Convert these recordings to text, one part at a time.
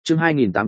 Chương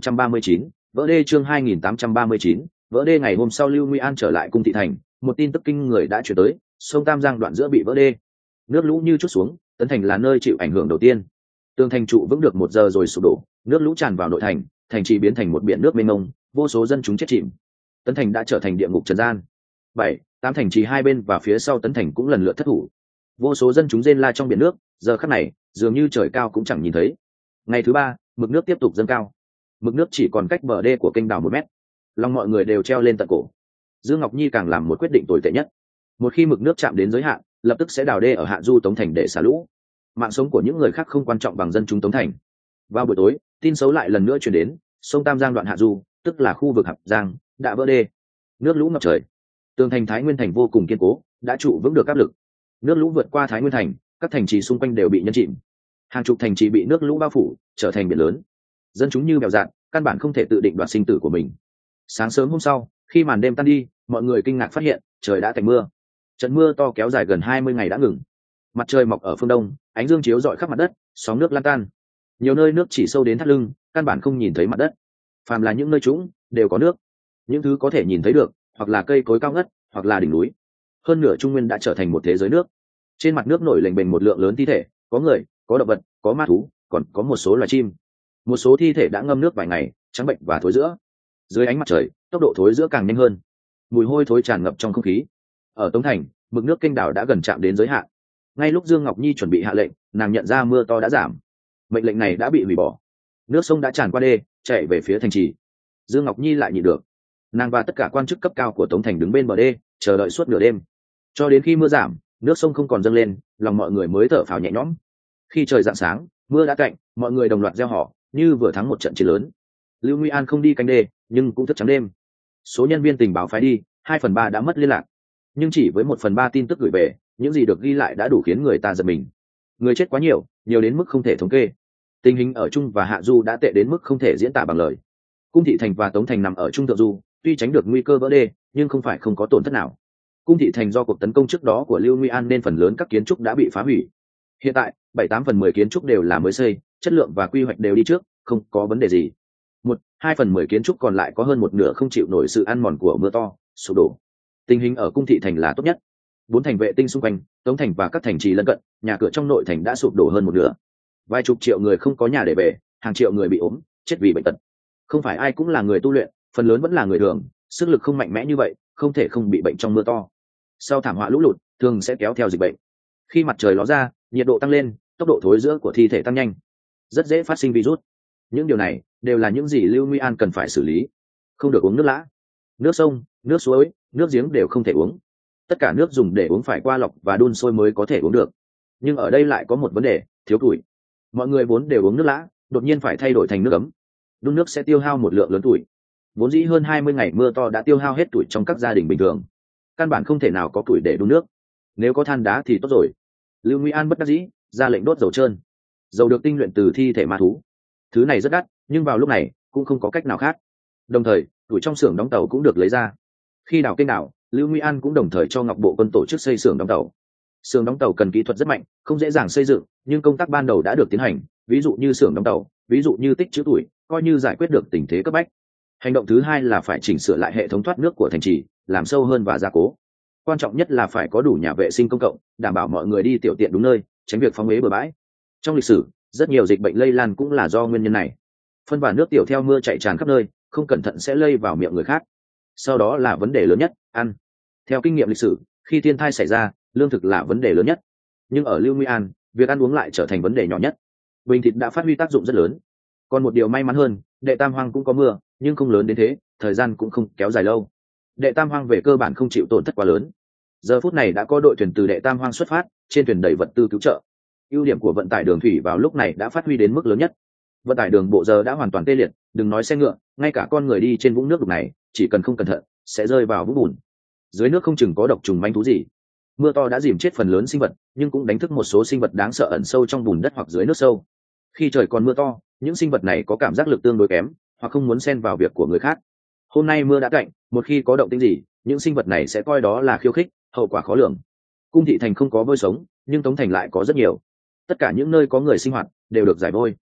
2839, vỡ đê. Chương 2839, vỡ đê. Ngày hôm sau Lưu Nguy An trở lại cung thị thành, một tin tức kinh người đã chuyển tới, sông Tam Giang đoạn giữa bị vỡ đê, nước lũ như trút xuống, Tấn Thành là nơi chịu ảnh hưởng đầu tiên. Tường thành trụ vững được 1 giờ rồi sụp đổ, nước lũ tràn vào nội thành, thành trì biến thành một biển nước mênh mông, vô số dân chúng chết chìm. Tấn Thành đã trở thành địa ngục trần gian. 7, 8 thành trì hai bên và phía sau Tấn Thành cũng lần lượt thất thủ. Vô số dân chúng rên la trong biển nước, giờ khắc này, dường như trời cao cũng chẳng nhìn thấy. Ngày thứ 3, mực nước tiếp tục dâng cao. Mực nước chỉ còn cách bờ đê của kênh đào 1 mét. Lòng mọi người đều treo lên tận cổ. Dương Ngọc Nhi càng làm một quyết định tồi tệ nhất. Một khi mực nước chạm đến giới hạn, lập tức sẽ đào đê ở hạ du Tống Thành để xả lũ. Mạng sống của những người khác không quan trọng bằng dân chúng Tống Thành. Vào buổi tối, tin xấu lại lần nữa truyền đến, sông Tam Giang đoạn hạ du, tức là khu vực Hạp Giang, đã vỡ đê. Nước lũ ngập trời. Tường thành Thái Nguyên thành vô cùng kiên cố, đã trụ vững được áp lực. Nước lũ vượt qua Thái Nguyên thành, các thành trì xung quanh đều bị nhấn chìm. Hàng chục thành trì bị nước lũ bao phủ, trở thành biển lớn. Dân chúng như bèo dạn, căn bản không thể tự định đoạt sinh tử của mình. Sáng sớm hôm sau, khi màn đêm tan đi, mọi người kinh ngạc phát hiện trời đã tạnh mưa. Trận mưa to kéo dài gần 20 ngày đã ngừng. Mặt trời mọc ở phương đông, ánh dương chiếu rọi khắp mặt đất, sóng nước lan tan. Nhiều nơi nước chỉ sâu đến thắt lưng, căn bản không nhìn thấy mặt đất. Phàm là những nơi trũng đều có nước. Những thứ có thể nhìn thấy được, hoặc là cây cối cao ngất, hoặc là đỉnh núi. Hơn nửa Trung Nguyên đã trở thành một thế giới nước. Trên mặt nước nổi lềnh bềnh một lượng lớn thi thể, có người, có động vật, có ma thú, còn có một số loài chim. Một số thi thể đã ngâm nước vài ngày, trắng bệnh và thối rữa. Dưới ánh mặt trời, tốc độ thối rữa càng nhanh hơn. Mùi hôi thối tràn ngập trong không khí. Ở Tống Thành, mực nước kênh đào đã gần chạm đến giới hạn. Ngay lúc Dương Ngọc Nhi chuẩn bị hạ lệnh, nàng nhận ra mưa to đã giảm. Mệnh lệnh này đã bị hủy bỏ. Nước sông đã tràn qua đê, chạy về phía thành trì. Dương Ngọc Nhi lại nhịn được. Nàng và tất cả quan chức cấp cao của Tống Thành đứng bên bờ đê, chờ đợi suốt nửa đêm. Cho đến khi mưa giảm, nước sông không còn dâng lên, lòng mọi người mới thở phào nhẹ nhõm. Khi trời rạng sáng, mưa đã cạnh, mọi người đồng loạt reo hò, như vừa thắng một trận chiến lớn. Lưu Nguy An không đi canh đê, nhưng cũng thức trắng đêm. Số nhân viên tình báo phái đi, 2/3 đã mất liên lạc. Nhưng chỉ với 1/3 tin tức gửi về, những gì được ghi lại đã đủ khiến người ta giật mình. Người chết quá nhiều, nhiều đến mức không thể thống kê. Tình hình ở Trung và Hạ Du đã tệ đến mức không thể diễn tả bằng lời. Cung thị thành và Tống Thành nằm ở Trung Thượng Du, tuy tránh được nguy cơ vỡ đê, nhưng không phải không có tổn thất nào. Cung thị thành do cuộc tấn công trước đó của Lưu Nguy An nên phần lớn các kiến trúc đã bị phá hủy. Hiện tại, 7/8 kiến trúc đều là mới xây, chất lượng và quy hoạch đều đi trước, không có vấn đề gì. 1/2 kiến trúc còn lại có hơn một nửa không chịu nổi sự ăn mòn của mưa to, sụp đổ. Tình hình ở cung thị thành là tốt nhất. 4 thành vệ tinh xung quanh, Tống Thành và các thành trì lân cận, nhà cửa trong nội thành đã sụp đổ hơn một nửa. Vài chục triệu người không có nhà để về, hàng triệu người bị ốm, chết vì bệnh tật. Không phải ai cũng là người tu luyện, phần lớn vẫn là người thường, sức lực không mạnh mẽ như vậy, không thể không bị bệnh trong mưa to. Sau thảm họa lũ lụt, thường sẽ kéo theo dịch bệnh. Khi mặt trời ló ra, nhiệt độ tăng lên, tốc độ thối rữa của thi thể tăng nhanh, rất dễ phát sinh virus. Những điều này đều là những gì Lưu Nguy An cần phải xử lý. Không được uống nước lã, nước sông, nước suối, nước giếng đều không thể uống. Tất cả nước dùng để uống phải qua lọc và đun sôi mới có thể uống được. Nhưng ở đây lại có một vấn đề, thiếu tuổi. Mọi người vốn đều uống nước lã, đột nhiên phải thay đổi thành nước ấm. Đun nước sẽ tiêu hao một lượng lớn tuổi. Vốn dĩ hơn 20 ngày mưa to đã tiêu hao hết tuổi trong các gia đình bình thường. Căn bản không thể nào có tuổi để đun nước. Nếu có than đá thì tốt rồi. Lưu Nguy An bất đắc dĩ, ra lệnh đốt dầu trơn. Dầu được tinh luyện từ thi thể ma thú. Thứ này rất đắt, nhưng vào lúc này cũng không có cách nào khác. Đồng thời, tuổi trong xưởng đóng tàu cũng được lấy ra. Khi đào kênh đào, Lưu Nguy An cũng đồng thời cho Ngọc Bộ Quân tổ chức xây xưởng đóng tàu. Xưởng đóng tàu cần kỹ thuật rất mạnh, không dễ dàng xây dựng, nhưng công tác ban đầu đã được tiến hành, ví dụ như xưởng đóng tàu, ví dụ như tích trữ tuổi, coi như giải quyết được tình thế cấp bách. Hành động thứ hai là phải chỉnh sửa lại hệ thống thoát nước của thành trì, làm sâu hơn và gia cố. Quan trọng nhất là phải có đủ nhà vệ sinh công cộng, đảm bảo mọi người đi tiểu tiện đúng nơi, tránh việc phóng uế bừa bãi. Trong lịch sử, rất nhiều dịch bệnh lây lan cũng là do nguyên nhân này. Phân và nước tiểu theo mưa chạy tràn khắp nơi, không cẩn thận sẽ lây vào miệng người khác. Sau đó là vấn đề lớn nhất, ăn. Theo kinh nghiệm lịch sử, khi thiên tai xảy ra, lương thực là vấn đề lớn nhất. Nhưng ở Lưu Nguy An, việc ăn uống lại trở thành vấn đề nhỏ nhất. Bình thịt đã phát huy tác dụng rất lớn. Còn một điều may mắn hơn, Đệ Tam Hoang cũng có mưa, nhưng không lớn đến thế, thời gian cũng không kéo dài lâu. Đệ Tam Hoang về cơ bản không chịu tổn thất quá lớn. Giờ phút này đã có đội thuyền từ Đệ Tam Hoang xuất phát, trên thuyền đầy vật tư cứu trợ. Ưu điểm của vận tải đường thủy vào lúc này đã phát huy đến mức lớn nhất. Vận tải đường bộ giờ đã hoàn toàn tê liệt, đừng nói xe ngựa, ngay cả con người đi trên vũng nước đục này, chỉ cần không cẩn thận, sẽ rơi vào vũng bùn. Dưới nước không chừng có độc trùng manh thú gì. Mưa to đã dìm chết phần lớn sinh vật, nhưng cũng đánh thức một số sinh vật đáng sợ ẩn sâu trong bùn đất hoặc dưới nước sâu. Khi trời còn mưa to, những sinh vật này có cảm giác lực tương đối kém, hoặc không muốn xen vào việc của người khác. Hôm nay mưa đã cạnh, một khi có động tĩnh gì, những sinh vật này sẽ coi đó là khiêu khích, hậu quả khó lường. Cung thị thành không có vôi sống, nhưng Tống Thành lại có rất nhiều. Tất cả những nơi có người sinh hoạt đều được giải vôi.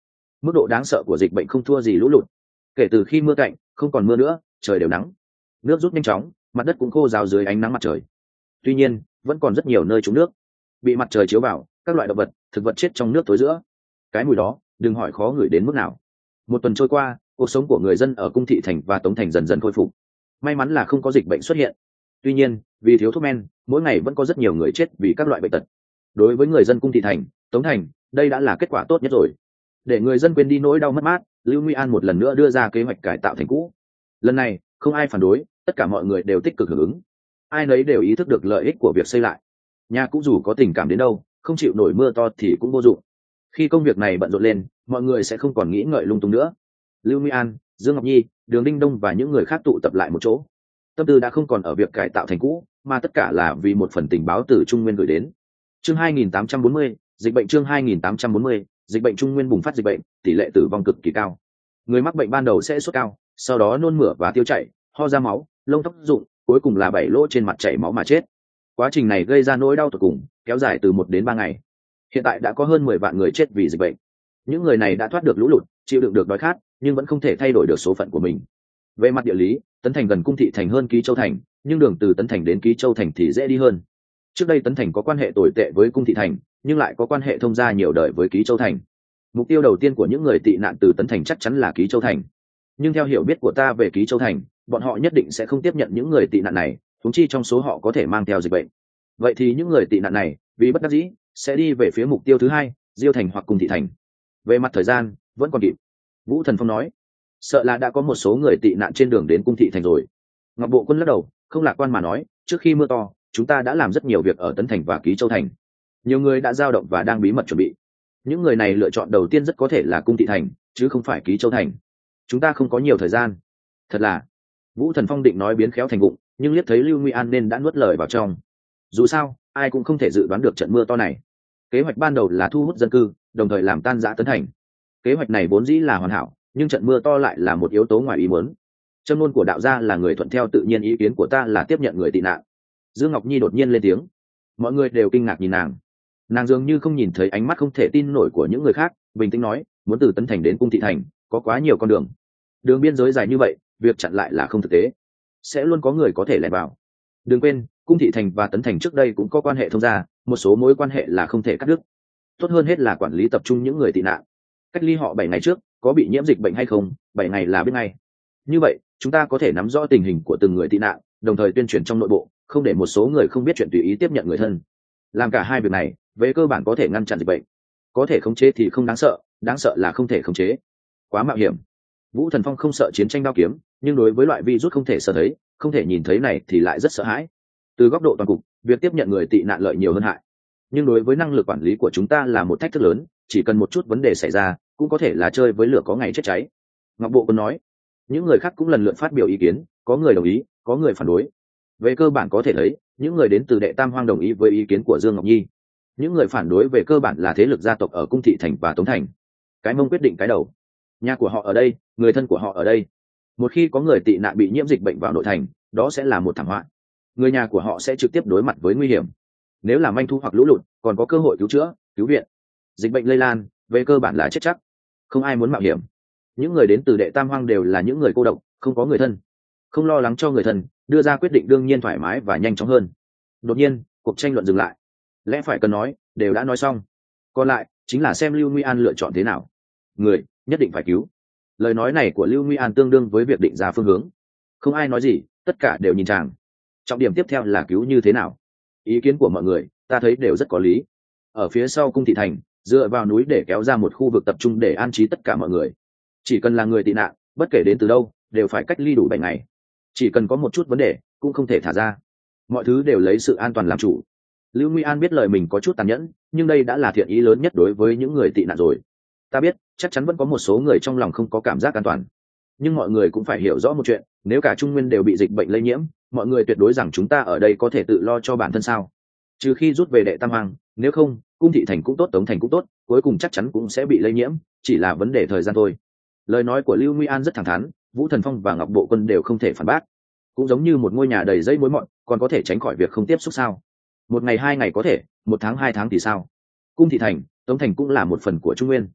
mức độ đáng sợ của dịch bệnh không thua gì lũ lụt. Kể từ khi mưa cạnh không còn mưa nữa, trời đều nắng, nước rút nhanh chóng, mặt đất cũng khô ráo dưới ánh nắng mặt trời. Tuy nhiên vẫn còn rất nhiều nơi trúng nước, bị mặt trời chiếu vào, các loại động vật thực vật chết trong nước tối giữa. Cái mùi đó đừng hỏi khó ngửi đến mức nào. Một tuần trôi qua, cuộc sống của người dân ở Cung Thị Thành và Tống Thành dần dần khôi phục. May mắn là không có dịch bệnh xuất hiện. Tuy nhiên vì thiếu thuốc men, mỗi ngày vẫn có rất nhiều người chết vì các loại bệnh tật. Đối với người dân Cung Thị Thành, Tống Thành, đây đã là kết quả tốt nhất rồi. Để người dân quên đi nỗi đau mất mát, Lưu Nguy An một lần nữa đưa ra kế hoạch cải tạo thành cũ. Lần này không ai phản đối, tất cả mọi người đều tích cực hưởng ứng. Ai nấy đều ý thức được lợi ích của việc xây lại. Nhà cũ dù có tình cảm đến đâu, không chịu nổi mưa to thì cũng vô dụng. Khi công việc này bận rộn lên, mọi người sẽ không còn nghĩ ngợi lung tung nữa. Lưu Nguy An, Dương Ngọc Nhi, Đường Đinh Đông và những người khác tụ tập lại một chỗ. Tâm tư đã không còn ở việc cải tạo thành cũ, mà tất cả là vì một phần tình báo từ Trung Nguyên gửi đến. Chương 2840, dịch bệnh. Chương 2840, dịch bệnh. Trung Nguyên bùng phát dịch bệnh, tỷ lệ tử vong cực kỳ cao. Người mắc bệnh ban đầu sẽ sốt cao, sau đó nôn mửa và tiêu chảy, ho ra máu, lông tóc rụng, cuối cùng là 7 lỗ trên mặt chảy máu mà chết. Quá trình này gây ra nỗi đau tột cùng, kéo dài từ 1 đến 3 ngày. Hiện tại đã có hơn 10 vạn người chết vì dịch bệnh. Những người này đã thoát được lũ lụt, chịu đựng được đói khát, nhưng vẫn không thể thay đổi được số phận của mình. Về mặt địa lý, Tấn Thành gần Cung Thị Thành hơn Ký Châu Thành, nhưng đường từ Tấn Thành đến Ký Châu Thành thì dễ đi hơn. Trước đây Tấn Thành có quan hệ tồi tệ với Cung Thị Thành, nhưng lại có quan hệ thông gia nhiều đời với Ký Châu Thành. Mục tiêu đầu tiên của những người tị nạn từ Tấn Thành chắc chắn là Ký Châu Thành. Nhưng theo hiểu biết của ta về Ký Châu Thành, bọn họ nhất định sẽ không tiếp nhận những người tị nạn này, huống chi trong số họ có thể mang theo dịch bệnh. Vậy thì những người tị nạn này, vì bất đắc dĩ, sẽ đi về phía mục tiêu thứ hai, Diêu Thành hoặc Cung Thị Thành. Về mặt thời gian, vẫn còn kịp. Vũ Thần Phong nói, sợ là đã có một số người tị nạn trên đường đến Cung Thị Thành rồi. Ngọc Bộ Quân lắc đầu, không lạc quan mà nói, trước khi mưa to, chúng ta đã làm rất nhiều việc ở Tấn Thành và Ký Châu Thành. Nhiều người đã dao động và đang bí mật chuẩn bị. Những người này lựa chọn đầu tiên rất có thể là Cung Thị Thành, chứ không phải Ký Châu Thành. Chúng ta không có nhiều thời gian. Thật là. Vũ Thần Phong định nói biến khéo thành vụng, nhưng liếc thấy Lưu Nguy An nên đã nuốt lời vào trong. Dù sao, ai cũng không thể dự đoán được trận mưa to này. Kế hoạch ban đầu là thu hút dân cư, đồng thời làm tan rã Tấn Thành. Kế hoạch này vốn dĩ là hoàn hảo, nhưng trận mưa to lại là một yếu tố ngoài ý muốn. Châm ngôn của đạo gia là người thuận theo tự nhiên, ý kiến của ta là tiếp nhận người tị nạn. Dương Ngọc Nhi đột nhiên lên tiếng. Mọi người đều kinh ngạc nhìn nàng dường như không nhìn thấy ánh mắt không thể tin nổi của những người khác, bình tĩnh nói, muốn từ Tấn Thành đến Cung Thị Thành có quá nhiều con đường biên giới dài như vậy, việc chặn lại là không thực tế, sẽ luôn có người có thể lẻn vào. Đừng quên, Cung Thị Thành và Tấn Thành trước đây cũng có quan hệ thông gia, một số mối quan hệ là không thể cắt đứt. Tốt hơn hết là quản lý tập trung những người tị nạn, cách ly họ 7 ngày trước, có bị nhiễm dịch bệnh hay không, 7 ngày là biết ngay. Như vậy chúng ta có thể nắm rõ tình hình của từng người tị nạn, đồng thời tuyên truyền trong nội bộ, không để một số người không biết chuyện tùy ý tiếp nhận người thân. Làm cả hai việc này, về cơ bản có thể ngăn chặn dịch bệnh. Có thể khống chế thì không đáng sợ là không thể khống chế, quá mạo hiểm. Vũ Thần Phong không sợ chiến tranh đao kiếm, nhưng đối với loại virus không thể sợ thấy, không thể nhìn thấy này thì lại rất sợ hãi. Từ góc độ toàn cục, việc tiếp nhận người tị nạn lợi nhiều hơn hại, nhưng đối với năng lực quản lý của chúng ta là một thách thức lớn, chỉ cần một chút vấn đề xảy ra, cũng có thể là chơi với lửa có ngày chết cháy. Ngọc Bộ Quân nói. Những người khác cũng lần lượt phát biểu ý kiến, có người đồng ý, có người phản đối. Về cơ bản có thể thấy, những người đến từ Đệ Tam Hoang đồng ý với ý kiến của Dương Ngọc Nhi. Những người phản đối về cơ bản là thế lực gia tộc ở Cung Thị Thành và Tống Thành. Cái mông quyết định cái đầu. Nhà của họ ở đây, người thân của họ ở đây. Một khi có người tị nạn bị nhiễm dịch bệnh vào nội thành, đó sẽ là một thảm họa. Người nhà của họ sẽ trực tiếp đối mặt với nguy hiểm. Nếu là manh thu hoặc lũ lụt, còn có cơ hội cứu chữa, cứu viện. Dịch bệnh lây lan, về cơ bản là chết chắc. Không ai muốn mạo hiểm. Những người đến từ Đệ Tam Hoang đều là những người cô độc, không có người thân, không lo lắng cho người thân, đưa ra quyết định đương nhiên thoải mái và nhanh chóng hơn. Đột nhiên, cuộc tranh luận dừng lại. Lẽ phải cần nói, đều đã nói xong. Còn lại chính là xem Lưu Nguy An lựa chọn thế nào. Người nhất định phải cứu. Lời nói này của Lưu Nguy An tương đương với việc định ra phương hướng. Không ai nói gì, tất cả đều nhìn chàng. Trọng điểm tiếp theo là cứu như thế nào. Ý kiến của mọi người, ta thấy đều rất có lý. Ở phía sau Cung Thị Thành, dựa vào núi để kéo ra một khu vực tập trung để an trí tất cả mọi người. Chỉ cần là người tị nạn, bất kể đến từ đâu, đều phải cách ly đủ 7 ngày. Chỉ cần có một chút vấn đề, cũng không thể thả ra. Mọi thứ đều lấy sự an toàn làm chủ. Lưu Nguy An biết lời mình có chút tàn nhẫn, nhưng đây đã là thiện ý lớn nhất đối với những người tị nạn rồi. Ta biết, chắc chắn vẫn có một số người trong lòng không có cảm giác an toàn. Nhưng mọi người cũng phải hiểu rõ một chuyện, nếu cả Trung Nguyên đều bị dịch bệnh lây nhiễm, mọi người tuyệt đối rằng chúng ta ở đây có thể tự lo cho bản thân sao? Trừ khi rút về Đệ Tam Hoang, nếu không, Cung Thị Thành cũng tốt, Tống Thành cũng tốt, cuối cùng chắc chắn cũng sẽ bị lây nhiễm, chỉ là vấn đề thời gian thôi. Lời nói của Lưu Nguy An rất thẳng thắn, Vũ Thần Phong và Ngọc Bộ Quân đều không thể phản bác. Cũng giống như một ngôi nhà đầy dây mối mọt, còn có thể tránh khỏi việc không tiếp xúc sao? 1 ngày 2 ngày có thể, 1 tháng 2 tháng thì sao? Cung Thị Thành, Tống Thành cũng là một phần của Trung Nguyên.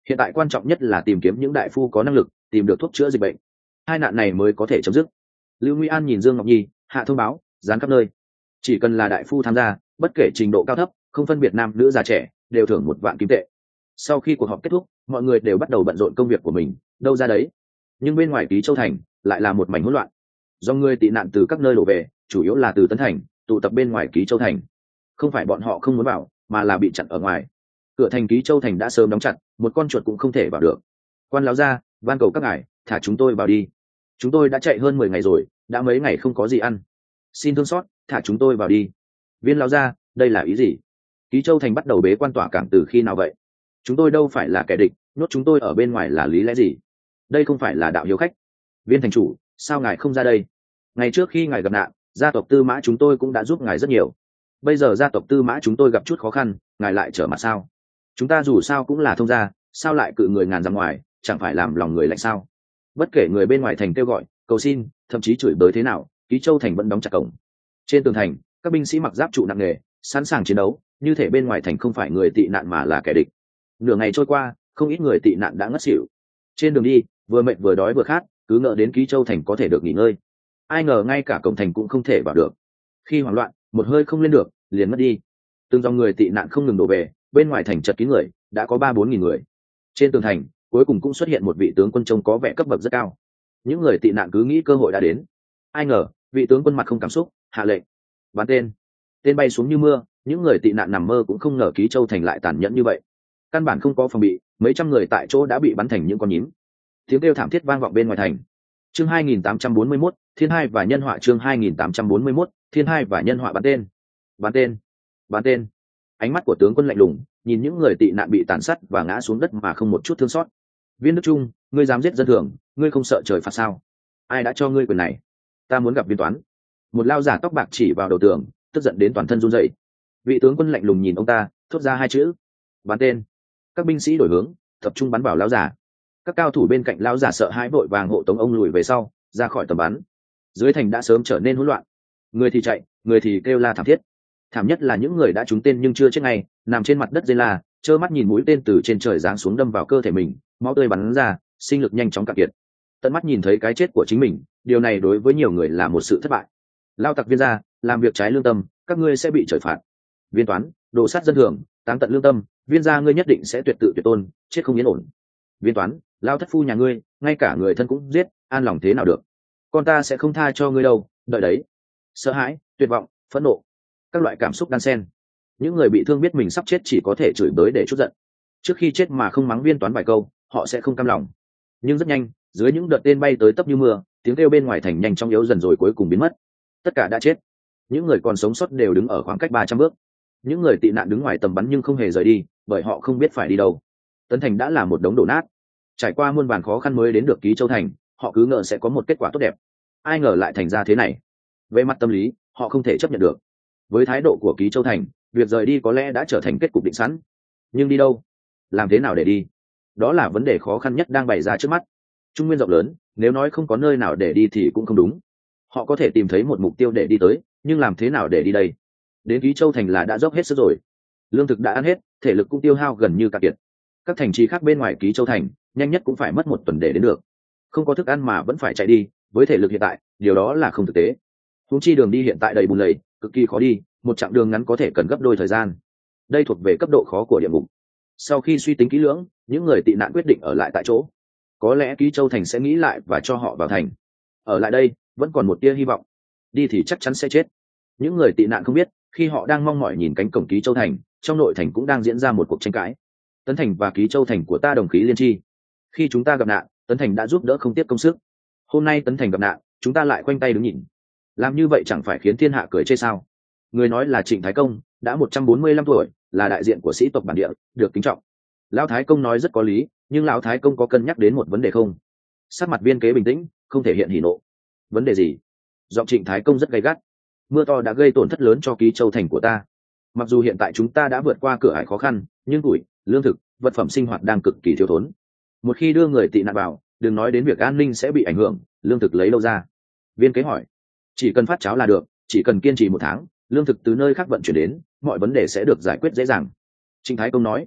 Hiện tại quan trọng nhất là tìm kiếm những đại phu có năng lực tìm được thuốc chữa dịch bệnh, hai nạn này mới có thể chấm dứt. Lưu Nguy An nhìn Dương Ngọc Nhi, hạ thông báo dán khắp nơi, chỉ cần là đại phu tham gia, bất kể trình độ cao thấp, không phân biệt nam nữ già trẻ, đều thưởng 1 vạn kim tệ. Sau khi cuộc họp kết thúc, mọi người đều bắt đầu bận rộn công việc của mình, đâu ra đấy. Nhưng bên ngoài Ký Châu thành lại là một mảnh hỗn loạn. Do người tị nạn từ các nơi đổ về, chủ yếu là từ Tấn thành, tụ tập bên ngoài Ký Châu thành. Không phải bọn họ không muốn vào, mà là bị chặn ở ngoài. Cửa thành Ký Châu thành đã sớm đóng chặt, một con chuột cũng không thể vào được. Quan lão gia, van cầu các ngài thả chúng tôi vào đi. Chúng tôi đã chạy hơn 10 ngày rồi, đã mấy ngày không có gì ăn. Xin thương xót, thả chúng tôi vào đi. Viên lão gia, đây là ý gì? Ký Châu thành bắt đầu bế quan tỏa cảng từ khi nào vậy? Chúng tôi đâu phải là kẻ địch, nhốt chúng tôi ở bên ngoài là lý lẽ gì? Đây không phải là đạo hiếu khách. Viên thành chủ, sao ngài không ra đây? Ngày trước khi ngài gặp nạn, gia tộc Tư Mã chúng tôi cũng đã giúp ngài rất nhiều. Bây giờ gia tộc Tư Mã chúng tôi gặp chút khó khăn, ngài lại trở mặt sao? Chúng ta dù sao cũng là thông gia, sao lại cự người ngàn dặm ngoài, chẳng phải làm lòng người lạnh sao? Bất kể người bên ngoài thành kêu gọi, cầu xin, thậm chí chửi bới thế nào, Ký Châu thành vẫn đóng chặt cổng. Trên tường thành, các binh sĩ mặc giáp trụ nặng nề, sẵn sàng chiến đấu, như thể bên ngoài thành không phải người tị nạn mà là kẻ địch. Nửa ngày trôi qua, không ít người tị nạn đã ngất xỉu. Trên đường đi, vừa mệt vừa đói vừa khát, cứ ngỡ đến Ký Châu thành có thể được nghỉ ngơi. Ai ngờ ngay cả cổng thành cũng không thể vào được. Khi hoảng loạn, một hơi không lên được, liền mất đi. Từng dòng người tị nạn không ngừng đổ về, bên ngoài thành chật kín người, đã có 3-4 nghìn người. Trên tường thành, cuối cùng cũng xuất hiện một vị tướng quân trông có vẻ cấp bậc rất cao. Những người tị nạn cứ nghĩ cơ hội đã đến. Ai ngờ, vị tướng quân mặt không cảm xúc, hạ lệnh bắn tên. Tên bay xuống như mưa, những người tị nạn nằm mơ cũng không ngờ Ký Châu thành lại tàn nhẫn như vậy. Căn bản không có phòng bị, mấy trăm người tại chỗ đã bị bắn thành những con nhím. Tiếng kêu thảm thiết vang vọng bên ngoài thành. Chương 2841, Thiên Hai và Nhân Họa. Chương 2841, Thiên Hai và Nhân Họa. Bắn tên, bắn tên, bắn tên. Ánh mắt của tướng quân lạnh lùng, nhìn những người tị nạn bị tàn sát và ngã xuống đất mà không một chút thương xót. Viên Đức Trung, ngươi dám giết dân thường, ngươi không sợ trời phạt sao? Ai đã cho ngươi quyền này? Ta muốn gặp Viên Toán. Một lao giả tóc bạc chỉ vào đầu tường, tức giận đến toàn thân run rẩy. Vị tướng quân lạnh lùng nhìn ông ta, thốt ra 2 chữ: bắn tên. Các binh sĩ đổi hướng, tập trung bắn vào lao giả. Các cao thủ bên cạnh lao giả sợ hãi vội vàng hộ tống ông lùi về sau, ra khỏi tầm bắn. Dưới thành đã sớm trở nên hỗn loạn, người thì chạy, người thì kêu la thảm thiết. Thảm nhất là những người đã trúng tên nhưng chưa chết ngay, nằm trên mặt đất rên la, trơ mắt nhìn mũi tên từ trên trời giáng xuống đâm vào cơ thể mình, máu tươi bắn ra, sinh lực nhanh chóng cạn kiệt. Tận mắt nhìn thấy cái chết của chính mình, điều này đối với nhiều người là một sự thất bại. Lao tặc Viên gia, làm việc trái lương tâm, các ngươi sẽ bị trời phạt. Viên Toán, đồ sát dân thường, táng tận lương tâm, Viên gia ngươi nhất định sẽ tuyệt tự tuyệt tôn, chết không yên ổn. Viên Toán, lao thất phu nhà ngươi, ngay cả người thân cũng giết, an lòng thế nào được? Con ta sẽ không tha cho ngươi đâu, đợi đấy. Sợ hãi, tuyệt vọng, phẫn nộ, các loại cảm xúc đan xen. Những người bị thương biết mình sắp chết chỉ có thể chửi bới để trút giận. Trước khi chết mà không mắng Viên Toán vài câu, họ sẽ không cam lòng. Nhưng rất nhanh, dưới những đợt tên bay tới tấp như mưa, tiếng kêu bên ngoài thành nhanh chóng yếu dần rồi cuối cùng biến mất. Tất cả đã chết. Những người còn sống sót đều đứng ở khoảng cách 300 bước. Những người tị nạn đứng ngoài tầm bắn nhưng không hề rời đi, bởi họ không biết phải đi đâu. Tấn thành đã là một đống đổ nát. Trải qua muôn vàn khó khăn mới đến được Ký Châu thành, họ cứ ngờ sẽ có một kết quả tốt đẹp. Ai ngờ lại thành ra thế này. Về mặt tâm lý, họ không thể chấp nhận được. Với thái độ của Ký Châu thành, việc rời đi có lẽ đã trở thành kết cục định sẵn. Nhưng đi đâu? Làm thế nào để đi? Đó là vấn đề khó khăn nhất đang bày ra trước mắt. Trung nguyên rộng lớn, nếu nói không có nơi nào để đi thì cũng không đúng. Họ có thể tìm thấy một mục tiêu để đi tới, nhưng làm thế nào để đi đây? Đến Ký Châu thành là đã dốc hết sức rồi. Lương thực đã ăn hết, thể lực cũng tiêu hao gần như cạn kiệt. Các thành trì khác bên ngoài Ký Châu thành, nhanh nhất cũng phải mất 1 tuần để đến được. Không có thức ăn mà vẫn phải chạy đi, với thể lực hiện tại, điều đó là không thực tế. Huống chi đường đi hiện tại đầy bùn lầy, cực kỳ khó đi, một chặng đường ngắn có thể cần gấp đôi thời gian. Đây thuộc về cấp độ khó của địa ngục. Sau khi suy tính kỹ lưỡng, những người tị nạn quyết định ở lại tại chỗ. Có lẽ Ký Châu thành sẽ nghĩ lại và cho họ vào thành. Ở lại đây, vẫn còn một tia hy vọng. Đi thì chắc chắn sẽ chết. Những người tị nạn không biết, khi họ đang mong mỏi nhìn cánh cổng Ký Châu thành, trong nội thành cũng đang diễn ra một cuộc tranh cãi. Tấn thành và Ký Châu thành của ta đồng khí liên chi. Khi chúng ta gặp nạn, Tấn thành đã giúp đỡ không tiếc công sức. Hôm nay Tấn thành gặp nạn, chúng ta lại khoanh tay đứng nhìn. Làm như vậy chẳng phải khiến thiên hạ cười chê sao? Người nói là Trịnh Thái Công, đã 145 tuổi, là đại diện của sĩ tộc bản địa, được kính trọng. Lão Thái Công nói rất có lý, nhưng Lão Thái Công có cân nhắc đến một vấn đề không? Sắc mặt Viên Kế bình tĩnh, không thể hiện hỉ nộ. Vấn đề gì? Giọng Trịnh Thái Công rất gay gắt. Mưa to đã gây tổn thất lớn cho Ký Châu thành của ta. Mặc dù hiện tại chúng ta đã vượt qua cửa ải khó khăn, nhưng củi, lương thực, vật phẩm sinh hoạt đang cực kỳ thiếu thốn. Một khi đưa người tị nạn vào, đừng nói đến việc an ninh sẽ bị ảnh hưởng, lương thực lấy đâu ra? Viên Kế hỏi. Chỉ cần phát cháo là được, chỉ cần kiên trì 1 tháng, lương thực từ nơi khác vận chuyển đến, mọi vấn đề sẽ được giải quyết dễ dàng. Trịnh Thái Công nói.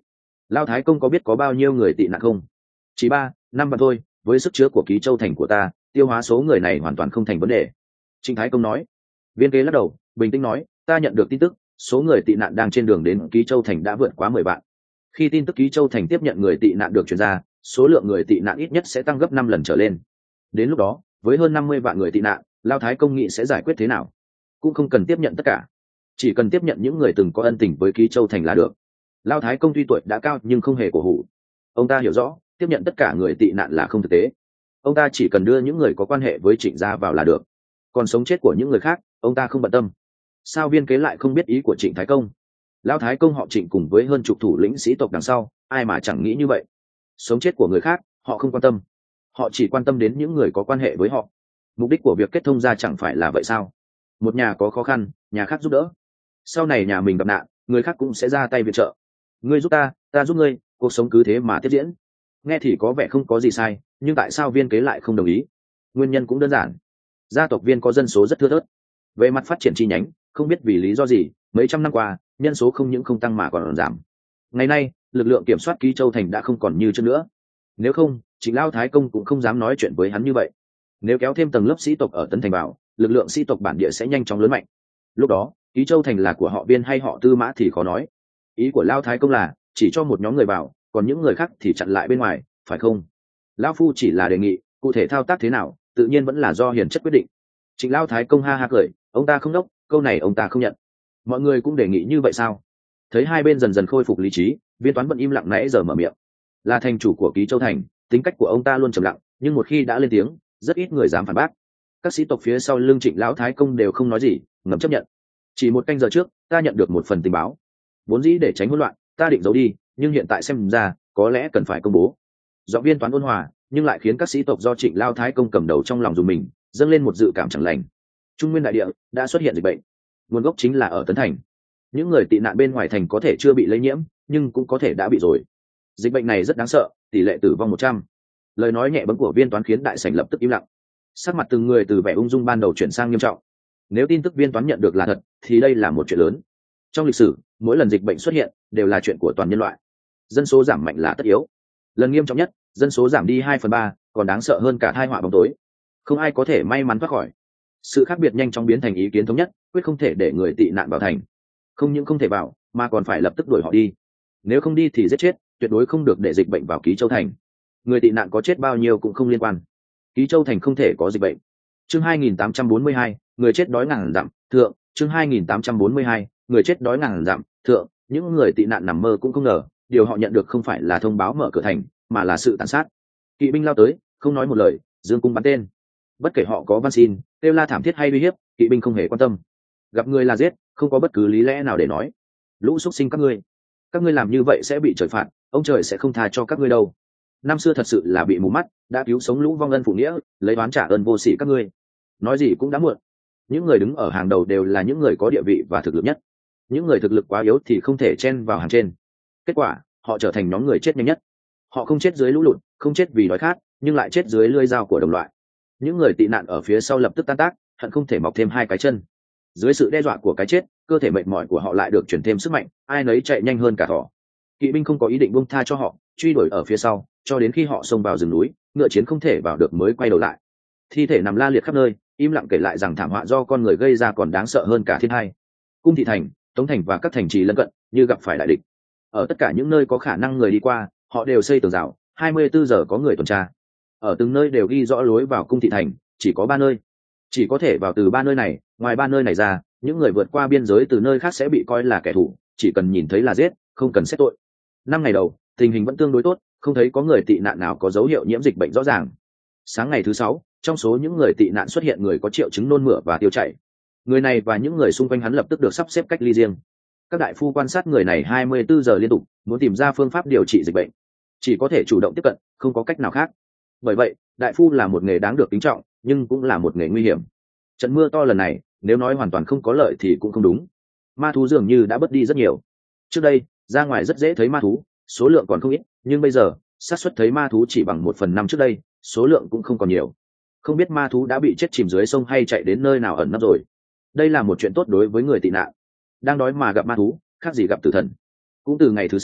Lao Thái Công có biết có bao nhiêu người tị nạn không? Chỉ 3-5 vạn thôi, với sức chứa của Ký Châu thành của ta, tiêu hóa số người này hoàn toàn không thành vấn đề. Trịnh Thái Công nói. Viên kế lắc đầu, bình tĩnh nói, ta nhận được tin tức, số người tị nạn đang trên đường đến Ký Châu thành đã vượt quá 10 vạn. Khi tin tức Ký Châu thành tiếp nhận người tị nạn được truyền ra, số lượng người tị nạn ít nhất sẽ tăng gấp 5 lần trở lên. Đến lúc đó, với hơn 50 vạn người tị nạn, Lao Thái Công nghĩ sẽ giải quyết thế nào? Cũng không cần tiếp nhận tất cả, chỉ cần tiếp nhận những người từng có ân tình với Ký Châu thành là được. Lao Thái Công tuy tuổi đã cao nhưng không hề cổ hủ. Ông ta hiểu rõ, tiếp nhận tất cả người tị nạn là không thực tế. Ông ta chỉ cần đưa những người có quan hệ với Trịnh gia vào là được, còn sống chết của những người khác ông ta không bận tâm. Sao Viên kế lại không biết ý của Trịnh Thái Công? Lao Thái Công họ Trịnh cùng với hơn chục thủ lĩnh sĩ tộc đằng sau, ai mà chẳng nghĩ như vậy. Sống chết của người khác họ không quan tâm, họ chỉ quan tâm đến những người có quan hệ với họ. Mục đích của việc kết thông gia chẳng phải là vậy sao? Một nhà có khó khăn, nhà khác giúp đỡ, sau này nhà mình gặp nạn, người khác cũng sẽ ra tay viện trợ. Ngươi giúp ta, ta giúp ngươi, cuộc sống cứ thế mà tiếp diễn. Nghe thì có vẻ không có gì sai, nhưng tại sao Viên kế lại không đồng ý? Nguyên nhân cũng đơn giản, gia tộc Viên có dân số rất thưa thớt. Về mặt phát triển chi nhánh, không biết vì lý do gì, mấy trăm năm qua nhân số không những không tăng mà còn giảm. Ngày nay lực lượng kiểm soát Ký Châu thành đã không còn như trước nữa. Nếu không, Trịnh Lao Thái Công cũng không dám nói chuyện với hắn như vậy. Nếu kéo thêm tầng lớp sĩ tộc ở Tấn Thành vào, lực lượng sĩ tộc bản địa sẽ nhanh chóng lớn mạnh. Lúc đó Ký Châu thành là của họ Viên hay họ Tư Mã thì khó nói. Ý của Lao Thái Công là chỉ cho một nhóm người vào, còn những người khác thì chặn lại bên ngoài, phải không? Lao phu chỉ là đề nghị, cụ thể thao tác thế nào tự nhiên vẫn là do hiền chất quyết định. Trịnh Lao Thái Công ha ha cười, ông ta không đốc, câu này ông ta không nhận. Mọi người cũng đề nghị như vậy sao? Thấy hai bên dần dần khôi phục lý trí, Viên Toán vẫn im lặng nãy giờ mở miệng. Là thành chủ của Ký Châu thành, tính cách của ông ta luôn trầm lặng, nhưng một khi đã lên tiếng, rất ít người dám phản bác. Các sĩ tộc phía sau lưng Trịnh Lão Thái Công đều không nói gì, ngầm chấp nhận. Chỉ một canh giờ trước, ta nhận được một phần tình báo. Vốn dĩ để tránh hỗn loạn, ta định giấu đi, nhưng hiện tại xem ra, có lẽ cần phải công bố. Giọng Viên Toán ôn hòa, nhưng lại khiến các sĩ tộc do Trịnh Lão Thái Công cầm đầu trong lòng dùng mình, dâng lên một dự cảm chẳng lành. Trung Nguyên đại địa đã xuất hiện dịch bệnh, nguồn gốc chính là ở Tấn Thành. Những người tị nạn bên ngoài thành có thể chưa bị lây nhiễm, nhưng cũng có thể đã bị rồi. Dịch bệnh này rất đáng sợ, tỷ lệ tử vong 100. Lời nói nhẹ bẫng của Viên Toán khiến đại sảnh lập tức im lặng. Sắc mặt từng người từ vẻ ung dung ban đầu chuyển sang nghiêm trọng. Nếu tin tức Viên Toán nhận được là thật, thì đây là một chuyện lớn. Trong lịch sử, mỗi lần dịch bệnh xuất hiện đều là chuyện của toàn nhân loại. Dân số giảm mạnh là tất yếu. Lần nghiêm trọng nhất, dân số giảm đi 2/3, còn đáng sợ hơn cả tai họa bóng tối. Không ai có thể may mắn thoát khỏi. Sự khác biệt nhanh chóng biến thành ý kiến thống nhất, quyết không thể để người tị nạn vào thành. Không những không thể vào, mà còn phải lập tức đuổi họ đi. Nếu không đi thì giết chết, tuyệt đối không được để dịch bệnh vào Ký Châu thành. Người tị nạn có chết bao nhiêu cũng không liên quan. Ký Châu thành không thể có dịch bệnh. Chương 2842, người chết đói ngàn dặm, thượng. Chương 2842, người chết đói ngàn dặm, thượng. Những người tị nạn nằm mơ cũng không ngờ, điều họ nhận được không phải là thông báo mở cửa thành, mà là sự tàn sát. Kỵ binh lao tới, không nói một lời, dương cung bắn tên. Bất kể họ có van xin, kêu la thảm thiết hay uy hiếp, kỵ binh không hề quan tâm. Gặp người là giết, không có bất cứ lý lẽ nào để nói. Lũ xuất sinh các ngươi làm như vậy sẽ bị trời phạt, ông trời sẽ không tha cho các ngươi đâu. Năm xưa thật sự là bị mù mắt, đã cứu sống lũ vong ân phụ nghĩa, lấy oán trả ơn vô sỉ các ngươi. Nói gì cũng đã muộn. Những người đứng ở hàng đầu đều là những người có địa vị và thực lực nhất. Những người thực lực quá yếu thì không thể chen vào hàng trên. Kết quả, họ trở thành nhóm người chết nhanh nhất. Họ không chết dưới lũ lụt, không chết vì đói khát, nhưng lại chết dưới lưỡi dao của đồng loại. Những người tị nạn ở phía sau lập tức tan tác, hận không thể mọc thêm hai cái chân. Dưới sự đe dọa của cái chết, cơ thể mệt mỏi của họ lại được chuyển thêm sức mạnh, ai nấy chạy nhanh hơn cả thỏ. Kỵ binh không có ý định buông tha cho họ, truy đuổi ở phía sau, cho đến khi họ xông vào rừng núi, ngựa chiến không thể vào được mới quay đầu lại. Thi thể nằm la liệt khắp nơi, im lặng kể lại rằng thảm họa do con người gây ra còn đáng sợ hơn cả thiên tai. Cung Thị Thành, Tống Thành và các thành trì lân cận như gặp phải đại địch. Ở tất cả những nơi có khả năng người đi qua, họ đều xây tường rào, 24 giờ có người tuần tra. Ở từng nơi đều ghi rõ lối vào Cung Thị Thành, chỉ có 3 nơi. Chỉ có thể vào từ 3 nơi này, ngoài 3 nơi này ra, những người vượt qua biên giới từ nơi khác sẽ bị coi là kẻ thù, chỉ cần nhìn thấy là giết, không cần xét tội. 5 ngày đầu, tình hình vẫn tương đối tốt, không thấy có người tị nạn nào có dấu hiệu nhiễm dịch bệnh rõ ràng. Sáng ngày thứ 6, trong số những người tị nạn xuất hiện người có triệu chứng nôn mửa và tiêu chảy. Người này và những người xung quanh hắn lập tức được sắp xếp cách ly riêng. Các đại phu quan sát người này 24 giờ liên tục, muốn tìm ra phương pháp điều trị dịch bệnh. Chỉ có thể chủ động tiếp cận, không có cách nào khác. Bởi vậy, đại phu là một nghề đáng được kính trọng, nhưng cũng là một nghề nguy hiểm. Trận mưa to lần này, nếu nói hoàn toàn không có lợi thì cũng không đúng. Ma thú dường như đã bớt đi rất nhiều. Trước đây, ra ngoài rất dễ thấy ma thú, số lượng còn không ít, nhưng bây giờ, xác suất thấy ma thú chỉ bằng 1/5 trước đây, số lượng cũng không còn nhiều. Không biết ma thú đã bị chết chìm dưới sông hay chạy đến nơi nào ẩn nấp rồi. Đây là một chuyện tốt đối với người tị nạn. Đang đói mà gặp ma thú, khác gì gặp tử thần. Cũng từ ngày thứ 6,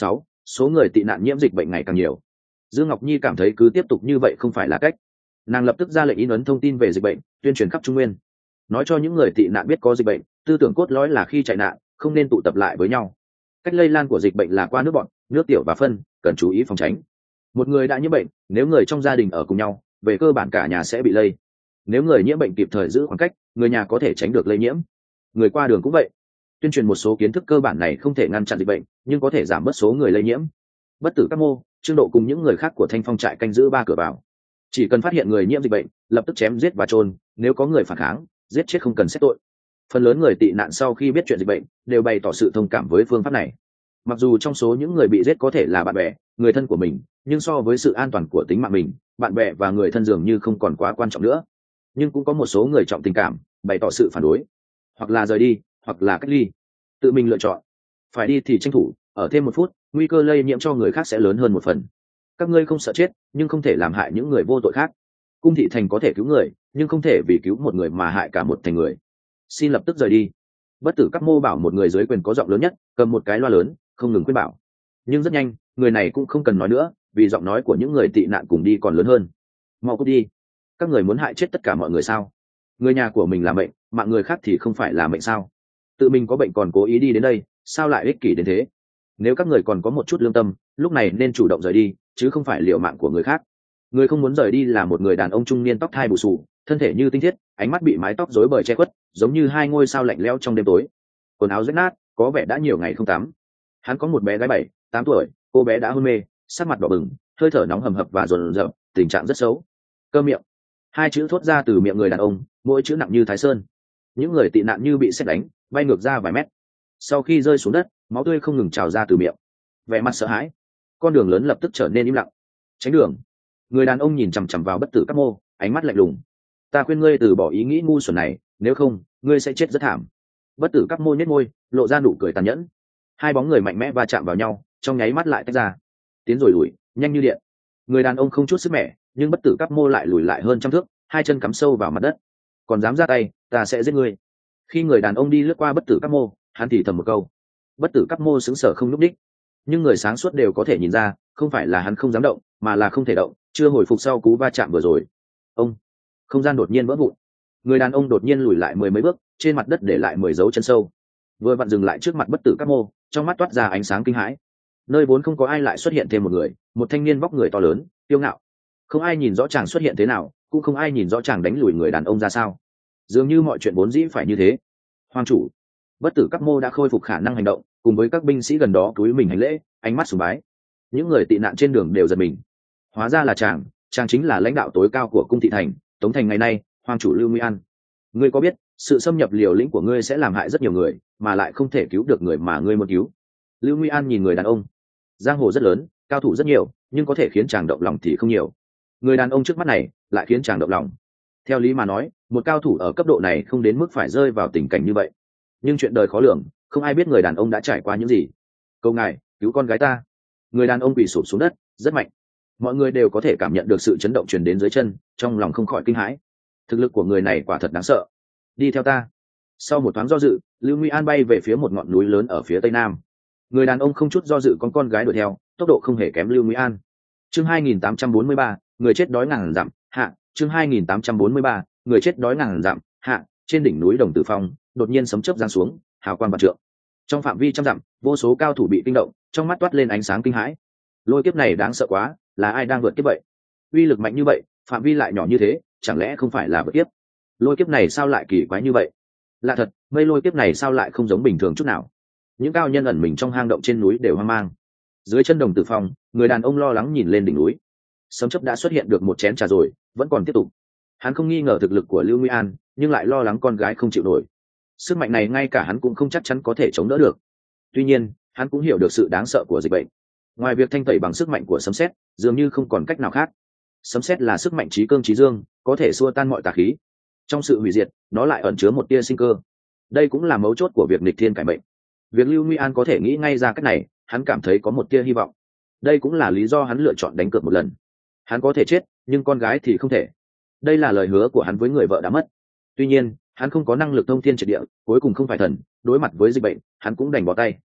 số người tị nạn nhiễm dịch bệnh ngày càng nhiều. Dương Ngọc Nhi cảm thấy cứ tiếp tục như vậy không phải là cách. Nàng lập tức ra lệnh in ấn thông tin về dịch bệnh, tuyên truyền khắp Trung Nguyên, nói cho những người tị nạn biết có dịch bệnh. Tư tưởng cốt lõi là khi chạy nạn không nên tụ tập lại với nhau. Cách lây lan của dịch bệnh là qua nước bọt, nước tiểu và phân, cần chú ý phòng tránh. Một người đã nhiễm bệnh, nếu người trong gia đình ở cùng nhau, về cơ bản cả nhà sẽ bị lây. Nếu người nhiễm bệnh kịp thời giữ khoảng cách, người nhà có thể tránh được lây nhiễm. Người qua đường cũng vậy. Tuyên truyền một số kiến thức cơ bản này không thể ngăn chặn dịch bệnh, nhưng có thể giảm bớt số người lây nhiễm. Bất Tử Các Mô, Trương Độ cùng những người khác của Thanh Phong trại canh giữ 3 cửa vào. Chỉ cần phát hiện người nhiễm dịch bệnh, lập tức chém giết và chôn, nếu có người phản kháng, giết chết không cần xét tội. Phần lớn người tị nạn sau khi biết chuyện dịch bệnh đều bày tỏ sự thông cảm với phương pháp này. Mặc dù trong số những người bị giết có thể là bạn bè, người thân của mình, nhưng so với sự an toàn của tính mạng mình, bạn bè và người thân dường như không còn quá quan trọng nữa. Nhưng cũng có một số người trọng tình cảm, bày tỏ sự phản đối, hoặc là rời đi, hoặc là cách ly. Tự mình lựa chọn. Phải đi thì tranh thủ, ở thêm 1 phút, nguy cơ lây nhiễm cho người khác sẽ lớn hơn 1 phần. Các ngươi không sợ chết, nhưng không thể làm hại những người vô tội khác. Cung thị thành có thể cứu người, nhưng không thể vì cứu một người mà hại cả một thành người. Xin lập tức rời đi. Bất Tử Các Mô bảo một người dưới quyền có giọng lớn nhất, cầm một cái loa lớn, không ngừng khuyên bảo. Nhưng rất nhanh, người này cũng không cần nói nữa, vì giọng nói của những người tị nạn cùng đi còn lớn hơn. Mau cút đi. Các người muốn hại chết tất cả mọi người sao? Người nhà của mình là mệnh, mạng người khác thì không phải là mệnh sao? Tự mình có bệnh còn cố ý đi đến đây, sao lại ích kỷ đến thế? Nếu các người còn có một chút lương tâm, lúc này nên chủ động rời đi, chứ không phải liều mạng của người khác. Người không muốn rời đi là một người đàn ông trung niên tóc thai bù xù, thân thể như tinh thiết, ánh mắt bị mái tóc rối bời che khuất, giống như 2 ngôi sao lạnh lẽo trong đêm tối. Quần áo rách nát, có vẻ đã nhiều ngày không tắm. Hắn có một bé gái 7, 8 tuổi, cô bé đã hôn mê, sắc mặt đỏ bừng, hơi thở nóng hầm hập và dồn dập, tình trạng rất xấu. Cơ miệng. 2 chữ thốt ra từ miệng người đàn ông, mỗi chữ nặng như Thái Sơn. Những người tị nạn như bị sét đánh, bay ngược ra vài mét. Sau khi rơi xuống đất, máu tươi không ngừng trào ra từ miệng. Vẻ mặt sợ hãi, con đường lớn lập tức trở nên im lặng. Tránh đường. Người đàn ông nhìn chằm chằm vào Bất Tử Các Mô, ánh mắt lạnh lùng. Ta khuyên ngươi từ bỏ ý nghĩ ngu xuẩn này, nếu không, ngươi sẽ chết rất thảm. Bất Tử Các Mô nhếch môi, lộ ra nụ cười tàn nhẫn. 2 bóng người mạnh mẽ va chạm vào nhau, trong nháy mắt lại tách ra. Tiến rồi lùi, nhanh như điện. Người đàn ông không chút sức mẻ, nhưng Bất Tử Các Mô lại lùi lại hơn 100 thước, 2 chân cắm sâu vào mặt đất. Còn dám ra tay, ta sẽ giết ngươi. Khi người đàn ông đi lướt qua Bất Tử Các Mô, hắn thì thầm một câu. Bất Tử Các Mô sững sờ không nhúc nhích. Nhưng người sáng suốt đều có thể nhìn ra, không phải là hắn không dám động, mà là không thể động, chưa hồi phục sau cú va chạm vừa rồi. Ông, không gian đột nhiên vỡ vụn. Người đàn ông đột nhiên lùi lại 10 mấy bước, trên mặt đất để lại 10 dấu chân sâu. Vừa vặn dừng lại trước mặt Bất Tử Các Mô, trong mắt toát ra ánh sáng kinh hãi. Nơi vốn không có ai lại xuất hiện thêm một người, một thanh niên vóc người to lớn, kiêu ngạo. Không ai nhìn rõ chàng xuất hiện thế nào, cũng không ai nhìn rõ chàng đánh lùi người đàn ông ra sao. Dường như mọi chuyện vốn dĩ phải như thế. Hoàng chủ. Bất Tử Các Mô đã khôi phục khả năng hành động, cùng với các binh sĩ gần đó cúi mình hành lễ, ánh mắt sùng bái. Những người tị nạn trên đường đều giật mình. Hóa ra là chàng chính là lãnh đạo tối cao của cung thị thành, Tống thành ngày nay, hoàng chủ Lưu Nguy An. Ngươi có biết, sự xâm nhập liều lĩnh của ngươi sẽ làm hại rất nhiều người, mà lại không thể cứu được người mà ngươi muốn cứu. Lưu Nguy An nhìn người đàn ông. Giang hồ rất lớn, cao thủ rất nhiều, nhưng có thể khiến chàng động lòng thì không nhiều. Người đàn ông trước mắt này lại khiến chàng động lòng. Theo lý mà nói, một cao thủ ở cấp độ này không đến mức phải rơi vào tình cảnh như vậy. Nhưng chuyện đời khó lường, không ai biết người đàn ông đã trải qua những gì. Cầu ngài, cứu con gái ta. Người đàn ông quỳ sụp xuống đất, rất mạnh. Mọi người đều có thể cảm nhận được sự chấn động truyền đến dưới chân, trong lòng không khỏi kinh hãi. Thực lực của người này quả thật đáng sợ. Đi theo ta. Sau một thoáng do dự, Lưu Nguy An bay về phía một ngọn núi lớn ở phía tây nam. Người đàn ông không chút do dự con gái đuổi theo, tốc độ không hề kém Lưu Nguy An. Chương 2843, người chết đói ngàn dặm, hạ. Chương 2843, người chết đói ngàn dặm, hạ. Trên đỉnh núi Đồng Tử Phong, đột nhiên sấm chớp giáng xuống, hào quang vạn trượng. Trong phạm vi trăm dặm, vô số cao thủ bị kinh động, trong mắt toát lên ánh sáng kinh hãi. Lôi kiếp này đáng sợ quá, là ai đang vượt kiếp vậy? Uy lực mạnh như vậy, phạm vi lại nhỏ như thế, chẳng lẽ không phải là vượt kiếp? Lôi kiếp này sao lại kỳ quái như vậy? Lạ thật, mây lôi kiếp này sao lại không giống bình thường chút nào? Những cao nhân ẩn mình trong hang động trên núi đều hoang mang. Dưới chân Đồng Tử Phong, người đàn ông lo lắng nhìn lên đỉnh núi. Sấm chớp đã xuất hiện được một chén trà rồi, vẫn còn tiếp tục. Hắn không nghi ngờ thực lực của Lưu Nguy An, nhưng lại lo lắng con gái không chịu nổi. Sức mạnh này ngay cả hắn cũng không chắc chắn có thể chống đỡ được. Tuy nhiên, hắn cũng hiểu được sự đáng sợ của dịch bệnh. Ngoài việc thanh tẩy bằng sức mạnh của sấm sét, dường như không còn cách nào khác. Sấm sét là sức mạnh trí cương trí dương, có thể xua tan mọi tà khí. Trong sự hủy diệt, nó lại ẩn chứa một tia sinh cơ. Đây cũng là mấu chốt của việc nghịch thiên cải mệnh. Việc Lưu Nguy An có thể nghĩ ngay ra cách này, hắn cảm thấy có một tia hy vọng. Đây cũng là lý do hắn lựa chọn đánh cược một lần. Hắn có thể chết, nhưng con gái thì không thể. Đây là lời hứa của hắn với người vợ đã mất. Tuy nhiên, hắn không có năng lực thông thiên triệt địa, cuối cùng không phải thần, đối mặt với dịch bệnh, hắn cũng đành bỏ tay.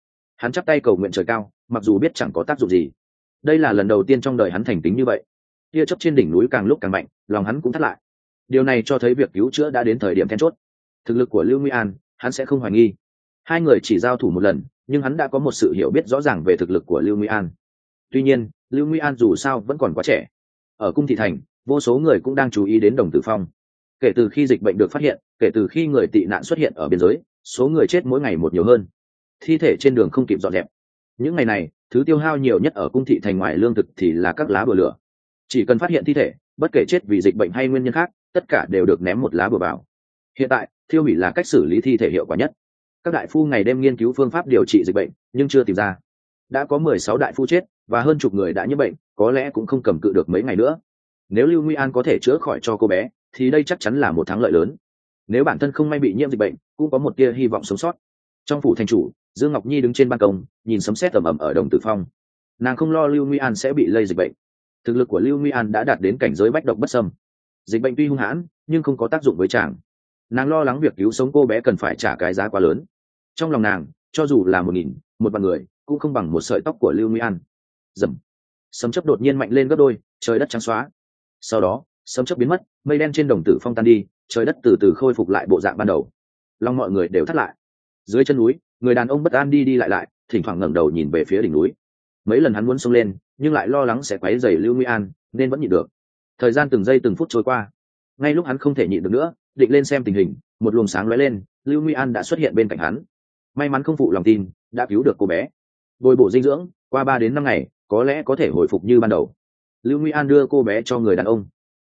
Hắn chắp tay cầu nguyện trời cao, mặc dù biết chẳng có tác dụng gì. Đây là lần đầu tiên trong đời hắn thành kính như vậy. Tia chớp trên đỉnh núi càng lúc càng mạnh, lòng hắn cũng thắt lại. Điều này cho thấy việc cứu chữa đã đến thời điểm then chốt. Thực lực của Lưu Nguy An, hắn sẽ không hoài nghi. Hai người chỉ giao thủ một lần, nhưng hắn đã có một sự hiểu biết rõ ràng về thực lực của Lưu Nguy An. Tuy nhiên, Lưu Nguy An dù sao vẫn còn quá trẻ. Ở cung thị thành, vô số người cũng đang chú ý đến Đồng Tử Phong. Kể từ khi dịch bệnh được phát hiện, kể từ khi người tị nạn xuất hiện ở biên giới, số người chết mỗi ngày một nhiều hơn. Thi thể trên đường không kịp dọn dẹp. Những ngày này, thứ tiêu hao nhiều nhất ở cung thị thành ngoài lương thực thì là các lá bừa lửa. Chỉ cần phát hiện thi thể, bất kể chết vì dịch bệnh hay nguyên nhân khác, tất cả đều được ném một lá bừa vào. Hiện tại, thiêu hủy là cách xử lý thi thể hiệu quả nhất. Các đại phu ngày đêm nghiên cứu phương pháp điều trị dịch bệnh, nhưng chưa tìm ra. Đã có 16 đại phu chết và hơn chục người đã nhiễm bệnh, có lẽ cũng không cầm cự được mấy ngày nữa. Nếu Lưu Nguy An có thể chữa khỏi cho cô bé, thì đây chắc chắn là một thắng lợi lớn. Nếu bản thân không may bị nhiễm dịch bệnh, cũng có một tia hy vọng sống sót. Trong phủ thành chủ, Dương Ngọc Nhi đứng trên ban công, nhìn sấm sét ầm ầm ở Đồng Tử Phong. Nàng không lo Lưu Nguy An sẽ bị lây dịch bệnh. Thực lực của Lưu Nguy An đã đạt đến cảnh giới bách độc bất xâm. Dịch bệnh tuy hung hãn, nhưng không có tác dụng với chàng. Nàng lo lắng việc cứu sống cô bé cần phải trả cái giá quá lớn. Trong lòng nàng, cho dù là 1000, một vạn người, cũng không bằng một sợi tóc của Lưu Nguy An. Rầm. Sấm chớp đột nhiên mạnh lên gấp đôi, trời đất trắng xóa. Sau đó, sấm chớp biến mất, mây đen trên Đồng Tử Phong tan đi, trời đất từ từ khôi phục lại bộ dạng ban đầu. Lòng mọi người đều thắt lại. Dưới chân núi, người đàn ông bất an đi đi lại lại, thỉnh thoảng ngẩng đầu nhìn về phía đỉnh núi. Mấy lần hắn muốn xông lên, nhưng lại lo lắng sẽ quấy rầy Lưu Nguy An, nên vẫn nhịn được. Thời gian từng giây từng phút trôi qua. Ngay lúc hắn không thể nhịn được nữa, định lên xem tình hình, một luồng sáng lóe lên, Lưu Nguy An đã xuất hiện bên cạnh hắn. May mắn không phụ lòng tin, đã cứu được cô bé. Bồi bổ dinh dưỡng, qua 3 đến 5 ngày, có lẽ có thể hồi phục như ban đầu. Lưu Nguy An đưa cô bé cho người đàn ông.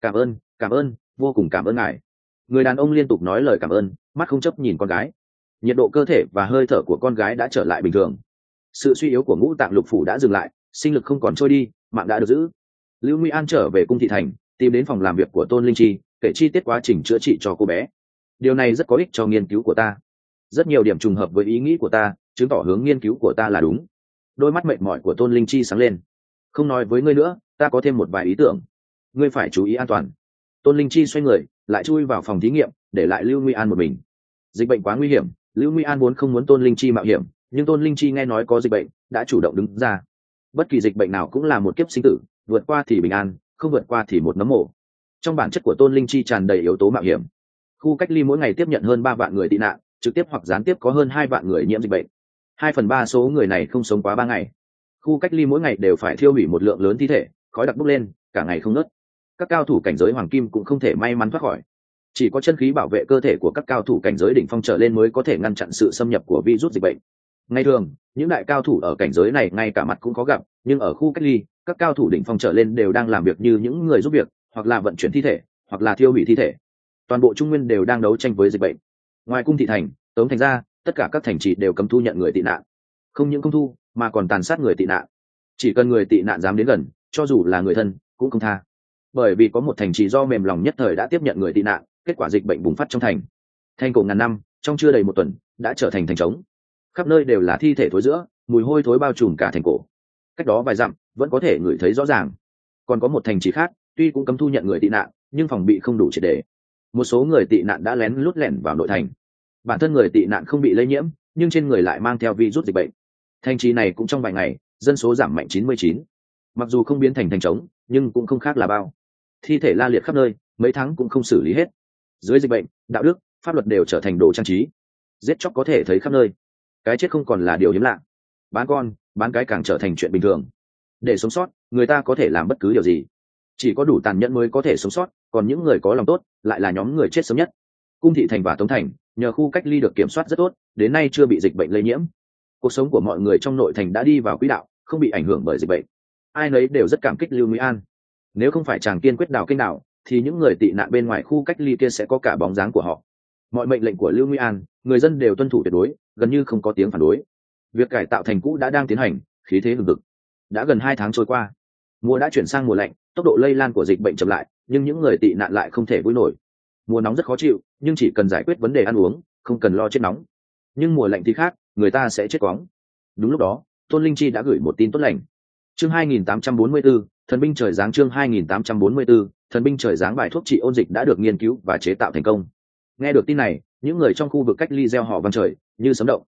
Cảm ơn, vô cùng cảm ơn ngài. Người đàn ông liên tục nói lời cảm ơn, mắt không chấp nhìn con gái. Nhiệt độ cơ thể và hơi thở của con gái đã trở lại bình thường. Sự suy yếu của ngũ tạng lục phủ đã dừng lại, sinh lực không còn trôi đi, mạng đã được giữ. Lưu Nguy An trở về cung thị thành, tìm đến phòng làm việc của Tôn Linh Chi, kể chi tiết quá trình chữa trị cho cô bé. Điều này rất có ích cho nghiên cứu của ta. Rất nhiều điểm trùng hợp với ý nghĩ của ta, chứng tỏ hướng nghiên cứu của ta là đúng. Đôi mắt mệt mỏi của Tôn Linh Chi sáng lên. Không nói với ngươi nữa, ta có thêm một vài ý tưởng. Ngươi phải chú ý an toàn. Tôn Linh Chi xoay người, lại chui vào phòng thí nghiệm, để lại Lưu Nguy An một mình. Dịch bệnh quá nguy hiểm, Lưu Nguy An vốn không muốn Tôn Linh Chi mạo hiểm, nhưng Tôn Linh Chi nghe nói có dịch bệnh, đã chủ động đứng ra. Bất kỳ dịch bệnh nào cũng là một kiếp sinh tử, vượt qua thì bình an, không vượt qua thì một nấm mồ. Trong bản chất của Tôn Linh Chi tràn đầy yếu tố mạo hiểm. Khu cách ly mỗi ngày tiếp nhận hơn 3 vạn người tị nạn, trực tiếp hoặc gián tiếp có hơn 2 vạn người nhiễm dịch bệnh. 2/3 số người này không sống quá 3 ngày. Khu cách ly mỗi ngày đều phải thiêu hủy một lượng lớn thi thể, khói đặc bốc lên, cả ngày không ngớt. Các cao thủ cảnh giới hoàng kim cũng không thể may mắn thoát khỏi. Chỉ có chân khí bảo vệ cơ thể của các cao thủ cảnh giới đỉnh phong trở lên mới có thể ngăn chặn sự xâm nhập của virus dịch bệnh. Ngày thường, những đại cao thủ ở cảnh giới này ngay cả mặt cũng có gặp, nhưng ở khu cách ly, các cao thủ đỉnh phong trở lên đều đang làm việc như những người giúp việc, hoặc là vận chuyển thi thể, hoặc là thiêu hủy thi thể. Toàn bộ Trung Nguyên đều đang đấu tranh với dịch bệnh. Ngoài cung thị thành, Tống thành ra, tất cả các thành trì đều cấm thu nhận người tị nạn. Không những không thu, mà còn tàn sát người tị nạn. Chỉ cần người tị nạn dám đến gần, cho dù là người thân, cũng không tha. Bởi vì có một thành trì do mềm lòng nhất thời đã tiếp nhận người tị nạn, kết quả dịch bệnh bùng phát trong thành. Thành cổ ngàn năm, trong chưa đầy 1 tuần, đã trở thành thành trống. Khắp nơi đều là thi thể thối rữa, mùi hôi thối bao trùm cả thành cổ. Cách đó vài dặm, vẫn có thể ngửi thấy rõ ràng. Còn có một thành trì khác, tuy cũng cấm thu nhận người tị nạn, nhưng phòng bị không đủ triệt để. Một số người tị nạn đã lén lút lẻn vào nội thành. Bản thân người tị nạn không bị lây nhiễm, nhưng trên người lại mang theo virus dịch bệnh. Thành trì này cũng trong vài ngày, dân số giảm mạnh 99. Mặc dù không biến thành thành trống, nhưng cũng không khác là bao. Thi thể la liệt khắp nơi, mấy tháng cũng không xử lý hết. Dưới dịch bệnh, đạo đức, pháp luật đều trở thành đồ trang trí. Giết chóc có thể thấy khắp nơi. Cái chết không còn là điều hiếm lạ. Bán con, bán cái càng trở thành chuyện bình thường. Để sống sót, người ta có thể làm bất cứ điều gì. Chỉ có đủ tàn nhẫn mới có thể sống sót, còn những người có lòng tốt lại là nhóm người chết sớm nhất. Cung thị thành và Tống thành, nhờ khu cách ly được kiểm soát rất tốt, đến nay chưa bị dịch bệnh lây nhiễm. Cuộc sống của mọi người trong nội thành đã đi vào quỹ đạo, không bị ảnh hưởng bởi dịch bệnh. Ai nấy đều rất cảm kích Lưu Nguy An. Nếu không phải chàng kiên quyết đào kênh đào, thì những người tị nạn bên ngoài khu cách ly kia sẽ có cả bóng dáng của họ. Mọi mệnh lệnh của Lưu Nguy An, người dân đều tuân thủ tuyệt đối, gần như không có tiếng phản đối. Việc cải tạo thành cũ đã đang tiến hành, khí thế hừng hực. Đã gần 2 tháng trôi qua, mùa đã chuyển sang mùa lạnh, tốc độ lây lan của dịch bệnh chậm lại, nhưng những người tị nạn lại không thể vui nổi. Mùa nóng rất khó chịu, nhưng chỉ cần giải quyết vấn đề ăn uống, không cần lo chết nóng. Nhưng mùa lạnh thì khác, người ta sẽ chết cóng. Đúng lúc đó, Tôn Linh Chi đã gửi một tin tốt lành. Chương 2844, thần binh trời giáng. Chương 2844, thần binh trời giáng. Bài thuốc trị ôn dịch đã được nghiên cứu và chế tạo thành công. Nghe được tin này, những người trong khu vực cách ly reo hò vang trời như sấm động.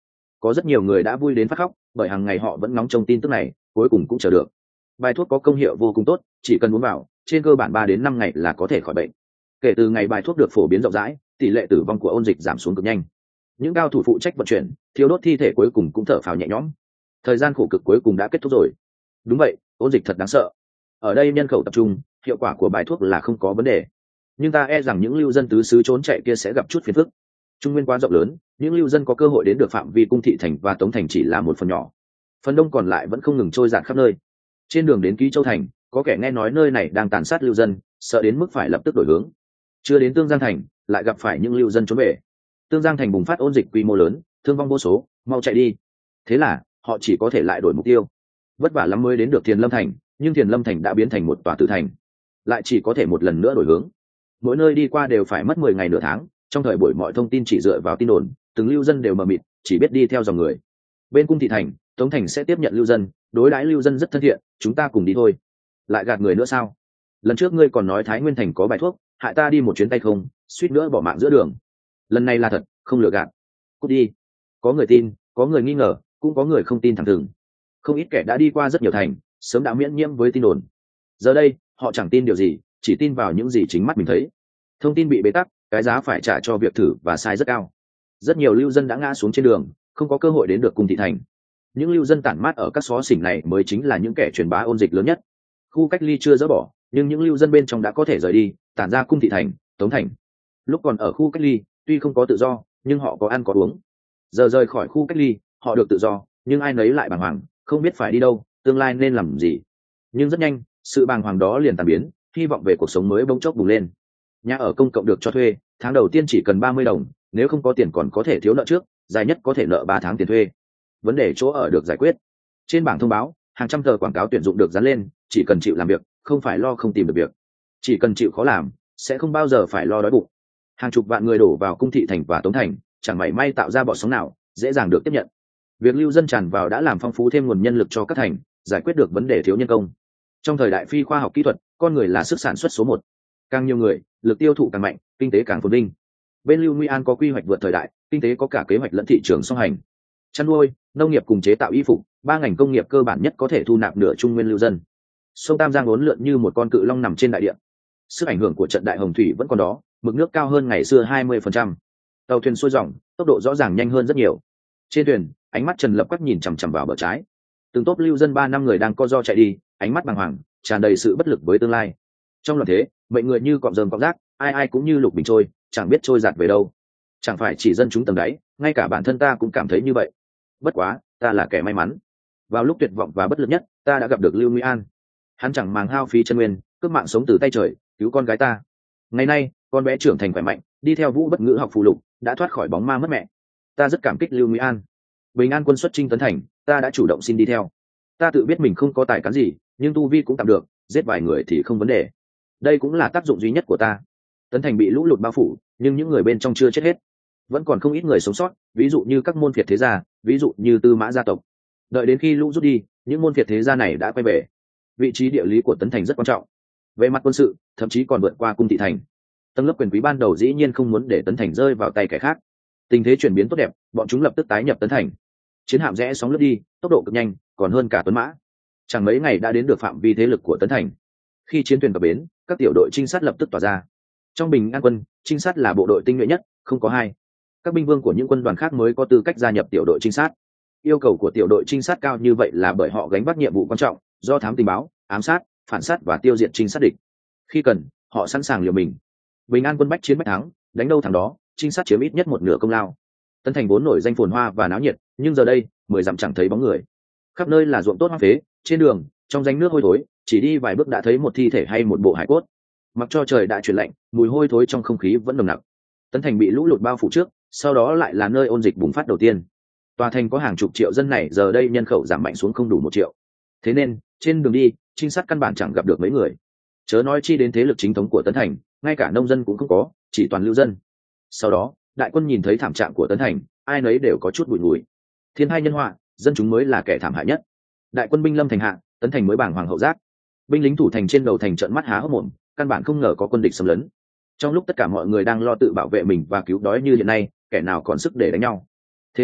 Có rất nhiều người đã vui đến phát khóc, bởi hàng ngày họ vẫn ngóng trông tin tức này, cuối cùng cũng chờ được. Bài thuốc có công hiệu vô cùng tốt, chỉ cần uống vào, trên cơ bản 3 đến 5 ngày là có thể khỏi bệnh. Kể từ ngày bài thuốc được phổ biến rộng rãi, tỷ lệ tử vong của ôn dịch giảm xuống cực nhanh. Những cao thủ phụ trách vận chuyển, thiêu đốt thi thể cuối cùng cũng thở phào nhẹ nhõm. Thời gian khổ cực cuối cùng đã kết thúc rồi. Đúng vậy, ôn dịch thật đáng sợ. Ở đây nhân khẩu tập trung, hiệu quả của bài thuốc là không có vấn đề. Nhưng ta e rằng những lưu dân tứ xứ trốn chạy kia sẽ gặp chút phiền phức. Trung nguyên quá rộng lớn, những lưu dân có cơ hội đến được phạm vi cung thị thành và tống thành chỉ là một phần nhỏ. Phần đông còn lại vẫn không ngừng trôi dạt khắp nơi. Trên đường đến Ký Châu thành, có kẻ nghe nói nơi này đang tàn sát lưu dân, sợ đến mức phải lập tức đổi hướng. Chưa đến Tương Giang thành, lại gặp phải những lưu dân trốn về. Tương Giang thành bùng phát ôn dịch quy mô lớn, thương vong vô số, mau chạy đi. Thế là họ chỉ có thể lại đổi mục tiêu. Vất vả lắm mới đến được Thiền Lâm thành, nhưng Thiền Lâm thành đã biến thành một tòa tử thành, lại chỉ có thể một lần nữa đổi hướng. Mỗi nơi đi qua đều phải mất 10 ngày nửa tháng, trong thời buổi mọi thông tin chỉ dựa vào tin đồn, từng lưu dân đều mờ mịt, chỉ biết đi theo dòng người. Bên cung thị thành, Tống thành sẽ tiếp nhận lưu dân, đối đãi lưu dân rất thân thiện, chúng ta cùng đi thôi. Lại gạt người nữa sao? Lần trước ngươi còn nói Thái Nguyên thành có bài thuốc, hại ta đi một chuyến tay không, suýt nữa bỏ mạng giữa đường. Lần này là thật, không lừa gạt. Cút đi. Có người tin, có người nghi ngờ, cũng có người không tin thẳng thừng. Không ít kẻ đã đi qua rất nhiều thành, sớm đã miễn nhiễm với tin đồn. Giờ đây, họ chẳng tin điều gì, chỉ tin vào những gì chính mắt mình thấy. Thông tin bị bế tắc, cái giá phải trả cho việc thử và sai rất cao. Rất nhiều lưu dân đã ngã xuống trên đường, không có cơ hội đến được cung thị thành. Những lưu dân tản mát ở các xó xỉnh này mới chính là những kẻ truyền bá ôn dịch lớn nhất. Khu cách ly chưa dỡ bỏ, nhưng những lưu dân bên trong đã có thể rời đi, tản ra cung thị thành, Tống thành. Lúc còn ở khu cách ly, tuy không có tự do, nhưng họ có ăn có uống. Giờ rời khỏi khu cách ly, họ được tự do, nhưng ai nấy lại bàng hoàng, không biết phải đi đâu, tương lai nên làm gì. Nhưng rất nhanh, sự bàng hoàng đó liền tan biến, hy vọng về cuộc sống mới bỗng chốc bùng lên. Nhà ở công cộng được cho thuê, tháng đầu tiên chỉ cần 30 đồng, nếu không có tiền còn có thể thiếu nợ trước, dài nhất có thể nợ 3 tháng tiền thuê. Vấn đề chỗ ở được giải quyết. Trên bảng thông báo, hàng trăm tờ quảng cáo tuyển dụng được dán lên, chỉ cần chịu làm việc, không phải lo không tìm được việc. Chỉ cần chịu khó làm, sẽ không bao giờ phải lo đói bụng. Hàng chục vạn người đổ vào cung thị thành và Tống thành, chẳng mảy may tạo ra bọt sóng nào, dễ dàng được tiếp nhận. Việc lưu dân tràn vào đã làm phong phú thêm nguồn nhân lực cho các thành, giải quyết được vấn đề thiếu nhân công. Trong thời đại phi khoa học kỹ thuật, con người là sức sản xuất số 1. Càng nhiều người, lực tiêu thụ càng mạnh, kinh tế càng phồn vinh. Bên Lưu Nguy An có quy hoạch vượt thời đại, kinh tế có cả kế hoạch lẫn thị trường song hành. Chăn nuôi, nông nghiệp cùng chế tạo y phục, 3 ngành công nghiệp cơ bản nhất có thể thu nạp nửa trung nguyên lưu dân. Sông Tam Giang uốn lượn như một con cự long nằm trên đại địa. Sức ảnh hưởng của trận đại hồng thủy vẫn còn đó, mực nước cao hơn ngày xưa 20%. Tàu thuyền xuôi dòng, tốc độ rõ ràng nhanh hơn rất nhiều. Trên thuyền, ánh mắt Trần Lập Quắc nhìn chằm chằm vào bờ trái. Từng tốp lưu dân 3 năm người đang co ro chạy đi, ánh mắt bàng hoàng, tràn đầy sự bất lực với tương lai. Trong loạn thế, mệnh người như cọp rơm cọp rác, ai ai cũng như lục bình trôi, chẳng biết trôi giạt về đâu. Chẳng phải chỉ dân chúng tầng đáy, ngay cả bản thân ta cũng cảm thấy như vậy. Bất quá, ta là kẻ may mắn. Vào lúc tuyệt vọng và bất lực nhất, ta đã gặp được Lưu Nguy An. Hắn chẳng màng hao phí chân nguyên, cướp mạng sống từ tay trời, cứu con gái ta. Ngày nay, con bé trưởng thành khỏe mạnh, đi theo Vũ Bất Ngữ học phù lục, đã thoát khỏi bóng ma mất mẹ. Ta rất cảm kích Lưu Nguy An. Bình An quân xuất chinh Tấn thành, ta đã chủ động xin đi theo. Ta tự biết mình không có tài cán gì, nhưng tu vi cũng tạm được, giết vài người thì không vấn đề. Đây cũng là tác dụng duy nhất của ta. Tấn thành bị lũ lụt bao phủ, nhưng những người bên trong chưa chết hết, vẫn còn không ít người sống sót, ví dụ như các môn phiệt thế gia, ví dụ như Tư Mã gia tộc. Đợi đến khi lũ rút đi, những môn phiệt thế gia này đã quay về. Vị trí địa lý của Tấn thành rất quan trọng, về mặt quân sự thậm chí còn vượt qua cung thị thành. Tầng lớp quyền quý ban đầu dĩ nhiên không muốn để Tấn thành rơi vào tay kẻ khác. Tình thế chuyển biến tốt đẹp, bọn chúng lập tức tái nhập Tấn thành. Chiến hạm rẽ sóng lướt đi, tốc độ cực nhanh, còn hơn cả tuấn mã. Chẳng mấy ngày đã đến được phạm vi thế lực của Tấn thành. Khi chiến thuyền cập bến, các tiểu đội trinh sát lập tức tỏa ra. Trong Bình An quân, trinh sát là bộ đội tinh nhuệ nhất, không có hai. Các binh vương của những quân đoàn khác mới có tư cách gia nhập tiểu đội trinh sát. Yêu cầu của tiểu đội trinh sát cao như vậy là bởi họ gánh vác nhiệm vụ quan trọng, do thám tình báo, ám sát, phản sát và tiêu diệt trinh sát địch. Khi cần, họ sẵn sàng liều mình. Bình An quân bách chiến bách thắng, đánh đâu thắng đó, trinh sát chiếm ít nhất một nửa công lao. Tấn thành vốn nổi danh phồn hoa và náo nhiệt, nhưng giờ đây 10 dặm chẳng thấy bóng người. Khắp nơi là ruộng tốt hoang phế, trên đường, trong rãnh nước hôi thối, chỉ đi vài bước đã thấy một thi thể hay một bộ hải cốt. Mặc cho trời đã chuyển lạnh, mùi hôi thối trong không khí vẫn nồng nặc. Tấn thành bị lũ lụt bao phủ trước, sau đó lại là nơi ôn dịch bùng phát đầu tiên. Tòa thành có hàng chục triệu dân này, giờ đây nhân khẩu giảm mạnh xuống không đủ 1 triệu. Thế nên, trên đường đi, trinh sát căn bản chẳng gặp được mấy người. Chớ nói chi đến thế lực chính thống của Tấn thành, ngay cả nông dân cũng không có, chỉ toàn lưu dân. Sau đó, đại quân nhìn thấy thảm trạng của Tấn thành, ai nấy đều có chút bụi ngùi. Thiên hai nhân họa, dân chúng mới là kẻ thảm hại nhất. Đại quân binh lâm thành hạ, Tấn thành mới bàng hoàng hậu giác. Binh lính thủ thành trên đầu thành trợn mắt há hốc mồm, căn bản không ngờ có quân địch xâm lấn. Trong lúc tất cả mọi người đang lo tự bảo vệ mình và cứu đói như hiện nay, kẻ nào còn sức để đánh nhau. Thế mà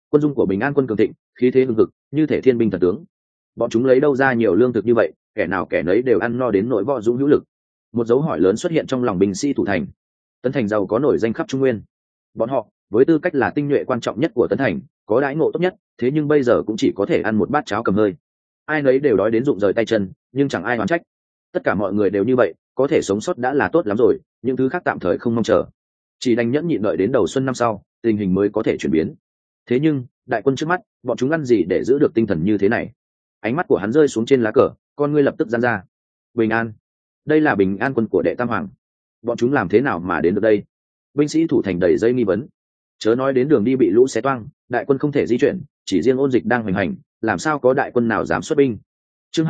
Quân dung của Bình An quân cường thịnh, khí thế hùng hực, như thể thiên binh thần tướng. Bọn chúng lấy đâu ra nhiều lương thực như vậy, kẻ nào kẻ nấy đều ăn no đến nỗi võ dũng hữu lực. Một dấu hỏi lớn xuất hiện trong lòng binh sĩ thủ thành. Tấn Thành giàu có nổi danh khắp Trung Nguyên. Bọn họ, với tư cách là tinh nhuệ quan trọng nhất của Tấn Thành, có đãi ngộ tốt nhất, thế nhưng bây giờ cũng chỉ có thể ăn một bát cháo cầm hơi. Ai nấy đều đói đến rụng rời tay chân, nhưng chẳng ai oán trách. Tất cả mọi người đều như vậy, có thể sống sót đã là tốt lắm rồi, những thứ khác tạm thời không mong chờ. Chỉ đành nhẫn nhịn đợi đến đầu xuân năm sau, tình hình mới có thể chuyển biến. Thế nhưng, đại quân trước mắt, bọn chúng ăn gì để giữ được tinh thần như thế này? Ánh mắt của hắn rơi xuống trên lá cờ, con ngươi lập tức giãn ra. Bình An, đây là Bình An quân của đệ tam hoàng. Bọn chúng làm thế nào mà đến được đây? Binh sĩ thủ thành đầy dây nghi vấn. Chớ nói đến đường đi bị lũ xé toang, đại quân không thể di chuyển, chỉ riêng ôn dịch đang hoành hành, làm sao có đại quân nào dám xuất binh? Chương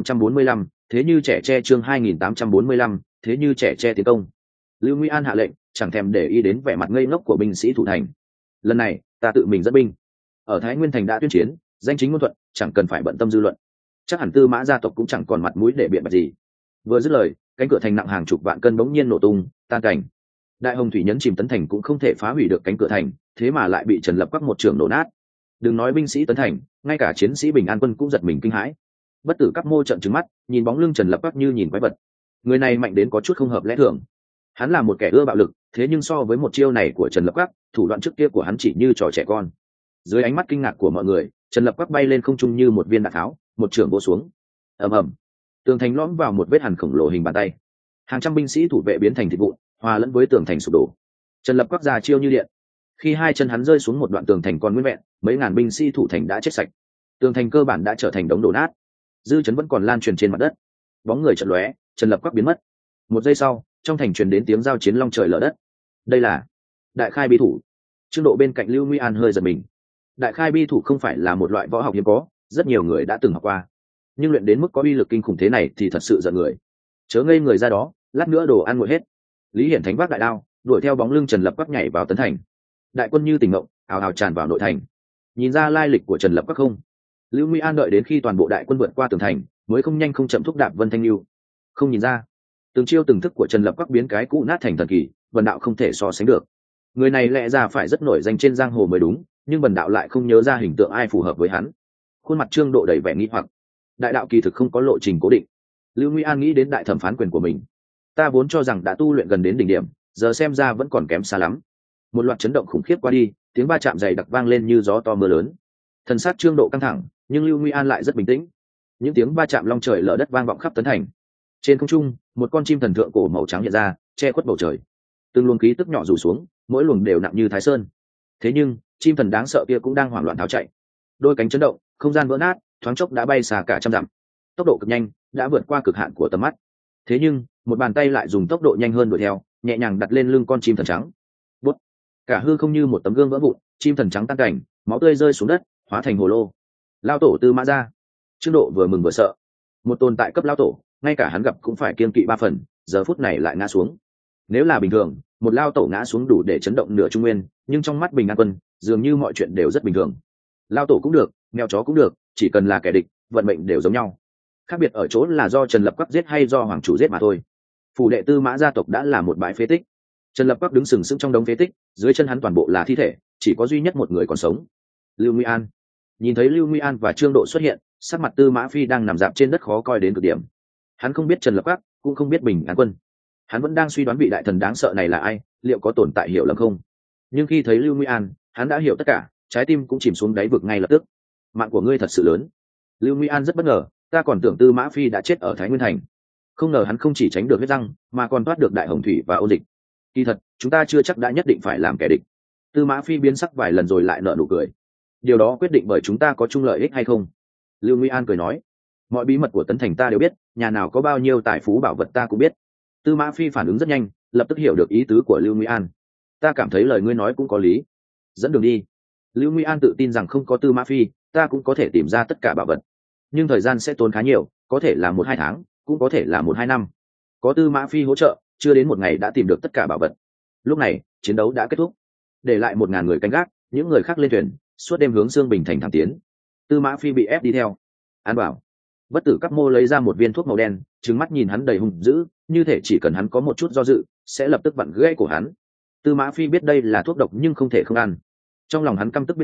2845, thế như trẻ tre. Chương 2845, thế như trẻ tre tiến công. Lưu Nguy An hạ lệnh, chẳng thèm để ý đến vẻ mặt ngây ngốc của binh sĩ thủ thành. Lần này, ta tự mình dẫn binh. Ở Thái Nguyên thành đã tuyên chiến, danh chính ngôn thuận, chẳng cần phải bận tâm dư luận. Chắc hẳn Tư Mã gia tộc cũng chẳng còn mặt mũi để biện bạch gì. Vừa dứt lời, cánh cửa thành nặng hàng chục vạn cân bỗng nhiên nổ tung, tan cảnh. Đại hồng thủy nhấn chìm Tấn Thành cũng không thể phá hủy được cánh cửa thành, thế mà lại bị Trần Lập Các một trường nổ nát. Đừng nói binh sĩ Tấn Thành, ngay cả chiến sĩ Bình An quân cũng giật mình kinh hãi. Bất tử Các mô trợn trừng mắt, nhìn bóng lưng Trần Lập Các như nhìn quái vật. Người này mạnh đến có chút không hợp lẽ thường. Hắn là một kẻ ưa bạo lực, thế nhưng so với một chiêu này của Trần Lập Các, thủ đoạn trước kia của hắn chỉ như trò trẻ con. Dưới ánh mắt kinh ngạc của mọi người, Trần Lập Các bay lên không trung như một viên đạn tháo, một trường vỗ xuống. Ầm ầm, tường thành lõm vào một vết hằn khổng lồ hình bàn tay. Hàng trăm binh sĩ thủ vệ biến thành thịt vụn, hòa lẫn với tường thành sụp đổ. Trần Lập Các ra chiêu như điện. Khi hai chân hắn rơi xuống một đoạn tường thành còn nguyên vẹn, mấy ngàn binh sĩ thủ thành đã chết sạch. Tường thành cơ bản đã trở thành đống đổ nát, dư chấn vẫn còn lan truyền trên mặt đất. Bóng người chợt lóe, Trần Lập Các biến mất. Một giây sau, trong thành truyền đến tiếng giao chiến long trời lở đất. Đây là đại khai bi thủ. Trương Độ bên cạnh Lưu Nguy An hơi giật mình. Đại khai bi thủ không phải là một loại võ học hiếm có, rất nhiều người đã từng học qua, nhưng luyện đến mức có uy lực kinh khủng thế này thì thật sự giận người. Chớ ngây người ra đó, lát nữa đồ ăn nguội hết. Lý Hiển Thánh vác đại đao, đuổi theo bóng lưng Trần Lập Các nhảy vào Tấn Thành. Đại quân như tỉnh ngộng, ào ào tràn vào nội thành. Nhìn ra lai lịch của Trần Lập Các không? Lưu Nguy An đợi đến khi toàn bộ đại quân vượt qua tường thành, mới không nhanh không chậm thúc đạp Vân Thanh Lưu. Không nhìn ra, từng chiêu từng thức của Trần Lập Các biến cái cũ nát thành thần kỳ, Vân Đạo không thể so sánh được. Người này lẽ ra phải rất nổi danh trên giang hồ mới đúng, nhưng Vân Đạo lại không nhớ ra hình tượng ai phù hợp với hắn. Khuôn mặt Trương Độ đầy vẻ nghi hoặc. Đại đạo kỳ thực không có lộ trình cố định. Lưu Nguy An nghĩ đến đại thẩm phán quyền của mình. Ta vốn cho rằng đã tu luyện gần đến đỉnh điểm, giờ xem ra vẫn còn kém xa lắm. Một loạt chấn động khủng khiếp qua đi, tiếng va chạm dày đặc vang lên như gió to mưa lớn. Thần sát Trương Độ căng thẳng, nhưng Lưu Nguy An lại rất bình tĩnh. Những tiếng va chạm long trời lở đất vang vọng khắp Tấn Thành. Trên không trung, một con chim thần thượng cổ màu trắng hiện ra, che khuất bầu trời. Từng luồng khí tức nhỏ rủ xuống, mỗi luồng đều nặng như Thái Sơn. Thế nhưng, chim thần đáng sợ kia cũng đang hoảng loạn tháo chạy. Đôi cánh chấn động, không gian vỡ nát, thoáng chốc đã bay xa cả trăm dặm. Tốc độ cực nhanh, đã vượt qua cực hạn của tầm mắt. Thế nhưng, một bàn tay lại dùng tốc độ nhanh hơn đuổi theo, nhẹ nhàng đặt lên lưng con chim thần trắng. Bút, cả hư không như một tấm gương vỡ vụn, chim thần trắng tan cảnh, máu tươi rơi xuống đất, hóa thành hồ lô. Lao tổ Tư Mã gia. Trương Độ vừa mừng vừa sợ. Một tồn tại cấp lao tổ, ngay cả hắn gặp cũng phải kiêng kỵ 3 phần, giờ phút này lại ngã xuống. Nếu là bình thường, một lao tổ ngã xuống đủ để chấn động nửa Trung Nguyên, nhưng trong mắt Bình An quân, dường như mọi chuyện đều rất bình thường. Lao tổ cũng được, mèo chó cũng được, chỉ cần là kẻ địch, vận mệnh đều giống nhau. Khác biệt ở chỗ là do Trần Lập Các giết hay do hoàng chủ giết mà thôi. Phủ đệ Tư Mã gia tộc đã là một bãi phế tích. Trần Lập Các đứng sừng sững trong đống phế tích, dưới chân hắn toàn bộ là thi thể, chỉ có duy nhất một người còn sống. Lưu Nguy An. Nhìn thấy Lưu Nguy An và Trương Độ xuất hiện, sắc mặt Tư Mã Phi đang nằm dạp trên đất khó coi đến cực điểm. Hắn không biết Trần Lập Các, cũng không biết Bình An quân. Hắn vẫn đang suy đoán vị đại thần đáng sợ này là ai, liệu có tồn tại hiểu lầm không? Nhưng khi thấy Lưu Nguy An, hắn đã hiểu tất cả, trái tim cũng chìm xuống đáy vực ngay lập tức. Mạng của ngươi thật sự lớn. Lưu Nguy An rất bất ngờ, ta còn tưởng Tư Mã Phi đã chết ở Thái Nguyên thành. Không ngờ hắn không chỉ tránh được huyết răng, mà còn thoát được đại hồng thủy và ôn dịch. Kỳ thật, chúng ta chưa chắc đã nhất định phải làm kẻ địch. Tư Mã Phi biến sắc vài lần rồi lại nở nụ cười. Điều đó quyết định bởi chúng ta có chung lợi ích hay không. Lưu Nguy An cười nói, mọi bí mật của Tấn Thành ta đều biết, nhà nào có bao nhiêu tài phú bảo vật ta cũng biết. Tư Mã Phi phản ứng rất nhanh, lập tức hiểu được ý tứ của Lưu Nguy An. Ta cảm thấy lời ngươi nói cũng có lý. Dẫn đường đi. Lưu Nguy An tự tin rằng không có Tư Mã Phi, ta cũng có thể tìm ra tất cả bảo vật. Nhưng thời gian sẽ tốn khá nhiều, có thể là 1-2 tháng, cũng có thể là 1-2 năm. Có Tư Mã Phi hỗ trợ, chưa đến một ngày đã tìm được tất cả bảo vật. Lúc này, chiến đấu đã kết thúc. Để lại 1000 người canh gác, những người khác lên thuyền, suốt đêm hướng Dương Bình thành thẳng tiến. Tư Mã Phi bị ép đi theo. An bảo. Bất tử Các mô lấy ra một viên thuốc màu đen, trừng mắt nhìn hắn đầy hung dữ, như thể chỉ cần hắn có một chút do dự, sẽ lập tức vặn gãy cổ hắn. Tư Mã Phi biết đây là thuốc độc nhưng không thể không ăn. Trong lòng hắn căm tức biết bao,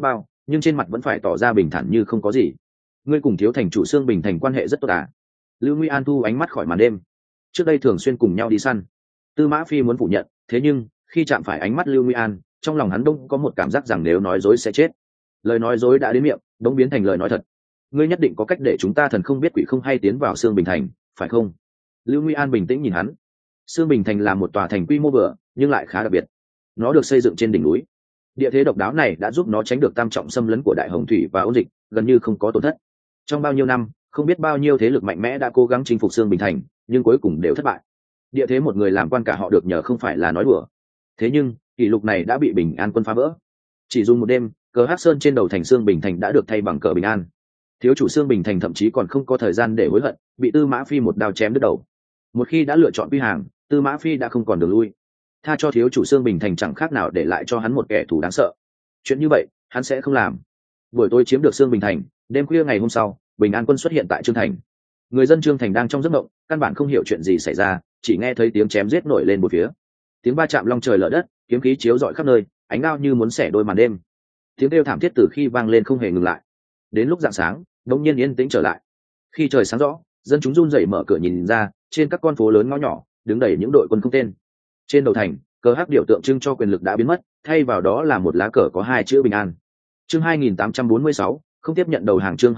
nhưng trên mặt vẫn phải tỏ ra bình thản như không có gì. Ngươi cùng thiếu thành chủ Sương Bình Thành quan hệ rất tốt à? Lưu Nguy An thu ánh mắt khỏi màn đêm. Trước đây thường xuyên cùng nhau đi săn. Tư Mã Phi muốn phủ nhận, thế nhưng khi chạm phải ánh mắt Lưu Nguy An, trong lòng hắn đông có một cảm giác rằng nếu nói dối sẽ chết. Lời nói dối đã đến miệng, đống biến thành lời nói thật. Ngươi nhất định có cách để chúng ta thần không biết quỷ không hay tiến vào Sương Bình Thành, phải không? Lưu Nguy An bình tĩnh nhìn hắn. Sương Bình Thành là một tòa thành quy mô vừa, nhưng lại khá đặc biệt. Nó được xây dựng trên đỉnh núi. Địa thế độc đáo này đã giúp nó tránh được tam trọng xâm lấn của Đại Hồng Thủy và ôn dịch, gần như không có tổn thất. Trong bao nhiêu năm, không biết bao nhiêu thế lực mạnh mẽ đã cố gắng chinh phục Sương Bình Thành, nhưng cuối cùng đều thất bại. Địa thế một người làm quan cả họ được nhờ không phải là nói đùa. Thế nhưng kỷ lục này đã bị Bình An quân phá vỡ. Chỉ dùng một đêm, cờ Hắc Sơn trên đầu thành Sương Bình Thành đã được thay bằng cờ Bình An. Thiếu chủ Sương Bình Thành thậm chí còn không có thời gian để hối hận, bị Tư Mã Phi một đao chém đứt đầu. Một khi đã lựa chọn quy hàng, Tư Mã Phi đã không còn đường lui. Tha cho thiếu chủ Sương Bình Thành chẳng khác nào để lại cho hắn một kẻ thù đáng sợ. Chuyện như vậy hắn sẽ không làm. Buổi tối chiếm được Sương Bình Thành, đêm khuya ngày hôm sau, Bình An quân xuất hiện tại Trương Thành. Người dân Trương Thành đang trong giấc mộng, căn bản không hiểu chuyện gì xảy ra, chỉ nghe thấy tiếng chém giết nổi lên một phía. Tiếng va chạm long trời lở đất, kiếm khí chiếu rọi khắp nơi, ánh đao như muốn xẻ đôi màn đêm. Tiếng kêu thảm thiết từ khi vang lên không hề ngừng lại. Đến lúc rạng sáng, đột nhiên yên tĩnh trở lại. Khi trời sáng rõ, dân chúng run rẩy mở cửa nhìn ra, trên các con phố lớn ngõ nhỏ, đứng đầy những đội quân không tên. Trên đầu thành, cờ hắc điểu tượng trưng cho quyền lực đã biến mất, thay vào đó là một lá cờ có hai chữ Bình An. Chương 2846, không tiếp nhận đầu hàng. Chương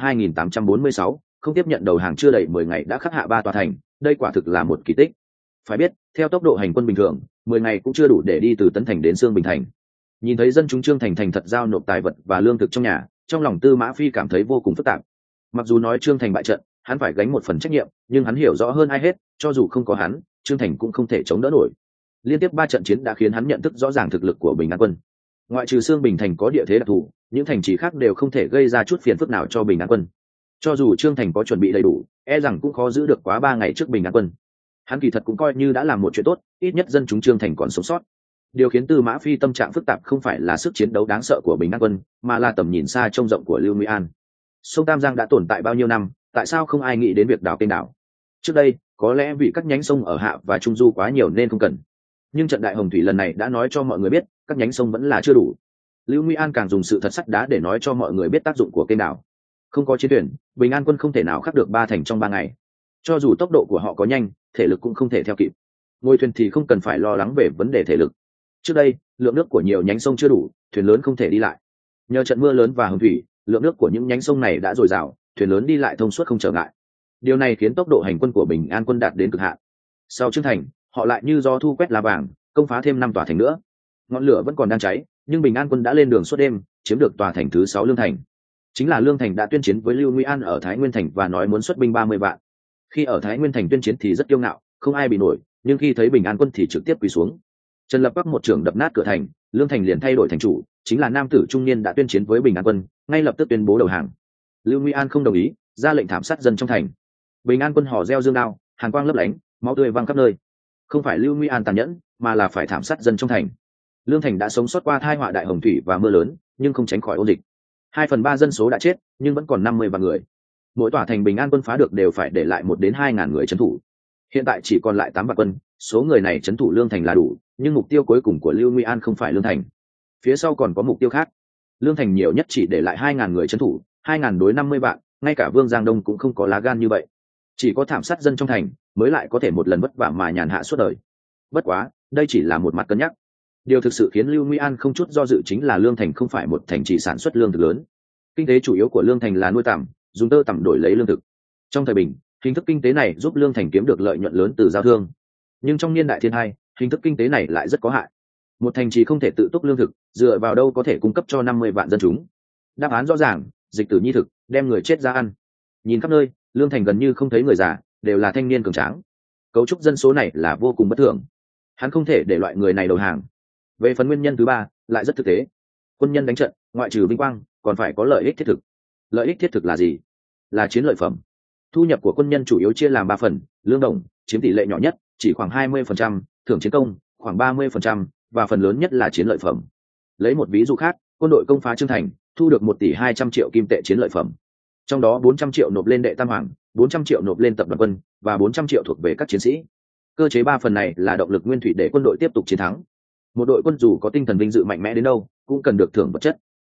2846, không tiếp nhận đầu hàng. Chưa đầy 10 ngày đã khắc hạ 3 tòa thành, đây quả thực là một kỳ tích. Phải biết, theo tốc độ hành quân bình thường, 10 ngày cũng chưa đủ để đi từ Tấn Thành đến Sương Bình Thành. Nhìn thấy dân chúng Trương Thành thành thật giao nộp tài vật và lương thực trong nhà, trong lòng Tư Mã Phi cảm thấy vô cùng phức tạp. Mặc dù nói Trương Thành bại trận, hắn phải gánh một phần trách nhiệm, nhưng hắn hiểu rõ hơn ai hết, cho dù không có hắn, Trương Thành cũng không thể chống đỡ nổi. Liên tiếp 3 trận chiến đã khiến hắn nhận thức rõ ràng thực lực của Bình An quân. Ngoại trừ Sương Bình Thành có địa thế đặc thù, những thành trì khác đều không thể gây ra chút phiền phức nào cho Bình An quân. Cho dù Trương Thành có chuẩn bị đầy đủ, e rằng cũng khó giữ được quá 3 ngày trước Bình An quân. Hắn kỳ thật cũng coi như đã làm một chuyện tốt, ít nhất dân chúng Trương Thành còn sống sót. Điều khiến Tư Mã Phi tâm trạng phức tạp không phải là sức chiến đấu đáng sợ của Bình An quân, mà là tầm nhìn xa trông rộng của Lưu Nguy An. Sông Tam Giang đã tồn tại bao nhiêu năm, tại sao không ai nghĩ đến việc đào kênh đảo? Trước đây, có lẽ vì các nhánh sông ở hạ và trung du quá nhiều nên không cần. Nhưng trận Đại Hồng Thủy lần này đã nói cho mọi người biết, các nhánh sông vẫn là chưa đủ. Lưu Nguy An càng dùng sự thật sắt đá để nói cho mọi người biết tác dụng của kênh đảo. Không có chiến thuyền, Bình An quân không thể nào khắc được 3 thành trong 3 ngày. Cho dù tốc độ của họ có nhanh, thể lực cũng không thể theo kịp. Ngồi thuyền thì không cần phải lo lắng về vấn đề thể lực. Trước đây, lượng nước của nhiều nhánh sông chưa đủ, thuyền lớn không thể đi lại. Nhờ trận mưa lớn và hồng thủy, lượng nước của những nhánh sông này đã dồi dào, thuyền lớn đi lại thông suốt không trở ngại. Điều này khiến tốc độ hành quân của Bình An quân đạt đến cực hạn. Sau Trương Thành, họ lại như gió thu quét lá vàng, công phá thêm 5 tòa thành nữa. Ngọn lửa vẫn còn đang cháy, nhưng Bình An quân đã lên đường suốt đêm, chiếm được tòa thành thứ 6 Lương Thành. Chính là Lương Thành đã tuyên chiến với Lưu Nguy An ở Thái Nguyên Thành và nói muốn xuất binh 30 vạn. Khi ở Thái Nguyên Thành tuyên chiến thì rất kiêu ngạo, không ai bị nổi, nhưng khi thấy Bình An quân thì trực tiếp quỳ xuống. Trần Lập Bắc một trưởng đập nát cửa thành, Lương Thành liền thay đổi thành chủ, chính là nam tử trung niên đã tuyên chiến với Bình An quân, ngay lập tức tuyên bố đầu hàng. Lưu Nguy An không đồng ý, ra lệnh thảm sát dân trong thành. Bình An quân hò reo dương đao, hàn quang lấp lánh, máu tươi văng khắp nơi. Không phải Lưu Nguy An tàn nhẫn, mà là phải thảm sát dân trong thành. Lương Thành đã sống sót qua tai họa đại hồng thủy và mưa lớn, nhưng không tránh khỏi ôn dịch. 2/3 dân số đã chết, nhưng vẫn còn 50 vạn người. Mỗi tòa thành Bình An quân phá được đều phải để lại 1 đến 2 ngàn người trấn thủ. Hiện tại chỉ còn lại 8 vạn quân, số người này trấn thủ Lương Thành là đủ, nhưng mục tiêu cuối cùng của Lưu Nguy An không phải Lương Thành. Phía sau còn có mục tiêu khác. Lương Thành nhiều nhất chỉ để lại 2 ngàn người trấn thủ, 2 ngàn đối 50 vạn, ngay cả Vương Giang Đông cũng không có lá gan như vậy. Chỉ có thảm sát dân trong thành mới lại có thể một lần vất vả mà nhàn hạ suốt đời. Bất quá, đây chỉ là một mặt cân nhắc. Điều thực sự khiến Lưu Nguy An không chút do dự chính là Lương Thành không phải một thành trì sản xuất lương thực lớn. Kinh tế chủ yếu của Lương Thành là nuôi tằm, dùng tơ tằm đổi lấy lương thực. Trong thời bình, hình thức kinh tế này giúp Lương Thành kiếm được lợi nhuận lớn từ giao thương. Nhưng trong niên đại thiên hai, hình thức kinh tế này lại rất có hại. Một thành trì không thể tự túc lương thực, dựa vào đâu có thể cung cấp cho 50 vạn dân chúng? Đáp án rõ ràng, dịch tử nhi thực, đem người chết ra ăn. Nhìn khắp nơi, Lương Thành gần như không thấy người già, đều là thanh niên cường tráng. Cấu trúc dân số này là vô cùng bất thường. Hắn không thể để loại người này đầu hàng. Về phần nguyên nhân thứ 3, lại rất thực tế. Quân nhân đánh trận, ngoại trừ vinh quang, còn phải có lợi ích thiết thực. Lợi ích thiết thực là gì? Là chiến lợi phẩm. Thu nhập của quân nhân chủ yếu chia làm 3 phần, lương đồng chiếm tỷ lệ nhỏ nhất, chỉ khoảng 20%, thưởng chiến công khoảng 30%, và phần lớn nhất là chiến lợi phẩm. Lấy một ví dụ khác, quân đội công phá Trương Thành, thu được 1 tỷ 200 triệu kim tệ chiến lợi phẩm. Trong đó 400 triệu nộp lên đệ tam hoàng, 400 triệu nộp lên tập đoàn quân, và 400 triệu thuộc về các chiến sĩ. Cơ chế 3 phần này là động lực nguyên thủy để quân đội tiếp tục chiến thắng. Một đội quân dù có tinh thần vinh dự mạnh mẽ đến đâu, cũng cần được thưởng vật chất.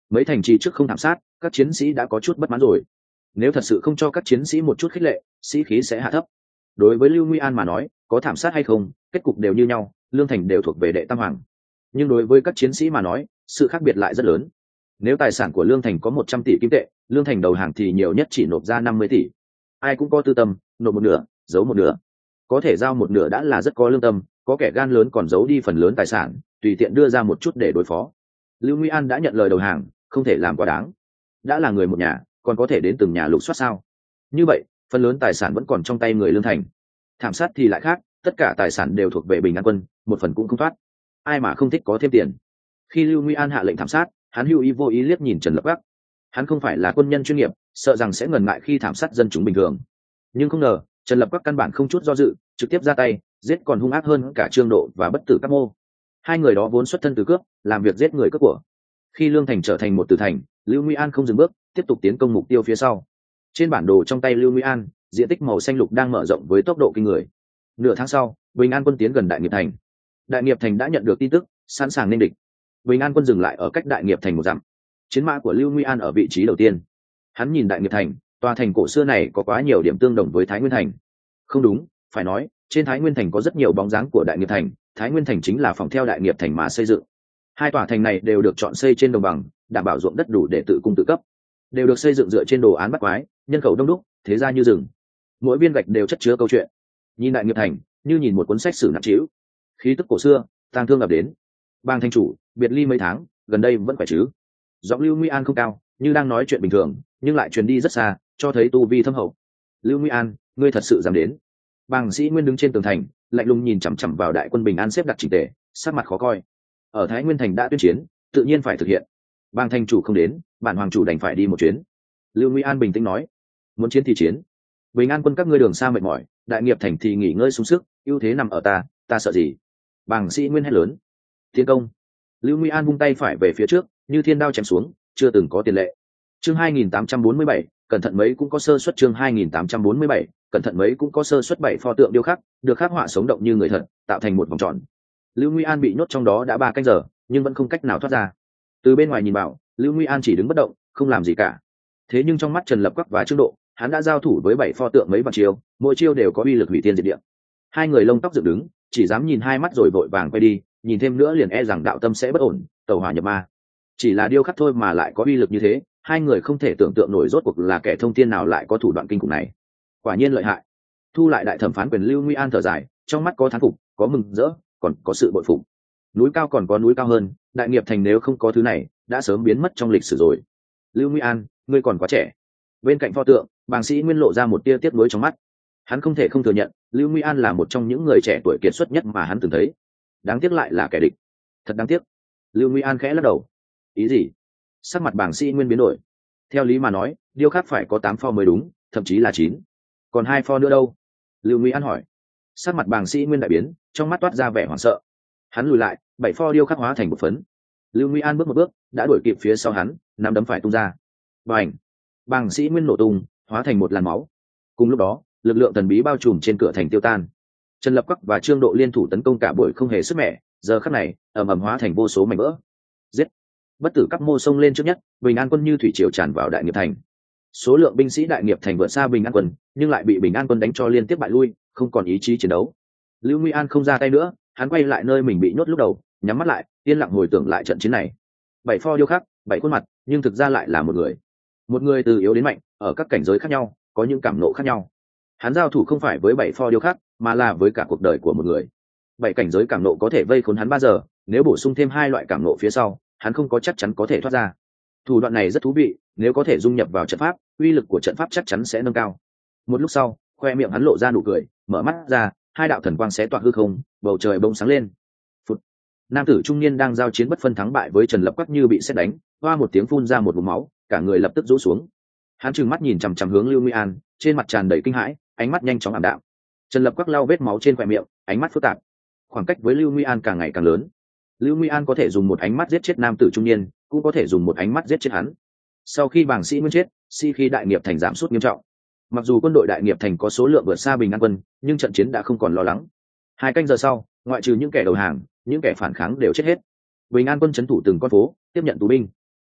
mấy thành trì trước không thảm sát, các chiến sĩ đã có chút bất mãn rồi. Nếu thật sự không cho các chiến sĩ một chút khích lệ, sĩ khí sẽ hạ thấp. Đối với Lưu Nguy An mà nói, có thảm sát hay không, kết cục đều như nhau, lương thành đều thuộc về đệ tam hoàng. Nhưng đối với các chiến sĩ mà nói, sự khác biệt lại rất lớn. Nếu tài sản của lương thành có 100 tỷ kim tệ, lương thành đầu hàng thì nhiều nhất chỉ nộp ra 50 tỷ. Ai cũng có tư tâm, nộp một nửa, giấu một nửa. Có thể giao một nửa đã là rất có lương tâm, có kẻ gan lớn còn giấu đi phần lớn tài sản, tùy tiện đưa ra một chút để đối phó. Lưu Nguy An đã nhận lời đầu hàng, không thể làm quá đáng. Đã là người một nhà, còn có thể đến từng nhà lục soát sao? Như vậy, phần lớn tài sản vẫn còn trong tay người lương thành. Thảm sát thì lại khác, tất cả tài sản đều thuộc về Bình An quân, một phần cũng không thoát. Ai mà không thích có thêm tiền? Khi Lưu Nguy An hạ lệnh thảm sát, hắn hữu ý vô ý liếc nhìn Trần Lập Bắc. Hắn không phải là quân nhân chuyên nghiệp, sợ rằng sẽ ngần ngại khi thảm sát dân chúng bình thường. Nhưng không ngờ, Trần Lập Bắc căn bản không chút do dự, trực tiếp ra tay, giết còn hung ác hơn cả Trương Độ và Bất Tử Các Mô. Hai người đó vốn xuất thân từ cướp, làm việc giết người cướp của. Khi lương thành trở thành một tử thành, Lưu Nguy An không dừng bước, tiếp tục tiến công mục tiêu phía sau. Trên bản đồ trong tay Lưu Nguy An, diện tích màu xanh lục đang mở rộng với tốc độ kinh người. Nửa tháng sau, Bình An quân tiến gần Đại Nghiệp thành. Đại Nghiệp thành đã nhận được tin tức, sẵn sàng nên địch. Bình An quân dừng lại ở cách Đại Nghiệp thành 1 dặm. Chiến mã của Lưu Nguy An ở vị trí đầu tiên. Hắn nhìn Đại Nghiệp thành, tòa thành cổ xưa này có quá nhiều điểm tương đồng với Thái Nguyên thành. Không đúng, phải nói, trên Thái Nguyên thành có rất nhiều bóng dáng của Đại Nghiệp thành, Thái Nguyên thành chính là phòng theo Đại Nghiệp thành mà xây dựng. Hai tòa thành này đều được chọn xây trên đồng bằng, đảm bảo ruộng đất đủ để tự cung tự cấp. Đều được xây dựng dựa trên đồ án bắt quái, nhân khẩu đông đúc, thế gia như rừng. Mỗi viên gạch đều chất chứa câu chuyện. Nhìn Đại Nghiệp thành, như nhìn một cuốn sách sử nặng trĩu. Khí tức cổ xưa, tang thương ập đến. Bang thành chủ, biệt ly mấy tháng, gần đây vẫn khỏe chứ? Giọng Lưu Nguy An không cao, như đang nói chuyện bình thường, nhưng lại truyền đi rất xa, cho thấy tu vi thâm hậu. Lưu Nguy An, ngươi thật sự dám đến? Bàng sĩ Nguyên đứng trên tường thành, lạnh lùng nhìn chằm chằm vào đại quân Bình An xếp đặt chỉnh tề, sắc mặt khó coi. Ở Thái Nguyên thành đã tuyên chiến, tự nhiên phải thực hiện. Bàng thành chủ không đến, bản hoàng chủ đành phải đi một chuyến. Lưu Nguy An bình tĩnh nói, muốn chiến thì chiến. Bình An quân các ngươi đường xa mệt mỏi, Đại Nghiệp thành thì nghỉ ngơi sung sức, ưu thế nằm ở ta, ta sợ gì? Bàng sĩ Nguyên hét lớn, tiến công. Lưu Nguy An vung tay phải về phía trước, như thiên đao chém xuống, chưa từng có tiền lệ. Chương 2847, cẩn thận mấy cũng có sơ suất. Chương 2847, cẩn thận mấy cũng có sơ suất. 7 pho tượng điêu khắc, được khắc họa sống động như người thật, tạo thành một vòng tròn. Lưu Nguy An bị nhốt trong đó đã 3 canh giờ, nhưng vẫn không cách nào thoát ra. Từ bên ngoài nhìn vào, Lưu Nguy An chỉ đứng bất động, không làm gì cả. Thế nhưng trong mắt Trần Lập Quắc và Trương Độ, hắn đã giao thủ với 7 pho tượng mấy vạn chiêu, mỗi chiêu đều có uy lực hủy thiên diệt địa. Hai người lông tóc dựng đứng, chỉ dám nhìn hai mắt rồi vội vàng quay đi, nhìn thêm nữa liền e rằng đạo tâm sẽ bất ổn, tẩu hỏa nhập ma. Chỉ là điêu khắc thôi mà lại có uy lực như thế, hai người không thể tưởng tượng nổi rốt cuộc là kẻ thông thiên nào lại có thủ đoạn kinh khủng này. Quả nhiên lợi hại. Thu lại đại thẩm phán quyền, Lưu Nguy An thở dài, trong mắt có thán phục, có mừng rỡ, còn có sự bội phục. Núi cao còn có núi cao hơn, Đại Nghiệp thành nếu không có thứ này, đã sớm biến mất trong lịch sử rồi. Lưu Nguy An, ngươi còn quá trẻ. Bên cạnh pho tượng, bàng sĩ Nguyên lộ ra một tia tiếc nuối trong mắt. Hắn không thể không thừa nhận, Lưu Nguy An là một trong những người trẻ tuổi kiệt xuất nhất mà hắn từng thấy. Đáng tiếc lại là kẻ địch. Thật đáng tiếc. Lưu Nguy An khẽ lắc đầu. Ý gì? Sắc mặt bàng sĩ Nguyên biến đổi. Theo lý mà nói, điêu khắc phải có 8 pho mới đúng, thậm chí là 9. Còn 2 pho nữa đâu? Lưu Nguy An hỏi. Sắc mặt bàng sĩ Nguyên đại biến, trong mắt toát ra vẻ hoảng sợ. Hắn lùi lại, 7 pho điêu khắc hóa thành một phấn. Lưu Nguy An bước một bước, đã đuổi kịp phía sau hắn, nắm đấm phải tung ra. Bành! Bàng sĩ Nguyên nổ tung, hóa thành một làn máu. Cùng lúc đó, lực lượng thần bí bao trùm trên cửa thành tiêu tan. Trần Lập Quắc và Trương Độ liên thủ tấn công cả buổi không hề sức mẻ, giờ khắc này, ầm ầm hóa thành vô số mảnh vỡ. Giết! Bất Tử Các Mô xông lên trước nhất, Bình An quân như thủy triều tràn vào Đại Nghiệp thành. Số lượng binh sĩ Đại Nghiệp thành vượt xa Bình An quân, nhưng lại bị Bình An quân đánh cho liên tiếp bại lui, không còn ý chí chiến đấu. Lưu Nguy An không ra tay nữa, hắn quay lại nơi mình bị nhốt lúc đầu, nhắm mắt lại, yên lặng hồi tưởng lại trận chiến này. 7 pho điêu khắc, 7 khuôn mặt, nhưng thực ra lại là một người. Một người từ yếu đến mạnh, ở các cảnh giới khác nhau, có những cảm nộ khác nhau. Hắn giao thủ không phải với 7 pho điêu khắc, mà là với cả cuộc đời của một người. 7 cảnh giới cảm nộ có thể vây khốn hắn 3 giờ, nếu bổ sung thêm 2 loại cảm nộ phía sau, hắn không có chắc chắn có thể thoát ra. Thủ đoạn này rất thú vị, nếu có thể dung nhập vào trận pháp, uy lực của trận pháp chắc chắn sẽ nâng cao. Một lúc sau, khoe miệng hắn lộ ra nụ cười, mở mắt ra, 2 đạo thần quang xé toạc hư không, bầu trời bỗng sáng lên. Phụt. Nam tử trung niên đang giao chiến bất phân thắng bại với Trần Lập Quắc như bị sét đánh, hoa một tiếng phun ra một ngụm máu, cả người lập tức rũ xuống. Hắn trừng mắt nhìn chằm chằm hướng Lưu Nguy An, trên mặt tràn đầy kinh hãi, ánh mắt nhanh chóng ảm đạm. Trần Lập Quắc lau vết máu trên khóe miệng, ánh mắt phức tạp. Khoảng cách với Lưu Nguy An càng ngày càng lớn. Lưu Nguy An có thể dùng một ánh mắt giết chết nam tử trung niên, cũng có thể dùng một ánh mắt giết chết hắn. Sau khi bàng sĩ Nguyên chết, khi Đại Nghiệp thành giảm sút nghiêm trọng. Mặc dù quân đội Đại Nghiệp thành có số lượng vượt xa Bình An quân, nhưng trận chiến đã không còn lo lắng. 2 canh giờ sau, ngoại trừ những kẻ đầu hàng, những kẻ phản kháng đều chết hết. Bình An quân trấn thủ từng con phố, tiếp nhận tù binh.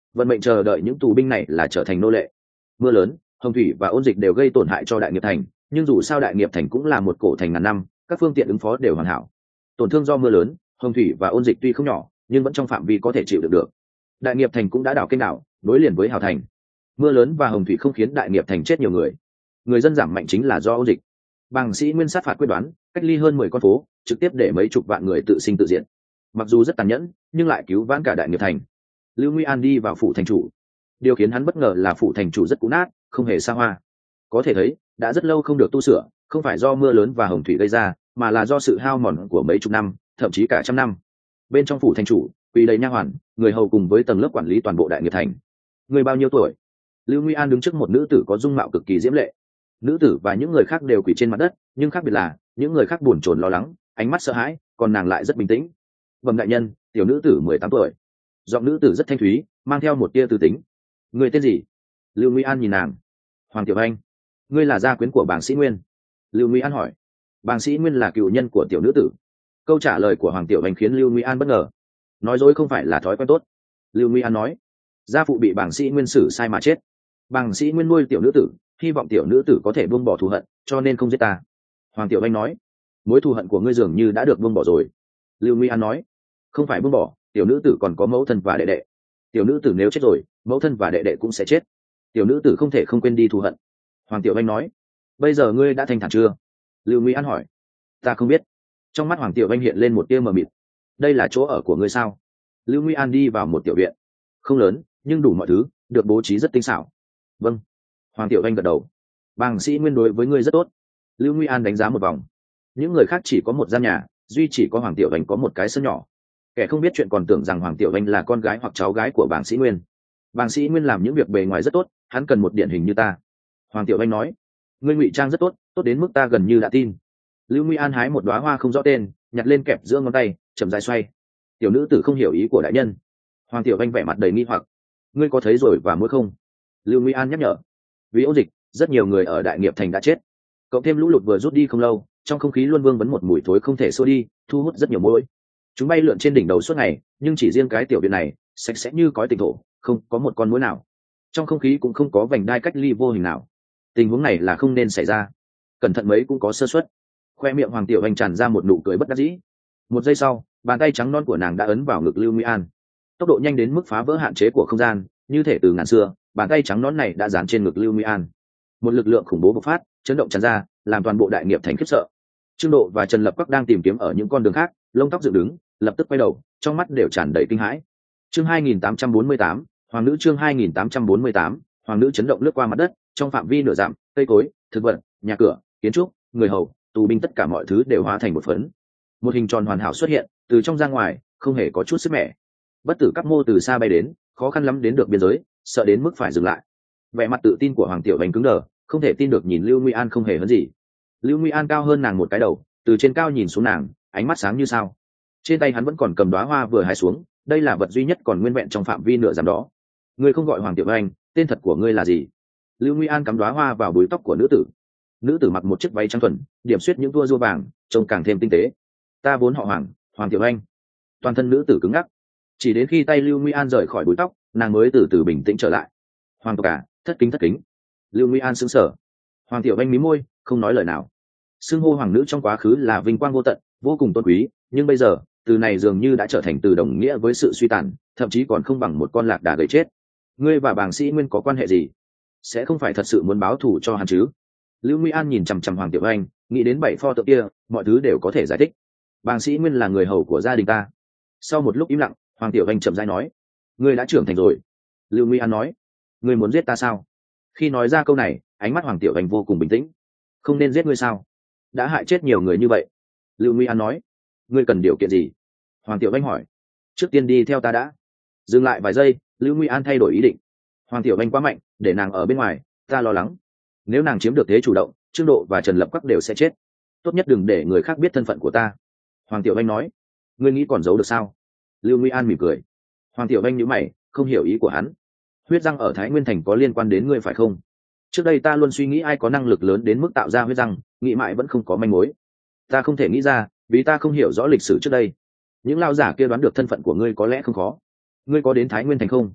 vận mệnh chờ đợi những tù binh này là trở thành nô lệ. Mưa lớn, hồng thủy và ôn dịch đều gây tổn hại cho đại nghiệp thành, nhưng dù sao đại nghiệp thành cũng là một cổ thành ngàn năm, các phương tiện ứng phó đều hoàn hảo. Tổn thương do mưa lớn, hồng thủy và ôn dịch tuy không nhỏ nhưng vẫn trong phạm vi có thể chịu được. Đại nghiệp thành cũng đã đào kênh đảo nối liền với hào thành. Mưa lớn và hồng thủy không khiến đại nghiệp thành chết nhiều người dân giảm mạnh chính là do ôn dịch. Bàng Sĩ Nguyên sát phạt quyết đoán, cách ly hơn 10 con phố, trực tiếp để mấy chục vạn người tự sinh tự diệt. Mặc dù rất tàn nhẫn nhưng lại cứu vãn cả đại nghiệp thành. Lưu Nguy An đi vào phủ thành chủ. Điều khiến hắn bất ngờ là phủ thành chủ rất cũ nát, không hề xa hoa. Có thể thấy đã rất lâu không được tu sửa, không phải do mưa lớn và hồng thủy gây ra mà là do sự hao mòn của mấy chục năm, thậm chí cả trăm năm. Bên trong phủ thành chủ quỳ đầy nha hoàn, người hầu cùng với tầng lớp quản lý toàn bộ đại nghiệp thành. Người bao nhiêu tuổi? Lưu Nguy An đứng trước một nữ tử có dung mạo cực kỳ diễm lệ. Nữ tử và những người khác đều quỳ trên mặt đất, nhưng khác biệt là những người khác buồn chồn lo lắng, ánh mắt sợ hãi, còn nàng lại rất bình tĩnh. Bẩm đại nhân, tiểu nữ tử 18 tuổi. Giọng nữ tử rất thanh thúy, mang theo một tia từ tính. Người tên gì? Lưu Nguy An nhìn nàng. Hoàng Tiểu Anh. Ngươi là gia quyến của Bàng Sĩ Nguyên? Lưu Nguy An hỏi. Bàng Sĩ Nguyên là cựu nhân của tiểu nữ tử. Câu trả lời của Hoàng Tiểu Anh khiến Lưu Nguy An bất ngờ. Nói dối không phải là thói quen tốt. Lưu Nguy An nói. Gia phụ bị Bàng Sĩ Nguyên xử sai mà chết. Bàng Sĩ Nguyên nuôi tiểu nữ tử, hy vọng tiểu nữ tử có thể buông bỏ thù hận, cho nên không giết ta. Hoàng Tiểu Anh nói. Mối thù hận của ngươi dường như đã được buông bỏ rồi. Lưu Nguy An nói. Không phải buông bỏ, tiểu nữ tử còn có mẫu thân và đệ đệ. Tiểu nữ tử nếu chết rồi, mẫu thân và đệ đệ cũng sẽ chết. Tiểu nữ tử không thể không quên đi thù hận. Hoàng Tiểu Anh nói. Bây giờ ngươi đã thanh thản chưa? Lưu Nguy An hỏi. Ta không biết. Trong mắt Hoàng Tiểu Anh hiện lên một tia mờ mịt. Đây là chỗ ở của ngươi sao? Lưu Nguy An đi vào một tiểu viện. Không lớn nhưng đủ mọi thứ, được bố trí rất tinh xảo. Vâng. Hoàng Tiểu Anh gật đầu. Bàng Sĩ Nguyên đối với ngươi rất tốt. Lưu Nguy An đánh giá một vòng. Những người khác chỉ có một gian nhà, duy chỉ có Hoàng Tiểu Anh có một cái sân nhỏ. Kẻ không biết chuyện còn tưởng rằng Hoàng Tiểu Anh là con gái hoặc cháu gái của Bàng Sĩ Nguyên. Bàng Sĩ Nguyên làm những việc bề ngoài rất tốt, hắn cần một điển hình như ta. Hoàng Tiểu Anh nói. Ngươi ngụy trang rất tốt, tốt đến mức ta gần như đã tin. Lưu Nguy An hái một đóa hoa không rõ tên, nhặt lên kẹp giữa ngón tay, chậm rãi xoay. Tiểu nữ tử không hiểu ý của đại nhân. Hoàng Tiểu Anh vẻ mặt đầy nghi hoặc. Ngươi có thấy rồi và mũi không? Lưu Nguy An nhắc nhở. Vì ôn dịch, rất nhiều người ở đại nghiệp thành đã chết. Cộng thêm lũ lụt vừa rút đi không lâu, trong không khí luôn vương vấn một mùi thối không thể xua đi, thu hút rất nhiều muỗi. Chúng bay lượn trên đỉnh đầu suốt ngày, nhưng chỉ riêng cái tiểu viện này sạch sẽ như cói tịnh thổ, không có một con muỗi nào. Trong không khí cũng không có vành đai cách ly vô hình nào. Tình huống này là không nên xảy ra. Cẩn thận mấy cũng có sơ suất. Khoe miệng Hoàng Tiểu Anh tràn ra một nụ cười bất đắc dĩ. Một giây sau, bàn tay trắng non của nàng đã ấn vào ngực Lưu Nguy An. Tốc độ nhanh đến mức phá vỡ hạn chế của không gian, như thể từ ngàn xưa, bàn tay trắng non này đã dán trên ngực Lưu Nguy An. Một lực lượng khủng bố bộc phát, chấn động tràn ra, làm toàn bộ đại nghiệp thành khiếp sợ. Trương Độ và Trần Lập Các đang tìm kiếm ở những con đường khác, lông tóc dựng đứng, lập tức quay đầu, trong mắt đều tràn đầy kinh hãi. Chương 2848, Hoàng nữ chương 2848, Hoàng nữ chấn động lướt qua mặt đất, trong phạm vi nửa dặm, cây cối, thực vật, nhà cửa, kiến trúc, người hầu, tù binh tất cả mọi thứ đều hóa thành một phấn. Một hình tròn hoàn hảo xuất hiện, từ trong ra ngoài, không hề có chút sức mẻ. Bất tử các mô từ xa bay đến, khó khăn lắm đến được biên giới, sợ đến mức phải dừng lại. Vẻ mặt tự tin của Hoàng Tiểu Anh cứng đờ, không thể tin được nhìn Lưu Nguy An không hề hấn gì. Lưu Nguy An cao hơn nàng một cái đầu, từ trên cao nhìn xuống nàng, ánh mắt sáng như sao. Trên tay hắn vẫn còn cầm đóa hoa vừa hái xuống, đây là vật duy nhất còn nguyên vẹn trong phạm vi nửa dặm đó. Ngươi không gọi Hoàng Tiểu Anh, tên thật của ngươi là gì? Lưu Nguy An cắm đóa hoa vào búi tóc của nữ tử. Nữ tử mặc một chiếc váy trắng thuần, điểm xuyết những tua rua vàng, trông càng thêm tinh tế. Ta vốn họ Hoàng, Hoàng Tiểu Anh. Toàn thân nữ tử cứng ngắc. Chỉ đến khi tay Lưu Nguy An rời khỏi búi tóc, nàng mới từ từ bình tĩnh trở lại. Hoàng tộc à, thất kính. Lưu Nguy An sững sờ. Hoàng Tiểu Anh mím môi, không nói lời nào. Xưng hô hoàng nữ trong quá khứ là vinh quang vô tận, vô cùng tôn quý, nhưng bây giờ từ này dường như đã trở thành từ đồng nghĩa với sự suy tàn, thậm chí còn không bằng một con lạc đà gầy chết. Ngươi và Bàng Sĩ Nguyên có quan hệ gì? Sẽ không phải thật sự muốn báo thù cho hắn chứ? Lưu Nguy An nhìn chằm chằm Hoàng Tiểu Anh, nghĩ đến 7 pho tượng kia, mọi thứ đều có thể giải thích. Bàng Sĩ Nguyên là người hầu của gia đình ta. Sau một lúc im lặng, Hoàng Tiểu Anh chậm rãi nói: ngươi đã trưởng thành rồi. Lưu Nguy An nói: ngươi muốn giết ta sao? Khi nói ra câu này, ánh mắt Hoàng Tiểu Anh vô cùng bình tĩnh. Không nên giết ngươi sao? Đã hại chết nhiều người như vậy. Lưu Nguy An nói: ngươi cần điều kiện gì? Hoàng Tiểu Anh hỏi: trước tiên đi theo ta đã. Dừng lại vài giây, Lưu Nguy An thay đổi ý định. Hoàng Tiểu Anh quá mạnh, để nàng ở bên ngoài, ta lo lắng. Nếu nàng chiếm được thế chủ động, Trương Độ và Trần Lập Các đều sẽ chết. Tốt nhất đừng để người khác biết thân phận của ta. Hoàng Tiểu Anh nói: ngươi nghĩ còn giấu được sao? Lưu Nguy An mỉm cười. Hoàng Tiểu Anh nhíu mày, không hiểu ý của hắn. Huyết răng ở Thái Nguyên Thành có liên quan đến ngươi phải không? Trước đây ta luôn suy nghĩ ai có năng lực lớn đến mức tạo ra huyết răng, nghĩ mãi vẫn không có manh mối. Ta không thể nghĩ ra, vì ta không hiểu rõ lịch sử trước đây. Những lao giả kia đoán được thân phận của ngươi có lẽ không khó. Ngươi có đến Thái Nguyên Thành không?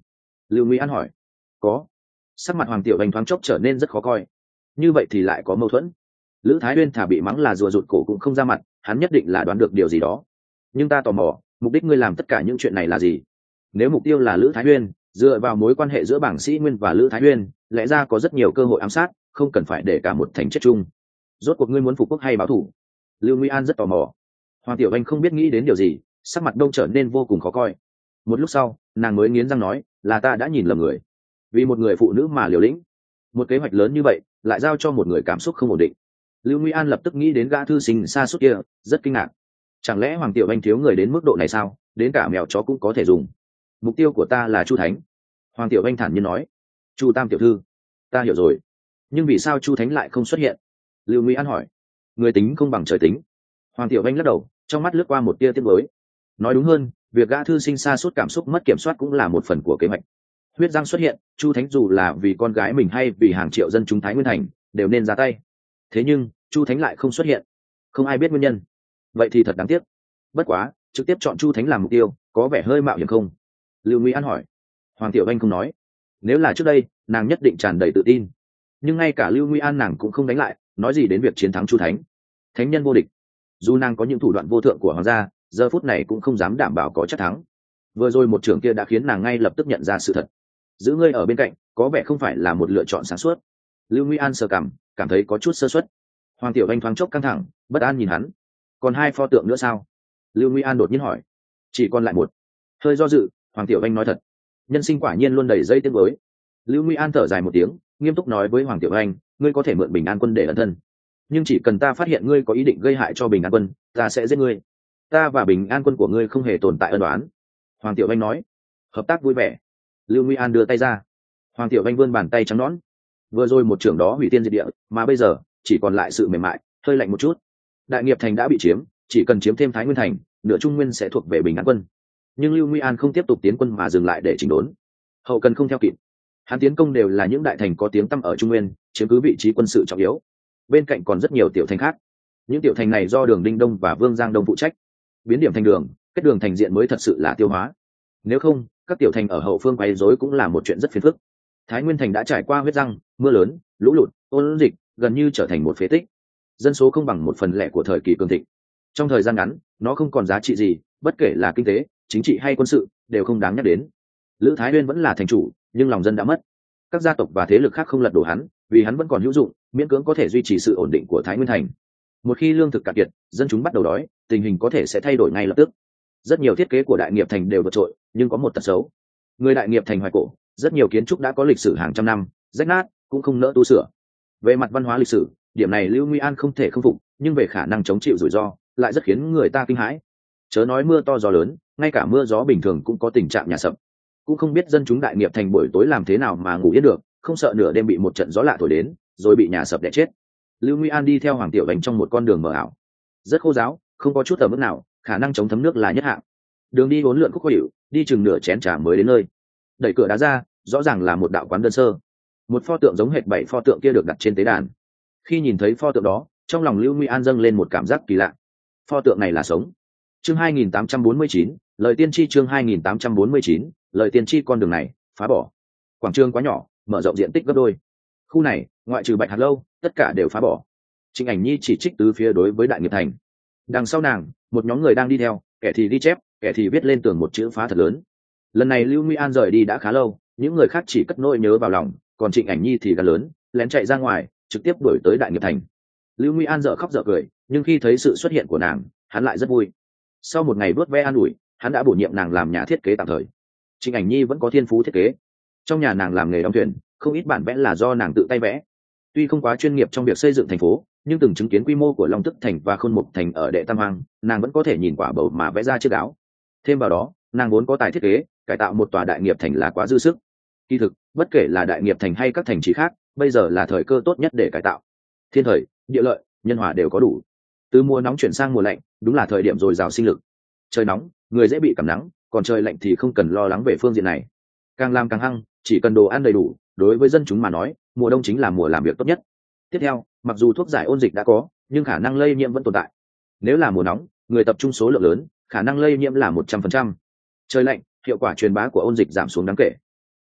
Lưu Nguy An hỏi. Có. Sắc mặt Hoàng Tiểu Anh thoáng chốc trở nên rất khó coi. Như vậy thì lại có mâu thuẫn. Lữ Thái Uyên thả bị mắng là rùa rụt cổ cũng không ra mặt, hắn nhất định là đoán được điều gì đó. Nhưng ta tò mò, mục đích ngươi làm tất cả những chuyện này là gì? Nếu mục tiêu là Lữ Thái Uyên, dựa vào mối quan hệ giữa bảng sĩ Nguyên và Lữ Thái Uyên, lẽ ra có rất nhiều cơ hội ám sát, không cần phải để cả một thành chết chung. Rốt cuộc ngươi muốn phục quốc hay báo thù? Lưu Nguy An rất tò mò. Hoàng Tiểu Anh không biết nghĩ đến điều gì, sắc mặt đông trở nên vô cùng khó coi. Một lúc sau, nàng mới nghiến răng nói, là ta đã nhìn lầm người. Vì một người phụ nữ mà liều lĩnh, một kế hoạch lớn như vậy lại giao cho một người cảm xúc không ổn định. Lưu Nguy An lập tức nghĩ đến gã thư sinh xa suốt kia, rất kinh ngạc. Chẳng lẽ Hoàng Tiểu Anh thiếu người đến mức độ này sao? Đến cả mèo chó cũng có thể dùng. Mục tiêu của ta là Chu Thánh. Hoàng Tiểu Anh thản nhiên nói. Chu Tam tiểu thư, ta hiểu rồi. Nhưng vì sao Chu Thánh lại không xuất hiện? Lưu Nguy An hỏi. Người tính không bằng trời tính. Hoàng Tiểu Anh lắc đầu, trong mắt lướt qua một tia tiếc nuối. Nói đúng hơn, việc gã thư sinh xa suốt cảm xúc mất kiểm soát cũng là một phần của kế hoạch. Huyết Giang xuất hiện, Chu Thánh dù là vì con gái mình hay vì hàng triệu dân chúng Thái Nguyên Thành đều nên ra tay. Thế nhưng Chu Thánh lại không xuất hiện, không ai biết nguyên nhân. Vậy thì thật đáng tiếc. Bất quá, trực tiếp chọn Chu Thánh làm mục tiêu có vẻ hơi mạo hiểm không? Lưu Nguy An hỏi. Hoàng Tiểu Anh không nói. Nếu là trước đây, nàng nhất định tràn đầy tự tin. Nhưng ngay cả Lưu Nguy An nàng cũng không đánh lại, nói gì đến việc chiến thắng Chu Thánh. Thánh nhân vô địch. Dù nàng có những thủ đoạn vô thượng của hoàng gia, giờ phút này cũng không dám đảm bảo có chắc thắng. Vừa rồi một trưởng kia đã khiến nàng ngay lập tức nhận ra sự thật. Giữ ngươi ở bên cạnh có vẻ không phải là một lựa chọn sáng suốt. Lưu Nguy An sờ cảm thấy có chút sơ suất. Hoàng Tiểu Anh thoáng chốc căng thẳng, bất an nhìn hắn. Còn 2 pho tượng nữa sao? Lưu Nguy An đột nhiên hỏi. Chỉ còn lại 1. Hơi do dự, Hoàng Tiểu Anh nói thật. Nhân sinh quả nhiên luôn đầy dây tiếc nuối. Lưu Nguy An thở dài một tiếng, nghiêm túc nói với Hoàng Tiểu Anh, ngươi có thể mượn Bình An quân để ẩn thân, nhưng chỉ cần ta phát hiện ngươi có ý định gây hại cho Bình An quân, ta sẽ giết ngươi. Ta và Bình An quân của ngươi không hề tồn tại ân oán. Hoàng Tiểu Anh nói. Hợp tác vui vẻ. Lưu Nguy An đưa tay ra. Hoàng Tiểu Anh vươn bàn tay trắng nõn. Vừa rồi một trưởng đó hủy tiên diệt địa, mà bây giờ chỉ còn lại sự mềm mại, hơi lạnh một chút. Đại Nghiệp thành đã bị chiếm, chỉ cần chiếm thêm Thái Nguyên thành, nửa Trung Nguyên sẽ thuộc về Bình An quân. Nhưng Lưu Nguy An không tiếp tục tiến quân mà dừng lại để chỉnh đốn. Hậu cần không theo kịp. Hắn tiến công đều là những đại thành có tiếng tăm ở Trung Nguyên, chiếm cứ vị trí quân sự trọng yếu. Bên cạnh còn rất nhiều tiểu thành khác. Những tiểu thành này do Đường Đinh Đông và Vương Giang Đông phụ trách. Biến điểm thành đường, kết đường thành diện mới thật sự là tiêu hóa. Nếu không, các tiểu thành ở hậu phương quấy rối cũng là một chuyện rất phiền phức. Thái Nguyên thành đã trải qua huyết răng, mưa lớn, lũ lụt, ôn dịch, gần như trở thành một phế tích. Dân số không bằng 1/10 của thời kỳ cường thịnh. Trong thời gian ngắn, nó không còn giá trị gì, bất kể là kinh tế, chính trị hay quân sự, đều không đáng nhắc đến. Lữ Thái Uyên vẫn là thành chủ, nhưng lòng dân đã mất. Các gia tộc và thế lực khác không lật đổ hắn, vì hắn vẫn còn hữu dụng, miễn cưỡng có thể duy trì sự ổn định của Thái Nguyên thành. Một khi lương thực cạn kiệt, dân chúng bắt đầu đói, tình hình có thể sẽ thay đổi ngay lập tức. Rất nhiều thiết kế của Đại Nghiệp thành đều vượt trội, nhưng có một tật xấu. Người Đại Nghiệp thành hoài cổ, rất nhiều kiến trúc đã có lịch sử hàng trăm năm, rách nát, cũng không nỡ tu sửa. Về mặt văn hóa lịch sử, điểm này Lưu Nguy An không thể không phục, nhưng về khả năng chống chịu rủi ro, lại rất khiến người ta kinh hãi. Chớ nói mưa to gió lớn, ngay cả mưa gió bình thường cũng có tình trạng nhà sập. Cũng không biết dân chúng Đại Nghiệp thành buổi tối làm thế nào mà ngủ yên được, không sợ nửa đêm bị một trận gió lạ thổi đến, rồi bị nhà sập đè chết. Lưu Nguy An đi theo Hoàng Tiểu Bành trong một con đường mờ ảo, rất khô ráo, không có chút tầm mức nào, khả năng chống thấm nước là nhất hạng. Đường đi uốn lượn khúc khó hiệu, đi chừng nửa chén trà mới đến nơi. Đẩy cửa đá ra, rõ ràng là một đạo quán đơn sơ. Một pho tượng giống hệt 7 pho tượng kia được đặt trên tế đàn. Khi nhìn thấy pho tượng đó, trong lòng Lưu Nguy An dâng lên một cảm giác kỳ lạ. Pho tượng này là sống. Chương 2849, lời tiên tri. Chương 2849, lời tiên tri. Con đường này phá bỏ. Quảng trường quá nhỏ, mở rộng diện tích gấp đôi. Khu này, ngoại trừ Bạch Hạt Lâu, tất cả đều phá bỏ. Trịnh Ảnh Nhi chỉ trích tứ phía đối với Đại Nghiệp thành. Đằng sau nàng, một nhóm người đang đi theo, kẻ thì ghi chép, kẻ thì viết lên tường một chữ phá thật lớn. Lần này Lưu Nguy An rời đi đã khá lâu, những người khác chỉ cất nỗi nhớ vào lòng, còn Trịnh Ảnh Nhi thì gan lớn, lén chạy ra ngoài, trực tiếp đuổi tới Đại Nghiệp thành. Lưu Nguy An dở khóc dở cười, nhưng khi thấy sự xuất hiện của nàng, hắn lại rất vui. Sau một ngày vuốt ve an ủi, hắn đã bổ nhiệm nàng làm nhà thiết kế tạm thời. Trịnh Ảnh Nhi vẫn có thiên phú thiết kế. Trong nhà nàng làm nghề đóng thuyền, không ít bản vẽ là do nàng tự tay vẽ. Tuy không quá chuyên nghiệp trong việc xây dựng thành phố, nhưng từng chứng kiến quy mô của Long Tức thành và Khôn Mục thành ở Đệ Tam Hoàng, nàng vẫn có thể nhìn quả bầu mà vẽ ra chiếc áo. Thêm vào đó, nàng vốn có tài thiết kế, cải tạo một tòa Đại Nghiệp thành là quá dư sức. Kỳ thực, bất kể là Đại Nghiệp thành hay các thành trì khác, bây giờ là thời cơ tốt nhất để cải tạo. Thiên thời, địa lợi, nhân hòa đều có đủ. Từ mùa nóng chuyển sang mùa lạnh, đúng là thời điểm dồi dào sinh lực. Trời nóng, người dễ bị cảm nắng, còn trời lạnh thì không cần lo lắng về phương diện này. Càng làm càng hăng, chỉ cần đồ ăn đầy đủ, đối với dân chúng mà nói, mùa đông chính là mùa làm việc tốt nhất. Tiếp theo, mặc dù thuốc giải ôn dịch đã có, nhưng khả năng lây nhiễm vẫn tồn tại. Nếu là mùa nóng, người tập trung số lượng lớn, khả năng lây nhiễm là 100%. Trời lạnh, hiệu quả truyền bá của ôn dịch giảm xuống đáng kể.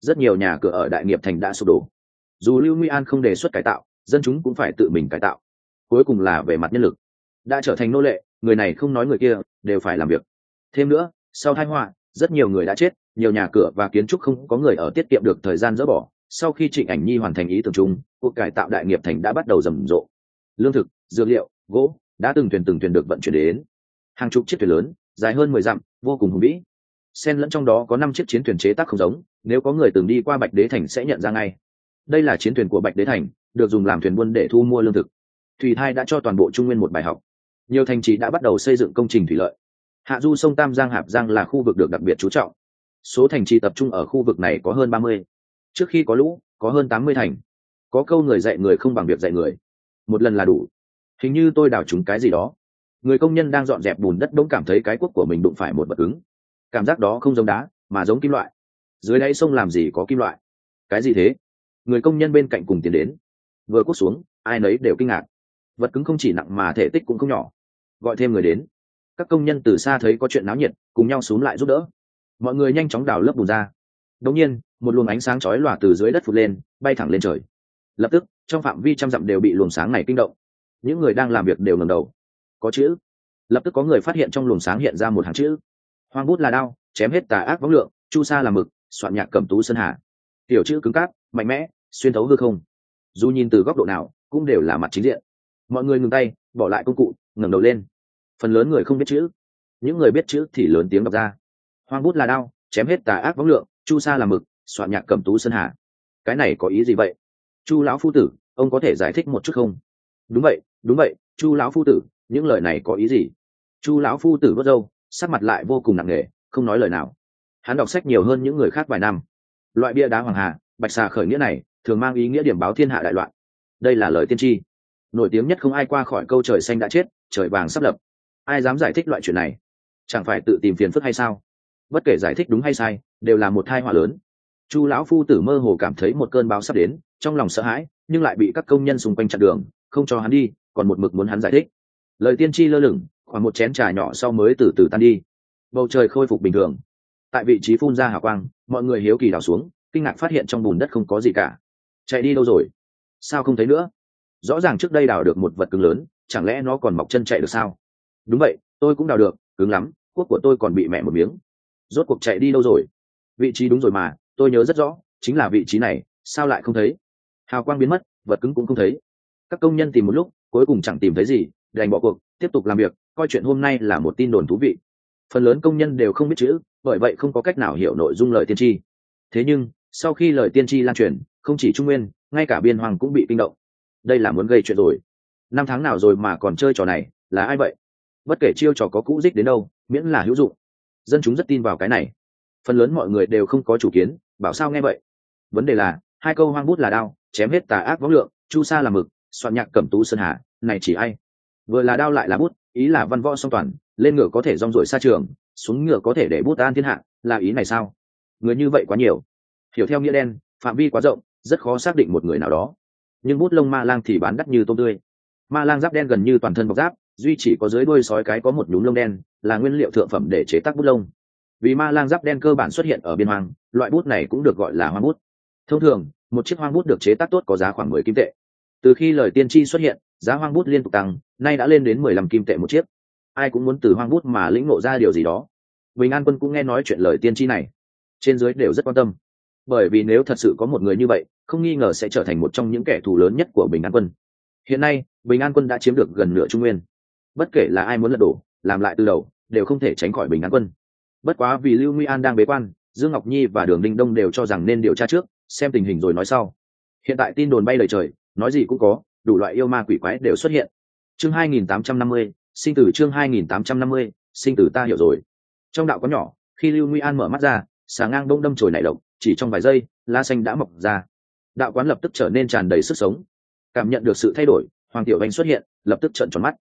rất nhiều nhà cửa ở Đại Nghiệp Thành đã sụp đổ. Dù Lưu Nguy An không đề xuất cải tạo, dân chúng cũng phải tự mình cải tạo. Cuối cùng là về mặt nhân lực, đã trở thành nô lệ, người này không nói người kia đều phải làm việc. Thêm nữa, sau tai họa, rất nhiều người đã chết, nhiều nhà cửa và kiến trúc không có người ở tiết kiệm được thời gian dỡ bỏ. Sau khi Trịnh Ảnh Nhi hoàn thành ý tưởng chung, cuộc cải tạo Đại Nghiệp Thành đã bắt đầu rầm rộ. Lương thực, dược liệu, gỗ đã từng thuyền được vận chuyển đến. Hàng chục chiếc thuyền lớn, dài hơn 10 dặm, vô cùng hùng vĩ. Xen lẫn trong đó có 5 chiếc chiến thuyền chế tác không giống, nếu có người từng đi qua Bạch Đế Thành sẽ nhận ra ngay. Đây là chiến thuyền của Bạch Đế Thành, được dùng làm thuyền buôn để thu mua lương thực. Thủy Thai đã cho toàn bộ Trung Nguyên một bài học. Nhiều thành trì đã bắt đầu xây dựng công trình thủy lợi. Hạ du sông Tam Giang Hạp Giang là khu vực được đặc biệt chú trọng. Số thành trì tập trung ở khu vực này có hơn 30. Trước khi có lũ, có hơn 80 thành. Có câu người dạy người không bằng việc dạy người. Một lần là đủ. Hình như tôi đào trúng cái gì đó. Người công nhân đang dọn dẹp bùn đất bỗng cảm thấy cái cuốc của mình đụng phải một vật cứng. Cảm giác đó không giống đá, mà giống kim loại. Dưới đáy sông làm gì có kim loại? Cái gì thế? Người công nhân bên cạnh cùng tiến đến. Vừa cuốc xuống, ai nấy đều kinh ngạc. Vật cứng không chỉ nặng mà thể tích cũng không nhỏ. Gọi thêm người đến. Các công nhân từ xa thấy có chuyện náo nhiệt, cùng nhau xúm lại giúp đỡ. Mọi người nhanh chóng đào lớp bùn ra. Đột nhiên, một luồng ánh sáng chói lòa từ dưới đất phụt lên, bay thẳng lên trời. Lập tức, trong phạm vi trăm dặm đều bị luồng sáng này kinh động. Những người đang làm việc đều ngẩng đầu. Có chữ. Lập tức có người phát hiện trong luồng sáng hiện ra một hàng chữ. Hoang bút là đao, chém hết tà ác võng lượng, chu sa là mực, soạn nhạc cẩm tú sơn hà. Tiểu chữ cứng cáp, mạnh mẽ, xuyên thấu hư không. Dù nhìn từ góc độ nào, cũng đều là mặt chính diện. Mọi người ngừng tay, bỏ lại công cụ, ngẩng đầu lên. Phần lớn người không biết chữ, những người biết chữ thì lớn tiếng đọc ra. Hoang bút là đao, chém hết tà ác võng lượng, chu sa là mực, soạn nhạc cẩm tú sơn hà. Cái này có ý gì vậy? Chu lão phu tử, ông có thể giải thích một chút không? Đúng vậy, Chu lão phu tử, những lời này có ý gì? Chu lão phu tử vớt râu, sắc mặt lại vô cùng nặng nề, không nói lời nào. Hắn đọc sách nhiều hơn những người khác vài năm. Loại bia đá hoàng hà, bạch xà khởi nghĩa này thường mang ý nghĩa điểm báo thiên hạ đại loạn. Đây là lời tiên tri nổi tiếng nhất, không ai qua khỏi câu trời xanh đã chết, trời vàng sắp lập. Ai dám giải thích loại chuyện này? Chẳng phải tự tìm phiền phức hay sao? Bất kể giải thích đúng hay sai, đều là một tai họa lớn. Chu lão phu tử mơ hồ cảm thấy một cơn bão sắp đến, trong lòng sợ hãi, nhưng lại bị các công nhân xung quanh chặn đường, không cho hắn đi, còn một mực muốn hắn giải thích. Lời tiên tri lơ lửng, khoảng một chén trà nhỏ sau mới từ từ tan đi. Bầu trời khôi phục bình thường. Tại vị trí phun ra hào quang, mọi người hiếu kỳ đào xuống, kinh ngạc phát hiện trong bùn đất không có gì cả. Chạy đi đâu rồi? Sao không thấy nữa? Rõ ràng trước đây đào được một vật cứng lớn, chẳng lẽ nó còn mọc chân chạy được sao? Đúng vậy, tôi cũng đào được, cứng lắm, cuốc của tôi còn bị mẹ một miếng. Rốt cuộc chạy đi đâu rồi? Vị trí đúng rồi mà, tôi nhớ rất rõ, chính là vị trí này, sao lại không thấy? Hào quang biến mất, vật cứng cũng không thấy. Các công nhân tìm một lúc, cuối cùng chẳng tìm thấy gì, đành bỏ cuộc, tiếp tục làm việc, coi chuyện hôm nay là một tin đồn thú vị. Phần lớn công nhân đều không biết chữ, bởi vậy không có cách nào hiểu nội dung lời tiên tri. Thế nhưng, sau khi lời tiên tri lan truyền, không chỉ Trung Nguyên, ngay cả Biên Hoàng cũng bị kinh động. Đây là muốn gây chuyện rồi. 5 tháng nào rồi mà còn chơi trò này, là ai vậy? Bất kể chiêu trò có cũ dích đến đâu, miễn là hữu dụng. Dân chúng rất tin vào cái này. Phần lớn mọi người đều không có chủ kiến, bảo sao nghe vậy. Vấn đề là, hai câu hoang bút là đao, chém hết tà ác võng lượng, chu sa là mực, soạn nhạc cẩm tú sơn hà, này chỉ ai? Vừa là đao lại là bút, ý là văn võ song toàn, lên ngựa có thể rong ruổi xa trường, xuống ngựa có thể để bút an thiên hạ, là ý này sao? Người như vậy quá nhiều, hiểu theo nghĩa đen, phạm vi quá rộng, rất khó xác định một người nào đó. Nhưng bút lông ma lang thì bán đắt như tôm tươi. Ma lang giáp đen gần như toàn thân bọc giáp, duy chỉ có dưới đuôi sói cái có một nhúm lông đen, là nguyên liệu thượng phẩm để chế tác bút lông. Vì ma lang giáp đen cơ bản xuất hiện ở Biên Hoang, loại bút này cũng được gọi là hoang bút. Thông thường, một chiếc hoang bút được chế tác tốt có giá khoảng 10 kim tệ. Từ khi lời tiên tri xuất hiện, giá hoang bút liên tục tăng, nay đã lên đến 15 kim tệ một chiếc. Ai cũng muốn từ hoang bút mà lĩnh ngộ ra điều gì đó. Bình An Quân cũng nghe nói chuyện lời tiên tri này, trên dưới đều rất quan tâm. Bởi vì nếu thật sự có một người như vậy, không nghi ngờ sẽ trở thành một trong những kẻ thù lớn nhất của Bình An Quân. Hiện nay, Bình An Quân đã chiếm được gần nửa Trung Nguyên. Bất kể là ai muốn lật đổ, làm lại từ đầu, đều không thể tránh khỏi Bình An Quân. Bất quá vì Lưu Nguy An đang bế quan, Dương Ngọc Nhi và Đường Đinh Đông đều cho rằng nên điều tra trước, xem tình hình rồi nói sau. Hiện tại tin đồn bay lời trời, nói gì cũng có, đủ loại yêu ma quỷ quái đều xuất hiện. Chương 2850, sinh tử. Chương 2850, sinh tử. Ta hiểu rồi. Trong đạo có nhỏ, khi Lưu Nguy An mở mắt ra, xà ngang đông đâm chồi nảy độc, chỉ trong vài giây, lá xanh đã mọc ra. Đạo quán lập tức trở nên tràn đầy sức sống. Cảm nhận được sự thay đổi, Hoàng Tiểu Anh xuất hiện, lập tức trợn tròn mắt.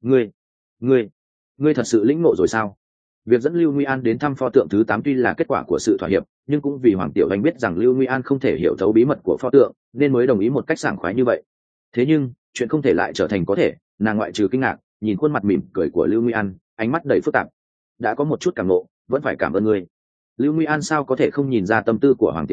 Ngươi thật sự lĩnh ngộ rồi sao? Việc dẫn Lưu Nguy An đến thăm pho tượng thứ 8 tuy là kết quả của sự thỏa hiệp, nhưng cũng vì Hoàng Tiểu Anh biết rằng Lưu Nguy An không thể hiểu thấu bí mật của pho tượng, nên mới đồng ý một cách sảng khoái như vậy. Thế nhưng, chuyện không thể lại trở thành có thể, nàng ngoại trừ kinh ngạc, nhìn khuôn mặt mỉm cười của Lưu Nguy An, ánh mắt đầy phức tạp. Đã có một chút cảm ngộ, vẫn phải cảm ơn ngươi. Lưu Nguy An sao có thể không nhìn ra tâm tư của Hoàng Tiểu Anh,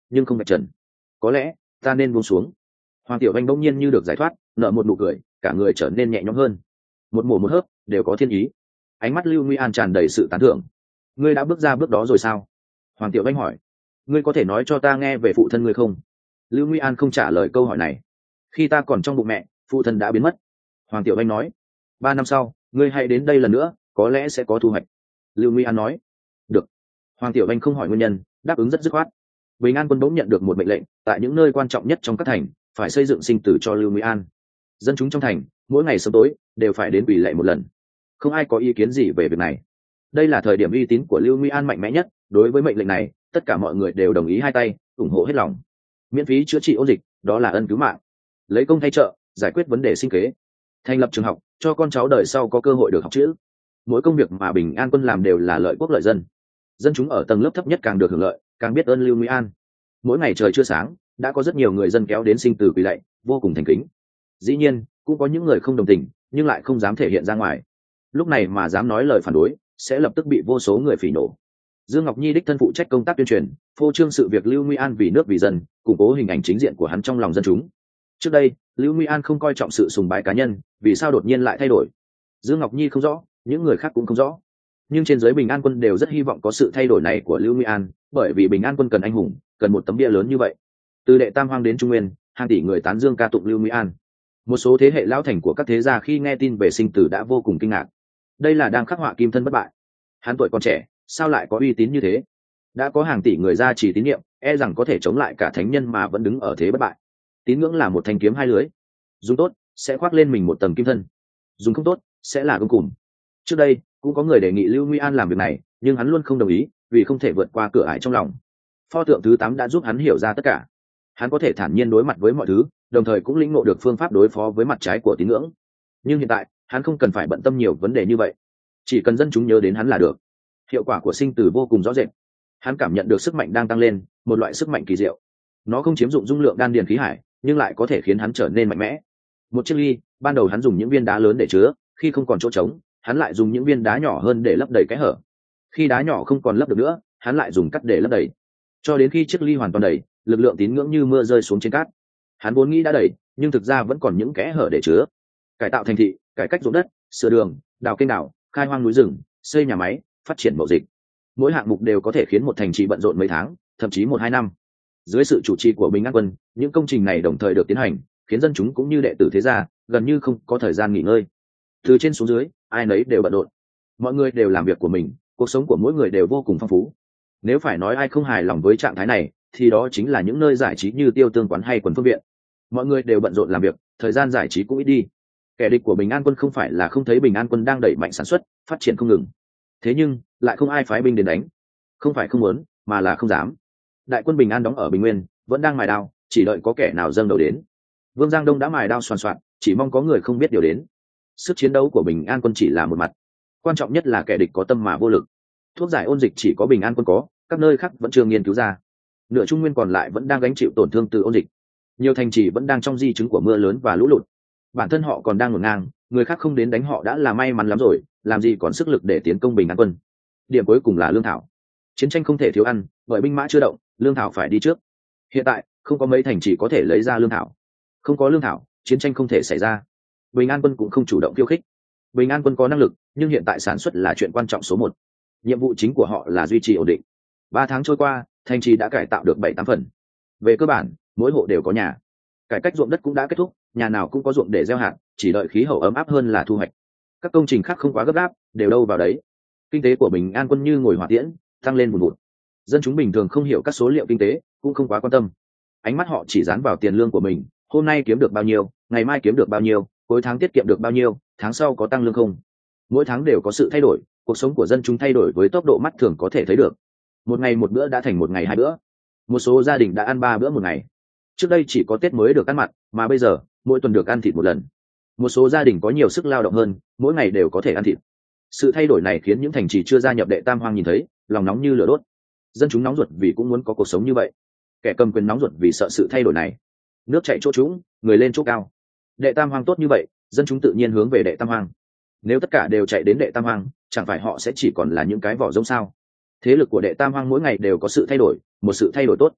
nhưng không vạch trần. Có lẽ ta nên buông xuống. Hoàng Tiểu Anh bỗng nhiên như được giải thoát, nở một nụ cười, cả người trở nên nhẹ nhõm hơn. Một mổ một hớp đều có thiên ý. Ánh mắt Lưu Nguy An tràn đầy sự tán thưởng. Ngươi đã bước ra bước đó rồi sao? Hoàng Tiểu Anh hỏi. Ngươi có thể nói cho ta nghe về phụ thân ngươi không? Lưu Nguy An không trả lời câu hỏi này. Khi ta còn trong bụng mẹ, phụ thân đã biến mất. Hoàng Tiểu Anh nói. 3 năm sau, ngươi hãy đến đây lần nữa, có lẽ sẽ có thu hoạch. Lưu Nguy An nói. Được. Hoàng Tiểu Anh không hỏi nguyên nhân, đáp ứng rất dứt khoát. Bình An quân bỗng nhận được một mệnh lệnh, tại những nơi quan trọng nhất trong các thành, phải xây dựng sinh tử cho Lưu Nguy An. Dân chúng trong thành, mỗi ngày sớm tối đều phải đến quỳ lạy một lần. Không ai có ý kiến gì về việc này. Đây là thời điểm uy tín của Lưu Nguy An mạnh mẽ nhất, đối với mệnh lệnh này, tất cả mọi người đều đồng ý hai tay, ủng hộ hết lòng. Miễn phí chữa trị ôn dịch, đó là ân cứu mạng. Lấy công thay trợ, giải quyết vấn đề sinh kế. Thành lập trường học, cho con cháu đời sau có cơ hội được học chữ. Mỗi công việc mà Bình An quân làm đều là lợi quốc lợi dân. Dân chúng ở tầng lớp thấp nhất càng được hưởng lợi, càng biết ơn Lưu Nguy An. Mỗi ngày trời chưa sáng, đã có rất nhiều người dân kéo đến sinh tử quỳ lạy, vô cùng thành kính. Dĩ nhiên, cũng có những người không đồng tình, nhưng lại không dám thể hiện ra ngoài. Lúc này mà dám nói lời phản đối, sẽ lập tức bị vô số người phỉ nổ. Dương Ngọc Nhi đích thân phụ trách công tác tuyên truyền, phô trương sự việc Lưu Nguy An vì nước vì dân, củng cố hình ảnh chính diện của hắn trong lòng dân chúng. Trước đây, Lưu Nguy An không coi trọng sự sùng bái cá nhân, vì sao đột nhiên lại thay đổi? Dương Ngọc Nhi không rõ, những người khác cũng không rõ. Nhưng trên giới Bình An quân đều rất hy vọng có sự thay đổi này của Lưu Nguy An, bởi vì Bình An quân cần anh hùng, cần một tấm bia lớn như vậy. Từ đệ Tam Hoang đến Trung Nguyên, hàng tỷ người tán dương ca tụng Lưu Nguy An. Một số thế hệ lão thành của các thế gia khi nghe tin về sinh tử đã vô cùng kinh ngạc. Đây là đang khắc họa kim thân bất bại. Hắn tuổi còn trẻ, sao lại có uy tín như thế? Đã có hàng tỷ người ra chỉ tín niệm, e rằng có thể chống lại cả thánh nhân mà vẫn đứng ở thế bất bại. Tín ngưỡng là một thanh kiếm hai lưới, dùng tốt sẽ khoác lên mình một tầng kim thân, dùng không tốt sẽ là gông cùm. Trước đây cũng có người đề nghị Lưu Nguy An làm việc này, nhưng hắn luôn không đồng ý, vì không thể vượt qua cửa ải trong lòng. Pho tượng thứ 8 đã giúp hắn hiểu ra tất cả. Hắn có thể thản nhiên đối mặt với mọi thứ, đồng thời cũng lĩnh ngộ được phương pháp đối phó với mặt trái của tín ngưỡng. Nhưng hiện tại, hắn không cần phải bận tâm nhiều vấn đề như vậy, chỉ cần dân chúng nhớ đến hắn là được. Hiệu quả của sinh tử vô cùng rõ rệt. Hắn cảm nhận được sức mạnh đang tăng lên, một loại sức mạnh kỳ diệu. Nó không chiếm dụng dung lượng đan điền khí hải, nhưng lại có thể khiến hắn trở nên mạnh mẽ. Một chiếc ly, ban đầu hắn dùng những viên đá lớn để chứa, khi không còn chỗ trống, hắn lại dùng những viên đá nhỏ hơn để lấp đầy cái hở. Khi đá nhỏ không còn lấp được nữa, hắn lại dùng cắt để lấp đầy. Cho đến khi chiếc ly hoàn toàn đầy, lực lượng tín ngưỡng như mưa rơi xuống trên cát. Hắn vốn nghĩ đã đầy, nhưng thực ra vẫn còn những kẽ hở để chứa. Cải tạo thành thị, cải cách ruộng đất, sửa đường, đào kênh đào, khai hoang núi rừng, xây nhà máy, phát triển mậu dịch. Mỗi hạng mục đều có thể khiến một thành trì bận rộn mấy tháng, thậm chí 1-2 năm. Dưới sự chủ trì của Bình An quân, những công trình này đồng thời được tiến hành, khiến dân chúng cũng như đệ tử thế gia gần như không có thời gian nghỉ ngơi. Từ trên xuống dưới, ai nấy đều bận rộn. Mọi người đều làm việc của mình, cuộc sống của mỗi người đều vô cùng phong phú. Nếu phải nói ai không hài lòng với trạng thái này, thì đó chính là những nơi giải trí như tiêu tương quán hay quần phương viện. Mọi người đều bận rộn làm việc, thời gian giải trí cũng ít đi. Kẻ địch của Bình An quân không phải là không thấy Bình An quân đang đẩy mạnh sản xuất, phát triển không ngừng. Thế nhưng, lại không ai phái binh đến đánh. Không phải không muốn, mà là không dám. Đại quân Bình An đóng ở Bình Nguyên, vẫn đang mài đao, chỉ đợi có kẻ nào dâng đầu đến. Vương Giang Đông đã mài đao xoàn xoạt, chỉ mong có người không biết điều đến. Sức chiến đấu của Bình An quân chỉ là một mặt, quan trọng nhất là kẻ địch có tâm mà vô lực. Thuốc giải ôn dịch chỉ có Bình An quân có, các nơi khác vẫn chưa nghiên cứu ra. Nửa Trung Nguyên còn lại vẫn đang gánh chịu tổn thương từ ôn dịch. Nhiều thành trì vẫn đang trong di chứng của mưa lớn và lũ lụt. Bản thân họ còn đang ngổn ngang, người khác không đến đánh họ đã là may mắn lắm rồi, làm gì còn sức lực để tiến công Bình An quân. Điểm cuối cùng là lương thảo. Chiến tranh không thể thiếu ăn, bởi binh mã chưa động, lương thảo phải đi trước. Hiện tại không có mấy thành trì có thể lấy ra lương thảo. Không có lương thảo, chiến tranh không thể xảy ra. Bình An quân cũng không chủ động khiêu khích. Bình An quân có năng lực, nhưng hiện tại sản xuất là chuyện quan trọng số 1. Nhiệm vụ chính của họ là duy trì ổn định. 3 tháng trôi qua, thành trì đã cải tạo được 7-8 phần. Về cơ bản, mỗi hộ đều có nhà. Cải cách ruộng đất cũng đã kết thúc, nhà nào cũng có ruộng để gieo hạt, chỉ đợi khí hậu ấm áp hơn là thu hoạch. Các công trình khác không quá gấp gáp, đều đâu vào đấy. Kinh tế của Bình An quân như ngồi hỏa tiễn, tăng lên vùn vụt. Dân chúng bình thường không hiểu các số liệu kinh tế, cũng không quá quan tâm. Ánh mắt họ chỉ dán vào tiền lương của mình, hôm nay kiếm được bao nhiêu, ngày mai kiếm được bao nhiêu, cuối tháng tiết kiệm được bao nhiêu, tháng sau có tăng lương không. Mỗi tháng đều có sự thay đổi, cuộc sống của dân chúng thay đổi với tốc độ mắt thường có thể thấy được. Một ngày một bữa đã thành một ngày 2 bữa. Một số gia đình đã ăn 3 bữa một ngày. Trước đây chỉ có Tết mới được ăn mặn, mà bây giờ mỗi tuần được ăn thịt một lần. Một số gia đình có nhiều sức lao động hơn, mỗi ngày đều có thể ăn thịt. Sự thay đổi này khiến những thành trì chưa gia nhập đệ Tam Hoang nhìn thấy, lòng nóng như lửa đốt. Dân chúng nóng ruột vì cũng muốn có cuộc sống như vậy. Kẻ cầm quyền nóng ruột vì sợ sự thay đổi này. Nước chảy chỗ trũng, người lên chỗ cao. Đệ Tam Hoang tốt như vậy, dân chúng tự nhiên hướng về đệ Tam Hoang. Nếu tất cả đều chạy đến đệ Tam Hoang, chẳng phải họ sẽ chỉ còn là những cái vỏ rỗng sao? Thế lực của đệ Tam Hoang mỗi ngày đều có sự thay đổi, một sự thay đổi tốt.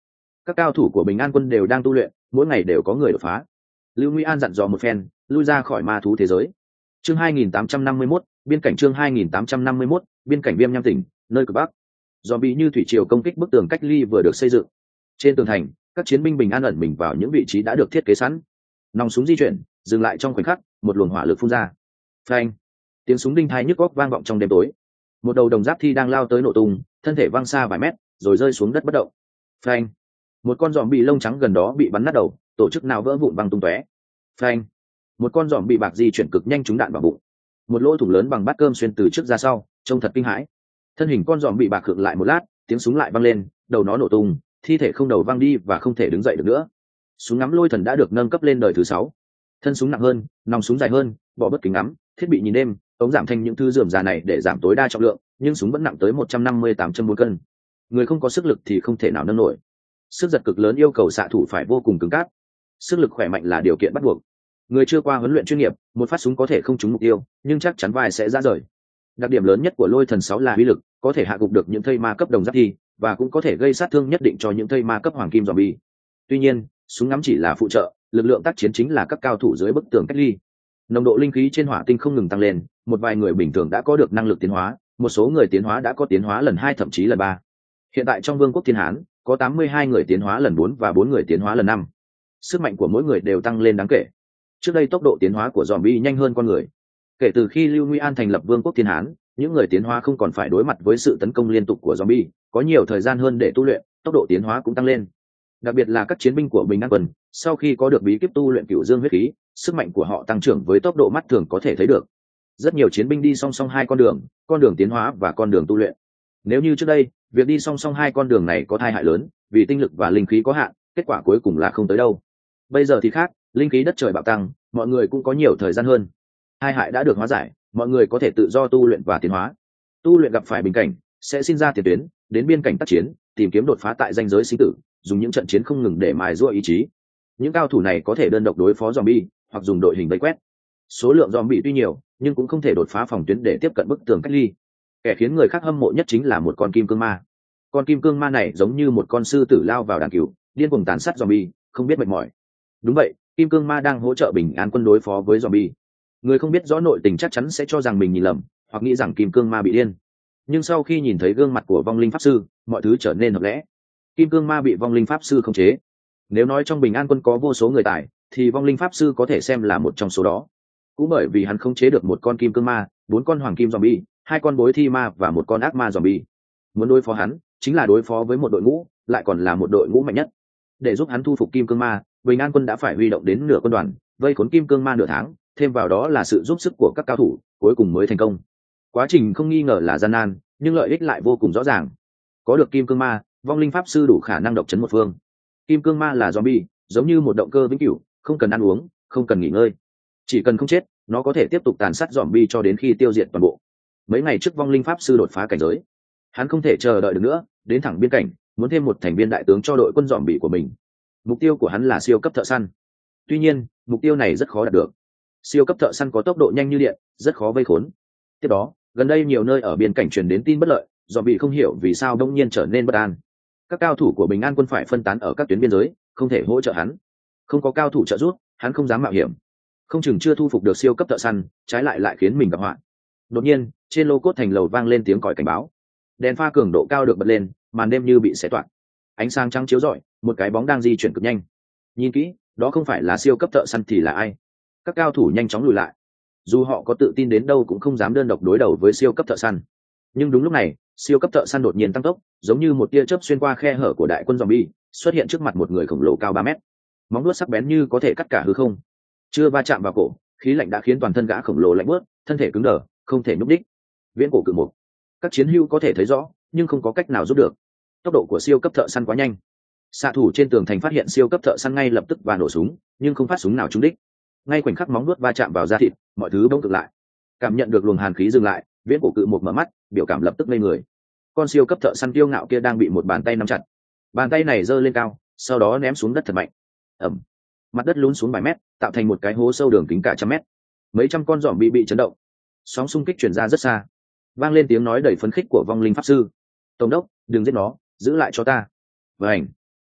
Các cao thủ của Bình An quân đều đang tu luyện, mỗi ngày đều có người đột phá. Lưu Nguy An dặn dò một phen, lui ra khỏi ma thú thế giới. Chương 2851, biên cảnh chương 2851, biên cảnh Viêm Nham tỉnh, nơi cực bắc. Zombie như thủy triều công kích bức tường cách ly vừa được xây dựng. Trên tường thành, các chiến binh Bình An ẩn mình vào những vị trí đã được thiết kế sẵn. Nòng súng di chuyển, dừng lại trong khoảnh khắc, một luồng hỏa lực phun ra. Phanh! Tiếng súng đinh tai nhức óc vang vọng trong đêm tối. Một đầu đồng giáp thi đang lao tới nổ tung, thân thể văng xa vài mét, rồi rơi xuống đất bất động. Phanh! Một con giòm bị lông trắng gần đó bị bắn nát đầu, tổ chức nào vỡ vụn văng tung tóe. Phanh! Một con giòm bị bạc di chuyển cực nhanh trúng đạn vào bụng. Một lỗ thủng lớn bằng bát cơm xuyên từ trước ra sau, trông thật kinh hãi. Thân hình con giòm bị bạc khựng lại một lát, tiếng súng lại vang lên, đầu nó nổ tung, thi thể không đầu văng đi và không thể đứng dậy được nữa. Súng ngắm Lôi Thần đã được nâng cấp lên đời thứ 6. Thân súng nặng hơn, nòng súng dài hơn, bỏ bất kính ngắm, thiết bị nhìn đêm, ống giảm thanh những thứ rườm rà này để giảm tối đa trọng lượng, nhưng súng vẫn nặng tới 158,4 cân. Người không có sức lực thì không thể nào nâng nổi. Sức giật cực lớn yêu cầu xạ thủ phải vô cùng cứng cáp. Sức lực khỏe mạnh là điều kiện bắt buộc. Người chưa qua huấn luyện chuyên nghiệp, một phát súng có thể không trúng mục tiêu, nhưng chắc chắn vai sẽ ra rời. Đặc điểm lớn nhất của Lôi Thần 6 là uy lực, có thể hạ gục được những thây ma cấp đồng giáp thi, và cũng có thể gây sát thương nhất định cho những thây ma cấp hoàng kim zombie. Tuy nhiên, súng ngắm chỉ là phụ trợ, lực lượng tác chiến chính là các cao thủ dưới bức tường cách ly. Nồng độ linh khí trên hỏa tinh không ngừng tăng lên, một vài người bình thường đã có được năng lực tiến hóa, một số người tiến hóa đã có tiến hóa lần 2 thậm chí lần 3. Hiện tại trong Vương quốc Thiên Hán, có 82 người tiến hóa lần 4 và 4 người tiến hóa lần 5. Sức mạnh của mỗi người đều tăng lên đáng kể. Trước đây tốc độ tiến hóa của zombie nhanh hơn con người. Kể từ khi Lưu Nguy An thành lập Vương quốc Thiên Hán, những người tiến hóa không còn phải đối mặt với sự tấn công liên tục của zombie, có nhiều thời gian hơn để tu luyện, tốc độ tiến hóa cũng tăng lên. Đặc biệt là các chiến binh của Bình An quân, sau khi có được bí kíp tu luyện Cửu Dương huyết khí, sức mạnh của họ tăng trưởng với tốc độ mắt thường có thể thấy được. Rất nhiều chiến binh đi song song hai con đường tiến hóa và con đường tu luyện. Nếu như trước đây, việc đi song song hai con đường này có tai hại lớn, vì tinh lực và linh khí có hạn, kết quả cuối cùng là không tới đâu. Bây giờ thì khác, linh khí đất trời bạo tăng, mọi người cũng có nhiều thời gian hơn. Tai hại đã được hóa giải, mọi người có thể tự do tu luyện và tiến hóa. Tu luyện gặp phải bình cảnh, sẽ sinh ra tiền tuyến, đến biên cảnh tác chiến, tìm kiếm đột phá tại ranh giới sinh tử, dùng những trận chiến không ngừng để mài giũa ý chí. Những cao thủ này có thể đơn độc đối phó zombie, hoặc dùng đội hình vây quét. Số lượng zombie tuy nhiều, nhưng cũng không thể đột phá phòng tuyến để tiếp cận bức tường cách ly. Kẻ khiến người khác hâm mộ nhất chính là một con kim cương ma. Con kim cương ma này giống như một con sư tử lao vào đàn cừu, điên cuồng tàn sát zombie, không biết mệt mỏi. Đúng vậy, kim cương ma đang hỗ trợ Bình An quân đối phó với zombie. Người không biết rõ nội tình chắc chắn sẽ cho rằng mình nhìn lầm, hoặc nghĩ rằng kim cương ma bị điên. Nhưng sau khi nhìn thấy gương mặt của vong linh pháp sư, mọi thứ trở nên hợp lẽ. Kim cương ma bị vong linh pháp sư khống chế. Nếu nói trong Bình An quân có vô số người tài, thì vong linh pháp sư có thể xem là một trong số đó. Cũng bởi vì hắn khống chế được một con kim cương ma, 4 con hoàng kim zombie, 2 con bối thi ma và một con ác ma zombie. Muốn đối phó hắn, chính là đối phó với một đội ngũ, lại còn là một đội ngũ mạnh nhất. Để giúp hắn thu phục kim cương ma, Bình An quân đã phải huy động đến nửa quân đoàn, vây khốn kim cương ma nửa tháng, thêm vào đó là sự giúp sức của các cao thủ, cuối cùng mới thành công. Quá trình không nghi ngờ là gian nan, nhưng lợi ích lại vô cùng rõ ràng. Có được kim cương ma, vong linh pháp sư đủ khả năng độc chấn một phương. Kim cương ma là zombie, giống như một động cơ vĩnh cửu, không cần ăn uống, không cần nghỉ ngơi, chỉ cần không chết, nó có thể tiếp tục tàn sát zombie cho đến khi tiêu diệt toàn bộ. Mấy ngày trước vong linh pháp sư đột phá cảnh giới, hắn không thể chờ đợi được nữa, đến thẳng biên cảnh, muốn thêm một thành viên đại tướng cho đội quân zombie của mình. Mục tiêu của hắn là siêu cấp thợ săn. Tuy nhiên, mục tiêu này rất khó đạt được. Siêu cấp thợ săn có tốc độ nhanh như điện, rất khó vây khốn. Tiếp đó, gần đây nhiều nơi ở biên cảnh truyền đến tin bất lợi, zombie không hiểu vì sao đông nhiên trở nên bất an. Các cao thủ của Bình An quân phải phân tán ở các tuyến biên giới, không thể hỗ trợ hắn. Không có cao thủ trợ giúp, hắn không dám mạo hiểm. Không chừng chưa thu phục được siêu cấp thợ săn, trái lại khiến mình gặp họa. Đột nhiên, trên lô cốt thành lầu vang lên tiếng còi cảnh báo. Đèn pha cường độ cao được bật lên, màn đêm như bị xé toạc. Ánh sáng trắng chiếu rọi, một cái bóng đang di chuyển cực nhanh. Nhìn kỹ, đó không phải là siêu cấp thợ săn thì là ai? Các cao thủ nhanh chóng lùi lại. Dù họ có tự tin đến đâu cũng không dám đơn độc đối đầu với siêu cấp thợ săn. Nhưng đúng lúc này, siêu cấp thợ săn đột nhiên tăng tốc, giống như một tia chớp xuyên qua khe hở của đại quân zombie, xuất hiện trước mặt một người khổng lồ cao 3 mét. Móng vuốt sắc bén như có thể cắt cả hư không. Chưa va chạm vào cổ, khí lạnh đã khiến toàn thân gã khổng lồ lạnh buốt, thân thể cứng đờ, không thể nhúc đích. Viễn cổ cự mục. Các chiến hữu có thể thấy rõ, nhưng không có cách nào giúp được. Tốc độ của siêu cấp thợ săn quá nhanh. Xạ thủ trên tường thành phát hiện siêu cấp thợ săn ngay lập tức và nổ súng, nhưng không phát súng nào trúng đích. Ngay khoảnh khắc móng vuốt va chạm vào da thịt, mọi thứ bỗng cực lại. Cảm nhận được luồng hàn khí dừng lại, viễn cổ cự mục mở mắt, biểu cảm lập tức ngây người. Con siêu cấp thợ săn kiêu ngạo kia đang bị một bàn tay nắm chặt. Bàn tay này giơ lên cao, sau đó ném xuống đất thật mạnh. Ầm. Mặt đất lún xuống vài mét, tạo thành một cái hố sâu đường kính cả trăm mét. Mấy trăm con giòm bị chấn động. Sóng xung kích truyền ra rất xa. Vang lên tiếng nói đầy phấn khích của vong linh pháp sư. Tổng đốc, đừng giết nó, giữ lại cho ta. Vành.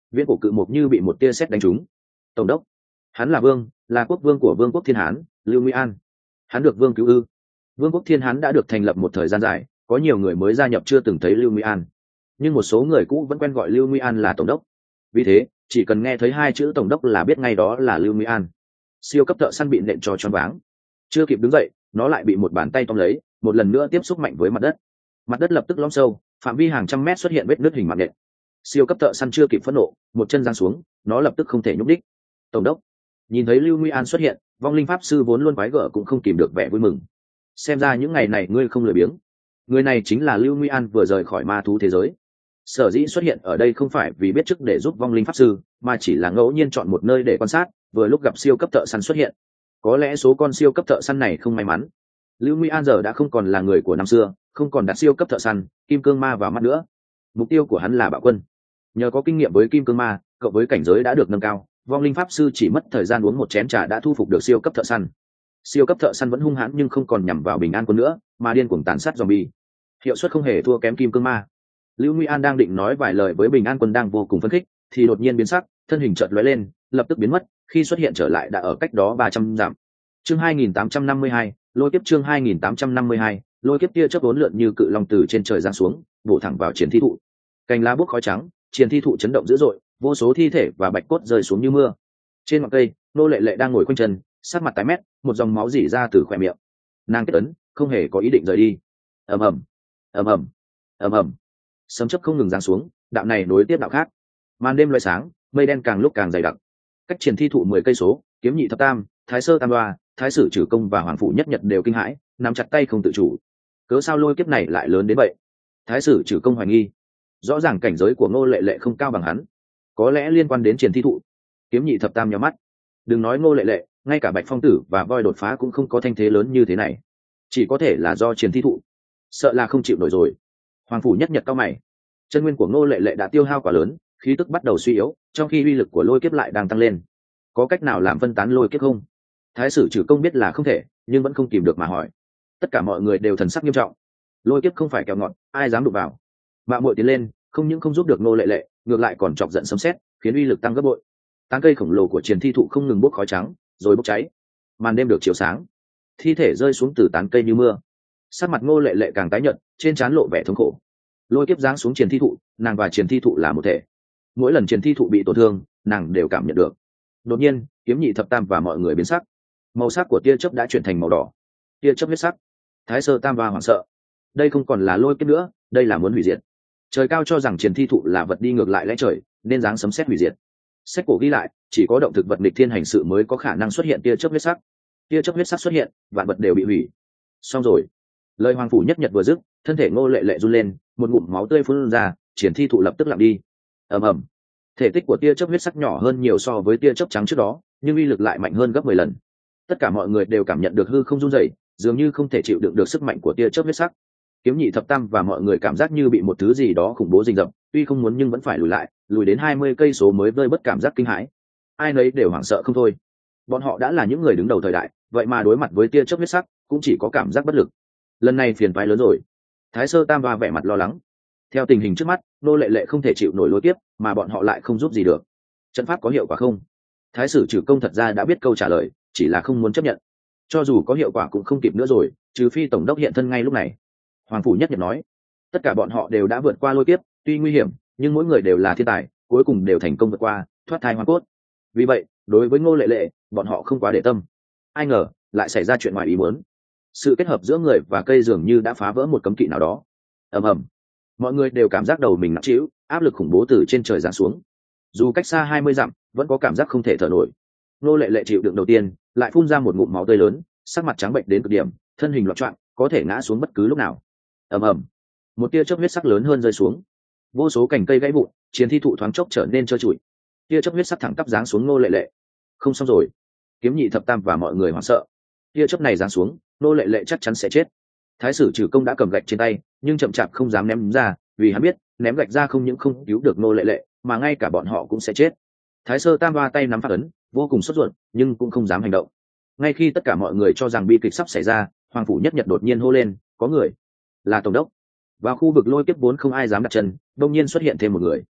viễn cổ cự mục như bị một tia sét đánh trúng. Tổng đốc, hắn là vương, là quốc vương của vương quốc Thiên Hán, Lưu Nguy An. Hắn được vương cứu ư? Vương quốc Thiên Hán đã được thành lập một thời gian dài, có nhiều người mới gia nhập chưa từng thấy Lưu Nguy An, nhưng một số người cũ vẫn quen gọi Lưu Nguy An là tổng đốc. Vì thế chỉ cần nghe thấy hai chữ tổng đốc là biết ngay đó là Lưu Nguy An. Siêu cấp thợ săn bị nện cho choáng váng, chưa kịp đứng dậy nó lại bị một bàn tay tóm lấy, một lần nữa tiếp xúc mạnh với mặt đất lập tức lõm sâu, phạm vi hàng trăm mét xuất hiện vết nứt hình mặt nện. Siêu cấp thợ săn chưa kịp phẫn nộ, một chân giáng xuống, nó lập tức không thể nhúc đích. Tổng đốc nhìn thấy Lưu Nguy An xuất hiện, vong linh pháp sư vốn luôn quái gở cũng không kìm được vẻ vui mừng. Xem ra những ngày này ngươi không lười biếng. Người này chính là Lưu Nguy An vừa rời khỏi ma thú thế giới. Sở dĩ xuất hiện ở đây không phải vì biết trước để giúp vong linh pháp sư, mà chỉ là ngẫu nhiên chọn một nơi để quan sát, vừa lúc gặp siêu cấp thợ săn xuất hiện. Có lẽ số con siêu cấp thợ săn này không may mắn. Lưu Nguy An giờ đã không còn là người của năm xưa, không còn đặt siêu cấp thợ săn kim cương ma vào mắt nữa. Mục tiêu của hắn là bạo quân. Nhờ có kinh nghiệm với kim cương ma, cộng với cảnh giới đã được nâng cao, vong linh pháp sư chỉ mất thời gian uống một chén trà đã thu phục được siêu cấp thợ săn. Siêu cấp thợ săn vẫn hung hãn nhưng không còn nhằm vào bình an quân nữa, mà điên cuồng tàn sát zombie. Hiệu suất không hề thua kém kim cương ma. Lưu Nguy An đang định nói vài lời với bình an quân đang vô cùng phấn khích, thì đột nhiên biến sắc, thân hình chợt lóe lên, lập tức biến mất, khi xuất hiện trở lại đã ở cách đó 300 dặm. Chương 2852, lôi kiếp. Chương 2852, lôi kiếp. Tia chớp uốn lượn như cự long từ trên trời giáng xuống, bổ thẳng vào chiến thi thụ. Cành lá bốc khói trắng, chiến thi thụ chấn động dữ dội, vô số thi thể và bạch cốt rơi xuống như mưa. Trên ngọn cây, nô lệ lệ đang ngồi quanh chân, sắc mặt tái mét, một dòng máu rỉ ra từ khóe miệng. Nàng kết ấn, không hề có ý định rời đi. Ầm ầm, ầm ầm, ầm ầm. Sấm chớp không ngừng giáng xuống, đạo này nối tiếp đạo khác. Màn đêm loé sáng, mây đen càng lúc càng dày đặc. Cách triển thi thụ 10 cây số, kiếm nhị thập tam, thái sơ tam đoa, thái sử trừ công và hoàng phủ nhất nhật đều kinh hãi, nắm chặt tay không tự chủ. Cớ sao lôi kiếp này lại lớn đến vậy? Thái sử trừ công hoài nghi. Rõ ràng cảnh giới của Ngô Lệ Lệ không cao bằng hắn, có lẽ liên quan đến triển thi thụ. Kiếm nhị thập tam nhắm mắt. Đừng nói Ngô Lệ Lệ, ngay cả Bạch Phong Tử và voi đột phá cũng không có thanh thế lớn như thế này, chỉ có thể là do triển thi thụ. Sợ là không chịu nổi rồi. Hoàng phủ nhất nhật cao mày. Chân nguyên của Ngô Lệ Lệ đã tiêu hao quá lớn, khí tức bắt đầu suy yếu, trong khi uy lực của lôi kiếp lại đang tăng lên. Có cách nào làm phân tán lôi kiếp không? Thái sử trừ công biết là không thể, nhưng vẫn không kìm được mà hỏi. Tất cả mọi người đều thần sắc nghiêm trọng. Lôi kiếp không phải kẹo ngọt, ai dám đụng vào. Mạo muội tiến lên, không những không giúp được Ngô Lệ Lệ, ngược lại còn chọc giận sấm sét, khiến uy lực tăng gấp bội. Tán cây khổng lồ của triển thi thụ không ngừng bốc khói trắng, rồi bốc cháy. Màn đêm được chiếu sáng, thi thể rơi xuống từ tán cây như mưa. Sắc mặt Ngô Lệ Lệ càng tái nhợt, trên trán lộ vẻ thống khổ. Lôi kiếp giáng xuống triển thi thụ, nàng và triển thi thụ là một thể. Mỗi lần triển thi thụ bị tổn thương, nàng đều cảm nhận được. Đột nhiên, kiếm nhị thập tam và mọi người biến sắc. Màu sắc của tia chớp đã chuyển thành màu đỏ. Tia chớp huyết sắc. Thái sơ tam và hoảng sợ. Đây không còn là lôi kiếp nữa, đây là muốn hủy diệt. Trời cao cho rằng triển thi thụ là vật đi ngược lại lẽ trời, nên giáng sấm sét hủy diệt. Sách cổ ghi lại, chỉ có động thực vật nghịch thiên hành sự mới có khả năng xuất hiện tia chớp huyết sắc. Tia chớp huyết sắc xuất hiện, vạn vật đều bị hủy. Xong rồi. Lời hoàng phủ nhất nhật vừa dứt, thân thể Ngô Lệ Lệ run lên, một ngụm máu tươi phun ra, triển thi thụ lập tức lặng đi. Ầm ầm. Thể tích của tia chớp huyết sắc nhỏ hơn nhiều so với tia chớp trắng trước đó, nhưng uy lực lại mạnh hơn gấp 10 lần. Tất cả mọi người đều cảm nhận được hư không run rẩy, dường như không thể chịu đựng được sức mạnh của tia chớp huyết sắc. Kiếm nhị thập tam và mọi người cảm giác như bị một thứ gì đó khủng bố rình rập, tuy không muốn nhưng vẫn phải lùi lại, lùi đến 20 cây số mới vơi bớt cảm giác kinh hãi. Ai nấy đều hoảng sợ không thôi. Bọn họ đã là những người đứng đầu thời đại, vậy mà đối mặt với tia chớp huyết sắc, cũng chỉ có cảm giác bất lực. Lần này phiền toái lớn rồi. Thái sơ tam và vẻ mặt lo lắng. Theo tình hình trước mắt, Nô Lệ Lệ không thể chịu nổi lôi kiếp, mà bọn họ lại không giúp gì được. Trận pháp có hiệu quả không? Thái sử trừ công thật ra đã biết câu trả lời, chỉ là không muốn chấp nhận. Cho dù có hiệu quả cũng không kịp nữa rồi, trừ phi tổng đốc hiện thân ngay lúc này. Hoàng phủ nhất nhật nói, tất cả bọn họ đều đã vượt qua lôi kiếp, tuy nguy hiểm, nhưng mỗi người đều là thiên tài, cuối cùng đều thành công vượt qua, thoát thai hoàn cốt. Vì vậy, đối với Ngô Lệ Lệ, bọn họ không quá để tâm. Ai ngờ, lại xảy ra chuyện ngoài ý muốn. Sự kết hợp giữa người và cây dường như đã phá vỡ một cấm kỵ nào đó. Ầm ầm. Mọi người đều cảm giác đầu mình nặng trĩu, áp lực khủng bố từ trên trời giáng xuống. Dù cách xa 20 dặm, vẫn có cảm giác không thể thở nổi. Ngô Lệ Lệ chịu đựng đầu tiên, lại phun ra một ngụm máu tươi lớn, sắc mặt trắng bệnh đến cực điểm, thân hình loạn choạng, có thể ngã xuống bất cứ lúc nào. Ầm ầm. Một tia chớp huyết sắc lớn hơn rơi xuống. Vô số cành cây gãy vụn, chiến thi thụ thoáng chốc trở nên trơ trụi. Tia chớp huyết sắc thẳng tắp giáng xuống Ngô Lệ Lệ. Không xong rồi. Kiếm nhị thập tam và mọi người hoảng sợ. Tia chớp này giáng xuống, Ngô Lệ Lệ chắc chắn sẽ chết. Thái sử trừ công đã cầm gạch trên tay, nhưng chậm chạp không dám ném ra, vì hắn biết ném gạch ra không những không cứu được Ngô Lệ Lệ, mà ngay cả bọn họ cũng sẽ chết. Thái sơ tam ba tay nắm phát ấn, vô cùng sốt ruột, nhưng cũng không dám hành động. Ngay khi tất cả mọi người cho rằng bi kịch sắp xảy ra, hoàng phủ nhất nhật đột nhiên hô lên, có người, là tổng đốc. Vào khu vực lôi kiếp vốn không ai dám đặt chân, đột nhiên xuất hiện thêm một người.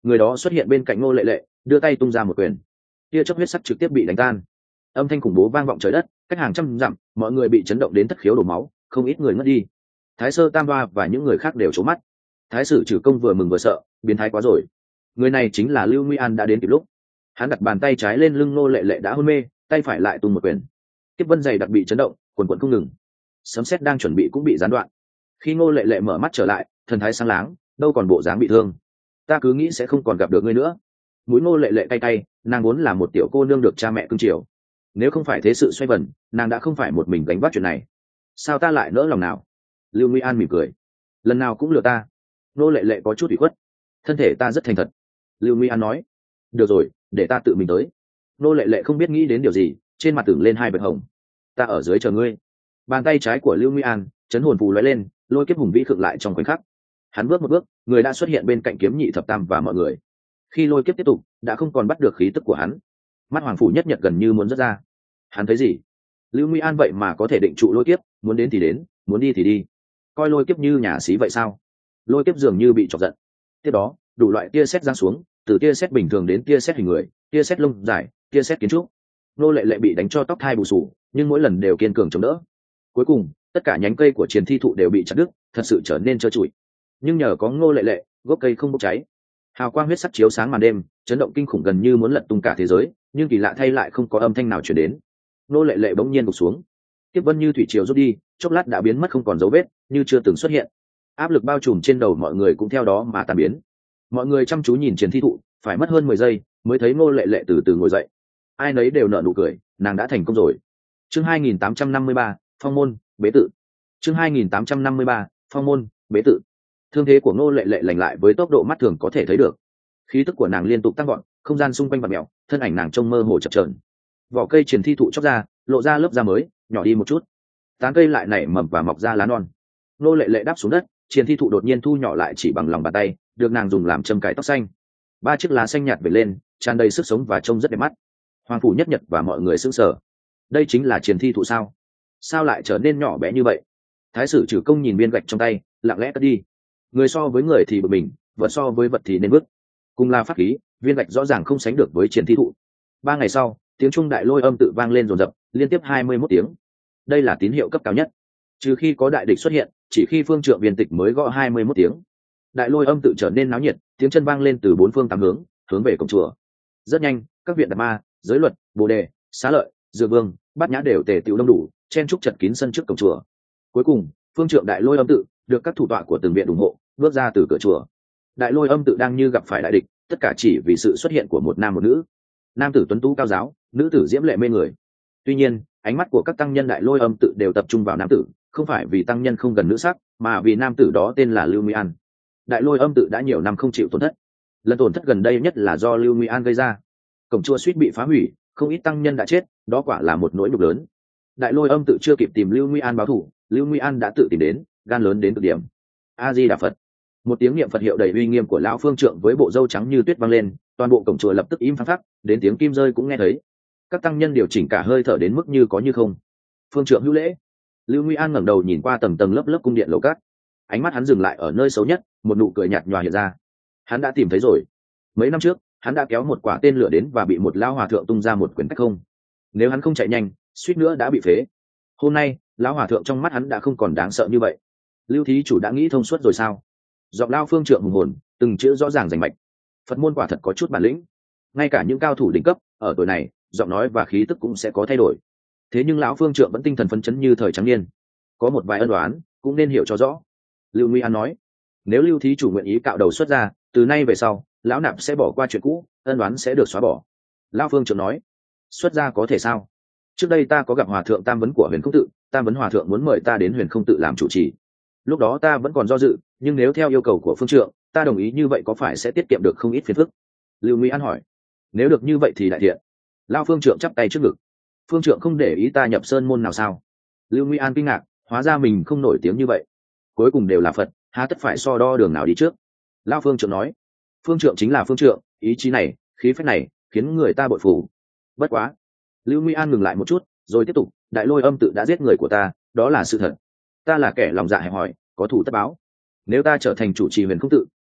người đó xuất hiện bên cạnh Ngô Lệ Lệ, đưa tay tung ra một quyền, tia chớp huyết sắc trực tiếp bị đánh tan, âm thanh khủng bố vang vọng trời đất, cách hàng trăm dặm, mọi người bị chấn động đến thất khiếu đổ máu, không ít người ngất đi. Thái Sơ Tam Hoa và những người khác đều trố mắt. Thái sử Trừ Công vừa mừng vừa sợ, biến thái quá rồi. Người này chính là Lưu Nguy An đã đến kịp lúc. Hắn đặt bàn tay trái lên lưng Ngô Lệ Lệ đã hôn mê, tay phải lại tung một quyền. Kiếp vân dày đặc bị chấn động, quần quần không ngừng. Sấm sét đang chuẩn bị cũng bị gián đoạn. Khi Ngô Lệ Lệ mở mắt trở lại, thần thái sáng láng, đâu còn bộ dáng bị thương. Ta cứ nghĩ sẽ không còn gặp được ngươi nữa. Mũi Ngô Lệ Lệ cay cay, nàng vốn là một tiểu cô nương được cha mẹ cưng chiều. Nếu không phải thế sự xoay vần, nàng đã không phải một mình gánh vác chuyện này. Sao ta lại nỡ lòng nào? Lưu Nguy An mỉm cười. Lần nào cũng lừa ta. Ngô Lệ Lệ có chút ủy khuất. Thân thể ta rất thành thật. Lưu Nguy An nói. Được rồi, để ta tự mình tới. Ngô Lệ Lệ không biết nghĩ đến điều gì, trên mặt tưởng lên hai vệt hồng. Ta ở dưới chờ ngươi. Bàn tay trái của Lưu Nguy An chấn hồn phù lóe lên, lôi kiếp hùng vĩ khựng lại trong khoảnh khắc. Hắn bước một bước, người đã xuất hiện bên cạnh Kiếm Nhị Thập Tam và mọi người. Khi lôi kiếp tiếp tục, đã không còn bắt được khí tức của hắn. Mắt Hoàng Phủ Nhất Nhật gần như muốn rớt ra. Hắn thấy gì? Lưu Nguy An vậy mà có thể định trụ lôi kiếp, muốn đến thì đến, muốn đi thì đi. Coi lôi kiếp như nhà xí vậy sao? Lôi kiếp dường như bị chọc giận. Tiếp đó, đủ loại tia sét giáng xuống, từ tia sét bình thường đến tia sét hình người, tia sét lông dài, tia sét kiến trúc. Nô Lệ Lệ bị đánh cho tóc thai bù xù, nhưng mỗi lần đều kiên cường chống đỡ. Cuối cùng, tất cả nhánh cây của Chiến Thi Thụ đều bị chặt đứt, thật sự trở nên trơ trụi. Nhưng nhờ có Ngô Lệ Lệ, gốc cây không bốc cháy. Hào quang huyết sắc chiếu sáng màn đêm, chấn động kinh khủng gần như muốn lật tung cả thế giới, nhưng kỳ lạ thay lại không có âm thanh nào truyền đến. Ngô Lệ Lệ bỗng nhiên gục xuống. Tiếp vân như thủy triều rút đi, chốc lát đã biến mất không còn dấu vết, như chưa từng xuất hiện. Áp lực bao trùm trên đầu mọi người cũng theo đó mà tan biến. Mọi người chăm chú nhìn Chiến Thi Thụ, phải mất hơn 10 giây mới thấy Ngô Lệ Lệ từ từ ngồi dậy. Ai nấy đều nở nụ cười, nàng đã thành công rồi. Chương 2853, Phong môn, bế tự. Chương 2853, Phong môn, bế tự. Thương thế của Ngô Lệ Lệ lành lại với tốc độ mắt thường có thể thấy được. Khí tức của nàng liên tục tăng gọn, không gian xung quanh vặn mèo, thân ảnh nàng trông mơ hồ chập chờn. Vỏ cây Chiến Thi Thụ chóc ra, lộ ra lớp da mới, nhỏ đi một chút. Tán cây lại nảy mầm và mọc ra lá non. Ngô Lệ Lệ đáp xuống đất, Chiến Thi Thụ đột nhiên thu nhỏ lại chỉ bằng lòng bàn tay, được nàng dùng làm châm cài tóc xanh. 3 chiếc lá xanh nhạt vẩy lên, tràn đầy sức sống và trông rất đẹp mắt. Hoàng Phủ Nhất Nhật và mọi người sững sờ. Đây chính là Chiến Thi Thụ sao? Sao lại trở nên nhỏ bé như vậy? Thái sử Trừ Công nhìn viên gạch trong tay, lặng lẽ cất đi. Người so với người thì bực mình, vật so với vật thì nên bước. Cùng là pháp khí, viên gạch rõ ràng không sánh được với Chiến Thi Thụ. 3 ngày sau, tiếng trung đại lôi âm tự vang lên dồn dập, liên tiếp 21 tiếng. Đây là tín hiệu cấp cao nhất. Trừ khi có đại địch xuất hiện, chỉ khi phương trượng viên tịch mới gõ 21 tiếng. Đại lôi âm tự trở nên náo nhiệt, tiếng chân vang lên từ 4 phương 8 hướng, hướng về cổng chùa. Rất nhanh, các viện Đạt Ma, Giới Luật, Bồ Đề, Xá Lợi, Dược Vương, Bát Nhã đều tề tựu đông đủ, chen trúc chật kín sân trước cổng chùa. Cuối cùng, phương trượng đại lôi âm tự được các thủ tọa của từng viện ủng hộ, bước ra từ cửa chùa. Đại lôi âm tự đang như gặp phải đại địch, tất cả chỉ vì sự xuất hiện của một nam một nữ. Nam tử tuấn tú cao giáo, nữ tử diễm lệ mê người. Tuy nhiên, ánh mắt của các tăng nhân đại lôi âm tự đều tập trung vào nam tử, không phải vì tăng nhân không gần nữ sắc, mà vì nam tử đó tên là Lưu Nguy An. Đại lôi âm tự đã nhiều năm không chịu tổn thất. Lần tổn thất gần đây nhất là do Lưu Nguy An gây ra. Cổng chùa suýt bị phá hủy, không ít tăng nhân đã chết, đó quả là một nỗi nhục lớn. Đại lôi âm tự chưa kịp tìm Lưu Nguy An báo thù, Lưu Nguy An đã tự tìm đến, gan lớn đến cực điểm. A Di Đà Phật. Một tiếng niệm Phật hiệu đầy uy nghiêm của lão phương trượng với bộ râu trắng như tuyết vang lên, toàn bộ cổng chùa lập tức im phăng phắc, đến tiếng kim rơi cũng nghe thấy. Các tăng nhân điều chỉnh cả hơi thở đến mức như có như không. Phương trượng hữu lễ. Lưu Nguy An ngẩng đầu nhìn qua tầng tầng lớp lớp cung điện lầu cát, ánh mắt hắn dừng lại ở nơi xấu nhất, một nụ cười nhạt nhòa hiện ra. Hắn đã tìm thấy rồi. Mấy năm trước, hắn đã kéo một quả tên lửa đến và bị một lão hòa thượng tung ra một quyển cách không. Nếu hắn không chạy nhanh, suýt nữa đã bị phế. Hôm nay, lão hòa thượng trong mắt hắn đã không còn đáng sợ như vậy. Lưu thí chủ đã nghĩ thông suốt rồi sao? Giọng lao phương trượng hùng hồn, từng chữ rõ ràng rành mạch. Phật môn quả thật có chút bản lĩnh. Ngay cả những cao thủ đỉnh cấp ở tuổi này, giọng nói và khí tức cũng sẽ có thay đổi. Thế nhưng lão phương trượng vẫn tinh thần phấn chấn như thời trắng niên. Có một vài ân đoán cũng nên hiểu cho rõ. Lưu Nguy An nói, nếu Lưu thí chủ nguyện ý cạo đầu xuất ra, từ nay về sau, lão nạp sẽ bỏ qua chuyện cũ, ân đoán sẽ được xóa bỏ. Lão phương trượng nói, xuất ra có thể sao? Trước đây ta có gặp hòa thượng Tam Vấn của Huyền Không Tự, Tam Vấn hòa thượng muốn mời ta đến Huyền Không Tự làm chủ trì. Lúc đó ta vẫn còn do dự, nhưng nếu theo yêu cầu của phương trượng, ta đồng ý như vậy có phải sẽ tiết kiệm được không ít phiền phức? Lưu Nguy An hỏi, nếu được như vậy thì đại thiện. Lão phương trượng chắp tay trước ngực, phương trượng không để ý ta nhập sơn môn nào sao? Lưu Nguy An kinh ngạc, hóa ra mình không nổi tiếng như vậy. Cuối cùng đều là Phật, há tất phải so đo đường nào đi trước? Lão phương trượng nói, phương trượng chính là phương trượng, ý chí này, khí phách này, khiến người ta bội phục. Bất quá. Lưu Nguy An ngừng lại một chút, rồi tiếp tục, đại lôi âm tự đã giết người của ta, đó là sự thật. Ta là kẻ lòng dạ hẹp hòi, có thủ tất báo. Nếu ta trở thành chủ trì Huyền Không Tự,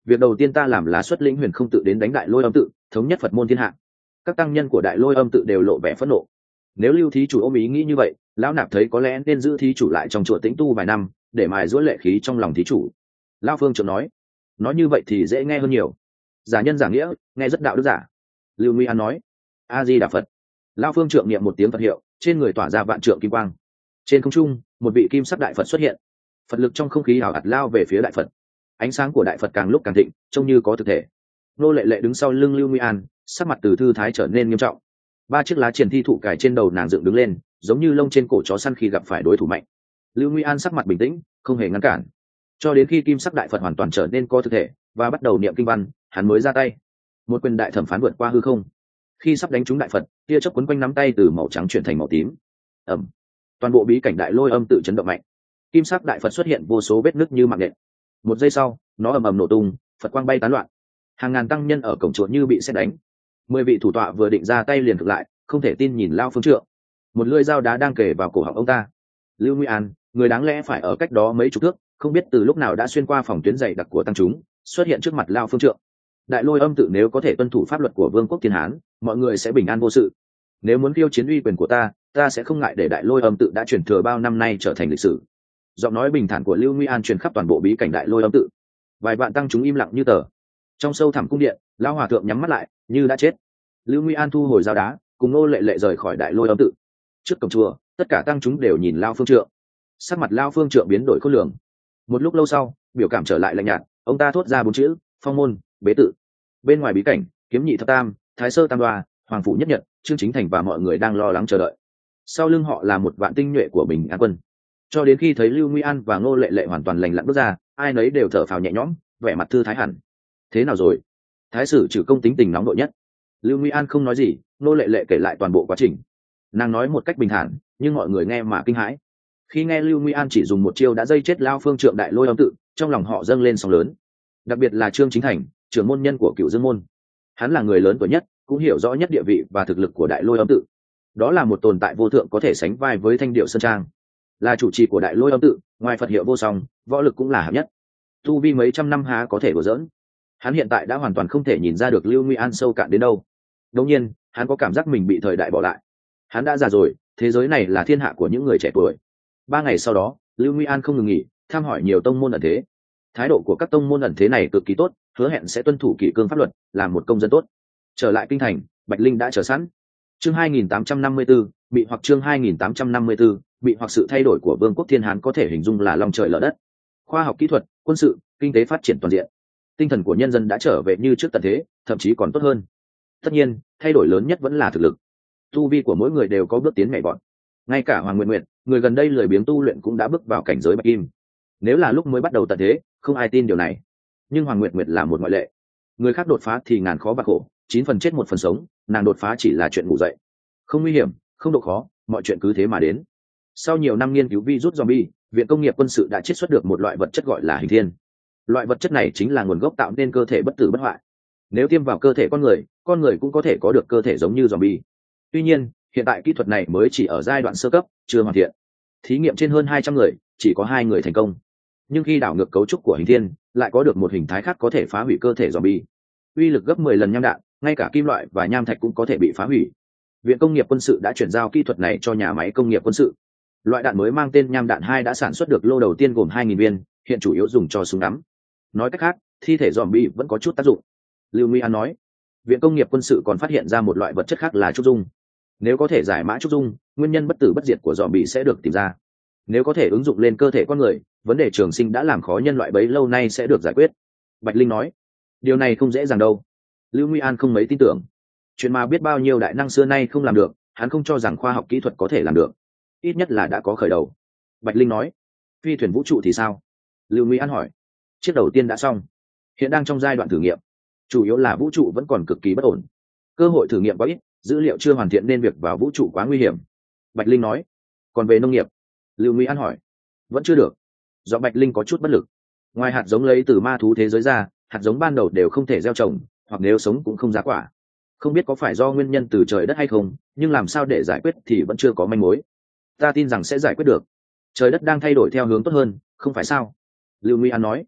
việc đầu tiên ta làm là xuất lĩnh Huyền Không tự đến đánh Đại Lôi Âm tự, thống nhất Phật môn thiên hạ. Các tăng nhân của Đại Lôi Âm tự đều lộ vẻ phẫn nộ. Nếu Lưu thí chủ ôm ý nghĩ như vậy, lão nạp thấy có lẽ nên giữ thí chủ lại trong chùa tĩnh tu vài năm, để mài giũa lệ khí trong lòng thí chủ. Lão Phương Trượng nói như vậy thì dễ nghe hơn nhiều. Giả nhân giả nghĩa, nghe rất đạo đức giả. Lưu Nguy An nói, A Di Đà Phật. Lão Phương Trượng niệm một tiếng Phật hiệu, trên người tỏa ra vạn trượng kim quang. Trên không trung, một vị kim sắc đại Phật xuất hiện. Phật lực trong không khí ảo ạt lao về phía đại Phật. Ánh sáng của đại Phật càng lúc càng thịnh, trông như có thực thể. Nô Lệ Lệ đứng sau lưng Lưu Nguy An, sắc mặt từ thư thái trở nên nghiêm trọng. 3 chiếc lá triển thi thụ cài trên đầu nàng dựng đứng lên, giống như lông trên cổ chó săn khi gặp phải đối thủ mạnh. Lưu Nguy An sắc mặt bình tĩnh, không hề ngăn cản, cho đến khi kim sắc đại Phật hoàn toàn trở nên có thực thể và bắt đầu niệm kinh văn, hắn mới ra tay. Một quyền đại thẩm phán vượt qua hư không. Khi sắp đánh trúng đại Phật, tia chớp quấn quanh nắm tay từ màu trắng chuyển thành màu tím. Ầm! Toàn bộ bí cảnh Đại Lôi Âm tự chấn động mạnh. Kim sắc đại Phật xuất hiện vô số vết nứt như mạng nhện. Một giây sau, nó ầm ầm nổ tung, Phật quang bay tán loạn. Hàng ngàn tăng nhân ở cổng chùa như bị sét đánh. 10 vị thủ tọa vừa định ra tay liền thực lại, không thể tin nhìn Lao Phương Trượng. Một lưỡi dao đá đang kề vào cổ họng ông ta. Lưu Nguy An, người đáng lẽ phải ở cách đó mấy chục thước, không biết từ lúc nào đã xuyên qua phòng tuyến dày đặc của tăng chúng, xuất hiện trước mặt Lao Phương Trượng. Đại Lôi Âm tự nếu có thể tuân thủ pháp luật của Vương quốc Thiên Hán, mọi người sẽ bình an vô sự. Nếu muốn khiêu chiến uy quyền của ta sẽ không ngại để Đại Lôi Âm tự đã truyền thừa bao năm nay trở thành lịch sử. Giọng nói bình thản của Lưu Nguy An truyền khắp toàn bộ bí cảnh Đại Lôi Âm tự. Vài vạn tăng chúng im lặng như tờ. Trong sâu thẳm cung điện, Lão hòa thượng nhắm mắt lại, như đã chết. Lưu Nguy An thu hồi dao đá, cùng Nô Lệ Lệ rời khỏi Đại Lôi Âm tự. Trước cổng chùa, tất cả tăng chúng đều nhìn Lao Phương Trượng. Sắc mặt Lao Phương Trượng biến đổi khôn lường. Một lúc lâu sau, biểu cảm trở lại lạnh nhạt, ông ta thốt ra 4 chữ: phong môn, bế tự. Bên ngoài bí cảnh, Kiếm Nhị Thập Tam, Thái Sơ Tam Đoa, Hoàng Phủ Nhất Nhật, Trương Chính Thành và mọi người đang lo lắng chờ đợi. Sau lưng họ là một vạn tinh nhuệ của Bình An quân. Cho đến khi thấy Lưu Nguy An và Ngô Lệ Lệ hoàn toàn lành lặn bước ra, ai nấy đều thở phào nhẹ nhõm, vẻ mặt thư thái hẳn. Thế nào rồi? Thái sử trừ công tính tình nóng đội nhất. Lưu Nguy An không nói gì, Ngô Lệ Lệ kể lại toàn bộ quá trình. Nàng nói một cách bình thản, nhưng mọi người nghe mà kinh hãi. Khi nghe Lưu Nguy An chỉ dùng một chiêu đã dây chết Lao Phương Trượng Đại Lôi Âm tự, trong lòng họ dâng lên sóng lớn. Đặc biệt là Trương Chính Thành, trưởng môn nhân của Cửu Dương môn. Hắn là người lớn tuổi nhất, cũng hiểu rõ nhất địa vị và thực lực của Đại Lôi Âm tự. Đó là một tồn tại vô thượng có thể sánh vai với Thanh Điệu Sơn Trang. Là chủ trì của Đại Lôi Âm tự, ngoài Phật hiệu vô song, võ lực cũng là hạng nhất. Tu vi mấy trăm năm há có thể đùa giỡn. Hắn hiện tại đã hoàn toàn không thể nhìn ra được Lưu Nguy An sâu cạn đến đâu. Đương nhiên, hắn có cảm giác mình bị thời đại bỏ lại. Hắn đã già rồi, thế giới này là thiên hạ của những người trẻ tuổi. 3 ngày sau đó, Lưu Nguy An không ngừng nghỉ, thăm hỏi nhiều tông môn ẩn thế. Thái độ của các tông môn ẩn thế này cực kỳ tốt, hứa hẹn sẽ tuân thủ kỷ cương pháp luật, làm một công dân tốt. Trở lại kinh thành, Bạch Linh đã chờ sẵn. Chương 2854, bị hoặc chương 2854, bị hoặc sự thay đổi của Vương quốc Thiên Hán có thể hình dung là long trời lở đất. Khoa học kỹ thuật, quân sự, kinh tế phát triển toàn diện. Tinh thần của nhân dân đã trở về như trước tận thế, thậm chí còn tốt hơn. Tất nhiên, thay đổi lớn nhất vẫn là thực lực. Tu vi của mỗi người đều có bước tiến nhảy vọt. Ngay cả Hoàng Nguyệt Nguyệt, người gần đây lười biếng tu luyện cũng đã bước vào cảnh giới bạch kim. Nếu là lúc mới bắt đầu tận thế, không ai tin điều này. Nhưng Hoàng Nguyệt Nguyệt là một ngoại lệ. Người khác đột phá thì ngàn khó bạc khổ, 9 phần chết 1 phần sống, nàng đột phá chỉ là chuyện ngủ dậy. Không nguy hiểm, không độ khó, mọi chuyện cứ thế mà đến. Sau nhiều năm nghiên cứu virus zombie, Viện Công nghiệp Quân sự đã chiết xuất được một loại vật chất gọi là hình thiên. Loại vật chất này chính là nguồn gốc tạo nên cơ thể bất tử bất hoại. Nếu tiêm vào cơ thể con người cũng có thể có được cơ thể giống như zombie. Tuy nhiên, hiện tại kỹ thuật này mới chỉ ở giai đoạn sơ cấp, chưa hoàn thiện. Thí nghiệm trên hơn 200 người, chỉ có 2 người thành công. Nhưng khi đảo ngược cấu trúc của hình thiên, lại có được một hình thái khác có thể phá hủy cơ thể zombie. Uy lực gấp 10 lần nham đạn, ngay cả kim loại và nham thạch cũng có thể bị phá hủy. Viện Công nghiệp Quân sự đã chuyển giao kỹ thuật này cho nhà máy công nghiệp quân sự. Loại đạn mới mang tên nham đạn 2 đã sản xuất được lô đầu tiên gồm 2.000 viên, hiện chủ yếu dùng cho súng ngắm. Nói cách khác, thi thể zombie vẫn có chút tác dụng. Lưu Nguy An nói, Viện Công nghiệp Quân sự còn phát hiện ra một loại vật chất khác là trúc dung. Nếu có thể giải mã trúc dung, nguyên nhân bất tử bất diệt của zombie sẽ được tìm ra. Nếu có thể ứng dụng lên cơ thể con người, vấn đề trường sinh đã làm khó nhân loại bấy lâu nay sẽ được giải quyết. Bạch Linh nói, điều này không dễ dàng đâu. Lưu Nguy An không mấy tin tưởng. Chuyện mà biết bao nhiêu đại năng xưa nay không làm được, hắn không cho rằng khoa học kỹ thuật có thể làm được. Ít nhất là đã có khởi đầu. Bạch Linh nói, phi thuyền vũ trụ thì sao? Lưu Nguy An hỏi. Chiếc đầu tiên đã xong, hiện đang trong giai đoạn thử nghiệm. Chủ yếu là vũ trụ vẫn còn cực kỳ bất ổn. Cơ hội thử nghiệm quá ít, dữ liệu chưa hoàn thiện nên việc vào vũ trụ quá nguy hiểm. Bạch Linh nói. Còn về nông nghiệp? Lưu Nguy An hỏi. Vẫn chưa được. Do Bạch Linh có chút bất lực. Ngoài hạt giống lấy từ ma thú thế giới ra, hạt giống ban đầu đều không thể gieo trồng, hoặc nếu sống cũng không ra quả. Không biết có phải do nguyên nhân từ trời đất hay không, nhưng làm sao để giải quyết thì vẫn chưa có manh mối. Ta tin rằng sẽ giải quyết được. Trời đất đang thay đổi theo hướng tốt hơn, không phải sao? Lưu Nguy An nói.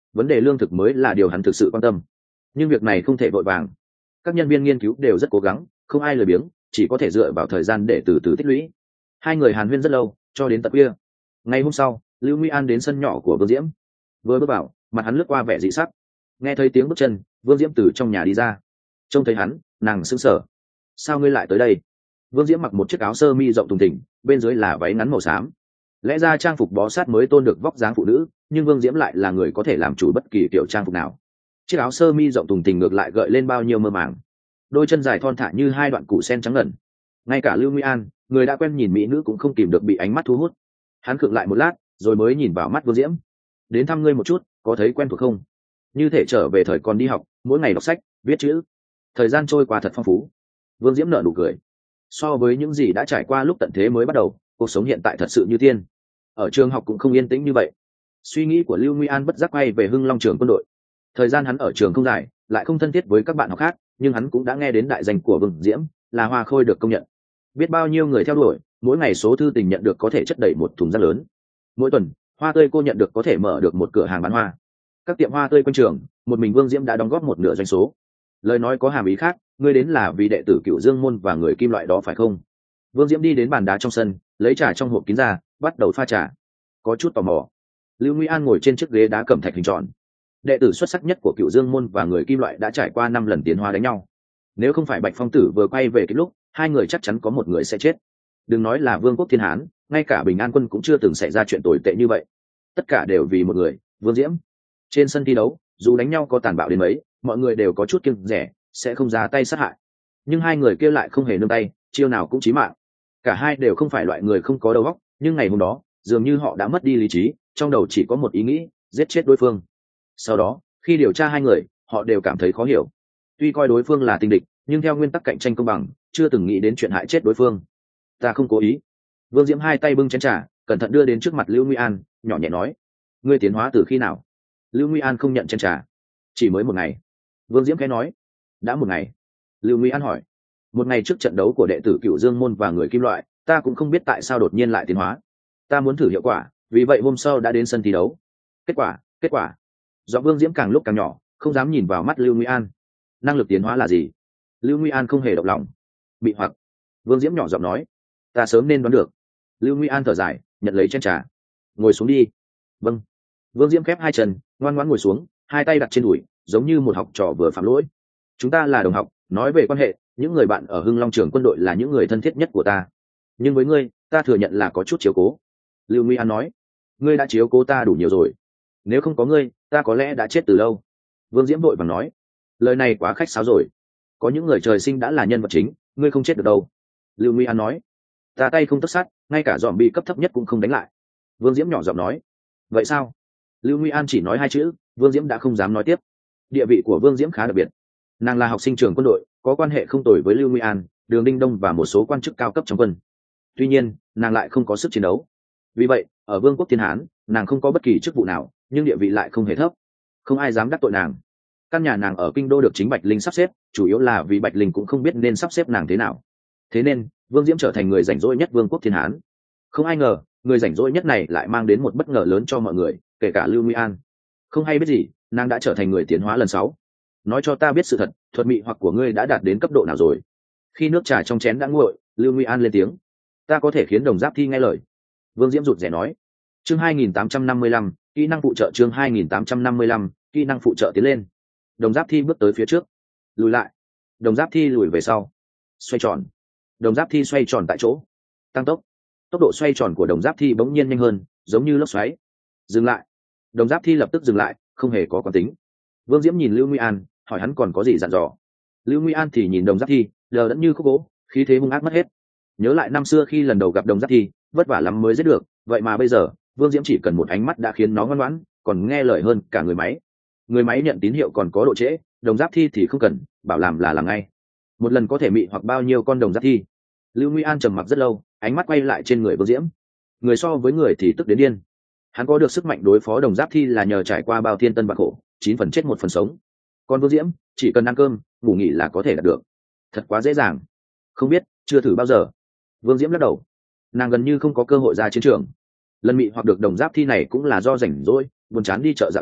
vấn đề lương thực mới là điều hắn thực sự quan tâm. Nhưng việc này không thể vội vàng, các nhân viên nghiên cứu đều rất cố gắng, không ai lười biếng, chỉ có thể dựa vào thời gian để từ từ tích lũy. Hai người hàn huyên rất lâu, cho đến tận khuya. Ngày hôm sau, Lưu Nguy An đến sân nhỏ của Vương Diễm. Vừa bước vào, mặt hắn lướt qua vẻ dị sắc. Nghe thấy tiếng bước chân, Vương Diễm từ trong nhà đi ra. Trông thấy hắn, nàng sững sờ. Sao ngươi lại tới đây? Vương Diễm mặc một chiếc áo sơ mi rộng thùng thình, bên dưới là váy ngắn màu xám. Lẽ ra trang phục bó sát mới tôn được vóc dáng phụ nữ, nhưng Vương Diễm lại là người có thể làm chủ bất kỳ kiểu trang phục nào. Chiếc áo sơ mi rộng thùng thình ngược lại gợi lên bao nhiêu mơ màng. Đôi chân dài thon thả như hai đoạn củ sen trắng ngần. Ngay cả Lưu Nguy An, người đã quen nhìn mỹ nữ cũng không kìm được bị ánh mắt thu hút. Hắn khựng lại một lát, rồi mới nhìn vào mắt Vương Diễm. Đến thăm ngươi một chút, có thấy quen thuộc không? Như thể trở về thời còn đi học, mỗi ngày đọc sách, viết chữ. Thời gian trôi qua thật phong phú. Vương Diễm nở nụ cười. So với những gì đã trải qua lúc tận thế mới bắt đầu, cuộc sống hiện tại thật sự như tiên. Ở trường học cũng không yên tĩnh như vậy. Suy nghĩ của Lưu Nguy An bất giác quay về Hưng Long trường quân đội. Thời gian hắn ở trường không dài, lại không thân thiết với các bạn học khác, nhưng hắn cũng đã nghe đến đại danh của Vương Diễm, là Hoa Khôi được công nhận. Biết bao nhiêu người theo đuổi, mỗi ngày số thư tình nhận được có thể chất đầy một thùng rác lớn. Mỗi tuần, hoa tươi cô nhận được có thể mở được một cửa hàng bán hoa. Các tiệm hoa tươi quanh trường, một mình Vương Diễm đã đóng góp một nửa doanh số. Lời nói có hàm ý khác, ngươi đến là vì đệ tử Cửu Dương môn và người kim loại đó phải không? Vương Diễm đi đến bàn đá trong sân, lấy trà trong hộp kín ra, bắt đầu pha trà. Có chút tò mò. Lưu Nguy An ngồi trên chiếc ghế đá cẩm thạch hình tròn. Đệ tử xuất sắc nhất của Cửu Dương môn và người kim loại đã trải qua 5 lần tiến hóa đánh nhau. Nếu không phải Bạch Phong Tử vừa quay về cái lúc, hai người chắc chắn có một người sẽ chết. Đừng nói là Vương quốc Thiên Hán, ngay cả Bình An quân cũng chưa từng xảy ra chuyện tồi tệ như vậy. Tất cả đều vì một người, Vương Diễm. Trên sân thi đấu, dù đánh nhau có tàn bạo đến mấy, mọi người đều có chút kiêng rẻ, sẽ không ra tay sát hại. Nhưng hai người kia lại không hề nương tay, chiêu nào cũng chí mạng. Cả hai đều không phải loại người không có đầu óc, nhưng ngày hôm đó, dường như họ đã mất đi lý trí, trong đầu chỉ có một ý nghĩ, giết chết đối phương. Sau đó, khi điều tra hai người, họ đều cảm thấy khó hiểu. Tuy coi đối phương là tình địch, nhưng theo nguyên tắc cạnh tranh công bằng, chưa từng nghĩ đến chuyện hại chết đối phương. Ta không cố ý. Vương Diễm hai tay bưng chén trà, cẩn thận đưa đến trước mặt Lưu Nguy An, nhỏ nhẹ nói: ngươi tiến hóa từ khi nào? Lưu Nguy An không nhận chén trà. Chỉ mới một ngày. Vương Diễm khẽ nói. Đã một ngày? Lưu Nguy An hỏi. Một ngày trước trận đấu của đệ tử Cửu Dương môn và người kim loại, ta cũng không biết tại sao đột nhiên lại tiến hóa. Ta muốn thử hiệu quả, vì vậy hôm sau đã đến sân thi đấu. Kết quả. Giọng Vương Diễm càng lúc càng nhỏ, không dám nhìn vào mắt Lưu Nguy An. Năng lực tiến hóa là gì? Lưu Nguy An không hề động lòng. Bị hoặc. Vương Diễm nhỏ giọng nói. Ta sớm nên đoán được. Lưu Nguy An thở dài, nhận lấy chén trà. Ngồi xuống đi. Vâng. Vương Diễm khép hai chân, ngoan ngoãn ngồi xuống, hai tay đặt trên đùi, giống như một học trò vừa phạm lỗi. Chúng ta là đồng học, nói về quan hệ, những người bạn ở Hưng Long trường quân đội là những người thân thiết nhất của ta. Nhưng với ngươi, ta thừa nhận là có chút chiếu cố. Lưu Nguy An nói. Ngươi đã chiếu cố ta đủ nhiều rồi. Nếu không có ngươi, ta có lẽ đã chết từ lâu. Vương Diễm vội vàng nói. Lời này quá khách sáo rồi. Có những người trời sinh đã là nhân vật chính, ngươi không chết được đâu. Lưu Nguy An nói. Ta tay không tất sát, ngay cả dòm bị cấp thấp nhất cũng không đánh lại. Vương Diễm nhỏ giọng nói. Vậy sao? Lưu Nguy An chỉ nói hai chữ, Vương Diễm đã không dám nói tiếp. Địa vị của Vương Diễm khá đặc biệt. Nàng là học sinh trường quân đội, có quan hệ không tồi với Lưu Nguy An, Đường Đinh Đông và một số quan chức cao cấp trong quân. Tuy nhiên, nàng lại không có sức chiến đấu. Vì vậy, ở Vương quốc Thiên Hán, nàng không có bất kỳ chức vụ nào, nhưng địa vị lại không hề thấp. Không ai dám đắc tội nàng. Căn nhà nàng ở kinh đô được chính Bạch Linh sắp xếp, chủ yếu là vì Bạch Linh cũng không biết nên sắp xếp nàng thế nào. Thế nên, Vương Diễm trở thành người rảnh rỗi nhất Vương quốc Thiên Hán. Không ai ngờ, người rảnh rỗi nhất này lại mang đến một bất ngờ lớn cho mọi người, kể cả Lưu Nguy An. Không hay biết gì, nàng đã trở thành người tiến hóa lần 6. Nói cho ta biết sự thật, thuật mị hoặc của ngươi đã đạt đến cấp độ nào rồi? Khi nước trà trong chén đã nguội, Lưu Nguy An lên tiếng. Ta có thể khiến Đồng Giáp Thi nghe lời. Vương Diễm rụt rè nói. Chương 2855, kỹ năng phụ trợ. Chương 2855, kỹ năng phụ trợ tiến lên. Đồng Giáp Thi bước tới phía trước, lùi lại. Đồng Giáp Thi lùi về sau, xoay tròn. Đồng Giáp Thi xoay tròn tại chỗ, tăng tốc. Tốc độ xoay tròn của Đồng Giáp Thi bỗng nhiên nhanh hơn, giống như lốc xoáy. Dừng lại. Đồng Giáp Thi lập tức dừng lại, không hề có quán tính. Vương Diễm nhìn Lưu Nguy An, hỏi hắn còn có gì dặn dò. Lưu Nguy An thì nhìn Đồng Giáp Thi, lờ đẫn như khúc gỗ, khí thế hung ác mất hết. Nhớ lại năm xưa khi lần đầu gặp Đồng Giáp Thi, vất vả lắm mới giết được, vậy mà bây giờ Vương Diễm chỉ cần một ánh mắt đã khiến nó ngoan ngoãn, còn nghe lời hơn cả người máy. Người máy nhận tín hiệu còn có độ trễ, Đồng Giáp Thi thì không cần, bảo làm là làm ngay. Một lần có thể mị hoặc bao nhiêu con Đồng Giáp Thi. Lưu Nguy An trầm mặc rất lâu, ánh mắt quay lại trên người Vương Diễm. Người so với người thì tức đến điên. Hắn có được sức mạnh đối phó Đồng Giáp Thi là nhờ trải qua bao thiên tân bạc khổ, 9 phần chết 1 phần sống. Còn Vương Diễm chỉ cần ăn cơm ngủ nghỉ là có thể đạt được. Thật quá dễ dàng. Không biết, chưa thử bao giờ. Vương Diễm lắc đầu. Nàng gần như không có cơ hội ra chiến trường. Lần mị hoặc được Đồng Giáp Thi này cũng là do rảnh rỗi, buồn chán đi chợ dạo chơi,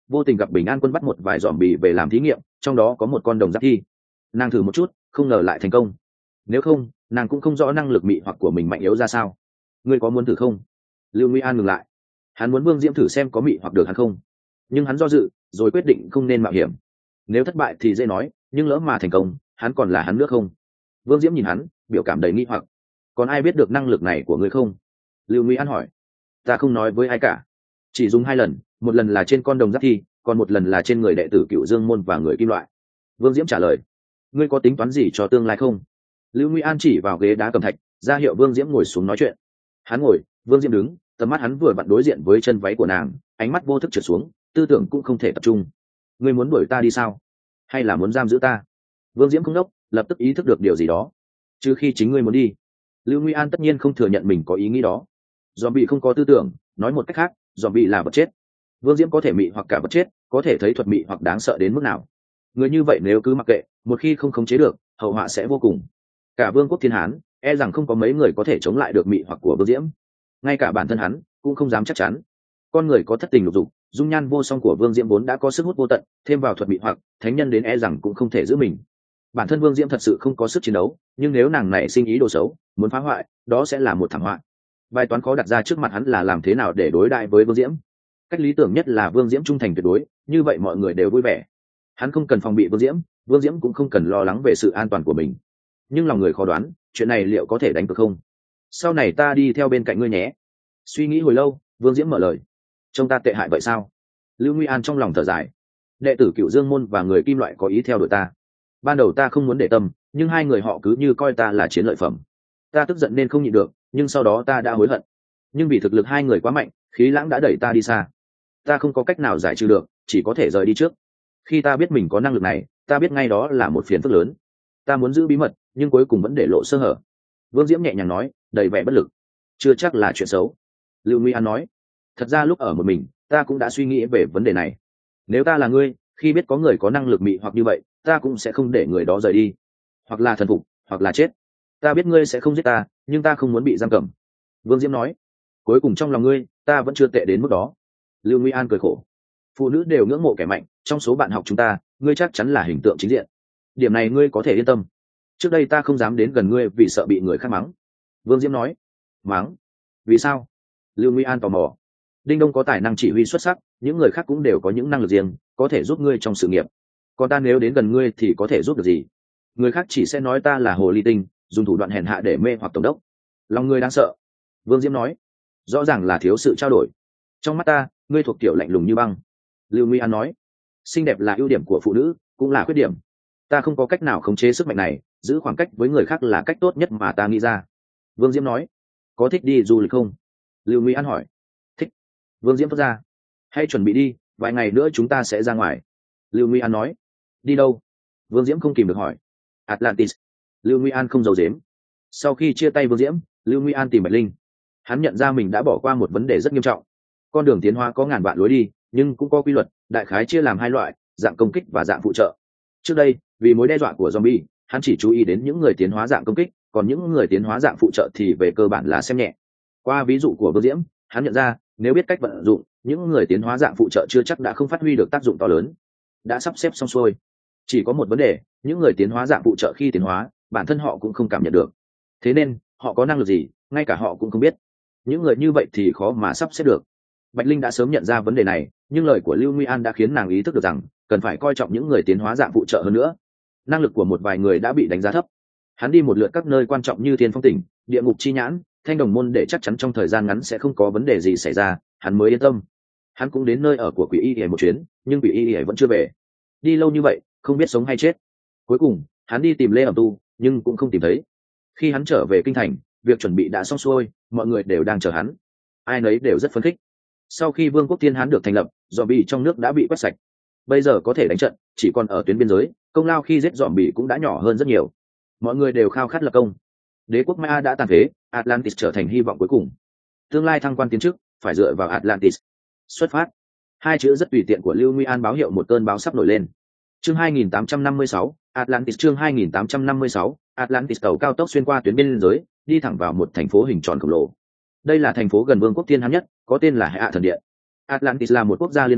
vô tình gặp bình an quân bắt một vài dòm bì về làm thí nghiệm, trong đó có một con đồng giáp thi. Nàng thử một chút, không ngờ lại thành công. Nếu không, nàng cũng không rõ năng lực mị hoặc của mình mạnh yếu ra sao. Ngươi có muốn thử không? Lưu Nguy An ngừng lại. Hắn muốn Vương Diễm thử xem có mị hoặc được hắn không, nhưng hắn do dự rồi quyết định không nên mạo hiểm. Nếu thất bại thì dễ nói, nhưng lỡ mà thành công, hắn còn là hắn nước không? Vương Diễm nhìn hắn, biểu cảm đầy nghi hoặc. Còn ai biết được năng lực này của ngươi không? Lưu Nguy An hỏi. Ta không nói với ai cả, chỉ dùng 2 lần, một lần là trên con đồng giáp thi, còn một lần là trên người đệ tử Cựu Dương môn và người kim loại. Vương Diễm trả lời. Ngươi có tính toán gì cho tương lai không? Lưu Nguy An chỉ vào ghế đá cẩm thạch, ra hiệu Vương Diễm ngồi xuống nói chuyện. Hắn ngồi, Vương Diễm đứng, tầm mắt hắn vừa vặn đối diện với chân váy của nàng, ánh mắt vô thức trượt xuống, tư tưởng cũng không thể tập trung. Ngươi muốn đuổi ta đi sao? Hay là muốn giam giữ ta? Vương Diễm không đốc, lập tức ý thức được điều gì đó. Chứ khi chính ngươi muốn đi. Lưu Nguy An tất nhiên không thừa nhận mình có ý nghĩ đó. Zombie không có tư tưởng, nói một cách khác, zombie là vật chết. Vương Diễm có thể mị hoặc cả vật chết, có thể thấy thuật mị hoặc đáng sợ đến mức nào. Người như vậy nếu cứ mặc kệ, một khi không khống chế được, hậu họa sẽ vô cùng. Cả vương quốc Thiên Hán, e rằng không có mấy người có thể chống lại được mị hoặc của Vương Diễm. Ngay cả bản thân hắn cũng không dám chắc chắn. Con người có thất tình lục dục, dung nhan vô song của Vương Diễm vốn đã có sức hút vô tận, thêm vào thuật mị hoặc, thánh nhân đến e rằng cũng không thể giữ mình. Bản thân Vương Diễm thật sự không có sức chiến đấu, nhưng nếu nàng này sinh ý đồ xấu, muốn phá hoại, đó sẽ là một thảm họa. Bài toán khó đặt ra trước mặt hắn là làm thế nào để đối đãi với Vương Diễm. Cách lý tưởng nhất là Vương Diễm trung thành tuyệt đối, như vậy mọi người đều vui vẻ. Hắn không cần phòng bị Vương Diễm, Vương Diễm cũng không cần lo lắng về sự an toàn của mình. Nhưng lòng người khó đoán, chuyện này liệu có thể đánh cược không? Sau này ta đi theo bên cạnh ngươi nhé. Suy nghĩ hồi lâu, Vương Diễm mở lời. Trông ta tệ hại vậy sao? Lưu Nguy An trong lòng thở dài. Đệ tử Cựu Dương môn và người kim loại có ý theo đuổi ta. Ban đầu ta không muốn để tâm, nhưng hai người họ cứ như coi ta là chiến lợi phẩm. Ta tức giận nên không nhịn được, nhưng sau đó ta đã hối hận. Nhưng vì thực lực hai người quá mạnh, khí lãng đã đẩy ta đi xa. Ta không có cách nào giải trừ được, chỉ có thể rời đi trước. Khi ta biết mình có năng lực này, ta biết ngay đó là một phiền phức lớn. Ta muốn giữ bí mật, nhưng cuối cùng vẫn để lộ sơ hở. Vương Diễm nhẹ nhàng nói, đầy vẻ bất lực. Chưa chắc là chuyện xấu. Lưu Nguy An nói. Thật ra lúc ở một mình, ta cũng đã suy nghĩ về vấn đề này. Nếu ta là ngươi, khi biết có người có năng lực mị hoặc như vậy, ta cũng sẽ không để người đó rời đi. Hoặc là thần phục, hoặc là chết. Ta biết ngươi sẽ không giết ta, nhưng ta không muốn bị giam cầm. Vương Diễm nói. Cuối cùng trong lòng ngươi, ta vẫn chưa tệ đến mức đó. Lưu Nguy An cười khổ. Phụ nữ đều ngưỡng mộ kẻ mạnh, trong số bạn học chúng ta, ngươi chắc chắn là hình tượng chính diện. Điểm này ngươi có thể yên tâm. Trước đây ta không dám đến gần ngươi vì sợ bị người khác mắng. Vương Diễm nói. Mắng? Vì sao? Lưu Nguy An tò mò. Đinh Đông có tài năng chỉ huy xuất sắc, những người khác cũng đều có những năng lực riêng, có thể giúp ngươi trong sự nghiệp. Còn ta nếu đến gần ngươi thì có thể giúp được gì? Người khác chỉ sẽ nói ta là hồ ly tinh, dùng thủ đoạn hèn hạ để mê hoặc tổng đốc. Lòng ngươi đáng sợ. Vương Diễm nói. Rõ ràng là thiếu sự trao đổi. Trong mắt ta, ngươi thuộc kiểu lạnh lùng như băng. Lưu Nguy An nói. Xinh đẹp là ưu điểm của phụ nữ, cũng là khuyết điểm. Ta không có cách nào khống chế sức mạnh này, giữ khoảng cách với người khác là cách tốt nhất mà ta nghĩ ra. Vương Diễm nói. Có thích đi du lịch không? Lưu Nguy An hỏi. Thích. Vương Diễm thốt ra. Hãy chuẩn bị đi, vài ngày nữa chúng ta sẽ ra ngoài. Lưu Nguy An nói. Đi đâu? Vương Diễm không kìm được hỏi. Atlantis. Lưu Nguy An không giấu giếm. Sau khi chia tay Vương Diễm, Lưu Nguy An tìm Bạch Linh. Hắn nhận ra mình đã bỏ qua một vấn đề rất nghiêm trọng. Con đường tiến hóa có ngàn vạn lối đi, nhưng cũng có quy luật, đại khái chia làm 2 loại, dạng công kích và dạng phụ trợ. Trước đây, vì mối đe dọa của zombie, hắn chỉ chú ý đến những người tiến hóa dạng công kích, còn những người tiến hóa dạng phụ trợ thì về cơ bản là xem nhẹ. Qua ví dụ của Vương Diễm, hắn nhận ra, nếu biết cách vận dụng, những người tiến hóa dạng phụ trợ chưa chắc đã không phát huy được tác dụng to lớn. Đã sắp xếp xong xuôi. Chỉ có một vấn đề, những người tiến hóa dạng phụ trợ khi tiến hóa, bản thân họ cũng không cảm nhận được. Thế nên, họ có năng lực gì, ngay cả họ cũng không biết. Những người như vậy thì khó mà sắp xếp được. Bạch Linh đã sớm nhận ra vấn đề này, nhưng lời của Lưu Nguy An đã khiến nàng ý thức được rằng cần phải coi trọng những người tiến hóa dạng phụ trợ hơn nữa. Năng lực của một vài người đã bị đánh giá thấp. Hắn đi một lượt các nơi quan trọng như Thiên Phong Tỉnh, Địa Ngục Chi Nhãn, Thanh Đồng Môn để chắc chắn trong thời gian ngắn sẽ không có vấn đề gì xảy ra, hắn mới yên tâm. Hắn cũng đến nơi ở của Quỷ Y Y một chuyến, nhưng Quỷ Y Y vẫn chưa về. Đi lâu như vậy, không biết sống hay chết. Cuối cùng, hắn đi tìm Lê Ẩm Tu, nhưng cũng không tìm thấy. Khi hắn trở về kinh thành, việc chuẩn bị đã xong xuôi, mọi người đều đang chờ hắn. Ai nấy đều rất phấn khích. Sau khi Vương quốc Thiên Hán được thành lập, zombie trong nước đã bị quét sạch. Bây giờ có thể đánh trận, chỉ còn ở tuyến biên giới, công lao khi giết zombie cũng đã nhỏ hơn rất nhiều. Mọi người đều khao khát lập công. Đế quốc Maya đã tàn phế, Atlantis trở thành hy vọng cuối cùng. Tương lai thăng quan tiến chức, phải dựa vào Atlantis. Xuất phát. 2 chữ rất tùy tiện của Lưu Nguy An báo hiệu một cơn bão sắp nổi lên. Chương 2856, Atlantis. Chương 2856, Atlantis. Tàu cao tốc xuyên qua tuyến biên giới, đi thẳng vào một thành phố hình tròn khổng lồ. Đây là thành phố gần Vương quốc Thiên Hán nhất, có tên là Hạ Thần Điện. Atlantis là một quốc gia liên bang,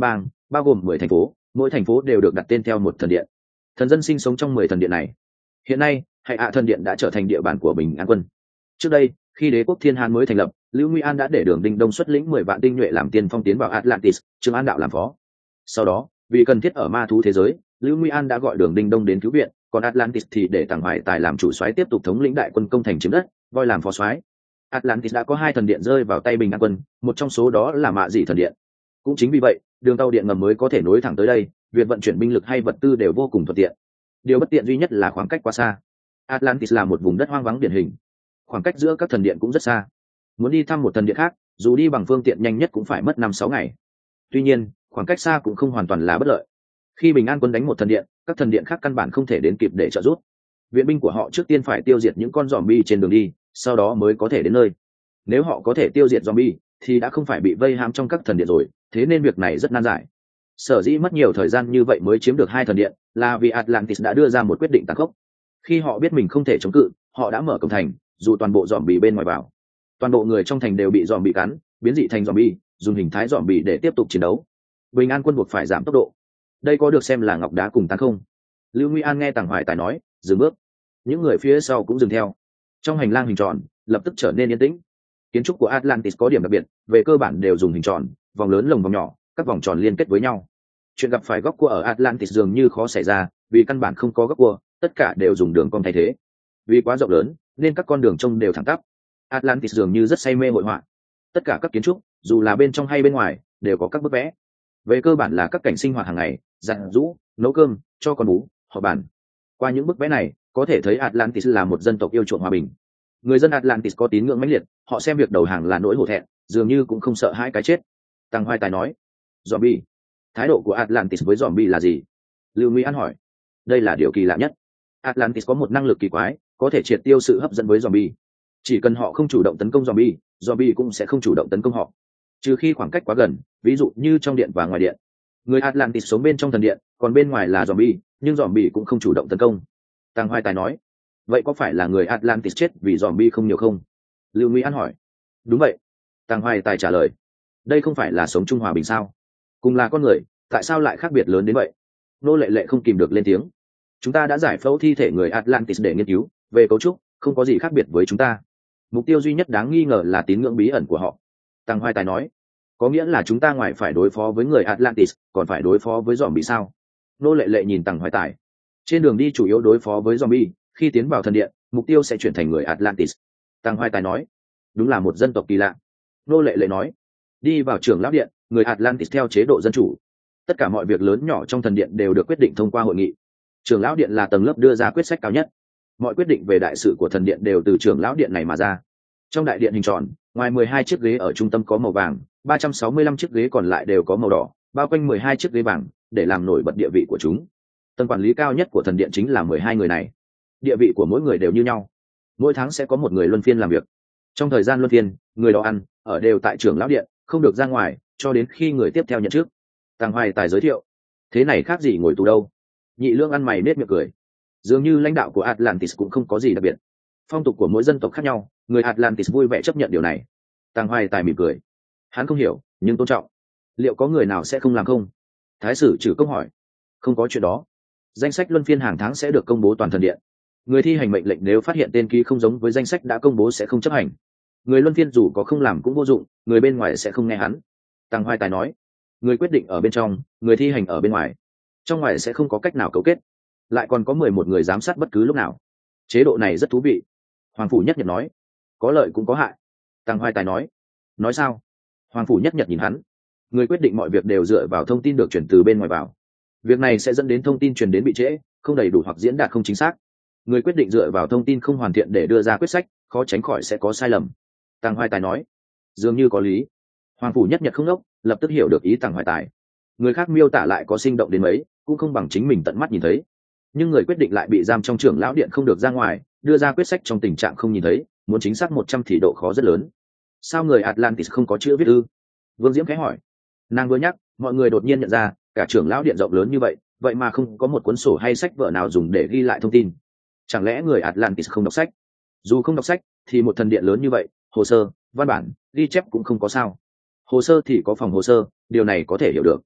bao gồm 10 thành phố, mỗi thành phố đều được đặt tên theo một thần điện. Thần dân sinh sống trong 10 thần điện này. Hiện nay, Hải Hạ thần điện đã trở thành địa bàn của Bình An quân. Trước đây, khi đế quốc Thiên Hán mới thành lập, Lưu Nguy An đã để Đường Đinh Đông xuất lĩnh 10 vạn tinh nhuệ làm tiên phong tiến vào Atlantis, Trương An đạo làm phó. Sau đó, vì cần thiết ở ma thú thế giới, Lưu Nguy An đã gọi Đường Đinh Đông đến cứu viện, còn Atlantis thì để Tàng Hoài Tài làm chủ soái tiếp tục thống lĩnh đại quân công thành chiếm đất, voi làm phó soái. Atlantis đã có 2 thần điện rơi vào tay Bình An quân, một trong số đó là Mạ Dị thần điện. Cũng chính vì vậy, đường tàu điện ngầm mới có thể nối thẳng tới đây, việc vận chuyển binh lực hay vật tư đều vô cùng thuận tiện. Điều bất tiện duy nhất là khoảng cách quá xa. Atlantis là một vùng đất hoang vắng điển hình, khoảng cách giữa các thần điện cũng rất xa. Muốn đi thăm một thần điện khác, dù đi bằng phương tiện nhanh nhất cũng phải mất 5-6 ngày. Tuy nhiên, khoảng cách xa cũng không hoàn toàn là bất lợi. Khi Bình An quân đánh một thần điện, các thần điện khác căn bản không thể đến kịp để trợ giúp. Viện binh của họ trước tiên phải tiêu diệt những con zombie trên đường đi, sau đó mới có thể đến nơi. Nếu họ có thể tiêu diệt zombie, thì đã không phải bị vây hãm trong các thần điện rồi, thế nên việc này rất nan giải. Sở dĩ mất nhiều thời gian như vậy mới chiếm được 2 thần điện, là vì Atlantis đã đưa ra một quyết định tàn khốc. Khi họ biết mình không thể chống cự, họ đã mở cổng thành, dù toàn bộ zombie bên ngoài vào. Toàn bộ người trong thành đều bị zombie cắn, biến dị thành zombie, dùng hình thái zombie để tiếp tục chiến đấu. Bình An quân buộc phải giảm tốc độ. Đây có được xem là ngọc đá cùng tán không? Lưu Nguy An nghe Tàng Hoài Tài nói, dừng bước. Những người phía sau cũng dừng theo. Trong hành lang hình tròn, lập tức trở nên yên tĩnh. Kiến trúc của Atlantis có điểm đặc biệt, về cơ bản đều dùng hình tròn, vòng lớn lồng vòng nhỏ, các vòng tròn liên kết với nhau. Chuyện gặp phải góc cua ở Atlantis dường như khó xảy ra, vì căn bản không có góc cua, tất cả đều dùng đường cong thay thế. Vì quá rộng lớn, nên các con đường trông đều thẳng tắp. Atlantis dường như rất say mê hội họa. Tất cả các kiến trúc, dù là bên trong hay bên ngoài, đều có các bức vẽ. Về cơ bản là các cảnh sinh hoạt hàng ngày, giặt giũ, nấu cơm, cho con bú, họp bàn. Qua những bức vẽ này, có thể thấy Atlantis là một dân tộc yêu chuộng hòa bình. Người dân Atlantis có tín ngưỡng mãnh liệt, họ xem việc đầu hàng là nỗi hổ thẹn, dường như cũng không sợ hãi cái chết. Tăng Hoài Tài nói, zombie. Thái độ của Atlantis với zombie là gì? Lưu Nguy An hỏi. Đây là điều kỳ lạ nhất. Atlantis có một năng lực kỳ quái, có thể triệt tiêu sự hấp dẫn với zombie. Chỉ cần họ không chủ động tấn công zombie, zombie cũng sẽ không chủ động tấn công họ. Trừ khi khoảng cách quá gần, ví dụ như trong điện và ngoài điện. Người Atlantis sống bên trong thần điện, còn bên ngoài là zombie, nhưng zombie cũng không chủ động tấn công. Tăng Hoài Tài nói. Vậy có phải là người Atlantis chết vì zombie không nhiều không? Lưu Nguy An hỏi. Đúng vậy. Tăng Hoài Tài trả lời. Đây không phải là sống chung hòa bình sao? Cùng là con người, tại sao lại khác biệt lớn đến vậy? Nô Lệ Lệ không kìm được lên tiếng. Chúng ta đã giải phẫu thi thể người Atlantis để nghiên cứu, về cấu trúc, không có gì khác biệt với chúng ta. Mục tiêu duy nhất đáng nghi ngờ là tín ngưỡng bí ẩn của họ. Tăng Hoài Tài nói. Có nghĩa là chúng ta ngoài phải đối phó với người Atlantis, còn phải đối phó với zombie sao? Nô Lệ Lệ nhìn Tăng Hoài Tài. Trên đường đi chủ yếu đối phó với zombie, khi tiến vào thần điện, mục tiêu sẽ chuyển thành người Atlantis. Tăng Hoài Tài nói. Đúng là một dân tộc kỳ lạ. Nô Lệ Lệ nói. Đi vào trưởng lão điện, người Atlantis theo chế độ dân chủ. Tất cả mọi việc lớn nhỏ trong thần điện đều được quyết định thông qua hội nghị. Trưởng lão điện là tầng lớp đưa ra quyết sách cao nhất. Mọi quyết định về đại sự của thần điện đều từ trưởng lão điện này mà ra. Trong đại điện hình tròn, ngoài 12 chiếc ghế ở trung tâm có màu vàng, 365 chiếc ghế còn lại đều có màu đỏ, bao quanh 12 chiếc ghế vàng, để làm nổi bật địa vị của chúng. Tầng quản lý cao nhất của thần điện chính là 12 người này. Địa vị của mỗi người đều như nhau. Mỗi tháng sẽ có một người luân phiên làm việc. Trong thời gian luân phiên, người đó ăn, ở đều tại trưởng lão điện, không được ra ngoài, cho đến khi người tiếp theo nhận chức. Tăng Hoài Tài giới thiệu. Thế này khác gì ngồi tù đâu? Nhị Lương ăn mày nết miệng cười. Dường như lãnh đạo của Atlantis cũng không có gì đặc biệt. Phong tục của mỗi dân tộc khác nhau, người Atlantis vui vẻ chấp nhận điều này. Tăng Hoài Tài mỉm cười. Hắn không hiểu, nhưng tôn trọng. Liệu có người nào sẽ không làm không? Thái sử trừ công hỏi. Không có chuyện đó. Danh sách luân phiên hàng tháng sẽ được công bố toàn thần điện. Người thi hành mệnh lệnh nếu phát hiện tên ký không giống với danh sách đã công bố sẽ không chấp hành. Người luân phiên dù có không làm cũng vô dụng, người bên ngoài sẽ không nghe hắn. Tăng Hoài Tài nói. Người quyết định ở bên trong, người thi hành ở bên ngoài. Trong ngoài sẽ không có cách nào cấu kết. Lại còn có 11 người giám sát bất cứ lúc nào. Chế độ này rất thú vị. Hoàng phủ Nhất Nhật nói. Có lợi cũng có hại. Tăng Hoài Tài nói. Nói sao? Hoàng phủ Nhất Nhật nhìn hắn. Người quyết định mọi việc đều dựa vào thông tin được chuyển từ bên ngoài vào. Việc này sẽ dẫn đến thông tin truyền đến bị trễ, không đầy đủ hoặc diễn đạt không chính xác. Người quyết định dựa vào thông tin không hoàn thiện để đưa ra quyết sách, khó tránh khỏi sẽ có sai lầm. Tăng Hoài Tài nói. Dường như có lý. Hoàng phủ Nhất Nhật không ngốc, lập tức hiểu được ý Tăng Hoài Tài. Người khác miêu tả lại có sinh động đến mấy, cũng không bằng chính mình tận mắt nhìn thấy. Nhưng người quyết định lại bị giam trong trưởng lão điện không được ra ngoài, đưa ra quyết sách trong tình trạng không nhìn thấy, muốn chính xác 100 thì độ khó rất lớn. Sao người Atlantis không có chữ viết ư? Vương Diễm khẽ hỏi. Nàng vừa nhắc, mọi người đột nhiên nhận ra, cả trưởng lão điện rộng lớn như vậy, vậy mà không có một cuốn sổ hay sách vở nào dùng để ghi lại thông tin. Chẳng lẽ người Atlantis không đọc sách? Dù không đọc sách, thì một thần điện lớn như vậy, hồ sơ, văn bản, ghi chép cũng không có sao. Hồ sơ thì có phòng hồ sơ, điều này có thể hiểu được.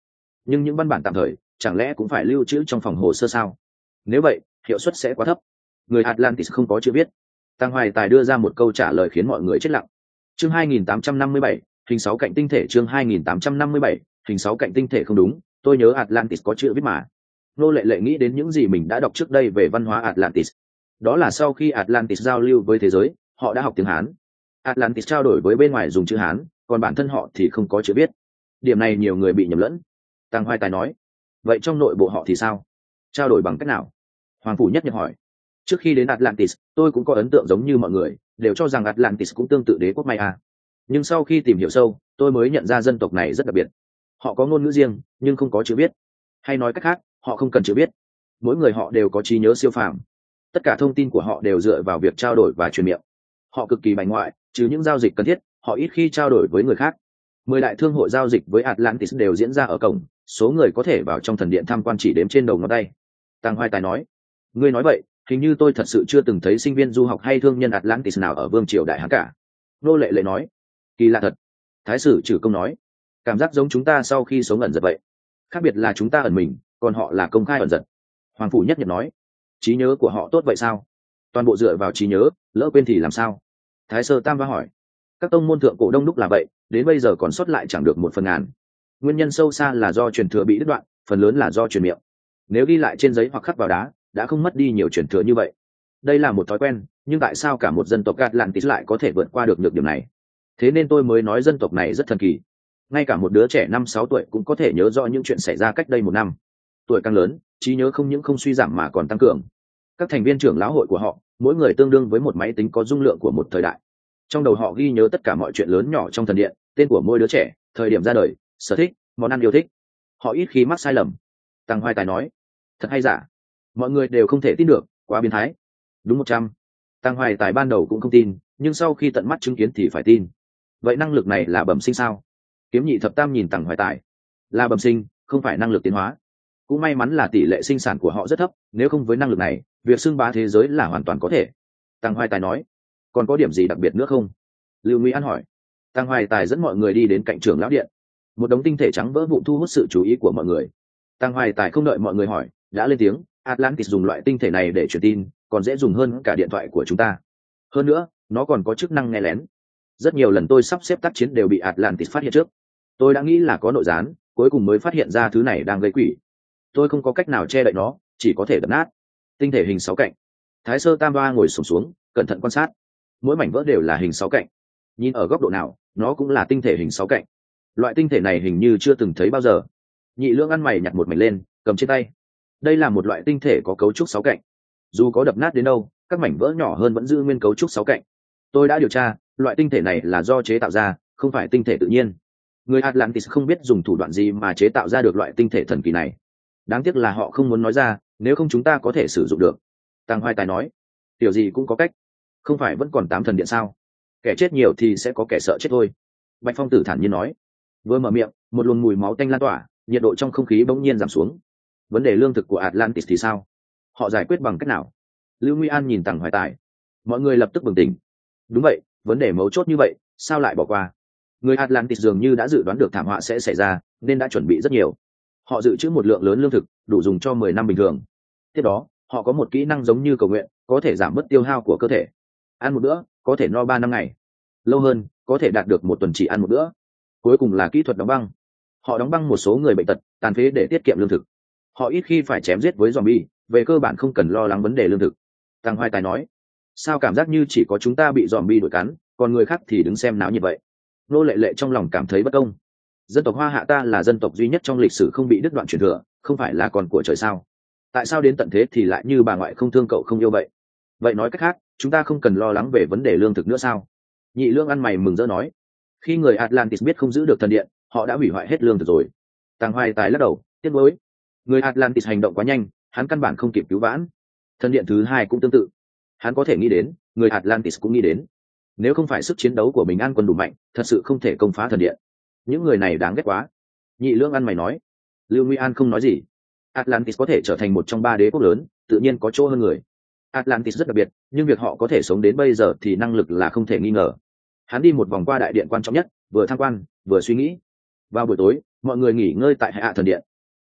nhưng những văn bản tạm thời chẳng lẽ cũng phải lưu trữ trong phòng hồ sơ sao? Nếu vậy hiệu suất sẽ quá thấp. Người Atlantis không có chữ viết. Tăng Hoài Tài đưa ra một câu trả lời khiến mọi người chết lặng. Chương 2857, hình 6 cạnh tinh thể. Chương 2857, hình 6 cạnh tinh thể. Không đúng, tôi nhớ Atlantis có chữ viết mà. Nô Lệ Lệ nghĩ đến những gì mình đã đọc trước đây về văn hóa Atlantis. Đó là sau khi Atlantis giao lưu với thế giới, họ đã học tiếng Hán. Atlantis trao đổi với bên ngoài dùng chữ Hán, còn bản thân họ thì không có chữ viết. Điểm này nhiều người bị nhầm lẫn. Tăng Hoài Tài nói. Vậy trong nội bộ họ thì sao? Trao đổi bằng cách nào? Hoàng Phủ Nhất Nhập hỏi. Trước khi đến Atlantis, tôi cũng có ấn tượng giống như mọi người, đều cho rằng Atlantis cũng tương tự đế quốc Maya. Nhưng sau khi tìm hiểu sâu, tôi mới nhận ra dân tộc này rất đặc biệt. Họ có ngôn ngữ riêng, nhưng không có chữ viết. Hay nói cách khác, họ không cần chữ viết. Mỗi người họ đều có trí nhớ siêu phàm. Tất cả thông tin của họ đều dựa vào việc trao đổi và truyền miệng. Họ cực kỳ bài ngoại, trừ những giao dịch cần thiết, họ ít khi trao đổi với người khác. 10 đại thương hội giao dịch với Atlantis đều diễn ra ở cổng, số người có thể vào trong thần điện tham quan chỉ đếm trên đầu ngón tay. Tăng Hoài Tài nói. Ngươi nói vậy, hình như tôi thật sự chưa từng thấy sinh viên du học hay thương nhân Atlantis nào ở vương triều đại Hán cả. Nô Lệ Lệ nói. Kỳ lạ thật. Thái sử Trừ Công nói. Cảm giác giống chúng ta sau khi sống ẩn giật vậy. Khác biệt là chúng ta ẩn mình, còn họ là công khai ẩn giật. Hoàng Phủ Nhất Nhật nói. Trí nhớ của họ tốt vậy sao? Toàn bộ dựa vào trí nhớ, lỡ quên thì làm sao? Thái Sơ Tam Va hỏi. Các tông môn thượng cổ đông đúc là vậy, đến bây giờ còn sót lại chẳng được 1/1000. Nguyên nhân sâu xa là do truyền thừa bị đứt đoạn, phần lớn là do truyền miệng. Nếu ghi lại trên giấy hoặc khắc vào đá, đã không mất đi nhiều truyền thừa như vậy. Đây là một thói quen, nhưng tại sao cả một dân tộc Atlantis lại có thể vượt qua được nhược điểm này? Thế nên tôi mới nói dân tộc này rất thần kỳ. Ngay cả một đứa trẻ 5-6 tuổi cũng có thể nhớ rõ những chuyện xảy ra cách đây 1 năm. Tuổi càng lớn, trí nhớ không những không suy giảm mà còn tăng cường. Các thành viên trưởng lão hội của họ, mỗi người tương đương với một máy tính có dung lượng của một thời đại. Trong đầu họ ghi nhớ tất cả mọi chuyện lớn nhỏ trong thần điện, tên của mỗi đứa trẻ, thời điểm ra đời, sở thích, món ăn yêu thích. Họ ít khi mắc sai lầm. Tăng Hoài Tài nói. Thật hay giả? Mọi người đều không thể tin được, quá biến thái. Đúng 100. Tăng Hoài Tài ban đầu cũng không tin, nhưng sau khi tận mắt chứng kiến thì phải tin. Vậy năng lực này là bẩm sinh sao? Kiếm Nhị Thập Tam nhìn Tăng Hoài Tài. Là bẩm sinh, không phải năng lực tiến hóa. Cũng may mắn là tỷ lệ sinh sản của họ rất thấp, nếu không với năng lực này, việc xưng bá thế giới là hoàn toàn có thể. Tăng Hoài Tài nói. Còn có điểm gì đặc biệt nữa không? Lưu Nguy An hỏi. Tăng Hoài Tài dẫn mọi người đi đến cạnh trưởng lão điện. Một đống tinh thể trắng vỡ vụn thu hút sự chú ý của mọi người. Tăng Hoài Tài không đợi mọi người hỏi, đã lên tiếng. Atlantis dùng loại tinh thể này để truyền tin, còn dễ dùng hơn cả điện thoại của chúng ta. Hơn nữa, nó còn có chức năng nghe lén. Rất nhiều lần tôi sắp xếp tác chiến đều bị Atlantis phát hiện trước. Tôi đã nghĩ là có nội gián, cuối cùng mới phát hiện ra thứ này đang gây quỷ. Tôi không có cách nào che đậy nó, chỉ có thể đập nát. Tinh thể hình 6 cạnh. Thái Sơ Tam Va ngồi xổm xuống, cẩn thận quan sát. Mỗi mảnh vỡ đều là hình 6 cạnh. Nhìn ở góc độ nào, nó cũng là tinh thể hình 6 cạnh. Loại tinh thể này hình như chưa từng thấy bao giờ. Nhị Lương ăn mày nhặt một mảnh lên, cầm trên tay. Đây là một loại tinh thể có cấu trúc 6 cạnh. Dù có đập nát đến đâu, các mảnh vỡ nhỏ hơn vẫn giữ nguyên cấu trúc 6 cạnh. Tôi đã điều tra, loại tinh thể này là do chế tạo ra, không phải tinh thể tự nhiên. Người Atlantis không biết dùng thủ đoạn gì mà chế tạo ra được loại tinh thể thần kỳ này. Đáng tiếc là họ không muốn nói ra, nếu không chúng ta có thể sử dụng được. Tăng Hoài Tài nói. Điều gì cũng có cách. Không phải vẫn còn 8 thần điện sao? Kẻ chết nhiều thì sẽ có kẻ sợ chết thôi. Bạch Phong Tử thản nhiên nói. Vừa mở miệng, một luồng mùi máu tanh lan tỏa, nhiệt độ trong không khí bỗng nhiên giảm xuống. Vấn đề lương thực của Atlantis thì sao? Họ giải quyết bằng cách nào? Lưu Nguy An nhìn Tăng Hoài Tài. Mọi người lập tức bừng tỉnh. Đúng vậy, vấn đề mấu chốt như vậy, sao lại bỏ qua? Người Atlantis dường như đã dự đoán được thảm họa sẽ xảy ra, nên đã chuẩn bị rất nhiều. Họ dự trữ một lượng lớn lương thực, đủ dùng cho 10 năm bình thường. Tiếp đó, họ có một kỹ năng giống như cầu nguyện, có thể giảm bớt tiêu hao của cơ thể. Ăn một bữa, có thể no 3 năm ngày. Lâu hơn, có thể đạt được 1 tuần chỉ ăn một bữa. Cuối cùng là kỹ thuật đóng băng. Họ đóng băng một số người bệnh tật, tàn phế để tiết kiệm lương thực. Họ ít khi phải chém giết với zombie, về cơ bản không cần lo lắng vấn đề lương thực. Tăng Hoài Tài nói. Sao cảm giác như chỉ có chúng ta bị zombie đuổi cắn, còn người khác thì đứng xem náo nhiệt vậy? Nô Lệ Lệ trong lòng cảm thấy bất công. Dân tộc Hoa Hạ ta là dân tộc duy nhất trong lịch sử không bị đứt đoạn truyền thừa, không phải là con của trời sao? Tại sao đến tận thế thì lại như bà ngoại không thương cậu không yêu vậy? Vậy nói cách khác, chúng ta không cần lo lắng về vấn đề lương thực nữa sao? Nhị Lương ăn mày mừng rỡ nói. Khi người Atlantis biết không giữ được thần điện, họ đã hủy hoại hết lương thực rồi. Tăng Hoài Tài lắc đầu, tiếc nuối. Người Atlantis hành động quá nhanh, hắn căn bản không kịp cứu vãn. Thần điện thứ 2 cũng tương tự. Hắn có thể nghĩ đến, người Atlantis cũng nghĩ đến. Nếu không phải sức chiến đấu của Bình An quân đủ mạnh, thật sự không thể công phá thần điện. Những người này đáng ghét quá. Nhị Lương ăn mày nói. Lưu Nguy An không nói gì. Atlantis có thể trở thành một trong 3 đế quốc lớn, tự nhiên có chỗ hơn người. Atlantis rất đặc biệt, nhưng việc họ có thể sống đến bây giờ thì năng lực là không thể nghi ngờ. Hắn đi một vòng qua đại điện quan trọng nhất, vừa tham quan, vừa suy nghĩ. Vào buổi tối, mọi người nghỉ ngơi tại Hạ thần điện.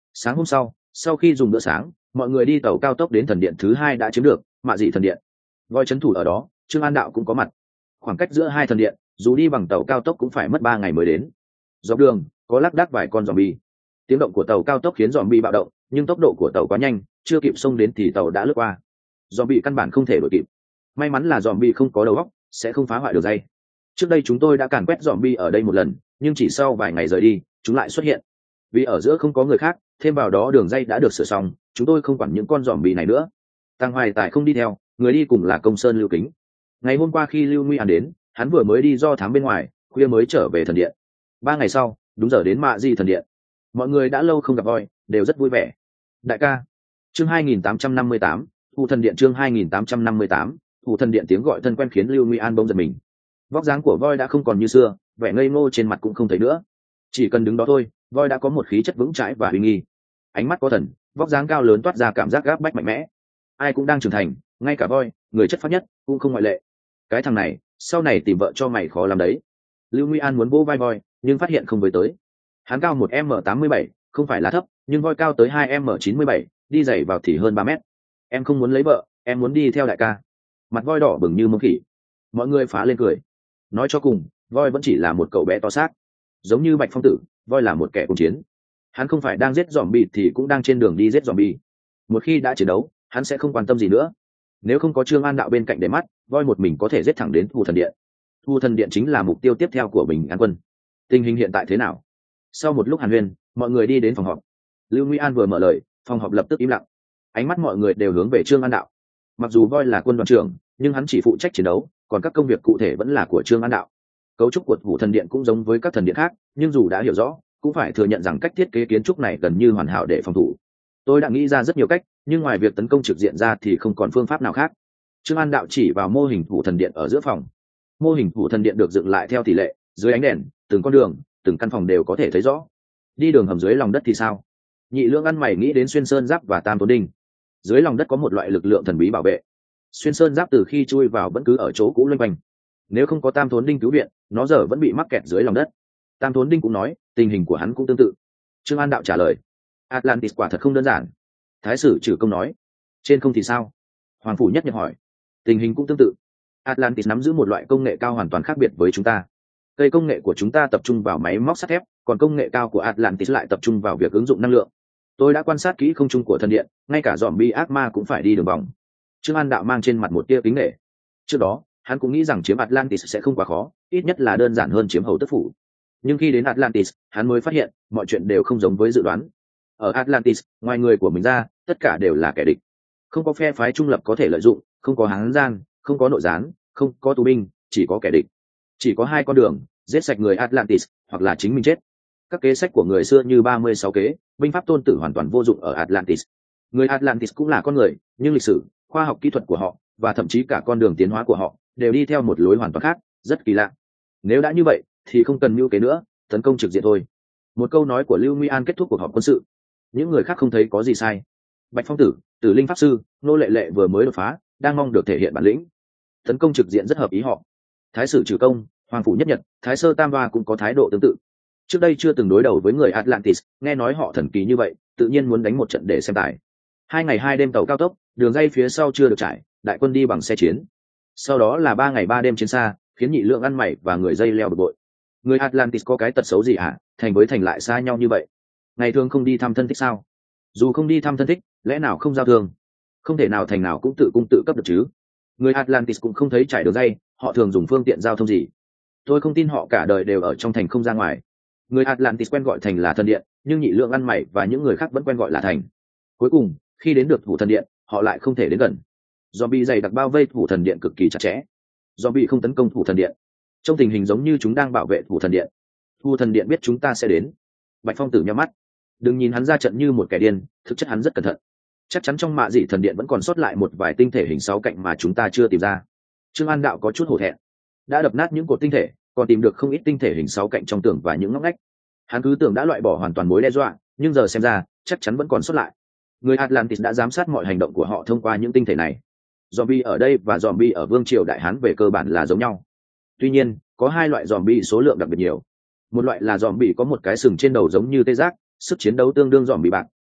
Sáng hôm sau, sau khi dùng bữa sáng, mọi người đi tàu cao tốc đến thần điện thứ hai đã chiếm được, Mạ Dị thần điện. Voi trấn thủ ở đó, Trương An Đạo cũng có mặt. Khoảng cách giữa hai thần điện, dù đi bằng tàu cao tốc cũng phải mất 3 ngày mới đến. Dọc đường, có lác đác vài con zombie. Tiếng động của tàu cao tốc khiến zombie bạo động, nhưng tốc độ của tàu quá nhanh, chưa kịp xông đến thì tàu đã lướt qua. Zombie căn bản không thể đuổi kịp. May mắn là zombie không có đầu óc, sẽ không phá hoại được dây. Trước đây chúng tôi đã càn quét zombie ở đây một lần, nhưng chỉ sau vài ngày rời đi, chúng lại xuất hiện. Vì ở giữa không có người khác, thêm vào đó đường dây đã được sửa xong, chúng tôi không quản những con zombie này nữa. Tăng Hoài Tài không đi theo, người đi cùng là Công Sơn Lưu Kính. Ngày hôm qua khi Lưu Nguy An đến, hắn vừa mới đi do thám bên ngoài, khuya mới trở về thần điện. 3 ngày sau, đúng giờ đến Mạ Dị thần điện. Mọi người đã lâu không gặp Voi, đều rất vui vẻ. Đại ca. Chương 2858, Thủ thần điện. Chương 2858, Thủ thần điện. Tiếng gọi thân quen khiến Lưu Nguy An bỗng giật mình. Vóc dáng của Voi đã không còn như xưa, vẻ ngây ngô trên mặt cũng không thấy nữa. Chỉ cần đứng đó thôi, Voi đã có một khí chất vững chãi và uy nghi. Ánh mắt có thần, vóc dáng cao lớn toát ra cảm giác gáp bách mạnh mẽ. Ai cũng đang trưởng thành, ngay cả Voi, người chất phát nhất, cũng không ngoại lệ. Cái thằng này, sau này tìm vợ cho mày khó làm đấy. Lưu Nguy An muốn vỗ vai Voi, nhưng phát hiện không với tới. Hắn cao 1m87, không phải là thấp, nhưng Voi cao tới 2m97, đi giày vào thì hơn 3 mét. Em không muốn lấy vợ, em muốn đi theo đại ca. Mặt Voi đỏ bừng như mông khỉ. Mọi người phá lên cười. Nói cho cùng, Voi vẫn chỉ là một cậu bé to xác. Giống như Bạch Phong Tử, Voi là một kẻ cùng chiến. Hắn không phải đang giết zombie thì cũng đang trên đường đi giết zombie. Một khi đã chiến đấu, hắn sẽ không quan tâm gì nữa. Nếu không có Trương An Đạo bên cạnh để mắt, Voi một mình có thể giết thẳng đến Thu Thần Điện. Thu Thần Điện chính là mục tiêu tiếp theo của Bình An Quân. Tình hình hiện tại thế nào? Sau một lúc hàn huyên, mọi người đi đến phòng họp. Lưu Nguy An vừa mở lời, phòng họp lập tức im lặng. Ánh mắt mọi người đều hướng về Trương An Đạo. Mặc dù Voi là quân đoàn trưởng, nhưng hắn chỉ phụ trách chiến đấu, còn các công việc cụ thể vẫn là của Trương An Đạo. Cấu trúc của Thủ Thần Điện cũng giống với các thần điện khác, nhưng dù đã hiểu rõ, cũng phải thừa nhận rằng cách thiết kế kiến trúc này gần như hoàn hảo để phòng thủ. Tôi đã nghĩ ra rất nhiều cách, nhưng ngoài việc tấn công trực diện ra thì không còn phương pháp nào khác. Trương An Đạo chỉ vào mô hình Thủ Thần Điện ở giữa phòng. Mô hình Thủ Thần Điện được dựng lại theo tỷ lệ, dưới ánh đèn, từng con đường, từng căn phòng đều có thể thấy rõ. Đi đường hầm dưới lòng đất thì sao? Nhị Lương ăn mày nghĩ đến Xuyên Sơn Giáp và Tam Tốn Đinh. Dưới lòng đất có một loại lực lượng thần bí bảo vệ. Xuyên Sơn Giáp từ khi chui vào vẫn cứ ở chỗ cũ loanh quanh. Nếu không có Tam Tốn Đinh cứu viện, nó giờ vẫn bị mắc kẹt dưới lòng đất. Tam Tốn Đinh cũng nói, tình hình của hắn cũng tương tự. Trương An Đạo trả lời, Atlantis quả thật không đơn giản. Thái sử Trử Công nói, trên không thì sao? Hoàng phủ Nhất Nhập hỏi, tình hình cũng tương tự. Atlantis nắm giữ một loại công nghệ cao hoàn toàn khác biệt với chúng ta. Cây công nghệ của chúng ta tập trung vào máy móc sắt thép, còn công nghệ cao của Atlantis lại tập trung vào việc ứng dụng năng lượng. Tôi đã quan sát kỹ không trung của thần điện, ngay cả zombie ác ma cũng phải đi đường vòng. Trương An Đạo mang trên mặt một tia kính nể. Trước đó, hắn cũng nghĩ rằng chiếm Atlantis sẽ không quá khó, ít nhất là đơn giản hơn chiếm Hầu Tức Phủ. Nhưng khi đến Atlantis, hắn mới phát hiện mọi chuyện đều không giống với dự đoán. Ở Atlantis, ngoài người của mình ra, tất cả đều là kẻ địch. Không có phe phái trung lập có thể lợi dụng, không có hán gian, không có nội gián, không có tù binh, chỉ có kẻ địch. Chỉ có hai con đường, giết sạch người Atlantis, hoặc là chính mình chết. Các kế sách của người xưa như 36 kế, binh pháp tôn tử hoàn toàn vô dụng ở Atlantis. Người Atlantis cũng là con người, nhưng lịch sử, khoa học kỹ thuật của họ, và thậm chí cả con đường tiến hóa của họ, đều đi theo một lối hoàn toàn khác, rất kỳ lạ. Nếu đã như vậy, thì không cần mưu kế nữa, tấn công trực diện thôi. Một câu nói của Lưu Nguy An kết thúc cuộc họp quân sự. Những người khác không thấy có gì sai. Bạch Phong Tử, Tử Linh Pháp Sư, Nô Lệ Lệ vừa mới đột phá, đang mong được thể hiện bản lĩnh. Tấn công trực diện rất hợp ý họ. Thái sử Trừ Công, Hoàng phủ Nhất Nhật, Thái sơ Tam Hoa cũng có thái độ tương tự. Trước đây chưa từng đối đầu với người Atlantis, nghe nói họ thần kỳ như vậy, tự nhiên muốn đánh một trận để xem tài. 2 ngày 2 đêm tàu cao tốc, đường dây phía sau chưa được trải, đại quân đi bằng xe chiến. Sau đó là 3 ngày 3 đêm chiến xa, khiến Nhị Lượng ăn mày và người dây leo bực bội. Người Atlantis có cái tật xấu gì hả? Thành với thành lại xa nhau như vậy. Ngày thường không đi thăm thân thích sao? Dù không đi thăm thân thích, lẽ nào không giao thương? Không thể nào thành nào cũng tự cung tự cấp được chứ? Người Atlantis cũng không thấy trải đường dây, họ thường dùng phương tiện giao thông gì? Tôi không tin họ cả đời đều ở trong thành không ra ngoài. Người Atlantis quen gọi thành là thần điện, nhưng Nhị Lượng ăn mày và những người khác vẫn quen gọi là thành. Cuối cùng, khi đến được Thủ Thần Điện, họ lại không thể đến gần. Zombie dày đặc bao vây Thủ Thần Điện cực kỳ chặt chẽ. Zombie không tấn công Thủ Thần Điện. Trong tình hình giống như chúng đang bảo vệ Thủ Thần Điện. Thủ Thần Điện biết chúng ta sẽ đến. Bạch Phong Tử nhắm mắt. Đừng nhìn hắn ra trận như một kẻ điên, thực chất hắn rất cẩn thận. Chắc chắn trong Mạ Dị Thần Điện vẫn còn sót lại một vài tinh thể hình 6 cạnh mà chúng ta chưa tìm ra. Trương An Đạo có chút hổ thẹn. Đã đập nát những cột tinh thể, còn tìm được không ít tinh thể hình 6 cạnh trong tường và những ngóc ngách. Hắn cứ tưởng đã loại bỏ hoàn toàn mối đe dọa, nhưng giờ xem ra, chắc chắn vẫn còn sót lại. Người Atlantis đã giám sát mọi hành động của họ thông qua những tinh thể này. Zombie ở đây và zombie ở Vương triều Đại Hán về cơ bản là giống nhau. Tuy nhiên, có hai loại zombie số lượng đặc biệt nhiều. Một loại là zombie có một cái sừng trên đầu giống như tê giác, sức chiến đấu tương đương zombie bạc,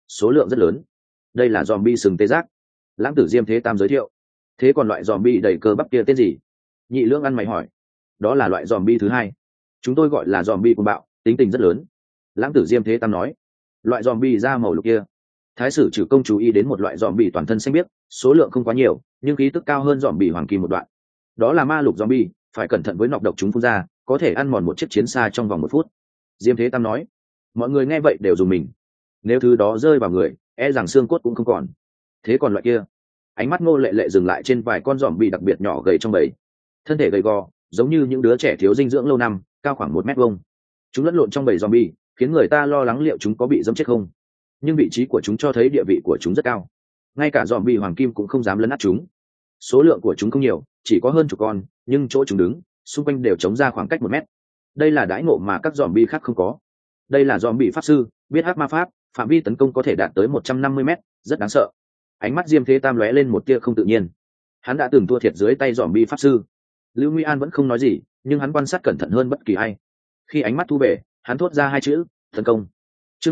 số lượng rất lớn. Đây là zombie sừng tê giác. Lãng tử Diêm Thế Tam giới thiệu. Thế còn loại zombie đầy cơ bắp kia tên gì? Nhị Lưỡng ăn mày hỏi. Đó là loại zombie thứ hai, chúng tôi gọi là zombie cuồng bạo, tính tình rất lớn. Lãng tử Diêm Thế Tam nói. Loại zombie da màu lục kia. Thái sử Trừ Công chú ý đến một loại zombie toàn thân xanh biếc, số lượng không quá nhiều, nhưng khí tức cao hơn zombie hoàng kim một đoạn. Đó là ma lục zombie, phải cẩn thận với nọc độc chúng phun ra, có thể ăn mòn một chiếc chiến xa trong vòng 1 phút. Diêm Thế Tam nói. Mọi người nghe vậy đều dùng mình. Nếu thứ đó rơi vào người, e rằng xương cốt cũng không còn. Thế còn loại kia? Ánh mắt Ngô Lệ Lệ dừng lại trên vài con zombie đặc biệt nhỏ gầy trong bầy. Thân thể gầy gò, giống như những đứa trẻ thiếu dinh dưỡng lâu năm, cao khoảng 1 mét vuông. Chúng lẫn lộn trong bầy zombie, khiến người ta lo lắng liệu chúng có bị dẫm chết không. Nhưng vị trí của chúng cho thấy địa vị của chúng rất cao. Ngay cả zombie hoàng kim cũng không dám lấn át chúng. Số lượng của chúng không nhiều, chỉ có hơn chục con, nhưng chỗ chúng đứng, xung quanh đều trống ra khoảng cách 1 mét. Đây là đãi ngộ mà các zombie khác không có. Đây là zombie pháp sư, biết hát ma pháp, phạm vi tấn công có thể đạt tới 150 mét, rất đáng sợ. Ánh mắt Diêm Thế Tam lóe lên một tia không tự nhiên. Hắn đã từng thua thiệt dưới tay zombie pháp sư. Lưu Nguy An vẫn không nói gì, nhưng hắn quan sát cẩn thận hơn bất kỳ ai. Khi ánh mắt thu về, hắn thốt ra 2 chữ: tấn công. Chương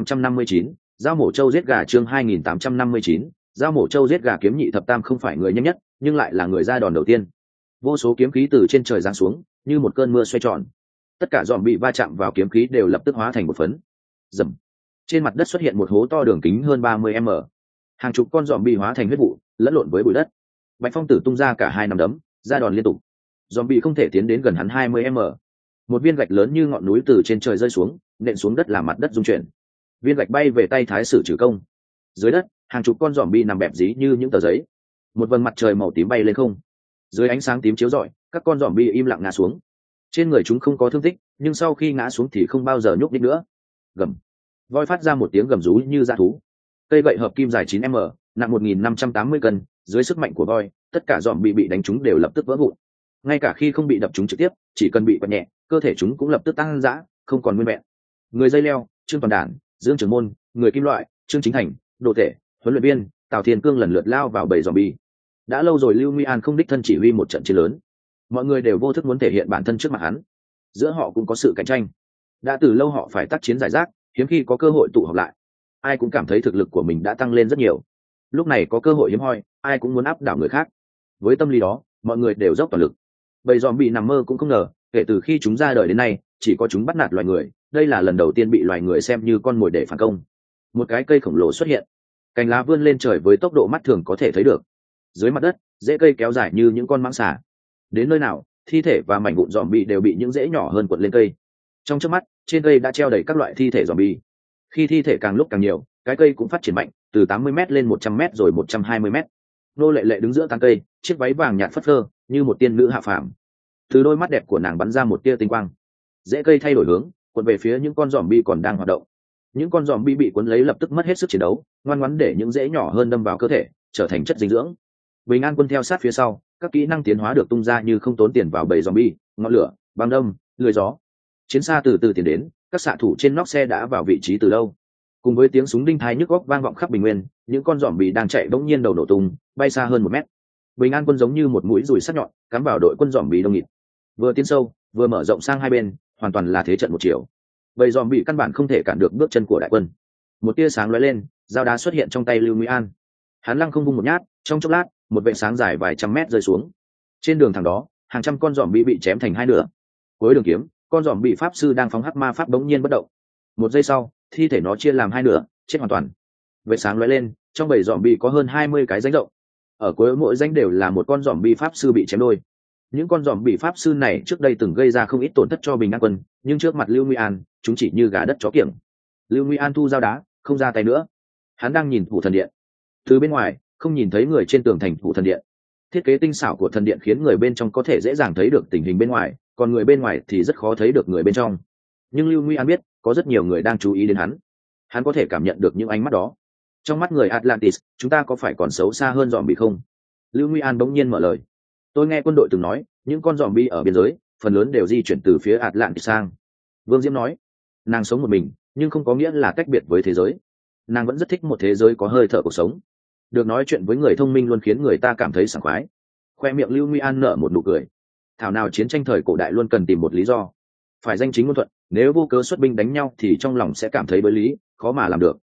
2859, giao mổ trâu giết gà. Chương 2859, giao mổ trâu giết gà. Kiếm Nhị Thập Tam không phải người nhanh nhất, nhưng lại là người ra đòn đầu tiên. Vô số kiếm khí từ trên trời giáng xuống, như một cơn mưa xoay tròn. Tất cả dòm bị va chạm vào kiếm khí đều lập tức hóa thành một phấn. Rầm. Trên mặt đất xuất hiện một hố to đường kính hơn 30 m. Hàng chục con dòm bị hóa thành huyết vụ, lẫn lộn với bụi đất. Bạch Phong Tử tung ra cả 2 nắm đấm, ra đòn liên tục. Dòm bị không thể tiến đến gần hắn 20 m. Một viên gạch lớn như ngọn núi từ trên trời rơi xuống, nện xuống đất làm mặt đất rung chuyển. Viên gạch bay về tay Thái sử Trừ Công. Dưới đất, hàng chục con dòm bị nằm bẹp dí như những tờ giấy. Một vầng mặt trời màu tím bay lên không. Dưới ánh sáng tím chiếu rọi, các con dòm bị im lặng ngã xuống. Trên người chúng không có thương tích, nhưng sau khi ngã xuống thì không bao giờ nhúc nhích nữa. Gầm. Voi phát ra một tiếng gầm rú như dã thú. Cây gậy hợp kim dài 9 m, nặng 1580 cân, dưới sức mạnh của voi, tất cả dòm bị đánh trúng đều lập tức vỡ vụn. Ngay cả khi không bị đập trúng trực tiếp, chỉ cần bị quật nhẹ, cơ thể chúng cũng lập tức tăng dã, không còn nguyên vẹn. Người dây leo, Trương Toàn Đản, Dương Trường Môn, người kim loại, Trương Chính Thành, Đồ Tể, huấn luyện viên, Tào Thiên Cương lần lượt lao vào bầy zombie. Đã lâu rồi Lưu Nguy An không đích thân chỉ huy một trận chiến lớn. Mọi người đều vô thức muốn thể hiện bản thân trước mặt hắn. Giữa họ cũng có sự cạnh tranh. Đã từ lâu họ phải tác chiến giải rác, hiếm khi có cơ hội tụ họp lại. Ai cũng cảm thấy thực lực của mình đã tăng lên rất nhiều. Lúc này có cơ hội hiếm hoi, ai cũng muốn áp đảo người khác. Với tâm lý đó, mọi người đều dốc toàn lực. Bầy zombie nằm mơ cũng không ngờ, kể từ khi chúng ra đời đến nay, chỉ có chúng bắt nạt loài người. Đây là lần đầu tiên bị loài người xem như con mồi để phản công. Một cái cây khổng lồ xuất hiện, cành lá vươn lên trời với tốc độ mắt thường có thể thấy được. Dưới mặt đất, rễ cây kéo dài như những con mãng xà. Đến nơi nào, thi thể và mảnh vụn zombie đều bị những rễ nhỏ hơn cuộn lên cây. Trong chớp mắt, trên cây đã treo đầy các loại thi thể zombie. Khi thi thể càng lúc càng nhiều, cái cây cũng phát triển mạnh, từ 80 m lên 100 m rồi 120 m. Nô Lệ Lệ đứng giữa tán cây, chiếc váy vàng nhạt phất phơ, như một tiên nữ hạ phàm. Từ đôi mắt đẹp của nàng bắn ra một tia tinh quang. Rễ cây thay đổi hướng, cuộn về phía những con zombie còn đang hoạt động. Những con zombie bị cuốn lấy lập tức mất hết sức chiến đấu, ngoan ngoãn để những rễ nhỏ hơn đâm vào cơ thể, trở thành chất dinh dưỡng. Bình An Quân theo sát phía sau, các kỹ năng tiến hóa được tung ra như không tốn tiền vào bầy zombie, ngọn lửa, băng đâm, lưới gió. Chiến xa từ từ tiến đến, các xạ thủ trên nóc xe đã vào vị trí từ lâu. Cùng với tiếng súng đinh thái nhức óc vang vọng khắp bình nguyên, những con zombie đang chạy bỗng nhiên đầu nổ tung, bay xa hơn 1 mét. Bình An Quân giống như một mũi dùi sắc nhọn, cắm vào đội quân zombie đông nghịt. Vừa tiến sâu, vừa mở rộng sang hai bên, hoàn toàn là thế trận một chiều. Bầy zombie căn bản không thể cản được bước chân của đại quân. Một tia sáng lóe lên, dao đá xuất hiện trong tay Lưu Nguy An. Hắn lăng không vung một nhát, trong chốc lát, một vệ sáng dài vài trăm mét rơi xuống. Trên đường thẳng đó, hàng trăm con giòm bị chém thành hai nửa. Cuối đường kiếm, con giòm bị pháp sư đang phóng hắc ma pháp bỗng nhiên bất động. Một giây sau, thi thể nó chia làm hai nửa, chết hoàn toàn. Vệ sáng lóe lên, trong bầy giòm bị có hơn 20 cái rãnh rộng. Ở cuối mỗi rãnh đều là một con giòm bị pháp sư bị chém đôi. Những con giòm bị pháp sư này trước đây từng gây ra không ít tổn thất cho Bình An Quân, nhưng trước mặt Lưu Nguy An, chúng chỉ như gà đất chó kiểng. Lưu Nguy An thu dao đá, không ra tay nữa. Hắn đang nhìn phủ thần điện. Từ bên ngoài, không nhìn thấy người trên tường thành phủ thần điện. Thiết kế tinh xảo của thần điện khiến người bên trong có thể dễ dàng thấy được tình hình bên ngoài, còn người bên ngoài thì rất khó thấy được người bên trong. Nhưng Lưu Nguy An biết, có rất nhiều người đang chú ý đến hắn. Hắn có thể cảm nhận được những ánh mắt đó. Trong mắt người Atlantis, chúng ta có phải còn xấu xa hơn giòm bị không? Lưu Nguy An bỗng nhiên mở lời. Tôi nghe quân đội từng nói, những con giòm bị ở biên giới, phần lớn đều di chuyển từ phía Atlantis sang. Vương Diễm nói, nàng sống một mình, nhưng không có nghĩa là tách biệt với thế giới. Nàng vẫn rất thích một thế giới có hơi thở cuộc sống. Được nói chuyện với người thông minh luôn khiến người ta cảm thấy sảng khoái. Khoe miệng Lưu Nguy An nở một nụ cười. Thảo nào chiến tranh thời cổ đại luôn cần tìm một lý do. Phải danh chính ngôn thuận, nếu vô cớ xuất binh đánh nhau thì trong lòng sẽ cảm thấy bới lý, khó mà làm được.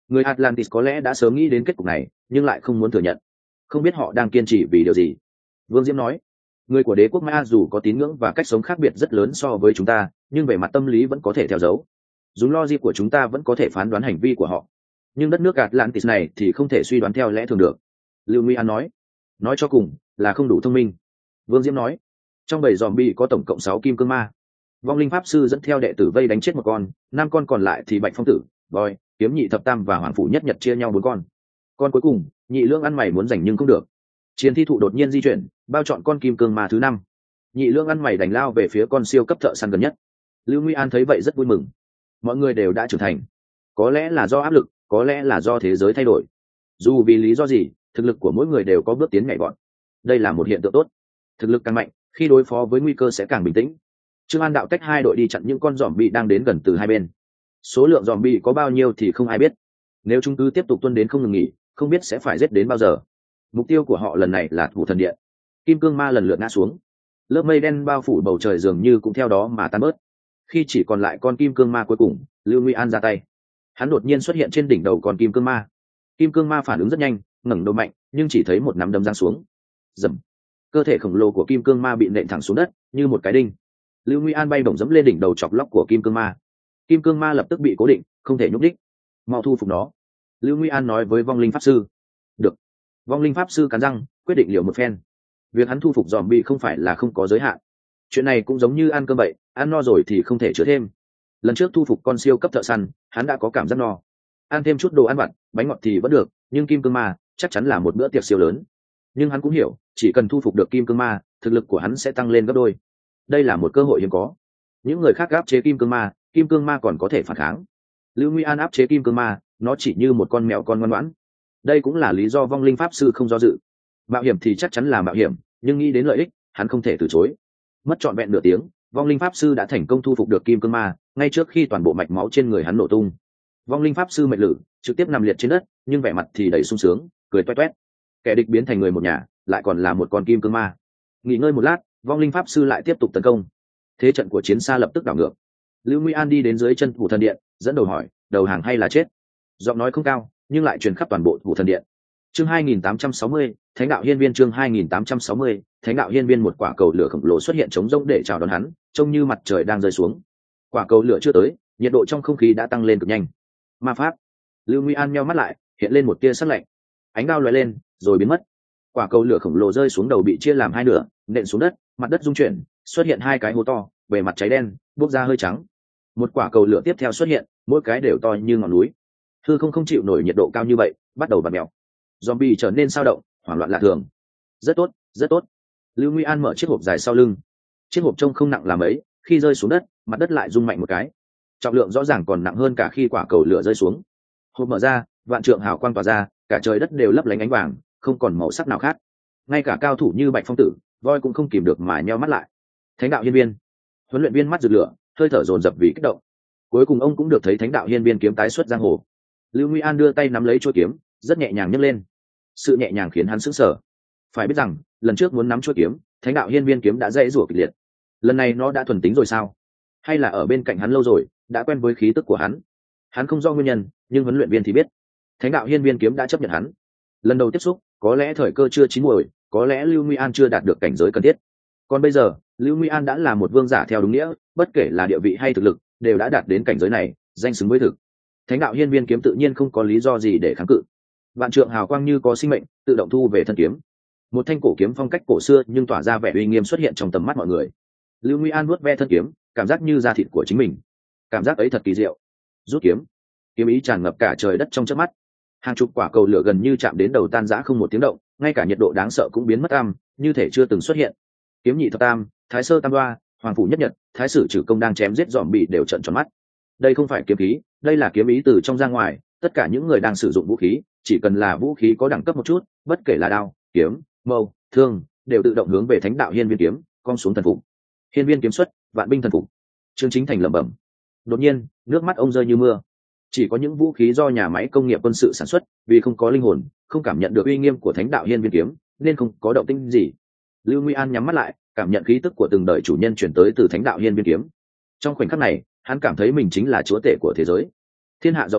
Người Atlantis có lẽ đã sớm nghĩ đến kết cục này, nhưng lại không muốn thừa nhận. Không biết họ đang kiên trì vì điều gì. Vương Diễm nói, người của đế quốc Maya dù có tín ngưỡng và cách sống khác biệt rất lớn so với chúng ta, nhưng về mặt tâm lý vẫn có thể theo dấu. Dùng logic của chúng ta vẫn có thể phán đoán hành vi của họ. Nhưng đất nước Atlantis này thì không thể suy đoán theo lẽ thường được. Lưu Nguy An nói cho cùng là không đủ thông minh. Vương Diễm nói, trong 7 zombie có tổng cộng 6 kim cương ma. Vong linh pháp sư dẫn theo đệ tử vây đánh chết một con, 5 con còn lại thì Bạch Phong tử, Voi, Kiếm Nhị Thập Tam và Hoàng Phủ Nhất Nhật chia nhau 4 con. Con cuối cùng, Nhị Lương ăn mày muốn giành nhưng không được. Chiến thi thụ đột nhiên di chuyển, bao trọn con kim cương ma thứ 5. Nhị Lương ăn mày đánh lao về phía con siêu cấp thợ săn gần nhất. Lưu Nguy An thấy vậy rất vui mừng. Mọi người đều đã trưởng thành. Có lẽ là do áp lực, có lẽ là do thế giới thay đổi. Dù vì lý do gì, thực lực của mỗi người đều có bước tiến nhảy vọt. Đây là một hiện tượng tốt. Thực lực càng mạnh, khi đối phó với nguy cơ sẽ càng bình tĩnh. Trương An đạo tách 2 đội đi chặn những con zombie đang đến gần từ hai bên. Số lượng zombie có bao nhiêu thì không ai biết. Nếu chúng cứ tiếp tục tuân đến không ngừng nghỉ, không biết sẽ phải giết đến bao giờ. Mục tiêu của họ lần này là Thủ Thần Điện. Kim cương ma lần lượt ngã xuống. Lớp mây đen bao phủ bầu trời dường như cũng theo đó mà tan bớt. Khi chỉ còn lại con kim cương ma cuối cùng, Lưu Nguy An ra tay. Hắn đột nhiên xuất hiện trên đỉnh đầu con kim cương ma. Kim cương ma phản ứng rất nhanh, ngẩng đầu mạnh, nhưng chỉ thấy một nắm đấm giáng xuống. Dầm. Cơ thể khổng lồ của kim cương ma bị nện thẳng xuống đất như một cái đinh. Lưu Nguy An bay bổng dẫm lên đỉnh đầu chọc lóc của kim cương ma. Kim cương ma lập tức bị cố định, không thể nhúc đích. Mau thu phục nó. Lưu Nguy An nói với vong linh pháp sư. Được. Vong linh pháp sư cắn răng, quyết định liều một phen. Việc hắn thu phục zombie không phải là không có giới hạn. Chuyện này cũng giống như ăn cơm vậy, ăn no rồi thì không thể chữa thêm. Lần trước thu phục con siêu cấp thợ săn, hắn đã có cảm giác no. Ăn thêm chút đồ ăn vặt, bánh ngọt thì vẫn được, nhưng kim cương ma chắc chắn là một bữa tiệc siêu lớn. Nhưng hắn cũng hiểu, chỉ cần thu phục được kim cương ma, thực lực của hắn sẽ tăng lên gấp đôi. Đây là một cơ hội hiếm có. Những người khác áp chế kim cương ma còn có thể phản kháng. Lưu Nguy An áp chế kim cương ma, nó chỉ như một con mèo con ngoan ngoãn. Đây cũng là lý do vong linh pháp sư không do dự. Mạo hiểm thì chắc chắn là mạo hiểm, nhưng nghĩ đến lợi ích, hắn không thể từ chối. Mất trọn vẹn nửa tiếng, vong linh pháp sư đã thành công thu phục được kim cương ma, ngay trước khi toàn bộ mạch máu trên người hắn nổ tung. Vong linh pháp sư mệt lử, trực tiếp nằm liệt trên đất, nhưng vẻ mặt thì đầy sung sướng, cười toét toét. Kẻ địch biến thành người một nhà, lại còn là một con kim cương ma. Nghỉ ngơi một lát, vong linh pháp sư lại tiếp tục tấn công. Thế trận của chiến xa lập tức đảo ngược. Lưu Nguy An đi đến dưới chân Thủ Thần Điện, dẫn đầu hỏi, đầu hàng hay là chết? Giọng nói không cao, nhưng lại truyền khắp toàn bộ Thủ Thần Điện. Chương 2860, Thánh đạo hiên viên. Chương 2860, Thánh đạo hiên viên. Một quả cầu lửa khổng lồ xuất hiện trống rỗng để chào đón hắn, trông như mặt trời đang rơi xuống. Quả cầu lửa chưa tới, nhiệt độ trong không khí đã tăng lên cực nhanh. Ma pháp. Lưu Nguy An nheo mắt lại, hiện lên một tia sắc lạnh. Ánh đao lóe lên, rồi biến mất. Quả cầu lửa khổng lồ rơi xuống đầu bị chia làm hai nửa, nện xuống đất, mặt đất rung chuyển, xuất hiện hai cái hố to, bề mặt cháy đen, bốc ra hơi trắng. Một quả cầu lửa tiếp theo xuất hiện, mỗi cái đều to như ngọn núi. Hư không chịu nổi nhiệt độ cao như vậy, bắt đầu vặn mèo. Zombie trở nên sao động, hoảng loạn lạ thường. Rất tốt, rất tốt. Lưu Nguy An mở chiếc hộp dài sau lưng. Chiếc hộp trông không nặng là mấy, khi rơi xuống đất, mặt đất lại rung mạnh một cái. Trọng lượng rõ ràng còn nặng hơn cả khi quả cầu lửa rơi xuống. Hộp mở ra, vạn trượng hào quang tỏa ra, cả trời đất đều lấp lánh ánh vàng, không còn màu sắc nào khác. Ngay cả cao thủ như Bạch Phong tử, Voi cũng không kìm được mà nheo mắt lại. Thánh đạo hiên viên. Huấn luyện viên mắt rực lửa, hơi thở dồn dập vì kích động. Cuối cùng ông cũng được thấy Thánh đạo hiên viên kiếm tái xuất giang hồ. Lưu Nguy An đưa tay nắm lấy chuôi kiếm, rất nhẹ nhàng nhấc lên. Sự nhẹ nhàng khiến hắn sững sờ. Phải biết rằng, lần trước muốn nắm chuôi kiếm, Thánh đạo hiên viên kiếm đã dãy rủa kịch liệt. Lần này nó đã thuần tính rồi sao? Hay là ở bên cạnh hắn lâu rồi, đã quen với khí tức của hắn? Hắn không rõ nguyên nhân, nhưng huấn luyện viên thì biết. Thánh đạo hiên viên kiếm đã chấp nhận hắn. Lần đầu tiếp xúc, có lẽ thời cơ chưa chín muồi, có lẽ Lưu Nguy An chưa đạt được cảnh giới cần thiết. Còn bây giờ, Lưu Nguy An đã là một vương giả theo đúng nghĩa, bất kể là địa vị hay thực lực, đều đã đạt đến cảnh giới này, danh xứng với thực. Thánh đạo hiên viên kiếm tự nhiên không có lý do gì để kháng cự. Vạn trượng hào quang như có sinh mệnh, tự động thu về thân kiếm. Một thanh cổ kiếm phong cách cổ xưa nhưng tỏa ra vẻ uy nghiêm xuất hiện trong tầm mắt mọi người. Lưu Nguy An vuốt ve thân kiếm, cảm giác như da thịt của chính mình. Cảm giác ấy thật kỳ diệu. Rút kiếm, kiếm ý tràn ngập cả trời đất trong chớp mắt. Hàng chục quả cầu lửa gần như chạm đến đầu tan rã không một tiếng động, ngay cả nhiệt độ đáng sợ cũng biến mất âm, như thể chưa từng xuất hiện. Kiếm Nhị Thập Tam, Thái Sơ Tam Đoa, Hoàng Phủ Nhất Nhật, Thái Sử Trừ Công đang chém giết zombie đều trợn tròn mắt. Đây không phải kiếm khí, đây là kiếm ý từ trong ra ngoài. Tất cả những người đang sử dụng vũ khí, chỉ cần là vũ khí có đẳng cấp một chút, bất kể là đao, kiếm, mâu, thương, đều tự động hướng về Thánh đạo hiên viên kiếm, cong xuống thần phục. Hiên viên kiếm xuất, vạn binh thần phục. Trương Chính Thành lẩm bẩm. Đột nhiên, nước mắt ông rơi như mưa. Chỉ có những vũ khí do nhà máy công nghiệp quân sự sản xuất, vì không có linh hồn, không cảm nhận được uy nghiêm của Thánh đạo hiên viên kiếm, nên không có động tĩnh gì. Lưu Nguy An nhắm mắt lại, cảm nhận khí tức của từng đời chủ nhân truyền tới từ Thánh đạo hiên viên kiếm. Trong khoảnh khắc này, hắn cảm thấy mình chính là chúa tể của thế giới. Thiên hạ rộng lớn,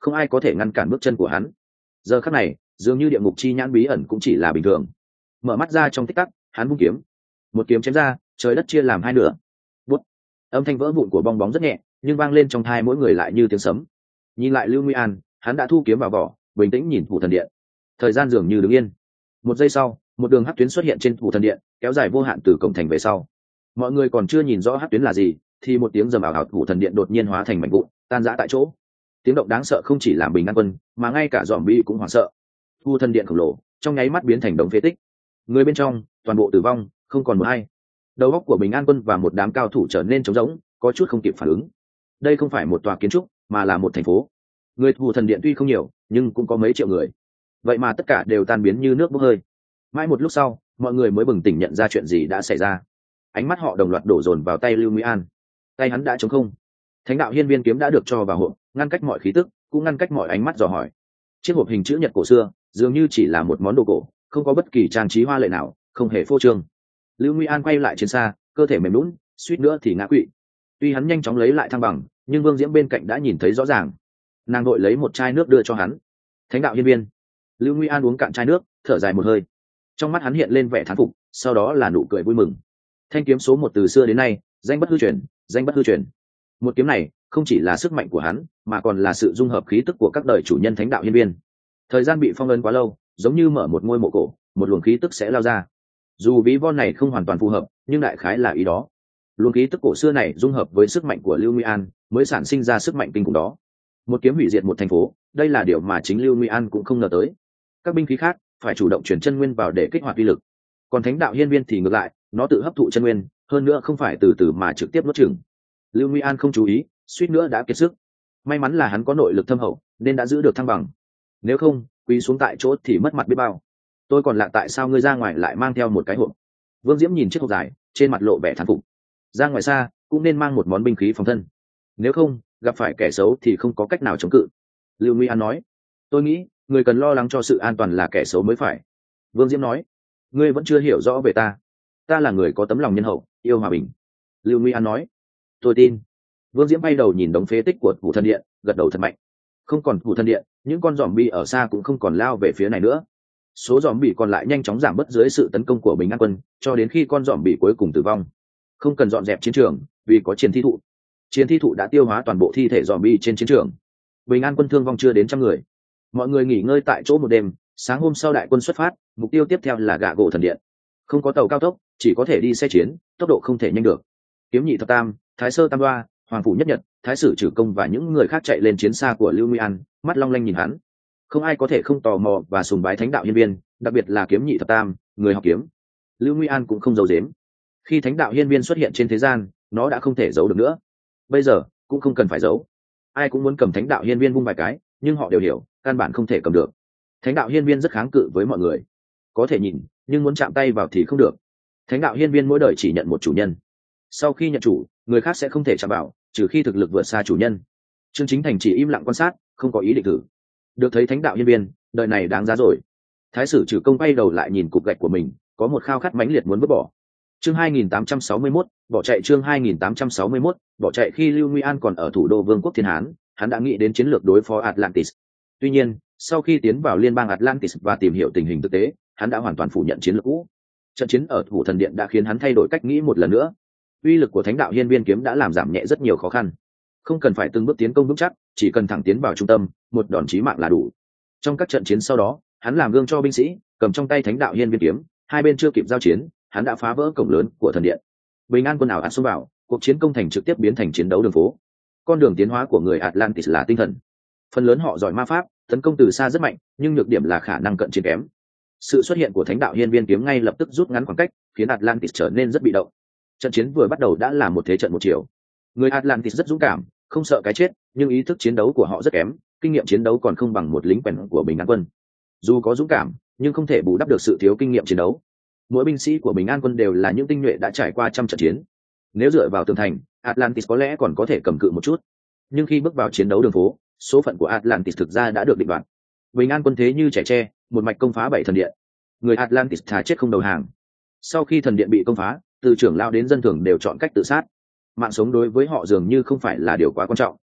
không ai có thể ngăn cản bước chân của hắn. Giờ khắc này dường như địa ngục chi nhãn bí ẩn cũng chỉ là bình thường. Mở mắt ra trong tích tắc, hắn vung kiếm, một kiếm chém ra, trời đất chia làm hai nửa. Bút. Âm thanh vỡ vụn của bong bóng rất nhẹ, nhưng vang lên trong tai mỗi người lại như tiếng sấm. Nhìn lại Lưu Nguy An, hắn đã thu kiếm vào vỏ, bình tĩnh nhìn Thủ Thần Điện. Thời gian dường như đứng yên. Một giây sau, một đường hắc tuyến xuất hiện trên Thủ Thần Điện, kéo dài vô hạn từ cổng thành về sau. Mọi người còn chưa nhìn rõ hắc tuyến là gì, thì một tiếng rầm ảo ảo Thủ Thần Điện đột nhiên hóa thành mảnh vụn, tan rã tại chỗ. Tiếng động đáng sợ không chỉ làm Bình An Quân, mà ngay cả zombie cũng hoảng sợ. Thủ Thần Điện khổng lồ, trong nháy mắt biến thành đống phế tích. Người bên trong, toàn bộ tử vong, không còn một ai. Đầu óc của Bình An Quân và một đám cao thủ trở nên trống rỗng, có chút không kịp phản ứng. Đây không phải một tòa kiến trúc, mà là một thành phố. Người Thủ Thần Điện tuy không nhiều, nhưng cũng có mấy triệu người. Vậy mà tất cả đều tan biến như nước bốc hơi. Mãi một lúc sau, mọi người mới bừng tỉnh nhận ra chuyện gì đã xảy ra. Ánh mắt họ đồng loạt đổ dồn vào tay Lưu Mỹ An. Tay hắn đã trống không. Thánh đạo hiên viên kiếm đã được cho vào hộp, ngăn cách mọi khí tức, cũng ngăn cách mọi ánh mắt dò hỏi. Chiếc hộp hình chữ nhật cổ xưa, dường như chỉ là một món đồ cổ, không có bất kỳ trang trí hoa lệ nào, không hề phô trương. Lưu Mỹ An quay lại trên xa, cơ thể mềm lún, suýt nữa thì ngã quỵ. Tuy hắn nhanh chóng lấy lại thăng bằng, nhưng Vương Diễm bên cạnh đã nhìn thấy rõ ràng. Nàng vội lấy một chai nước đưa cho hắn. Thánh đạo hiên viên. Lưu Mỹ An uống cạn chai nước, thở dài một hơi. Trong mắt hắn hiện lên vẻ thán phục, sau đó là nụ cười vui mừng. Thanh kiếm số 1 từ xưa đến nay, danh bất hư truyền, danh bất hư truyền. Một kiếm này không chỉ là sức mạnh của hắn, mà còn là sự dung hợp khí tức của các đời chủ nhân Thánh đạo hiên viên. Thời gian bị phong ấn quá lâu, giống như mở một ngôi mộ cổ, một luồng khí tức sẽ lao ra. Dù ví von này không hoàn toàn phù hợp, nhưng đại khái là ý đó. Luồng khí tức cổ xưa này dung hợp với sức mạnh của Lưu Mỹ An, mới sản sinh ra sức mạnh kinh khủng đó. Một kiếm hủy diệt một thành phố, đây là điều mà chính Lưu Mỹ An cũng không ngờ tới. Các binh khí khác phải chủ động chuyển chân nguyên vào để kích hoạt uy lực, còn Thánh đạo hiên viên thì ngược lại, nó tự hấp thụ chân nguyên, hơn nữa không phải từ từ mà trực tiếp nuốt chửng. Lưu Mỹ An không chú ý, suýt nữa đã kiệt sức. May mắn là hắn có nội lực thâm hậu, nên đã giữ được thăng bằng. Nếu không, quỳ xuống tại chỗ thì mất mặt biết bao. Tôi còn lạ tại sao ngươi ra ngoài lại mang theo một cái hộp. Vương Diễm nhìn chiếc hộp dài, trên mặt lộ vẻ thán phục. Ra ngoài xa cũng nên mang một món binh khí phòng thân, nếu không gặp phải kẻ xấu thì không có cách nào chống cự. Lưu Mỹ An nói. Tôi nghĩ người cần lo lắng cho sự an toàn là kẻ xấu mới phải. Vương Diễm nói. Ngươi vẫn chưa hiểu rõ về ta. Ta là người có tấm lòng nhân hậu, yêu hòa bình. Lưu Mỹ An nói. Tôi tin. Vương Diễm bay đầu nhìn đống phế tích của Thủ Thần Điện, gật đầu thật mạnh. Không còn Thủ Thần Điện, những con zombie ở xa cũng không còn lao về phía này nữa. Số zombie còn lại nhanh chóng giảm bớt dưới sự tấn công của Bình An Quân, cho đến khi con zombie cuối cùng tử vong. Không cần dọn dẹp chiến trường, vì có chiến thi thụ. Chiến thi thụ đã tiêu hóa toàn bộ thi thể zombie trên chiến trường. Bình An Quân thương vong chưa đến 100 người. Mọi người nghỉ ngơi tại chỗ một đêm, sáng hôm sau đại quân xuất phát, mục tiêu tiếp theo là Gạ Gỗ Thần Điện. Không có tàu cao tốc, chỉ có thể đi xe chiến, tốc độ không thể nhanh được. Kiếm Nhị Thập Tam, Thái Sơ Tam Đoa, Hoàng phủ Nhất Nhật, Thái sử Trử Công và những người khác chạy lên chiến xa của Lưu Nguy An, mắt long lanh nhìn hắn. Không ai có thể không tò mò và sùng bái Thánh đạo hiên viên, đặc biệt là Kiếm Nhị Thập Tam, người học kiếm. Lưu Nguy An cũng không giấu giếm. Khi Thánh đạo hiên viên xuất hiện trên thế gian, nó đã không thể giấu được nữa. Bây giờ cũng không cần phải giấu. Ai cũng muốn cầm Thánh đạo hiên viên vung vài cái, nhưng họ đều hiểu, căn bản không thể cầm được. Thánh đạo hiên viên rất kháng cự với mọi người. Có thể nhìn, nhưng muốn chạm tay vào thì không được. Thánh đạo hiên viên mỗi đời chỉ nhận một chủ nhân. Sau khi nhận chủ, người khác sẽ không thể chạm vào, trừ khi thực lực vượt xa chủ nhân. Trương Chính Thành chỉ im lặng quan sát, không có ý định thử. Được thấy Thánh đạo hiên viên, đời này đáng giá rồi. Thái sử Trử Công bay đầu lại nhìn cục gạch của mình, có một khao khát mãnh liệt muốn vứt bỏ. Chương 2861, bỏ chạy. Chương 2861, bỏ chạy. Khi Lưu Nguy An còn ở thủ đô Vương quốc Thiên Hán, hắn đã nghĩ đến chiến lược đối phó Atlantis. Tuy nhiên, sau khi tiến vào liên bang Atlantis và tìm hiểu tình hình thực tế, hắn đã hoàn toàn phủ nhận chiến lược cũ. Trận chiến ở Thủ Thần Điện đã khiến hắn thay đổi cách nghĩ một lần nữa. Uy lực của Thánh đạo hiên viên kiếm đã làm giảm nhẹ rất nhiều khó khăn. Không cần phải từng bước tiến công vững chắc, chỉ cần thẳng tiến vào trung tâm, một đòn chí mạng là đủ. Trong các trận chiến sau đó, hắn làm gương cho binh sĩ, cầm trong tay Thánh đạo hiên viên kiếm, hai bên chưa kịp giao chiến, hắn đã phá vỡ cổng lớn của thần điện. Bình An Quân ảo ạt xông vào, cuộc chiến công thành trực tiếp biến thành chiến đấu đường phố. Con đường tiến hóa của người Atlantis là tinh thần. Phần lớn họ giỏi ma pháp, tấn công từ xa rất mạnh, nhưng nhược điểm là khả năng cận chiến kém. Sự xuất hiện của Thánh đạo hiên viên kiếm ngay lập tức rút ngắn khoảng cách, khiến Atlantis trở nên rất bị động. Trận chiến vừa bắt đầu đã là một thế trận một chiều. Người Atlantis rất dũng cảm, không sợ cái chết, nhưng ý thức chiến đấu của họ rất kém, kinh nghiệm chiến đấu còn không bằng một lính quèn của Bình An Quân. Dù có dũng cảm, nhưng không thể bù đắp được sự thiếu kinh nghiệm chiến đấu. Mỗi binh sĩ của Bình An Quân đều là những tinh nhuệ đã trải qua trăm trận chiến. Nếu dựa vào tường thành, Atlantis có lẽ còn có thể cầm cự một chút, nhưng khi bước vào chiến đấu đường phố, số phận của Atlantis thực ra đã được định đoạt. Bình An Quân thế như trẻ tre, một mạch công phá 7 thần điện. Người Atlantis thà chết không đầu hàng. Sau khi thần điện bị công phá, từ trưởng lao đến dân thường đều chọn cách tự sát. Mạng sống đối với họ dường như không phải là điều quá quan trọng.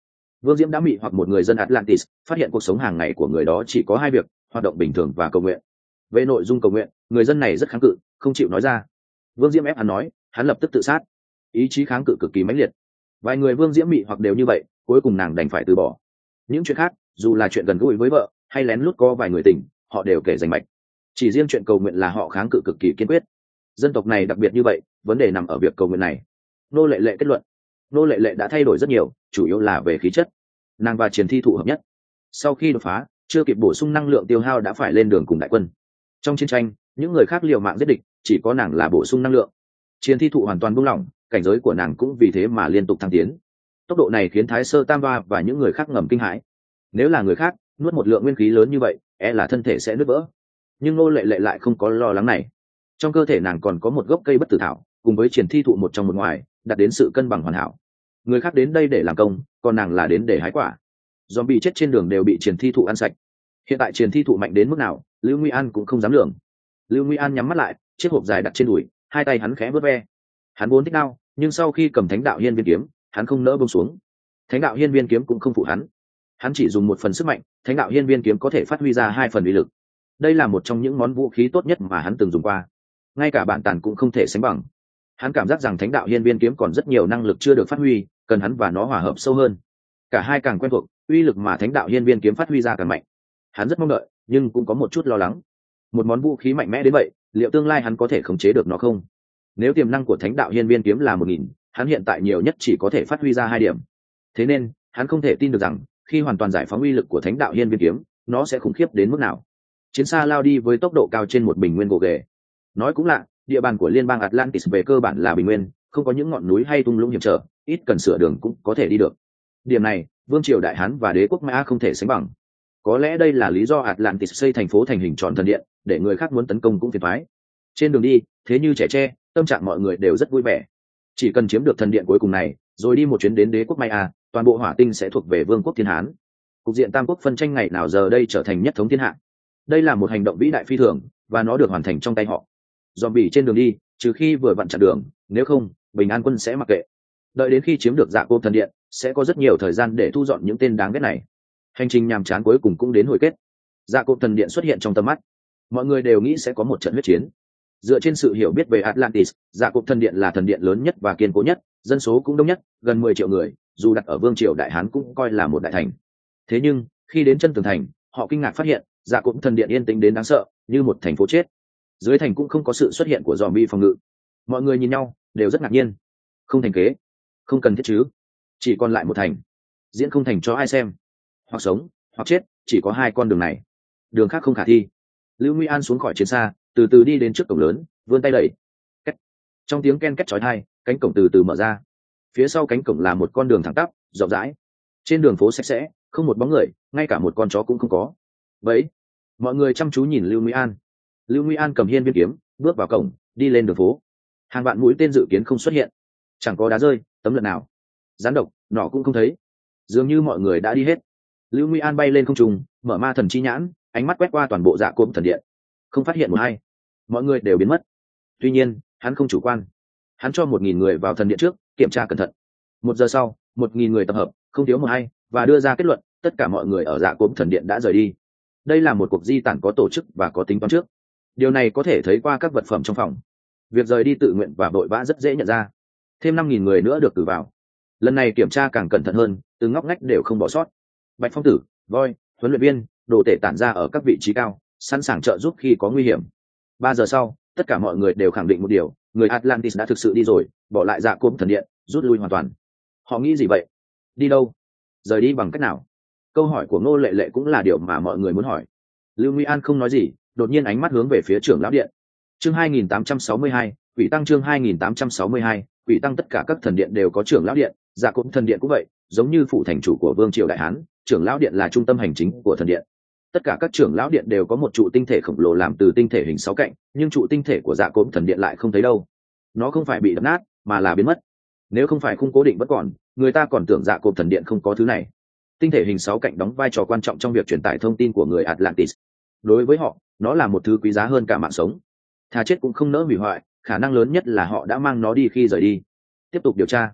Vương Diễm đã mị hoặc một người dân Atlantis, phát hiện cuộc sống hàng ngày của người đó chỉ có hai việc: hoạt động bình thường và cầu nguyện. Về nội dung cầu nguyện, người dân này rất kháng cự, không chịu nói ra. Vương Diễm ép hắn nói, hắn lập tức tự sát. Ý chí kháng cự cực kỳ mãnh liệt. Vài người Vương Diễm mị hoặc đều như vậy, cuối cùng nàng đành phải từ bỏ. Những chuyện khác, dù là chuyện gần gũi với vợ hay lén lút có vài người tỉnh, họ đều kể rành mạch. Chỉ riêng chuyện cầu nguyện là họ kháng cự cực kỳ kiên quyết. Dân tộc này đặc biệt như vậy, vấn đề nằm ở việc cầu nguyện này. Nô Lệ Lệ kết luận, Nô Lệ Lệ đã thay đổi rất nhiều, chủ yếu là về khí chất. Nàng và Triển Thi Thụ hợp nhất. Sau khi đột phá, chưa kịp bổ sung năng lượng tiêu hao đã phải lên đường cùng đại quân. Trong chiến tranh, những người khác liều mạng giết địch, chỉ có nàng là bổ sung năng lượng. Triển Thi Thụ hoàn toàn buông lỏng, cảnh giới của nàng cũng vì thế mà liên tục thăng tiến. Tốc độ này khiến Thái Sơ Tam Va và những người khác ngầm kinh hãi. Nếu là người khác, nuốt một lượng nguyên khí lớn như vậy, là thân thể sẽ nứt vỡ. Nhưng Nô Lệ Lệ lại không có lo lắng này. Trong cơ thể nàng còn có một gốc cây bất tử thảo, cùng với Triển Thi Thụ một trong một ngoài, đạt đến sự cân bằng hoàn hảo. Người khác đến đây để làm công, còn nàng là đến để hái quả. Zombie chết trên đường đều bị Triển Thi Thụ ăn sạch. Hiện tại Triển Thi Thụ mạnh đến mức nào, Lưu Nguy An cũng không dám lường. Lưu Nguy An nhắm mắt lại, chiếc hộp dài đặt trên đùi, hai tay hắn khẽ vớt ve. Hắn vốn thích đao, nhưng sau khi cầm Thánh Đạo Hiên Viên kiếm, hắn không nỡ buông xuống. Thánh Đạo Hiên Viên kiếm cũng không phụ hắn. Hắn chỉ dùng một phần sức mạnh, Thánh Đạo Hiên Viên kiếm có thể phát huy ra hai phần uy lực. Đây là một trong những món vũ khí tốt nhất mà hắn từng dùng qua, ngay cả bản tàn cũng không thể sánh bằng. Hắn cảm giác rằng Thánh Đạo Hiên Viên kiếm còn rất nhiều năng lực chưa được phát huy, cần hắn và nó hòa hợp sâu hơn. Cả hai càng quen thuộc, uy lực mà Thánh Đạo Hiên Viên kiếm phát huy ra càng mạnh. Hắn rất mong đợi, nhưng cũng có một chút lo lắng. Một món vũ khí mạnh mẽ đến vậy, liệu tương lai hắn có thể khống chế được nó không? Nếu tiềm năng của Thánh Đạo Hiên Viên kiếm là 1000, hắn hiện tại nhiều nhất chỉ có thể phát huy ra 2 điểm. Thế nên, hắn không thể tin được rằng, khi hoàn toàn giải phóng uy lực của Thánh Đạo Hiên Viên kiếm, nó sẽ khủng khiếp đến mức nào. Chiến xa lao đi với tốc độ cao trên một bình nguyên gồ ghề. Nói cũng lạ, địa bàn của liên bang Atlantis về cơ bản là bình nguyên, không có những ngọn núi hay thung lũng hiểm trở, ít cần sửa đường cũng có thể đi được. Điểm này, vương triều Đại Hán và đế quốc Maya không thể sánh bằng. Có lẽ đây là lý do Atlantis xây thành phố thành hình tròn thần điện, để người khác muốn tấn công cũng phiền toái. Trên đường đi, thế như trẻ tre, tâm trạng mọi người đều rất vui vẻ. Chỉ cần chiếm được thần điện cuối cùng này, rồi đi một chuyến đến đế quốc Maya, toàn bộ hỏa tinh sẽ thuộc về vương quốc Thiên Hán. Cục diện tam quốc phân tranh ngày nào giờ đây trở thành nhất thống thiên hạ. Đây là một hành động vĩ đại phi thường, và nó được hoàn thành trong tay họ. Zombie trên đường đi, trừ khi vừa vặn chặn đường, nếu không, Bình An quân sẽ mặc kệ. Đợi đến khi chiếm được Dạ Cộp thần điện, sẽ có rất nhiều thời gian để thu dọn những tên đáng ghét này. Hành trình nhàm chán cuối cùng cũng đến hồi kết. Dạ Cộp thần điện xuất hiện trong tầm mắt. Mọi người đều nghĩ sẽ có một trận huyết chiến. Dựa trên sự hiểu biết về Atlantis, Dạ Cộp thần điện là thần điện lớn nhất và kiên cố nhất, dân số cũng đông nhất, gần 10 triệu người, dù đặt ở vương triều Đại Hán cũng coi là một đại thành. Thế nhưng, khi đến chân tường thành, họ kinh ngạc phát hiện, Dạ Cộp thần điện yên tĩnh đến đáng sợ, như một thành phố chết. Dưới thành cũng không có sự xuất hiện của zombie phòng ngự. Mọi người nhìn nhau, đều rất ngạc nhiên. Không thành kế, không cần thiết chứ? Chỉ còn lại một thành. Diễn không thành cho ai xem. Hoặc sống, hoặc chết, chỉ có 2 con đường này. Đường khác không khả thi. Lưu Nguy An xuống khỏi chiến xa, từ từ đi đến trước cổng lớn, vươn tay đẩy. Két. Trong tiếng ken két chói tai, cánh cổng từ từ mở ra. Phía sau cánh cổng là một con đường thẳng tắp, rộng rãi. Trên đường phố sạch sẽ, không một bóng người, ngay cả một con chó cũng không có. Vậy, mọi người chăm chú nhìn Lưu Nguy An. Lưu Nguy An cầm hiên viên kiếm, bước vào cổng, đi lên đường phố. Hàng vạn mũi tên dự kiến không xuất hiện, chẳng có đá rơi, tấm lợn nào, gián độc, nỏ cũng không thấy. Dường như mọi người đã đi hết. Lưu Nguy An bay lên không trung, mở ma thần chi nhãn, ánh mắt quét qua toàn bộ Dạ Cộp thần điện, không phát hiện một ai. Mọi người đều biến mất. Tuy nhiên, hắn không chủ quan. Hắn cho 1000 người vào thần điện trước, kiểm tra cẩn thận. 1 giờ sau, 1000 người tập hợp, không thiếu một ai, và đưa ra kết luận, tất cả mọi người ở Dạ Cộp thần điện đã rời đi. Đây là một cuộc di tản có tổ chức và có tính toán trước. Điều này có thể thấy qua các vật phẩm trong phòng. Việc rời đi tự nguyện và vội vã rất dễ nhận ra. Thêm 5000 người nữa được cử vào. Lần này kiểm tra càng cẩn thận hơn, từ ngóc ngách đều không bỏ sót. Bạch Phong Tử, Voi, huấn luyện viên, đồ tể tản ra ở các vị trí cao, sẵn sàng trợ giúp khi có nguy hiểm. 3 giờ sau, tất cả mọi người đều khẳng định một điều, người Atlantis đã thực sự đi rồi, bỏ lại Dạ Cộp thần điện, rút lui hoàn toàn. Họ nghĩ gì vậy? Đi đâu? Rời đi bằng cách nào? Câu hỏi của Ngô Lệ Lệ cũng là điều mà mọi người muốn hỏi. Lưu Nguy An không nói gì, đột nhiên ánh mắt hướng về phía trưởng lão điện. Chương 2862, quỷ tăng. Chương 2862, quỷ tăng. Tất cả các thần điện đều có trưởng lão điện, Dạ Cộp thần điện cũng vậy, giống như phủ thành chủ của vương triều Đại Hán, trưởng lão điện là trung tâm hành chính của thần điện. Tất cả các trưởng lão điện đều có một trụ tinh thể khổng lồ làm từ tinh thể hình 6 cạnh, nhưng trụ tinh thể của Dạ Cộp thần điện lại không thấy đâu. Nó không phải bị đập nát, mà là biến mất. Nếu không phải khung cố định vẫn còn, người ta còn tưởng Dạ Cộp thần điện không có thứ này. Tinh thể hình 6 cạnh đóng vai trò quan trọng trong việc truyền tải thông tin của người Atlantis. Đối với họ, nó là một thứ quý giá hơn cả mạng sống. Thà chết cũng không nỡ hủy hoại, khả năng lớn nhất là họ đã mang nó đi khi rời đi. Tiếp tục điều tra.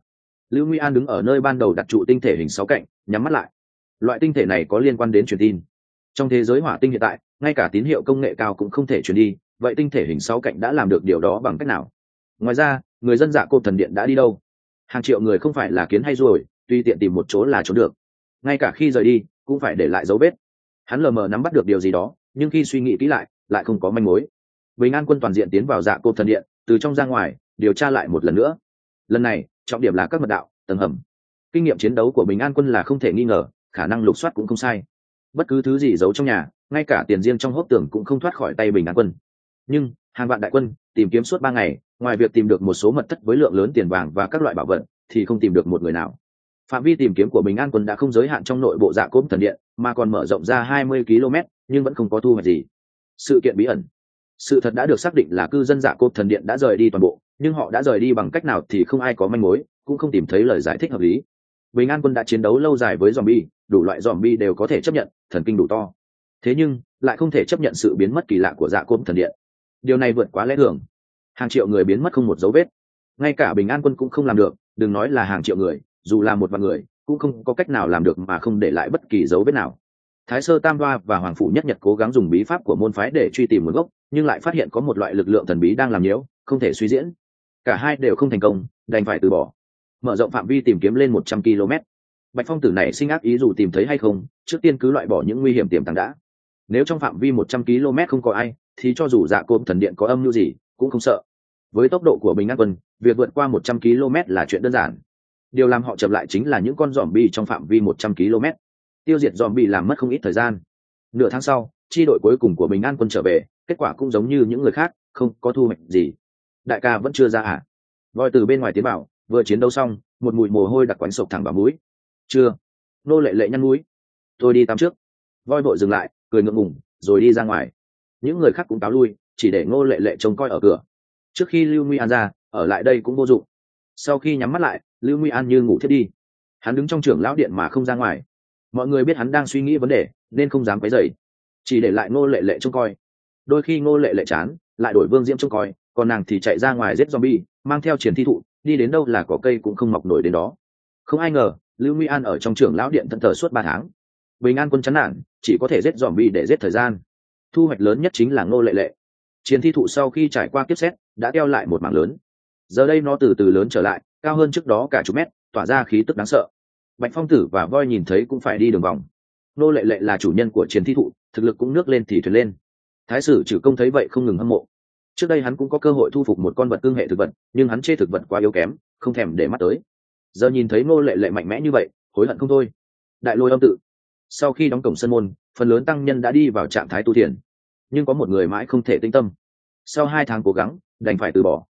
Lưu Nguy An đứng ở nơi ban đầu đặt trụ tinh thể hình 6 cạnh, nhắm mắt lại. Loại tinh thể này có liên quan đến truyền tin. Trong thế giới hỏa tinh hiện tại, ngay cả tín hiệu công nghệ cao cũng không thể truyền đi, vậy tinh thể hình 6 cạnh đã làm được điều đó bằng cách nào? Ngoài ra, người dân Dạ Cộp thần điện đã đi đâu? Hàng triệu người không phải là kiến hay ruồi, tuy tiện tìm một chỗ là trốn được. Ngay cả khi rời đi, cũng phải để lại dấu vết. Hắn lờ mờ nắm bắt được điều gì đó, nhưng khi suy nghĩ kỹ lại không có manh mối. Bình An quân toàn diện tiến vào Dạ Cộp thần điện, từ trong ra ngoài, điều tra lại một lần nữa. Lần này, trọng điểm là các mật đạo, tầng hầm. Kinh nghiệm chiến đấu của Bình An quân là không thể nghi ngờ, khả năng lục soát cũng không sai. Bất cứ thứ gì giấu trong nhà, ngay cả tiền riêng trong hốc tường cũng không thoát khỏi tay Bình An quân. Nhưng hàng vạn đại quân tìm kiếm suốt 3 ngày, ngoài việc tìm được một số mật thất với lượng lớn tiền vàng và các loại bảo vật, thì không tìm được một người nào. Phạm vi tìm kiếm của Bình An quân đã không giới hạn trong nội bộ Dạ Cốp thần điện, mà còn mở rộng ra 20 km, nhưng vẫn không có thu hoạch gì. Sự kiện bí ẩn. Sự thật đã được xác định là cư dân Dạ Cốp thần điện đã rời đi toàn bộ, nhưng họ đã rời đi bằng cách nào thì không ai có manh mối, cũng không tìm thấy lời giải thích hợp lý. Bình An quân đã chiến đấu lâu dài với zombie, đủ loại zombie đều có thể chấp nhận, thần kinh đủ to. Thế nhưng, lại không thể chấp nhận sự biến mất kỳ lạ của Dạ Cốp thần điện. Điều này vượt quá lẽ thường. Hàng triệu người biến mất không một dấu vết. Ngay cả Bình An quân cũng không làm được, đừng nói là hàng triệu người, dù là một vạn người, cũng không có cách nào làm được mà không để lại bất kỳ dấu vết nào. Thái Sơ Tam Đoa và Hoàng Phủ Nhất Nhật cố gắng dùng bí pháp của môn phái để truy tìm nguồn gốc, nhưng lại phát hiện có một loại lực lượng thần bí đang làm nhiễu, không thể suy diễn. Cả hai đều không thành công, đành phải từ bỏ. Mở rộng phạm vi tìm kiếm lên 100 km. Bạch Phong Tử này sinh ác ý dù tìm thấy hay không, trước tiên cứ loại bỏ những nguy hiểm tiềm tàng đã. Nếu trong phạm vi 100 km không có ai, thì cho dù Dạ Cốp thần điện có âm mưu gì, cũng không sợ. Với tốc độ của Bình An quân, việc vượt qua 100 km là chuyện đơn giản. Điều làm họ chậm lại chính là những con zombie trong phạm vi 100 km. Tiêu diệt zombie làm mất không ít thời gian. Nửa tháng sau, chi đội cuối cùng của Bình An quân trở về, kết quả cũng giống như những người khác, không có thu hoạch gì. Đại ca vẫn chưa ra à? Voi từ bên ngoài tiến bảo, vừa chiến đấu xong, một mùi mồ hôi đặc quánh sộc thẳng vào mũi. Chưa. Nô Lệ Lệ nhăn mũi. Tôi đi tắm trước. Voi vội dừng lại, cười ngượng ngùng, rồi đi ra ngoài. Những người khác cũng cáo lui, chỉ để Ngô Lệ Lệ trông coi ở cửa. Trước khi Lưu Nguy An ra, ở lại đây cũng vô dụng. Sau khi nhắm mắt lại, Lưu Nguy An như ngủ thiết đi. Hắn đứng trong trưởng lão điện mà không ra ngoài. Mọi người biết hắn đang suy nghĩ vấn đề, nên không dám quấy rầy, chỉ để lại Ngô Lệ Lệ trông coi. Đôi khi Ngô Lệ Lệ chán, lại đổi Vương Diễm trông coi, còn nàng thì chạy ra ngoài giết zombie, mang theo Triển Thi Thụ, đi đến đâu là có cây cũng không mọc nổi đến đó. Không ai ngờ, Lưu Nguy An ở trong trưởng lão điện thẫn thờ suốt 3 tháng. Bình An quân chán nản, chỉ có thể giết zombie để giết thời gian. Thu hoạch lớn nhất chính là Ngô Lệ Lệ. Triển Thi Thụ sau khi trải qua kiếp xét, đã teo lại một mảng lớn. Giờ đây nó từ từ lớn trở lại, cao hơn trước đó cả chục mét, tỏa ra khí tức đáng sợ. Bạch Phong Tử và Voi nhìn thấy cũng phải đi đường vòng. Ngô Lệ Lệ là chủ nhân của Triển Thi Thụ, thực lực cũng nước lên thì thuyền lên. Thái sử Trừ Công thấy vậy không ngừng hâm mộ. Trước đây hắn cũng có cơ hội thu phục một con vật cương hệ thực vật, nhưng hắn chê thực vật quá yếu kém, không thèm để mắt tới. Giờ nhìn thấy Ngô Lệ Lệ mạnh mẽ như vậy, hối hận không thôi. Đại Lôi Âm tự. Sau khi đóng cổng sân môn, phần lớn tăng nhân đã đi vào trạng thái tu thiền, nhưng có một người mãi không thể tĩnh tâm. Sau 2 tháng cố gắng, đành phải từ bỏ.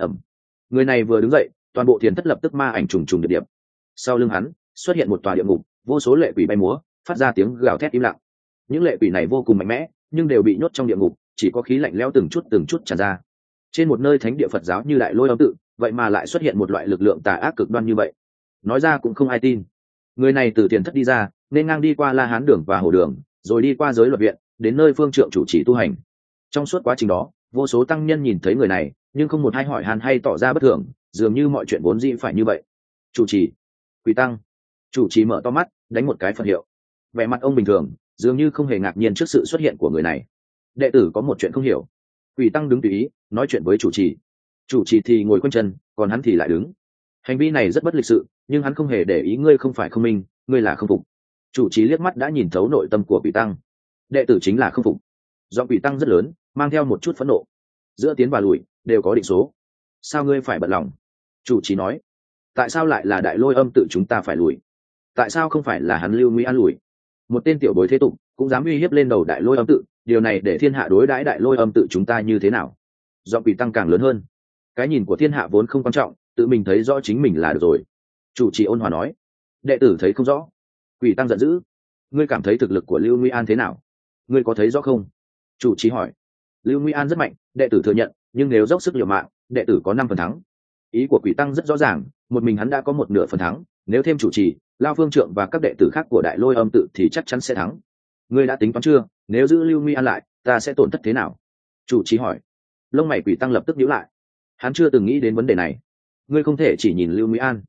Người này vừa đứng dậy, toàn bộ thiền thất lập tức ma ảnh trùng trùng điệp điệp. Sau lưng hắn xuất hiện một tòa địa ngục, vô số lệ quỷ bay múa, phát ra tiếng gào thét im lặng. Những lệ quỷ này vô cùng mạnh mẽ, nhưng đều bị nhốt trong địa ngục, chỉ có khí lạnh lẽo từng chút tràn ra. Trên một nơi thánh địa Phật giáo như Đại Lôi Âm tự, vậy mà lại xuất hiện một loại lực lượng tà ác cực đoan như vậy. Nói ra cũng không ai tin. Người này từ thiền thất đi ra, nên ngang đi qua La Hán đường và Hồ đường, rồi đi qua giới luật viện, đến nơi phương trượng chủ trì tu hành. Trong suốt quá trình đó, vô số tăng nhân nhìn thấy người này, nhưng không một ai hỏi han hay tỏ ra bất thường, dường như mọi chuyện vốn dĩ phải như vậy. Chủ trì, Quỷ tăng. Chủ trì mở to mắt, đánh một cái Phật hiệu. Vẻ mặt ông bình thường, dường như không hề ngạc nhiên trước sự xuất hiện của người này. Đệ tử có một chuyện không hiểu. Quỷ tăng đứng tùy ý, nói chuyện với chủ trì. Chủ trì thì ngồi quanh chân, còn hắn thì lại đứng. Hành vi này rất bất lịch sự, nhưng hắn không hề để ý. Ngươi không phải không minh, ngươi là không phục. Chủ trì liếc mắt đã nhìn thấu nội tâm của quỷ tăng. Đệ tử chính là không phục. Do quỷ tăng rất lớn, mang theo một chút phẫn nộ. Giữa tiến và lùi đều có định số. Sao ngươi phải bận lòng? Chủ trì nói. Tại sao lại là Đại Lôi Âm tự chúng ta phải lùi? Tại sao không phải là hắn Lưu Nguy An lùi? Một tên tiểu bối thế tục cũng dám uy hiếp lên đầu Đại Lôi Âm tự, điều này để thiên hạ đối đãi Đại Lôi Âm tự chúng ta như thế nào? Do quỷ tăng càng lớn hơn. Cái nhìn của thiên hạ vốn không quan trọng, tự mình thấy rõ chính mình là được rồi. Chủ trì ôn hòa nói. Đệ tử thấy không rõ. Quỷ tăng giận dữ. Ngươi cảm thấy thực lực của Lưu Nguy An thế nào? Ngươi có thấy rõ không? Chủ trì hỏi. Lưu Nguy An rất mạnh, đệ tử thừa nhận, nhưng nếu dốc sức liều mạng, đệ tử có 5 phần thắng. Ý của quỷ tăng rất rõ ràng, một mình hắn đã có 1/2 phần thắng, nếu thêm chủ trì, Lao Phương Trượng và các đệ tử khác của Đại Lôi Âm tự thì chắc chắn sẽ thắng. Ngươi đã tính toán chưa, nếu giữ Lưu Nguy An lại, ta sẽ tổn thất thế nào? Chủ trì hỏi. Lông mày quỷ tăng lập tức nhíu lại. Hắn chưa từng nghĩ đến vấn đề này. Ngươi không thể chỉ nhìn Lưu Nguy An.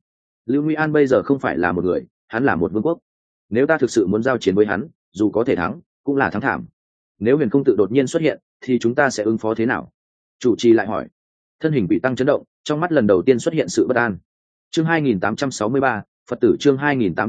Lưu Nguy An bây giờ không phải là một người, hắn là một vương quốc. Nếu ta thực sự muốn giao chiến với hắn, dù có thể thắng cũng là thắng thảm. Nếu huyền không tự đột nhiên xuất hiện thì chúng ta sẽ ứng phó thế nào? Chủ trì lại hỏi. Thân hình bị tăng chấn động, trong mắt lần đầu tiên xuất hiện sự bất an. Chương 2863, Phật tử chương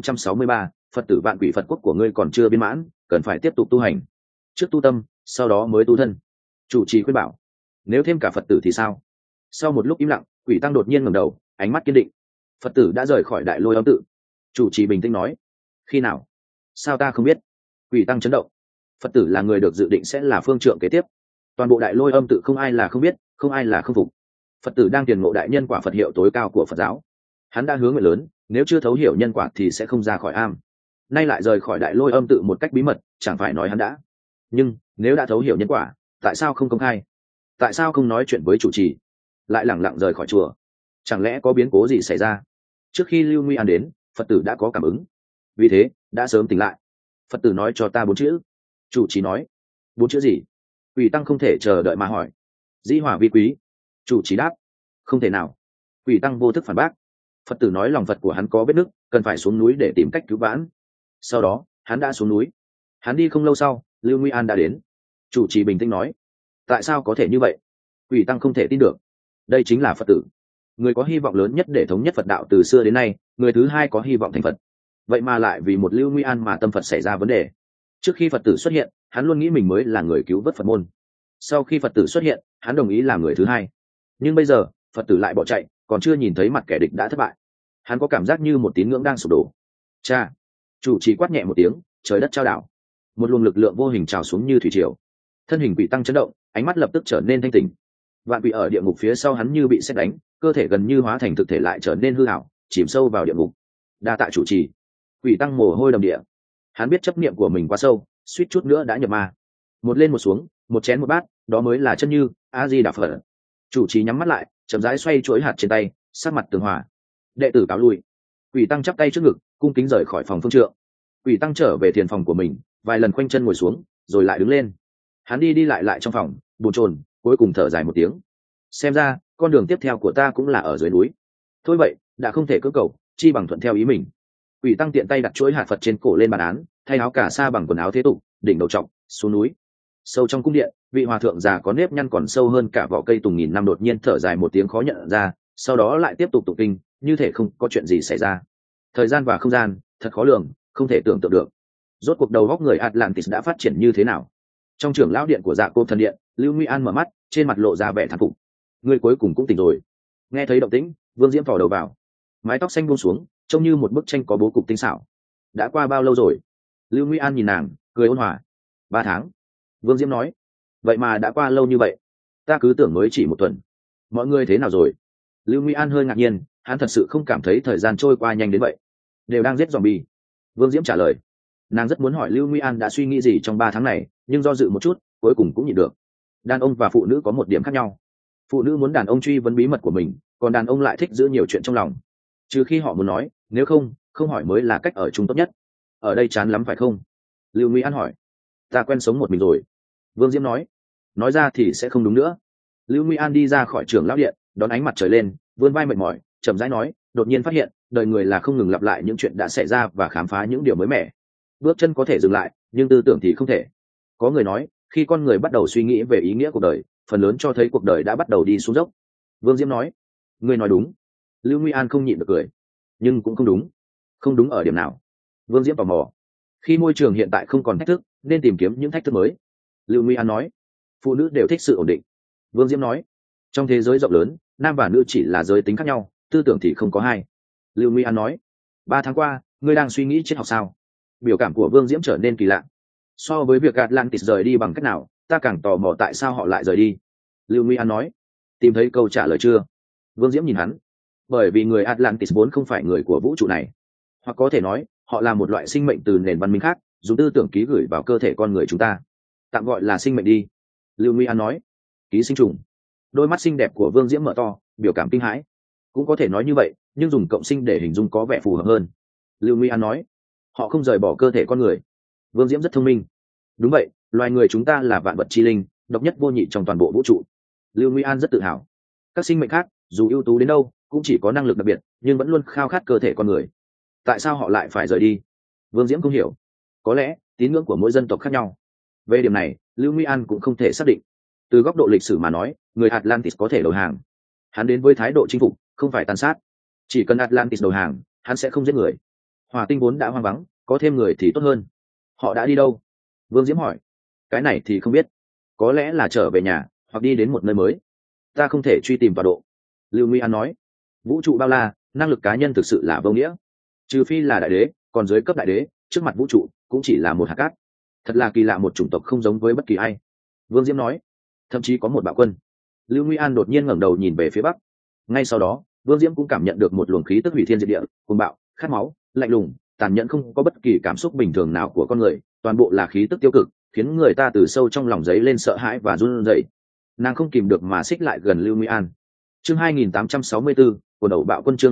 2863, Phật tử vạn quỷ Phật quốc của ngươi còn chưa viên mãn, cần phải tiếp tục tu hành. Trước tu tâm, sau đó mới tu thân. Chủ trì khuyên bảo. Nếu thêm cả Phật tử thì sao? Sau một lúc im lặng, quỷ tăng đột nhiên ngẩng đầu, ánh mắt kiên định. Phật tử đã rời khỏi Đại Lôi Âm tự. Chủ trì bình tĩnh nói. Khi nào? Sao ta không biết? Quỷ tăng chấn động. Phật tử là người được dự định sẽ là phương trượng kế tiếp. Toàn bộ Đại Lôi Âm tự không ai là không biết, không ai là không phục. Phật tử đang tiền ngộ đại nhân quả Phật hiệu tối cao của Phật giáo. Hắn đã hướng nguyện lớn, nếu chưa thấu hiểu nhân quả thì sẽ không ra khỏi am. Nay lại rời khỏi Đại Lôi Âm tự một cách bí mật, chẳng phải nói hắn đã. Nhưng nếu đã thấu hiểu nhân quả, tại sao không công khai? Tại sao không nói chuyện với chủ trì, lại lẳng lặng rời khỏi chùa? Chẳng lẽ có biến cố gì xảy ra? Trước khi Lưu Nguy An đến, Phật tử đã có cảm ứng, vì thế đã sớm tỉnh lại. Phật tử nói cho ta 4 chữ. Chủ trì nói. 4 chữ gì? Quỷ tăng không thể chờ đợi mà hỏi. Dĩ hỏa vi quý. Chủ trì đáp. Không thể nào. Quỷ tăng vô thức phản bác. Phật tử nói lòng Phật của hắn có vết nứt, cần phải xuống núi để tìm cách cứu vãn. Sau đó hắn đã xuống núi. Hắn đi không lâu sau, Lưu Nguy An đã đến. Chủ trì bình tĩnh nói. Tại sao có thể như vậy? Quỷ tăng không thể tin được. Đây chính là Phật tử, người có hy vọng lớn nhất để thống nhất Phật đạo từ xưa đến nay, người thứ hai có hy vọng thành Phật. Vậy mà lại vì một Lưu Nguy An mà tâm Phật xảy ra vấn đề. Trước khi Phật tử xuất hiện, hắn luôn nghĩ mình mới là người cứu vớt Phật môn. Sau khi Phật tử xuất hiện, hắn đồng ý làm người thứ hai. Nhưng bây giờ Phật tử lại bỏ chạy, còn chưa nhìn thấy mặt kẻ địch đã thất bại. Hắn có cảm giác như một tín ngưỡng đang sụp đổ. Cha! Chủ trì quát nhẹ một tiếng, trời đất trao đảo. Một luồng lực lượng vô hình trào xuống như thủy triều. Thân hình quỷ tăng chấn động, ánh mắt lập tức trở nên thanh tỉnh. Vạn quỷ ở địa ngục phía sau hắn như bị sét đánh, cơ thể gần như hóa thành thực thể lại trở nên hư ảo, chìm sâu vào địa ngục. Đa tạ chủ trì. Quỷ tăng mồ hôi đầm địa. Hắn biết chấp niệm của mình quá sâu, suýt chút nữa đã nhập ma. Một lên một xuống, một chén một bát, đó mới là chân như A Di Đà Phật. Chủ trì nhắm mắt lại, chậm rãi xoay chuỗi hạt trên tay, sắc mặt tường hòa. Đệ tử cáo lui. Quỷ tăng chắp tay trước ngực, cung kính rời khỏi phòng phương trượng. Quỷ tăng trở về thiền phòng của mình, vài lần khoanh chân ngồi xuống, rồi lại đứng lên. Hắn đi đi lại trong phòng, bồn chồn, cuối cùng thở dài một tiếng. Xem ra con đường tiếp theo của ta cũng là ở dưới núi. Thôi vậy, đã không thể cưỡng cầu, chi bằng thuận theo ý mình. Quỷ tăng tiện tay đặt chuỗi hạt Phật trên cổ lên bàn án, thay áo cà sa bằng quần áo thế tục, đỉnh đầu trọng, xuống núi. Sâu trong cung điện, vị hòa thượng già có nếp nhăn còn sâu hơn cả vỏ cây tùng nghìn năm đột nhiên thở dài một tiếng khó nhận ra, sau đó lại tiếp tục tụng kinh, như thể không có chuyện gì xảy ra. Thời gian và không gian thật khó lường, không thể tưởng tượng được. Rốt cuộc đầu góc người Atlantis đã phát triển như thế nào? Trong trưởng lão điện của Dạ Cô thần điện, Lưu Nguy An mở mắt, trên mặt lộ ra vẻ thán phục. Người cuối cùng cũng tỉnh rồi. Nghe thấy động tĩnh, Vương Diễm thò đầu vào. Mái tóc xanh buông xuống, trông như một bức tranh có bố cục tinh xảo. Đã qua bao lâu rồi? Lưu Nguy An nhìn nàng, cười ôn hòa. 3 tháng. Vương Diễm nói. Vậy mà đã qua lâu như vậy, ta cứ tưởng mới chỉ 1 tuần. Mọi người thế nào rồi? Lưu Nguy An hơi ngạc nhiên, hắn thật sự không cảm thấy thời gian trôi qua nhanh đến vậy. Đều đang giết zombie. Vương Diễm trả lời. Nàng rất muốn hỏi Lưu Nguy An đã suy nghĩ gì trong 3 tháng này, nhưng do dự một chút, cuối cùng cũng nhịn được. Đàn ông và phụ nữ có một điểm khác nhau. Phụ nữ muốn đàn ông truy vấn bí mật của mình, còn đàn ông lại thích giữ nhiều chuyện trong lòng. Trừ khi họ muốn nói, nếu không hỏi mới là cách ở chung tốt nhất. Ở đây chán lắm phải không? Lưu Nguy An hỏi. Ta quen sống một mình rồi. Vương Diễm nói ra thì sẽ không đúng nữa. Lưu Nguy An đi ra khỏi trưởng lão điện, đón ánh mặt trời lên, vươn vai mệt mỏi, chậm rãi nói, đột nhiên phát hiện đời người là không ngừng lặp lại những chuyện đã xảy ra và khám phá những điều mới mẻ. Bước chân có thể dừng lại, nhưng tư tưởng thì không thể. Có người nói, khi con người bắt đầu suy nghĩ về ý nghĩa cuộc đời, phần lớn cho thấy cuộc đời đã bắt đầu đi xuống dốc. Vương Diễm nói. Ngươi nói đúng. Lưu Nguy An không nhịn được cười. Nhưng cũng không đúng. Không đúng ở điểm nào? Vương Diễm tò mò. Khi môi trường hiện tại không còn thách thức, nên tìm kiếm những thách thức mới. Lưu Nguy An nói. Phụ nữ đều thích sự ổn định. Vương Diễm nói. Trong thế giới rộng lớn, nam và nữ chỉ là giới tính khác nhau, tư tưởng thì không có hai. Lưu Nguy An nói. 3 tháng qua, ngươi đang suy nghĩ triết học sao? Biểu cảm của Vương Diễm trở nên kỳ lạ. So với việc Atlantis rời đi bằng cách nào, ta càng tò mò tại sao họ lại rời đi. Lưu Nguy An nói. Tìm thấy câu trả lời chưa? Vương Diễm nhìn hắn. Bởi vì người Atlantis vốn không phải người của vũ trụ này. Hoặc có thể nói, họ là một loại sinh mệnh từ nền văn minh khác, dùng tư tưởng ký gửi vào cơ thể con người chúng ta. Tạm gọi là sinh mệnh đi. Lưu Nguy An nói. Ký sinh trùng. Đôi mắt xinh đẹp của Vương Diễm mở to, biểu cảm kinh hãi. Cũng có thể nói như vậy, nhưng dùng cộng sinh để hình dung có vẻ phù hợp hơn. Lưu Nguy An nói. Họ không rời bỏ cơ thể con người. Vương Diễm rất thông minh. Đúng vậy, loài người chúng ta là vạn vật chi linh, độc nhất vô nhị trong toàn bộ vũ trụ. Lưu Nguy An rất tự hào. Các sinh mệnh khác, dù ưu tú đến đâu, cũng chỉ có năng lực đặc biệt nhưng vẫn luôn khao khát cơ thể con người. Tại sao họ lại phải rời đi? Vương Diễm không hiểu. Có lẽ tín ngưỡng của mỗi dân tộc khác nhau. Về điểm này Lưu Nguy An cũng không thể xác định. Từ góc độ lịch sử mà nói, người Atlantis có thể đầu hàng. Hắn đến với thái độ chinh phục, không phải tàn sát. Chỉ cần Atlantis đầu hàng, hắn sẽ không giết người. Hỏa tinh vốn đã hoang vắng, có thêm người thì tốt hơn. Họ đã đi đâu? Vương Diễm hỏi. Cái này thì không biết. Có lẽ là trở về nhà, hoặc đi đến một nơi mới. Ta không thể truy tìm tọa độ. Lưu Nguy An nói. Vũ trụ bao la, năng lực cá nhân thực sự là vô nghĩa. Trừ phi là đại đế, còn dưới cấp đại đế, trước mặt vũ trụ cũng chỉ là một hạt cát. Thật là kỳ lạ, một chủng tộc không giống với bất kỳ ai. Vương Diễm nói. Thậm chí có một bạo quân. Lưu Nguy An đột nhiên ngẩng đầu nhìn về phía bắc. Ngay sau đó Vương Diễm cũng cảm nhận được một luồng khí tức hủy thiên diệt địa, cuồng bạo, khát máu, lạnh lùng, tàn nhẫn, không có bất kỳ cảm xúc bình thường nào của con người, toàn bộ là khí tức tiêu cực, khiến người ta từ sâu trong lòng giấy lên sợ hãi và run rẩy. Nàng không kìm được mà xích lại gần Lưu Nguy An. Chương 2864, quần đầu bạo quân. Chương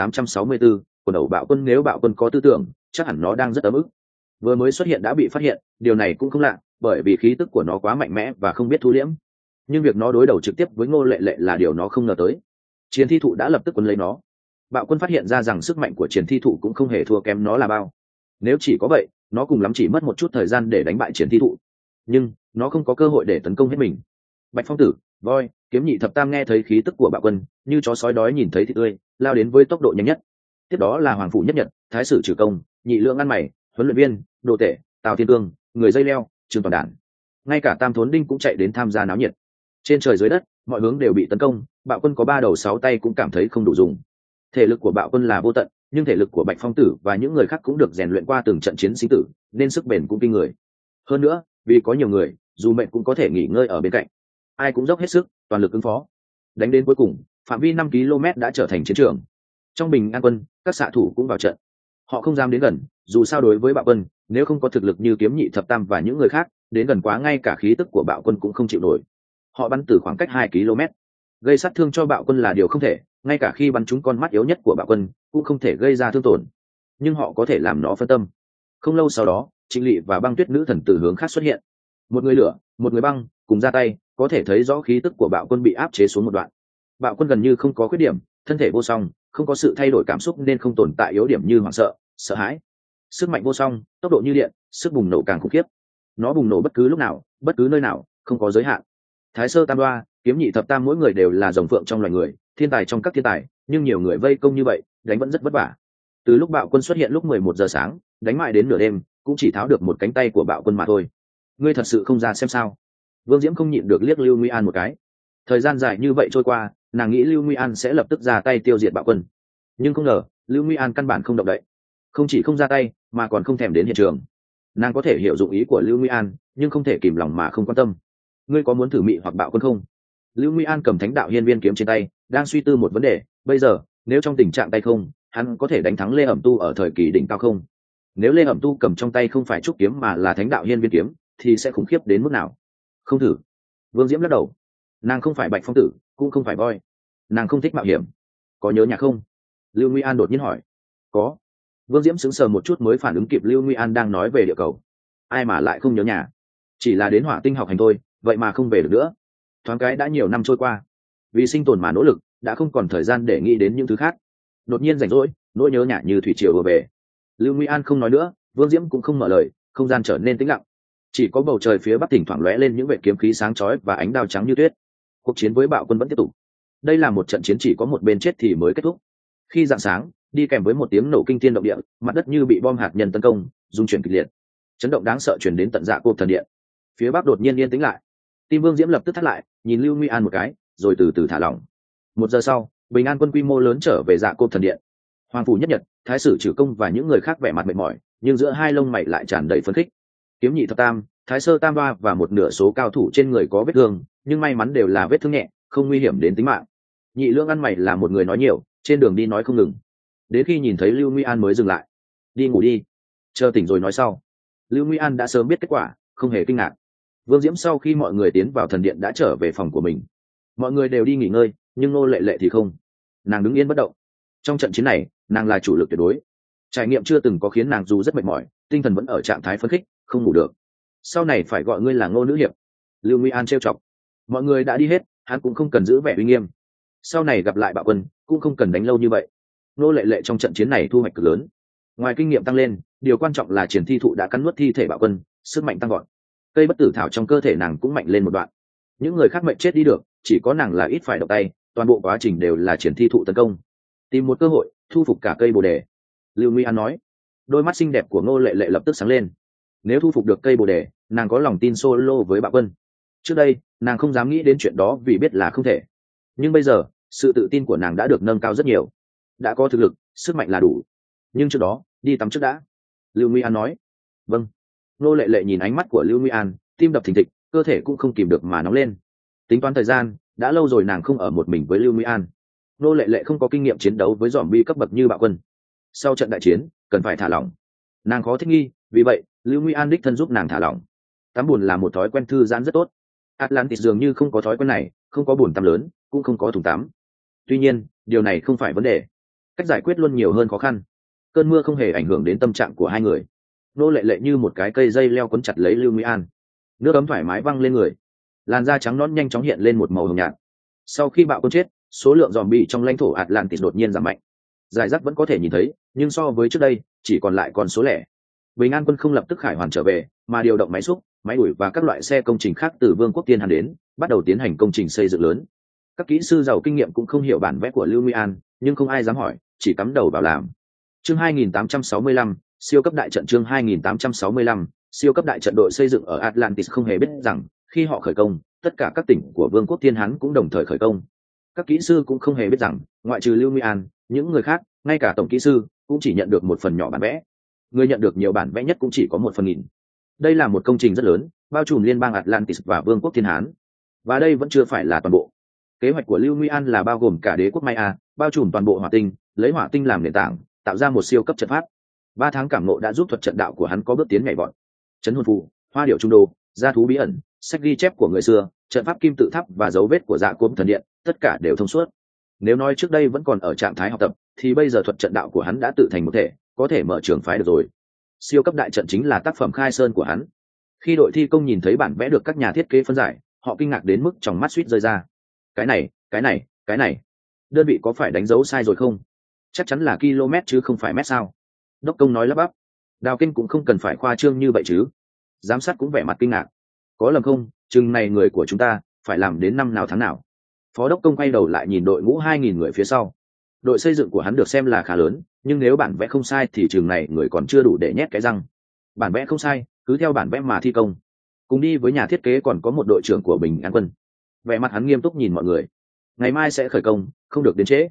2864, quần đầu bạo quân. Nếu bạo quân có tư tưởng, chắc hẳn nó đang rất ấm ức. Vừa mới xuất hiện đã bị phát hiện, điều này cũng không lạ, bởi vì khí tức của nó quá mạnh mẽ và không biết thu liễm. Nhưng việc nó đối đầu trực tiếp với Ngô Lệ Lệ là điều nó không ngờ tới. Chiến thi thụ đã lập tức quấn lấy nó. Bạo quân phát hiện ra rằng sức mạnh của chiến thi thụ cũng không hề thua kém nó là bao. Nếu chỉ có vậy, nó cùng lắm chỉ mất một chút thời gian để đánh bại chiến thi thụ, nhưng nó không có cơ hội để tấn công hết mình. Bạch Phong Tử, voi, kiếm nhị thập tam nghe thấy khí tức của bạo quân, như chó sói đói nhìn thấy thịt tươi, lao đến với tốc độ nhanh nhất. Tiếp đó là Hoàng Phủ Nhất Nhật, Thái Sử Trừ Công, Nhị Lượng Ăn Mày, huấn luyện viên, Đồ Tể, Tào Thiên Cương, người dây leo, Trương Toàn Đản. Ngay cả Tam Thốn Đinh cũng chạy đến tham gia náo nhiệt. Trên trời dưới đất, mọi hướng đều bị tấn công, bạo quân có 3 đầu 6 tay cũng cảm thấy không đủ dùng. Thể lực của bạo quân là vô tận, nhưng thể lực của Bạch Phong Tử và những người khác cũng được rèn luyện qua từng trận chiến sinh tử, nên sức bền cũng kinh người. Hơn nữa, vì có nhiều người, dù mệt cũng có thể nghỉ ngơi ở bên cạnh. Ai cũng dốc hết sức, toàn lực ứng phó. Đánh đến cuối cùng, phạm vi 5 km đã trở thành chiến trường. Trong Bình An quân, các xạ thủ cũng vào trận. Họ không dám đến gần, dù sao đối với bạo quân, nếu không có thực lực như kiếm nhị thập tam và những người khác, đến gần quá ngay cả khí tức của bạo quân cũng không chịu nổi. Họ bắn từ khoảng cách 2 km, gây sát thương cho bạo quân là điều không thể, ngay cả khi bắn trúng con mắt yếu nhất của bạo quân cũng không thể gây ra thương tổn, nhưng họ có thể làm nó phân tâm. Không lâu sau đó, Trịnh Lệ và Băng Tuyết nữ thần từ hướng khác xuất hiện, một người lửa, một người băng, cùng ra tay, có thể thấy rõ khí tức của bạo quân bị áp chế xuống một đoạn. Bạo quân gần như không có khuyết điểm, thân thể vô song, không có sự thay đổi cảm xúc nên không tồn tại yếu điểm như hoảng sợ, sợ hãi. Sức mạnh vô song, tốc độ như điện, sức bùng nổ càng khủng khiếp. Nó bùng nổ bất cứ lúc nào, bất cứ nơi nào, không có giới hạn. Thái sơ tam đoa, kiếm nhị thập tam mỗi người đều là rồng phượng trong loài người, thiên tài trong các thiên tài, nhưng nhiều người vây công như vậy, đánh vẫn rất vất vả. Từ lúc bạo quân xuất hiện lúc 11 giờ sáng, đánh mãi đến nửa đêm, cũng chỉ tháo được một cánh tay của bạo quân mà thôi. Ngươi thật sự không ra xem sao? Vương Diễm không nhịn được liếc Lưu Nguy An một cái. Thời gian dài như vậy trôi qua, nàng nghĩ Lưu Nguy An sẽ lập tức ra tay tiêu diệt bạo quân, nhưng không ngờ Lưu Nguy An căn bản không động đậy, không chỉ không ra tay mà còn không thèm đến hiện trường. Nàng có thể hiểu dụng ý của Lưu Nguy An, nhưng không thể kìm lòng mà không quan tâm. Ngươi có muốn thử mị hoặc bạo quân không? Lưu Nguy An cầm Thánh Đạo Hiên Viên kiếm trên tay, đang suy tư một vấn đề. Bây giờ, nếu trong tình trạng tay không, hắn có thể đánh thắng Lê Ẩm Tu ở thời kỳ đỉnh cao không? Nếu Lê Ẩm Tu cầm trong tay không phải trúc kiếm mà là Thánh Đạo Hiên Viên kiếm, thì sẽ khủng khiếp đến mức nào? Không thử. Vương Diễm lắc đầu. Nàng không phải Bạch Phong Tử, cũng không phải voi. Nàng không thích mạo hiểm. Có nhớ nhà không? Lưu Nguy An đột nhiên hỏi. Có. Vương Diễm sững sờ một chút mới phản ứng kịp Lưu Nguy An đang nói về địa cầu. Ai mà lại không nhớ nhà? Chỉ là đến Hỏa Tinh học hành thôi, vậy mà không về được nữa. Thoáng cái đã nhiều năm trôi qua, vì sinh tồn mà nỗ lực, đã không còn thời gian để nghĩ đến những thứ khác. Đột nhiên rảnh rỗi, nỗi nhớ nhà như thủy triều vừa về. Lưu Nguy An không nói nữa, Vương Diễm cũng không mở lời, không gian trở nên tĩnh lặng. Chỉ có bầu trời phía bắc thỉnh thoảng lóe lên những vệt kiếm khí sáng chói và ánh đao trắng như tuyết. Cuộc chiến với bạo quân vẫn tiếp tục. Đây là một trận chiến chỉ có một bên chết thì mới kết thúc. Khi rạng sáng, đi kèm với một tiếng nổ kinh thiên động địa, mặt đất như bị bom hạt nhân tấn công, rung chuyển kịch liệt. Chấn động đáng sợ truyền đến tận Dạ Cộp thần điện. Phía bắc đột nhiên yên tĩnh lại. Tim Vương Diễm lập tức thắt lại, nhìn Lưu Nguy An một cái, rồi từ từ thả lỏng. 1 giờ sau, Bình An quân quy mô lớn trở về Dạ Cộp thần điện. Hoàng Phủ Nhất Nhật, Thái Sử Trừ Công và những người khác vẻ mặt mệt mỏi, nhưng giữa hai lông mày lại tràn đầy phấn khích. Kiếm nhị thập tam, Thái sơ tam ba và một nửa số cao thủ trên người có vết thương, nhưng may mắn đều là vết thương nhẹ, không nguy hiểm đến tính mạng. Nhị Lượng Ăn Mày là một người nói nhiều, trên đường đi nói không ngừng. Đến khi nhìn thấy Lưu Nguy An mới dừng lại. Đi ngủ đi, chờ tỉnh rồi nói sau. Lưu Nguy An đã sớm biết kết quả, không hề kinh ngạc. Vương Diễm sau khi mọi người tiến vào thần điện đã trở về phòng của mình. Mọi người đều đi nghỉ ngơi, nhưng Ngô Lệ Lệ thì không. Nàng đứng yên bất động. Trong trận chiến này, nàng là chủ lực tuyệt đối. Trải nghiệm chưa từng có khiến nàng dù rất mệt mỏi, tinh thần vẫn ở trạng thái phấn khích, không ngủ được. Sau này phải gọi ngươi là Ngô nữ hiệp. Lưu Nguy An trêu chọc. Mọi người đã đi hết, hắn cũng không cần giữ vẻ uy nghiêm. sau này gặp lại bạo quân cũng không cần đánh lâu như vậy. Nô lệ lệ trong trận chiến này thu hoạch cực lớn, ngoài kinh nghiệm tăng lên, điều quan trọng là triển thi thụ đã cắn nuốt thi thể bạo quân, sức mạnh tăng gọn, cây bất tử thảo trong cơ thể nàng cũng mạnh lên một đoạn. Những người khác mệnh chết đi được, chỉ có nàng là ít phải động tay, toàn bộ quá trình đều là triển thi thụ tấn công, tìm một cơ hội thu phục cả cây bồ đề. Lưu Nguy An nói. Đôi mắt xinh đẹp của Ngô Lệ Lệ lập tức sáng lên. Nếu thu phục được cây bồ đề, nàng có lòng tin solo với bạo quân. Trước đây nàng không dám nghĩ đến chuyện đó vì biết là không thể, nhưng bây giờ sự tự tin của nàng đã được nâng cao rất nhiều, đã có thực lực, sức mạnh là đủ. Nhưng trước đó đi tắm trước đã, Lưu Nguy An nói. Vâng. Ngô Lệ Lệ nhìn ánh mắt của Lưu Nguy An, tim đập thình thịch, cơ thể cũng không kìm được mà nóng lên. Tính toán thời gian, đã lâu rồi nàng không ở một mình với Lưu Nguy An. Ngô Lệ Lệ không có kinh nghiệm chiến đấu với zombie cấp bậc như bạo quân, sau trận đại chiến cần phải thả lỏng, nàng khó thích nghi, vì vậy Lưu Nguy An đích thân giúp nàng thả lỏng. Tắm bùn là một thói quen thư giãn rất tốt. Atlantis dường như không có thói quen này, không có bồn tắm lớn, cũng không có thùng tắm. Tuy nhiên điều này không phải vấn đề, cách giải quyết luôn nhiều hơn khó khăn. Cơn mưa không hề ảnh hưởng đến tâm trạng của hai người. Nô Lệ Lệ như một cái cây dây leo quấn chặt lấy Lưu Nguy An, nước ấm thoải mái văng lên người, làn da trắng nõn nhanh chóng hiện lên một màu hồng nhạt. Sau khi bạo quân chết, số lượng zombie trong lãnh thổ Atlantis đột nhiên giảm mạnh. Giải rác vẫn có thể nhìn thấy, nhưng so với trước đây chỉ còn lại con số lẻ. Bình An quân không lập tức khải hoàn trở về, mà điều động máy xúc, máy đuổi và các loại xe công trình khác từ Vương quốc Tiên Hàn đến, bắt đầu tiến hành công trình xây dựng lớn. Các kỹ sư giàu kinh nghiệm cũng không hiểu bản vẽ của Lưu Nguy An, nhưng không ai dám hỏi, chỉ cắm đầu vào làm. Chương 2865, siêu cấp đại trận. Chương 2865, siêu cấp đại trận. Đội xây dựng ở Atlantis không hề biết rằng, khi họ khởi công, tất cả các tỉnh của Vương quốc Thiên Hán cũng đồng thời khởi công. Các kỹ sư cũng không hề biết rằng, ngoại trừ Lưu Nguy An, những người khác, ngay cả tổng kỹ sư, cũng chỉ nhận được một phần nhỏ bản vẽ. Người nhận được nhiều bản vẽ nhất cũng chỉ có 1/1000. Đây là một công trình rất lớn, bao trùm liên bang Atlantis và Vương quốc Thiên Hán. Và đây vẫn chưa phải là toàn bộ. Kế hoạch của Lưu Nguy An là bao gồm cả đế quốc Maya, bao trùm toàn bộ hỏa tinh, lấy hỏa tinh làm nền tảng, tạo ra một siêu cấp trận pháp. 3 tháng cảm ngộ đã giúp thuật trận đạo của hắn có bước tiến nhảy vọt. Chấn hồn phù, hoa điểu trung đô, gia thú bí ẩn, sách ghi chép của người xưa, trận pháp kim tự tháp và dấu vết của dạ cốm thần điện, tất cả đều thông suốt. Nếu nói trước đây vẫn còn ở trạng thái học tập, thì bây giờ thuật trận đạo của hắn đã tự thành một thể, có thể mở trường phái được rồi. Siêu cấp đại trận chính là tác phẩm khai sơn của hắn. Khi đội thi công nhìn thấy bản vẽ được các nhà thiết kế phân giải, họ kinh ngạc đến mức tròng mắt suýt rơi ra. Cái này, đơn vị có phải đánh dấu sai rồi không? Chắc chắn là km chứ không phải mét sao? Đốc công nói lắp bắp. Đào Kinh cũng không cần phải khoa trương như vậy chứ. Giám sát cũng vẻ mặt kinh ngạc. Có lầm không? Chừng này người của chúng ta phải làm đến năm nào tháng nào? Phó đốc công quay đầu lại nhìn đội ngũ 2000 người phía sau. Đội xây dựng của hắn được xem là khá lớn, nhưng nếu bản vẽ không sai thì chừng này người còn chưa đủ để nhét cái răng. Bản vẽ không sai, cứ theo bản vẽ mà thi công. Cùng đi với nhà thiết kế còn có một đội trưởng của Bình An quân. Vẻ mặt hắn nghiêm túc nhìn mọi người. Ngày mai sẽ khởi công, không được đến trễ.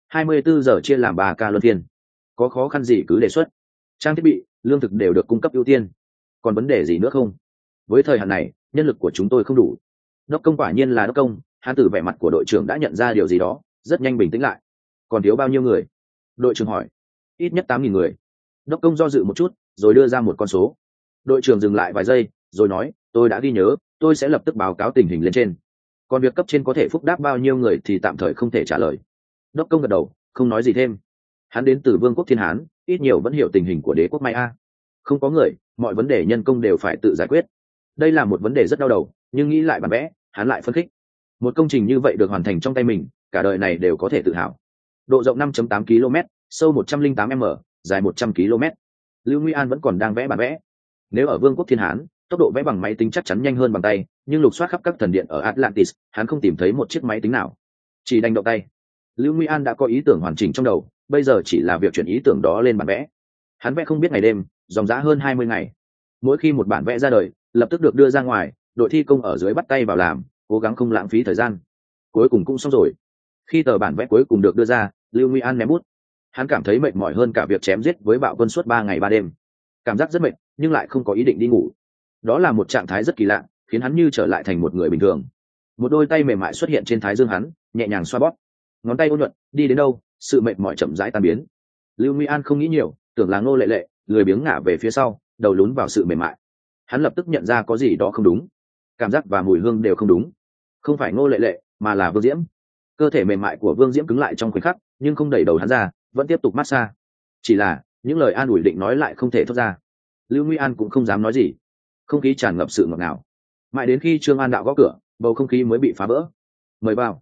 24 giờ chia làm 3 ca luân phiên. Có khó khăn gì cứ đề xuất. Trang thiết bị, lương thực đều được cung cấp ưu tiên. Còn vấn đề gì nữa không? Với thời hạn này, nhân lực của chúng tôi không đủ. Đốc công quả nhiên là đốc công, hắn từ vẻ mặt của đội trưởng đã nhận ra điều gì đó, rất nhanh bình tĩnh lại. Còn thiếu bao nhiêu người? Đội trưởng hỏi. Ít nhất 8000 người. Đốc công do dự một chút, rồi đưa ra một con số. Đội trưởng dừng lại vài giây, rồi nói, tôi đã ghi nhớ, tôi sẽ lập tức báo cáo tình hình lên trên. Còn việc cấp trên có thể phúc đáp bao nhiêu người thì tạm thời không thể trả lời. Đốc công gật đầu, không nói gì thêm. Hắn đến từ Vương quốc Thiên Hán, ít nhiều vẫn hiểu tình hình của đế quốc Maya. Không có người, mọi vấn đề nhân công đều phải tự giải quyết. Đây là một vấn đề rất đau đầu, nhưng nghĩ lại bản vẽ, hắn lại phấn khích. Một công trình như vậy được hoàn thành trong tay mình, cả đời này đều có thể tự hào. Độ rộng 5.8 km, sâu 108 m, dài 100 km. Lưu Nguy An vẫn còn đang vẽ bản vẽ. Nếu ở Vương quốc Thiên Hán, tốc độ vẽ bằng máy tính chắc chắn nhanh hơn bằng tay, nhưng lục soát khắp các thần điện ở Atlantis, hắn không tìm thấy một chiếc máy tính nào, chỉ đành động tay. Lưu Nguy An đã có ý tưởng hoàn chỉnh trong đầu, bây giờ chỉ là việc chuyển ý tưởng đó lên bản vẽ. Hắn vẽ không biết ngày đêm, dòng dã hơn 20 ngày. Mỗi khi một bản vẽ ra đời, lập tức được đưa ra ngoài, đội thi công ở dưới bắt tay vào làm, cố gắng không lãng phí thời gian. Cuối cùng cũng xong rồi. Khi tờ bản vẽ cuối cùng được đưa ra, Lưu Nguy An ném bút. Hắn cảm thấy mệt mỏi hơn cả việc chém giết với bạo quân suốt 3 ngày 3 đêm. Cảm giác rất mệt, nhưng lại không có ý định đi ngủ. Đó là một trạng thái rất kỳ lạ, khiến hắn như trở lại thành một người bình thường. Một đôi tay mềm mại xuất hiện trên thái dương hắn, nhẹ nhàng xoa bóp. Ngón tay ôn nhuận, đi đến đâu, sự mệt mỏi chậm rãi tan biến. Lưu Nguy An không nghĩ nhiều, tưởng là Ngô Lệ Lệ, lười biếng ngả về phía sau, đầu lún vào sự mềm mại. Hắn lập tức nhận ra có gì đó không đúng, cảm giác và mùi hương đều không đúng. Không phải Ngô Lệ Lệ, mà là Vương Diễm. Cơ thể mềm mại của Vương Diễm cứng lại trong khoảnh khắc, nhưng không đẩy đầu hắn ra, vẫn tiếp tục massage. Chỉ là những lời an ủi định nói lại không thể thốt ra. Lưu Nguy An cũng không dám nói gì. Không khí tràn ngập sự ngọt ngào. Mãi đến khi Trương An Đạo gõ cửa, bầu không khí mới bị phá vỡ. Mời vào.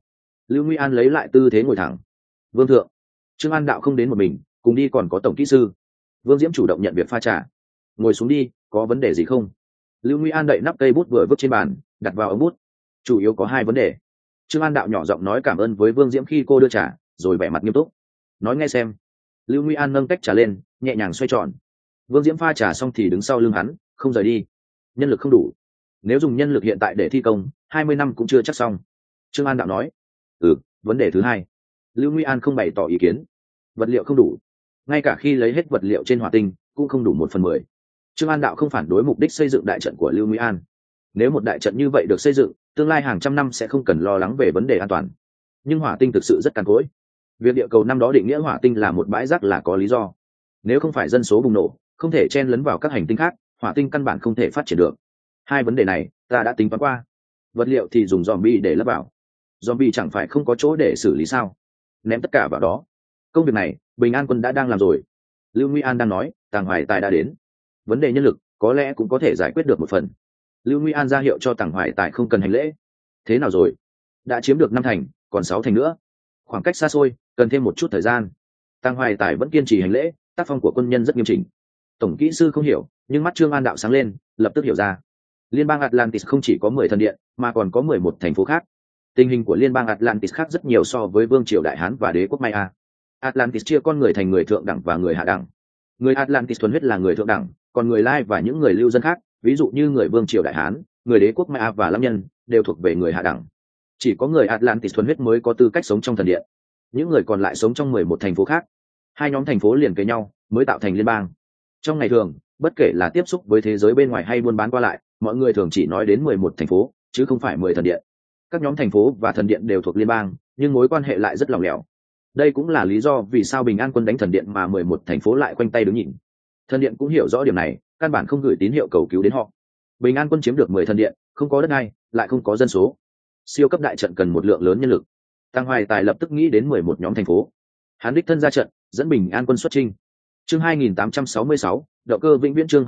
Lưu Nguy An lấy lại tư thế ngồi thẳng. Vương thượng. Trương An đạo không đến một mình, cùng đi còn có tổng kỹ sư. Vương Diễm chủ động nhận việc pha trà. Ngồi xuống đi, có vấn đề gì không? Lưu Nguy An đậy nắp cây bút vừa vứt trên bàn, đặt vào ống bút. Chủ yếu có hai vấn đề. Trương An đạo nhỏ giọng nói cảm ơn với Vương Diễm khi cô đưa trà, rồi vẻ mặt nghiêm túc. Nói nghe xem. Lưu Nguy An nâng tách trà lên, nhẹ nhàng xoay tròn. Vương Diễm pha trà xong thì đứng sau lưng hắn, không rời đi. Nhân lực không đủ. Nếu dùng nhân lực hiện tại để thi công, 20 năm cũng chưa chắc xong. Trương An đạo nói. Vấn đề thứ hai. Lưu Nguy An không bày tỏ ý kiến. Vật liệu không đủ. Ngay cả khi lấy hết vật liệu trên hỏa tinh, cũng không đủ 1/10. Trương An đạo không phản đối mục đích xây dựng đại trận của Lưu Nguy An. Nếu một đại trận như vậy được xây dựng, tương lai hàng trăm năm sẽ không cần lo lắng về vấn đề an toàn. Nhưng hỏa tinh thực sự rất cằn cỗi. Việc địa cầu năm đó định nghĩa hỏa tinh là một bãi rác là có lý do. Nếu không phải dân số bùng nổ, không thể chen lấn vào các hành tinh khác, hỏa tinh căn bản không thể phát triển được. Hai vấn đề này ta đã tính toán qua. Vật liệu thì dùng zombie để lấp vào. Zombie chẳng phải không có chỗ để xử lý sao? Ném tất cả vào đó. Công việc này Bình An Quân đã đang làm rồi. Lưu Nguy An đang nói, Tàng Hoài Tài đã đến. Vấn đề nhân lực có lẽ cũng có thể giải quyết được một phần. Lưu Nguy An ra hiệu cho Tàng Hoài Tài không cần hành lễ. Thế nào rồi? Đã chiếm được 5 thành, còn 6 thành nữa. Khoảng cách xa xôi, cần thêm một chút thời gian. Tàng Hoài Tài vẫn kiên trì hành lễ, tác phong của quân nhân rất nghiêm chỉnh. Tổng kỹ sư không hiểu, nhưng mắt Trương An đạo sáng lên, lập tức hiểu ra. Liên bang Atlantis không chỉ có 10 thần điện, mà còn có 11 thành phố khác. Tình hình của liên bang Atlantis khác rất nhiều so với vương triều Đại Hán và đế quốc Maya. Atlantis chia con người thành người thượng đẳng và người hạ đẳng. Người Atlantis thuần huyết là người thượng đẳng, còn người Lai và những người lưu dân khác, ví dụ như người vương triều Đại Hán, người đế quốc Maya và Lam Nhân, đều thuộc về người hạ đẳng. Chỉ có người Atlantis thuần huyết mới có tư cách sống trong thần điện. Những người còn lại sống trong 11 thành phố khác. Hai nhóm thành phố liền kề nhau, mới tạo thành liên bang. Trong ngày thường, bất kể là tiếp xúc với thế giới bên ngoài hay buôn bán qua lại, mọi người thường chỉ nói đến 11 thành phố, chứ không phải 10 thần điện. Các nhóm thành phố và thần điện đều thuộc liên bang, nhưng mối quan hệ lại rất lỏng lẻo. Đây cũng là lý do vì sao Bình An Quân đánh thần điện mà 11 thành phố lại quanh tay đứng nhìn. Thần điện cũng hiểu rõ điểm này, căn bản không gửi tín hiệu cầu cứu đến họ. Bình An Quân chiếm được 10 thần điện, không có đất đai, lại không có dân số. Siêu cấp đại trận cần một lượng lớn nhân lực. Tăng Hoài Tài lập tức nghĩ đến 11 nhóm thành phố. Hắn đích thân ra trận, dẫn Bình An Quân xuất chinh. Chương 2866, động cơ vĩnh viễn. Chương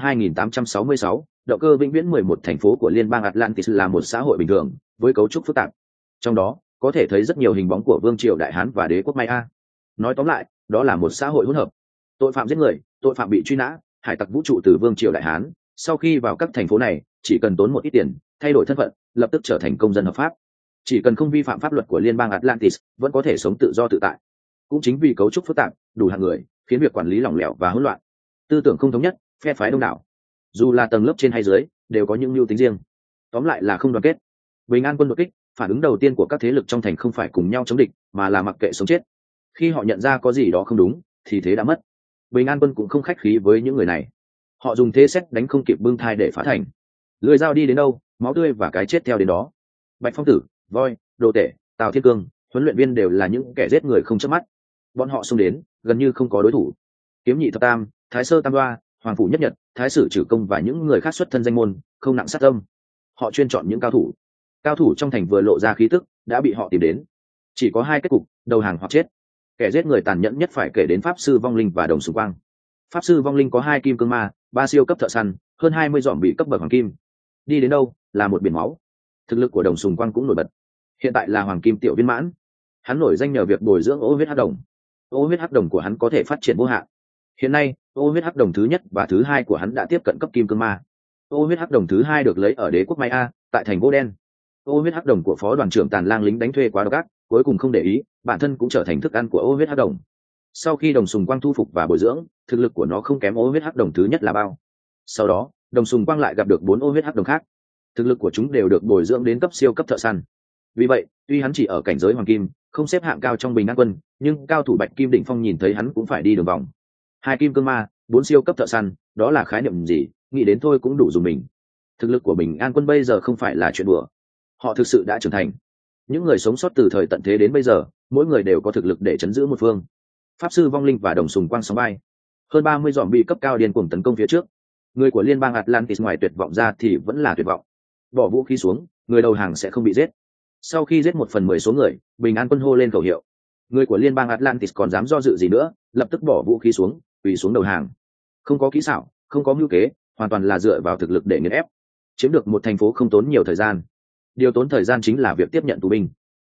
2866, động cơ vĩnh viễn. 11 thành phố của liên bang Atlantis là một xã hội bình thường, với cấu trúc phức tạp. Trong đó, có thể thấy rất nhiều hình bóng của vương triều Đại Hán và đế quốc Maya. Nói tóm lại, đó là một xã hội hỗn hợp. Tội phạm giết người, tội phạm bị truy nã, hải tặc vũ trụ từ vương triều Đại Hán, sau khi vào các thành phố này, chỉ cần tốn một ít tiền, thay đổi thân phận, lập tức trở thành công dân hợp pháp. Chỉ cần không vi phạm pháp luật của liên bang Atlantis, vẫn có thể sống tự do tự tại. Cũng chính vì cấu trúc phức tạp, đủ hạng người, khiến việc quản lý lỏng lẻo và hỗn loạn. Tư tưởng không thống nhất, phe phái đông đảo. Dù là tầng lớp trên hay dưới, đều có những mưu tính riêng. Tóm lại là không đoàn kết. Bình An Quân đột kích, phản ứng đầu tiên của các thế lực trong thành không phải cùng nhau chống địch, mà là mặc kệ sống chết. Khi họ nhận ra có gì đó không đúng, thì thế đã mất. Bình An Quân cũng không khách khí với những người này. Họ dùng thế xét đánh không kịp bưng thai để phá thành. Lưỡi dao đi đến đâu, máu tươi và cái chết theo đến đó. Bạch Phong Tử, Voi, Đồ Tể, Tào Thiên Cương, huấn luyện viên đều là những kẻ giết người không chớp mắt. Bọn họ xông đến, gần như không có đối thủ. Kiếm Nhị Thập Tam, Thái Sơ Tam Đoa, Hoàng Phủ Nhất Nhật, Thái Sử Trử Công và những người khác xuất thân danh môn, không nặng sát tâm. Họ chuyên chọn những cao thủ. Cao thủ trong thành vừa lộ ra khí tức, đã bị họ tìm đến. Chỉ có hai kết cục, đầu hàng hoặc chết. Kẻ giết người tàn nhẫn nhất phải kể đến pháp sư vong linh và đồng sùng quang. Pháp sư vong linh có 2 kim cương ma, 3 siêu cấp thợ săn, hơn 20 dòm bị cấp bậc hoàng kim. Đi đến đâu là một biển máu. Thực lực của đồng sùng quang cũng nổi bật. Hiện tại là hoàng kim tiểu viên mãn. Hắn nổi danh nhờ việc bồi dưỡng ô huyết hắc đồng. Ô huyết hắc đồng của hắn có thể phát triển vô hạn. Hiện nay, ô huyết hắc đồng thứ nhất và thứ hai của hắn đã tiếp cận cấp kim cương ma. Ô huyết hắc đồng thứ hai được lấy ở đế quốc Maya, tại thành Gỗ Đen. Ô huyết hắc đồng của phó đoàn trưởng Tàn Lang lính đánh thuê quá độc ác, cuối cùng không để ý, bản thân cũng trở thành thức ăn của ô huyết hắc đồng. Sau khi đồng sùng quang thu phục và bồi dưỡng, thực lực của nó không kém ô huyết hắc đồng thứ nhất là bao. Sau đó, đồng sùng quang lại gặp được 4 ô huyết hắc đồng khác. Thực lực của chúng đều được bồi dưỡng đến cấp siêu cấp thợ săn. Vì vậy, tuy hắn chỉ ở cảnh giới hoàng kim, không xếp hạng cao trong Bình An Quân, nhưng cao thủ bạch kim đỉnh phong nhìn thấy hắn cũng phải đi đường vòng. 2 kim cương ma, 4 siêu cấp thợ săn, đó là khái niệm gì, nghĩ đến thôi cũng đủ dùng mình. Thực lực của Bình An Quân bây giờ không phải là chuyện đùa. Họ thực sự đã trưởng thành. Những người sống sót từ thời tận thế đến bây giờ, mỗi người đều có thực lực để chấn giữ một phương. Pháp sư vong linh và đồng sùng quang sóng bay. Hơn 30 dòm bị cấp cao điên cuồng tấn công phía trước. Người của liên bang Atlantis ngoài tuyệt vọng ra thì vẫn là tuyệt vọng. Bỏ vũ khí xuống, người đầu hàng sẽ không bị giết. Sau khi giết 1/10 số người, Bình An Quân hô lên khẩu hiệu. Người của liên bang Atlantis còn dám do dự gì nữa, lập tức bỏ vũ khí xuống, quỳ xuống đầu hàng. Không có kỹ xảo, không có mưu kế, hoàn toàn là dựa vào thực lực để nghiền ép. Chiếm được một thành phố không tốn nhiều thời gian. Điều tốn thời gian chính là việc tiếp nhận tù binh.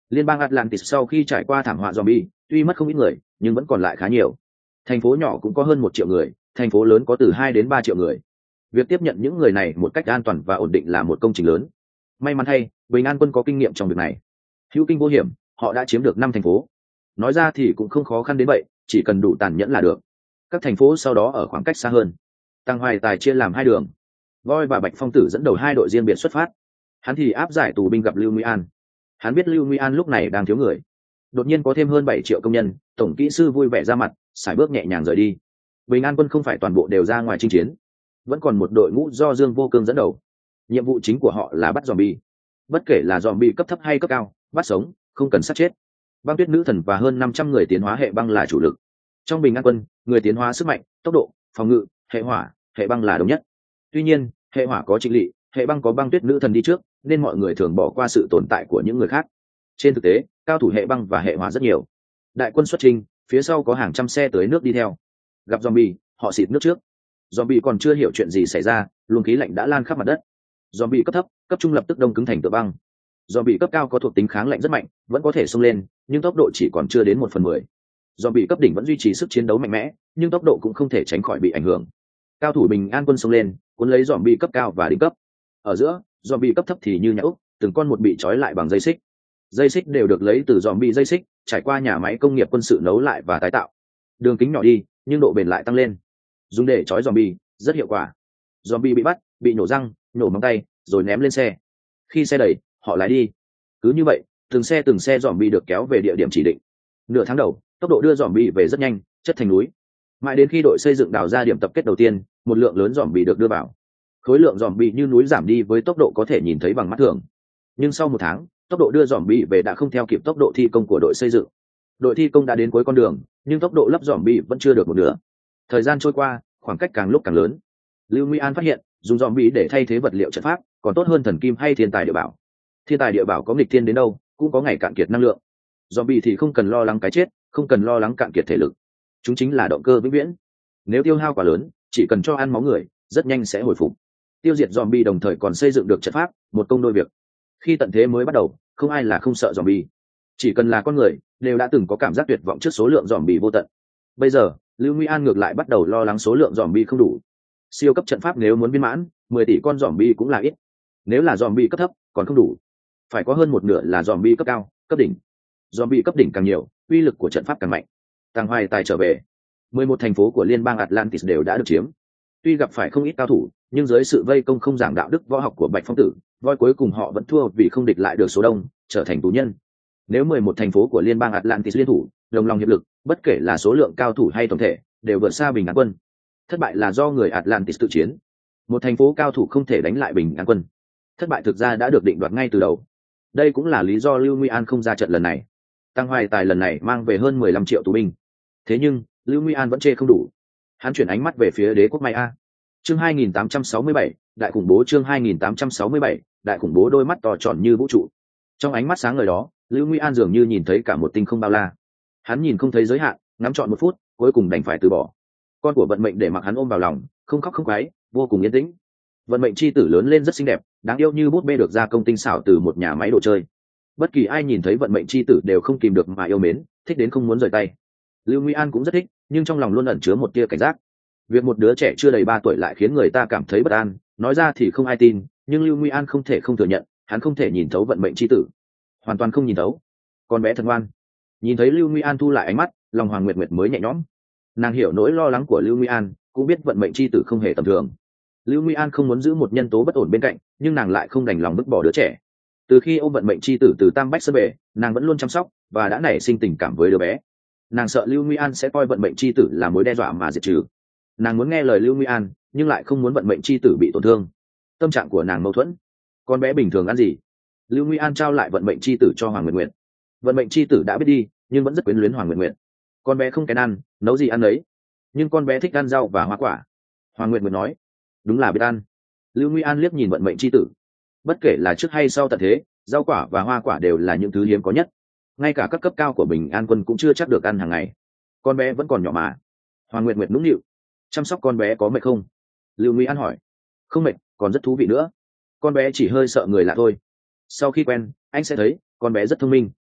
Liên bang Atlantis sau khi trải qua thảm họa zombie, tuy mất không ít người, nhưng vẫn còn lại khá nhiều. Thành phố nhỏ cũng có hơn 1 triệu người, thành phố lớn có từ 2 đến 3 triệu người. Việc tiếp nhận những người này một cách an toàn và ổn định là một công trình lớn. May mắn thay, Bình An quân có kinh nghiệm trong việc này. Hữu kinh vô hiểm, họ đã chiếm được 5 thành phố. Nói ra thì cũng không khó khăn đến vậy, chỉ cần đủ tàn nhẫn là được. Các thành phố sau đó ở khoảng cách xa hơn. Tăng Hoài Tài chia làm 2 đường. Voi và Bạch Phong Tử dẫn đầu 2 đội riêng biệt xuất phát. Hắn thì áp giải tù binh gặp Lưu Nguy An. Hắn biết Lưu Nguy An lúc này đang thiếu người. Đột nhiên có thêm hơn 7 triệu công nhân, tổng kỹ sư vui vẻ ra mặt, sải bước nhẹ nhàng rời đi. Bình An quân không phải toàn bộ đều ra ngoài chinh chiến, vẫn còn một đội ngũ do Dương Vô Cương dẫn đầu. Nhiệm vụ chính của họ là bắt zombie. Bất kể là zombie cấp thấp hay cấp cao, bắt sống, không cần sát chết. Băng Tuyết Nữ Thần và hơn 500 người tiến hóa hệ băng là chủ lực. Trong Bình An quân, người tiến hóa sức mạnh, tốc độ, phòng ngự, hệ hỏa, hệ băng là đồng nhất. Tuy nhiên, hệ hỏa có Trịnh Lị, hệ băng có Băng Tuyết Nữ Thần đi trước, nên mọi người thường bỏ qua sự tồn tại của những người khác. Trên thực tế, cao thủ hệ băng và hệ hỏa rất nhiều. Đại quân xuất chinh, phía sau có hàng trăm xe tưới nước đi theo. Gặp zombie, họ xịt nước trước. Zombie còn chưa hiểu chuyện gì xảy ra, luồng khí lạnh đã lan khắp mặt đất. Zombie cấp thấp, cấp trung lập tức đông cứng thành tựa băng. Zombie cấp cao có thuộc tính kháng lạnh rất mạnh, vẫn có thể xông lên, nhưng tốc độ chỉ còn chưa đến 1/10. Zombie cấp đỉnh vẫn duy trì sức chiến đấu mạnh mẽ, nhưng tốc độ cũng không thể tránh khỏi bị ảnh hưởng. Cao thủ Bình An quân xông lên, cuốn lấy zombie cấp cao và đỉnh cấp. Ở giữa, zombie cấp thấp thì như nhã úc, từng con một bị trói lại bằng dây xích. Dây xích đều được lấy từ zombie dây xích, trải qua nhà máy công nghiệp quân sự nấu lại và tái tạo. Đường kính nhỏ đi, nhưng độ bền lại tăng lên. Dùng để trói zombie, rất hiệu quả. Zombie bị bắt, bị nổ răng, nổ móng tay, rồi ném lên xe. Khi xe đẩy, họ lái đi. Cứ như vậy, từng xe zombie được kéo về địa điểm chỉ định. Nửa tháng đầu, tốc độ đưa zombie về rất nhanh, chất thành núi. Mãi đến khi đội xây dựng đào ra điểm tập kết đầu tiên, một lượng lớn zombie được đưa vào. Khối lượng zombie như núi giảm đi với tốc độ có thể nhìn thấy bằng mắt thường. Nhưng sau 1 tháng, tốc độ đưa zombie về đã không theo kịp tốc độ thi công của đội xây dựng. Đội thi công đã đến cuối con đường, nhưng tốc độ lấp zombie vẫn chưa được một nửa. Thời gian trôi qua, khoảng cách càng lúc càng lớn. Lưu Nguy An phát hiện, dùng zombie để thay thế vật liệu trận pháp, còn tốt hơn thần kim hay thiên tài địa bảo. Thiên tài địa bảo có nghịch thiên đến đâu, cũng có ngày cạn kiệt năng lượng. Zombie thì không cần lo lắng cái chết, không cần lo lắng cạn kiệt thể lực. Chúng chính là động cơ vĩnh viễn. Nếu tiêu hao quá lớn, chỉ cần cho ăn máu người, rất nhanh sẽ hồi phục. Tiêu diệt zombie đồng thời còn xây dựng được trận pháp, một công đôi việc. Khi tận thế mới bắt đầu, không ai là không sợ zombie. Chỉ cần là con người, đều đã từng có cảm giác tuyệt vọng trước số lượng zombie vô tận. Bây giờ, Lưu Nguy An ngược lại bắt đầu lo lắng số lượng zombie không đủ. Siêu cấp trận pháp nếu muốn viên mãn, 10 tỷ con zombie cũng là ít. Nếu là zombie cấp thấp, còn không đủ. Phải có hơn một nửa là zombie cấp cao, cấp đỉnh. Zombie cấp đỉnh càng nhiều, uy lực của trận pháp càng mạnh. Tăng Hoài Tài trở về. 11 thành phố của liên bang Atlantis đều đã được chiếm. Tuy gặp phải không ít cao thủ, nhưng dưới sự vây công không giảng đạo đức võ học của Bạch Phong Tử, voi cuối cùng họ vẫn thua vì không địch lại được số đông, trở thành tù nhân. Nếu 11 thành phố của liên bang Atlantis liên thủ, đồng lòng hiệp lực, bất kể là số lượng cao thủ hay tổng thể, đều vượt xa Bình An quân. Thất bại là do người Atlantis tự chiến. Một thành phố cao thủ không thể đánh lại Bình An quân. Thất bại thực ra đã được định đoạt ngay từ đầu. Đây cũng là lý do Lưu Nguy An không ra trận lần này. Tăng Hoài Tài lần này mang về hơn 15 triệu tù binh. Thế nhưng, Lưu Nguy An vẫn chê không đủ. Hắn chuyển ánh mắt về phía đế quốc Maya. Chương 2867, đại khủng bố. Chương 2867, đại khủng bố. Đôi mắt to tròn như vũ trụ. Trong ánh mắt sáng ngời đó, Lưu Nguy An dường như nhìn thấy cả một tinh không bao la. Hắn nhìn không thấy giới hạn, ngắm trọn 1 phút, cuối cùng đành phải từ bỏ. Con của vận mệnh để mặc hắn ôm vào lòng, không khóc không quái, vô cùng yên tĩnh. Vận mệnh chi tử lớn lên rất xinh đẹp, đáng yêu như bút bê được gia công tinh xảo từ một nhà máy đồ chơi. Bất kỳ ai nhìn thấy vận mệnh chi tử đều không kìm được mà yêu mến, thích đến không muốn rời tay. Lưu Nguy An cũng rất thích, nhưng trong lòng luôn ẩn chứa một tia cảnh giác. Việc một đứa trẻ chưa đầy 3 tuổi lại khiến người ta cảm thấy bất an, nói ra thì không ai tin, nhưng Lưu Nguy An không thể không thừa nhận, hắn không thể nhìn thấu vận mệnh chi tử, hoàn toàn không nhìn thấu. Con bé thật ngoan. Nhìn thấy Lưu Nguy An thu lại ánh mắt, lòng Hoàng Nguyệt Nguyệt mới nhẹ nhõm. Nàng hiểu nỗi lo lắng của Lưu Nguy An, cũng biết vận mệnh chi tử không hề tầm thường. Lưu Nguy An không muốn giữ một nhân tố bất ổn bên cạnh, nhưng nàng lại không đành lòng vứt bỏ đứa trẻ. Từ khi ôm vận mệnh chi tử từ Tam Bách Sơn về, nàng vẫn luôn chăm sóc và đã nảy sinh tình cảm với đứa bé. Nàng sợ Lưu Nguy An sẽ coi vận mệnh chi tử là mối đe dọa mà diệt trừ. Nàng muốn nghe lời Lưu Nguy An, nhưng lại không muốn vận mệnh chi tử bị tổn thương. Tâm trạng của nàng mâu thuẫn. Con bé bình thường ăn gì? Lưu Nguy An trao lại vận mệnh chi tử cho Hoàng Nguyệt Nguyệt. Vận mệnh chi tử đã biết đi, nhưng vẫn rất quyến luyến Hoàng Nguyệt Nguyệt. Con bé không kén ăn, nấu gì ăn đấy, nhưng con bé thích ăn rau và hoa quả. Hoàng Nguyệt Nguyệt nói. Đúng là biết ăn. Lưu Nguy An liếc nhìn vận mệnh chi tử. Bất kể là trước hay sau tận thế, rau quả và hoa quả đều là những thứ hiếm có nhất. Ngay cả các cấp cao của Bình An quân cũng chưa chắc được ăn hàng ngày. Con bé vẫn còn nhỏ mà. Hoàng Nguyệt Nguyệt nũng nịu. Chăm sóc con bé có mệt không? Lưu Nguy An hỏi. Không mệt, còn rất thú vị nữa. Con bé chỉ hơi sợ người lạ thôi. Sau khi quen, anh sẽ thấy con bé rất thông minh.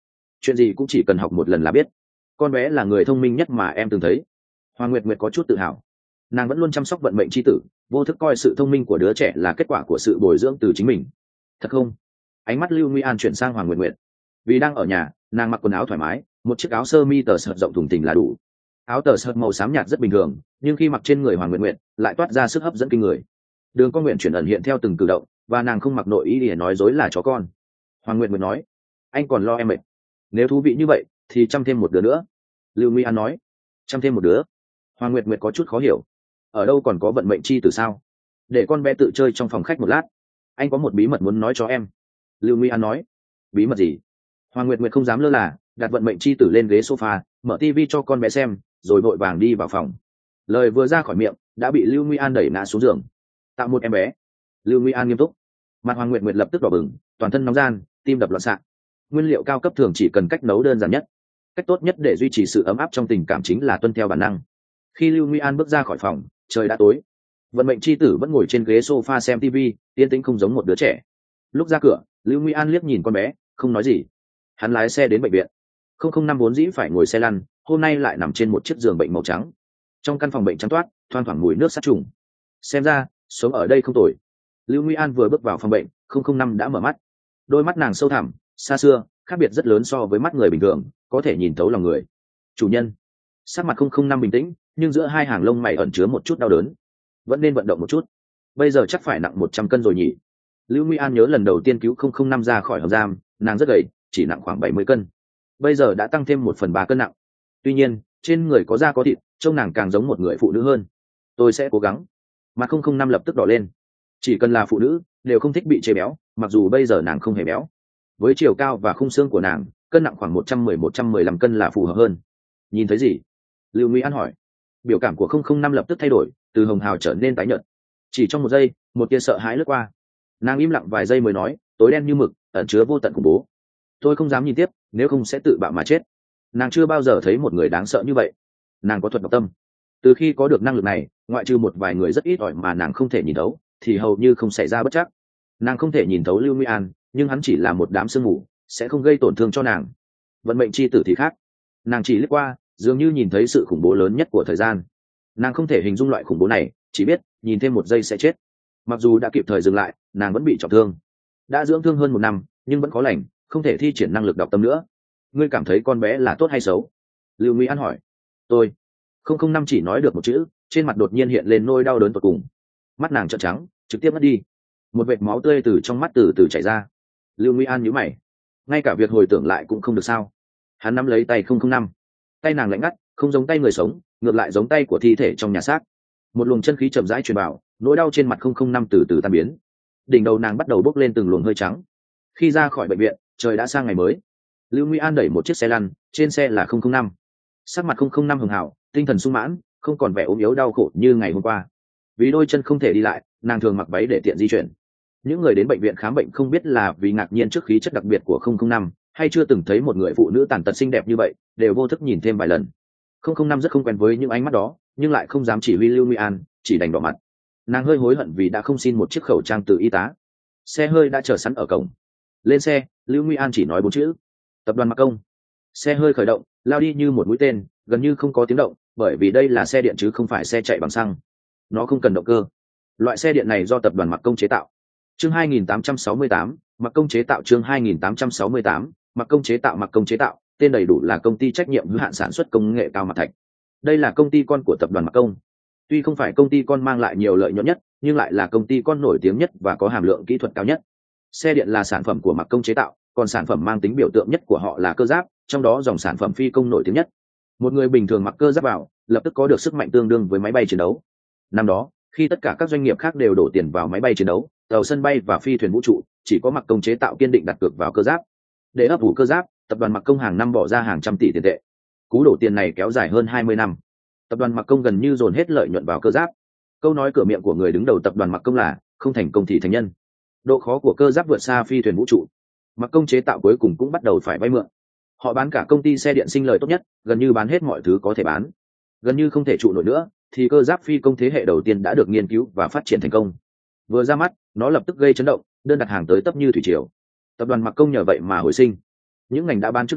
chuyện gì cũng chỉ cần học một lần là biết. Con bé là người thông minh nhất mà em từng thấy. Hoàng Nguyệt Nguyệt có chút tự hào. Nàng vẫn luôn chăm sóc vận mệnh chi tử, vô thức coi sự thông minh của đứa trẻ là kết quả của sự bồi dưỡng từ chính mình. Thật không? Ánh mắt Lưu Nguy An chuyển sang Hoàng Nguyệt Nguyệt. Vì đang ở nhà, nàng mặc quần áo thoải mái, một chiếc áo sơ mi tờ sợt rộng thùng thình là đủ. Áo tờ sợt màu xám nhạt rất bình thường, nhưng khi mặc trên người Hoàng Nguyệt Nguyệt lại toát ra sức hấp dẫn kinh người. Đường con nguyện chuyển ẩn hiện theo từng cử động, và nàng không mặc nội y để nói dối là chó con. Hoàng Nguyệt Nguyệt nói, anh còn lo em mệt, nếu thú vị như vậy thì chăm thêm một đứa nữa. Lưu Nguy An nói, chăm thêm một đứa. Hoàng Nguyệt Nguyệt có chút khó hiểu, ở đâu còn có vận mệnh chi từ sao? Để con bé tự chơi trong phòng khách một lát, anh có một bí mật muốn nói cho em. Lưu Nguy An nói, bí mật gì? Hoàng Nguyệt Nguyệt không dám lơ là, đặt vận mệnh chi tử lên ghế sofa, mở tivi cho con bé xem, rồi vội vàng đi vào phòng. Lời vừa ra khỏi miệng đã bị Lưu Nguy An đẩy ngã xuống giường. Tạo một em bé. Lưu Nguy An nghiêm túc. Mặt Hoàng Nguyệt Nguyệt lập tức đỏ bừng, toàn thân nóng ran, tim đập loạn xạ. Nguyên liệu cao cấp thường chỉ cần cách nấu đơn giản nhất. Cách tốt nhất để duy trì sự ấm áp trong tình cảm chính là tuân theo bản năng. Khi Lưu Nguy An bước ra khỏi phòng, trời đã tối. Vận mệnh chi tử vẫn ngồi trên ghế sofa xem TV, yên tĩnh không giống một đứa trẻ. Lúc ra cửa, Lưu Nguy An liếc nhìn con bé, không nói gì. Hắn lái xe đến bệnh viện. 005 vốn dĩ phải ngồi xe lăn, hôm nay lại nằm trên một chiếc giường bệnh màu trắng. Trong căn phòng bệnh trắng toát, thoang thoảng mùi nước sát trùng. Xem ra, sống ở đây không tồi. Lưu Nguy An vừa bước vào phòng bệnh, 005 đã mở mắt. Đôi mắt nàng sâu thẳm, xa xưa, khác biệt rất lớn so với mắt người bình thường, có thể nhìn thấu lòng người. Chủ nhân. Sắc mặt 005 bình tĩnh, nhưng giữa hai hàng lông mày ẩn chứa một chút đau đớn. Vẫn nên vận động một chút. Bây giờ chắc phải nặng 100 cân rồi nhỉ. Lưu Nguy An nhớ lần đầu tiên cứu 005 ra khỏi hầm giam, nàng rất gầy, chỉ nặng khoảng 70 cân. Bây giờ đã tăng thêm 1/3 cân nặng. Tuy nhiên, trên người có da có thịt, trông nàng càng giống một người phụ nữ hơn. Tôi sẽ cố gắng. Mặt 005 lập tức đỏ lên. Chỉ cần là phụ nữ, đều không thích bị chê béo, mặc dù bây giờ nàng không hề béo. Với chiều cao và khung xương của nàng, cân nặng khoảng 110-115 cân là phù hợp hơn. Nhìn thấy gì? Lưu Nguy An hỏi. Biểu cảm của 005 lập tức thay đổi, từ hồng hào trở nên tái nhợt. Chỉ trong một giây, một tia sợ hãi lướt qua. Nàng im lặng vài giây mới nói, tối đen như mực, ẩn chứa vô tận khủng bố. Tôi không dám nhìn tiếp, nếu không sẽ tự bạo mà chết. Nàng chưa bao giờ thấy một người đáng sợ như vậy. Nàng có thuật đọc tâm. Từ khi có được năng lực này, ngoại trừ một vài người rất ít ỏi mà nàng không thể nhìn thấu, thì hầu như không xảy ra bất trắc. Nàng không thể nhìn thấu Lưu Nguy An, nhưng hắn chỉ là một đám sương mù, sẽ không gây tổn thương cho nàng. Vận mệnh chi tử thì khác. Nàng chỉ lướt qua, dường như nhìn thấy sự khủng bố lớn nhất của thời gian. Nàng không thể hình dung loại khủng bố này, chỉ biết nhìn thêm một giây sẽ chết. Mặc dù đã kịp thời dừng lại, nàng vẫn bị trọng thương. Đã dưỡng thương hơn 1 năm, nhưng vẫn khó lành, không thể thi triển năng lực đọc tâm nữa. Ngươi cảm thấy con bé là tốt hay xấu? Lưu Nguy An hỏi. Tôi. 005 chỉ nói được một chữ, trên mặt đột nhiên hiện lên nỗi đau đớn tột cùng. Mắt nàng trợn trắng, trực tiếp mất đi. Một vệt máu tươi từ trong mắt từ từ chảy ra. Lưu Nguy An nhíu mày. Ngay cả việc hồi tưởng lại cũng không được sao? Hắn nắm lấy tay 005. Tay nàng lạnh ngắt, không giống tay người sống, ngược lại giống tay của thi thể trong nhà xác. Một luồng chân khí chậm rãi truyền vào, nỗi đau trên mặt 005 từ từ tan biến. Đỉnh đầu nàng bắt đầu bốc lên từng luồng hơi trắng. Khi ra khỏi bệnh viện, trời đã sang ngày mới. Lưu Nguy An đẩy một chiếc xe lăn, trên xe là 005. Sắc mặt 005 hường hào, tinh thần sung mãn, không còn vẻ ốm yếu đau khổ như ngày hôm qua. Vì đôi chân không thể đi lại, nàng thường mặc váy để tiện di chuyển. Những người đến bệnh viện khám bệnh không biết là vì ngạc nhiên trước khí chất đặc biệt của 005, hay chưa từng thấy một người phụ nữ tàn tật xinh đẹp như vậy, đều vô thức nhìn thêm vài lần. 005 rất không quen với những ánh mắt đó, nhưng lại không dám chỉ huy Lưu Nguy An, chỉ đành đỏ mặt. Nàng hơi hối hận vì đã không xin một chiếc khẩu trang từ y tá. Xe hơi đã chờ sẵn ở cổng. Lên xe, Lưu Nguy An chỉ nói 4 chữ: Tập đoàn Mặc Công. Xe hơi khởi động, lao đi như một mũi tên, gần như không có tiếng động, bởi vì đây là xe điện chứ không phải xe chạy bằng xăng. Nó không cần động cơ. Loại xe điện này do tập đoàn Mặc Công chế tạo. Chương 2868, Mặc Công chế tạo. Chương 2868, Mặc Công chế tạo. Mặc Công chế tạo, tên đầy đủ là Công ty trách nhiệm hữu hạn sản xuất công nghệ cao Mặc Thạch. Đây là công ty con của tập đoàn Mặc Công. Tuy không phải công ty con mang lại nhiều lợi nhuận nhất, nhưng lại là công ty con nổi tiếng nhất và có hàm lượng kỹ thuật cao nhất. Xe điện là sản phẩm của Mặc Công chế tạo, còn sản phẩm mang tính biểu tượng nhất của họ là cơ giáp, trong đó dòng sản phẩm phi công nổi tiếng nhất. Một người bình thường mặc cơ giáp vào, lập tức có được sức mạnh tương đương với máy bay chiến đấu. Năm đó, khi tất cả các doanh nghiệp khác đều đổ tiền vào máy bay chiến đấu, tàu sân bay và phi thuyền vũ trụ, chỉ có Mặc Công chế tạo kiên định đặt cược vào cơ giáp. Để ấp ủ cơ giáp, tập đoàn Mặc Công hàng năm bỏ ra hàng trăm tỷ tiền tệ. Cú đổ tiền này kéo dài hơn 20 năm. Tập đoàn Mặc Công gần như dồn hết lợi nhuận vào cơ giáp. Câu nói cửa miệng của người đứng đầu tập đoàn Mặc Công là không thành công thì thành nhân. Độ khó của cơ giáp vượt xa phi thuyền vũ trụ. Mặc Công chế tạo cuối cùng cũng bắt đầu phải vay mượn. Họ bán cả công ty xe điện sinh lời tốt nhất, gần như bán hết mọi thứ có thể bán. Gần như không thể trụ nổi nữa, thì cơ giáp phi công thế hệ đầu tiên đã được nghiên cứu và phát triển thành công. Vừa ra mắt, nó lập tức gây chấn động, đơn đặt hàng tới tấp như thủy triều. Tập đoàn Mặc Công nhờ vậy mà hồi sinh. Những ngành đã bán trước đây,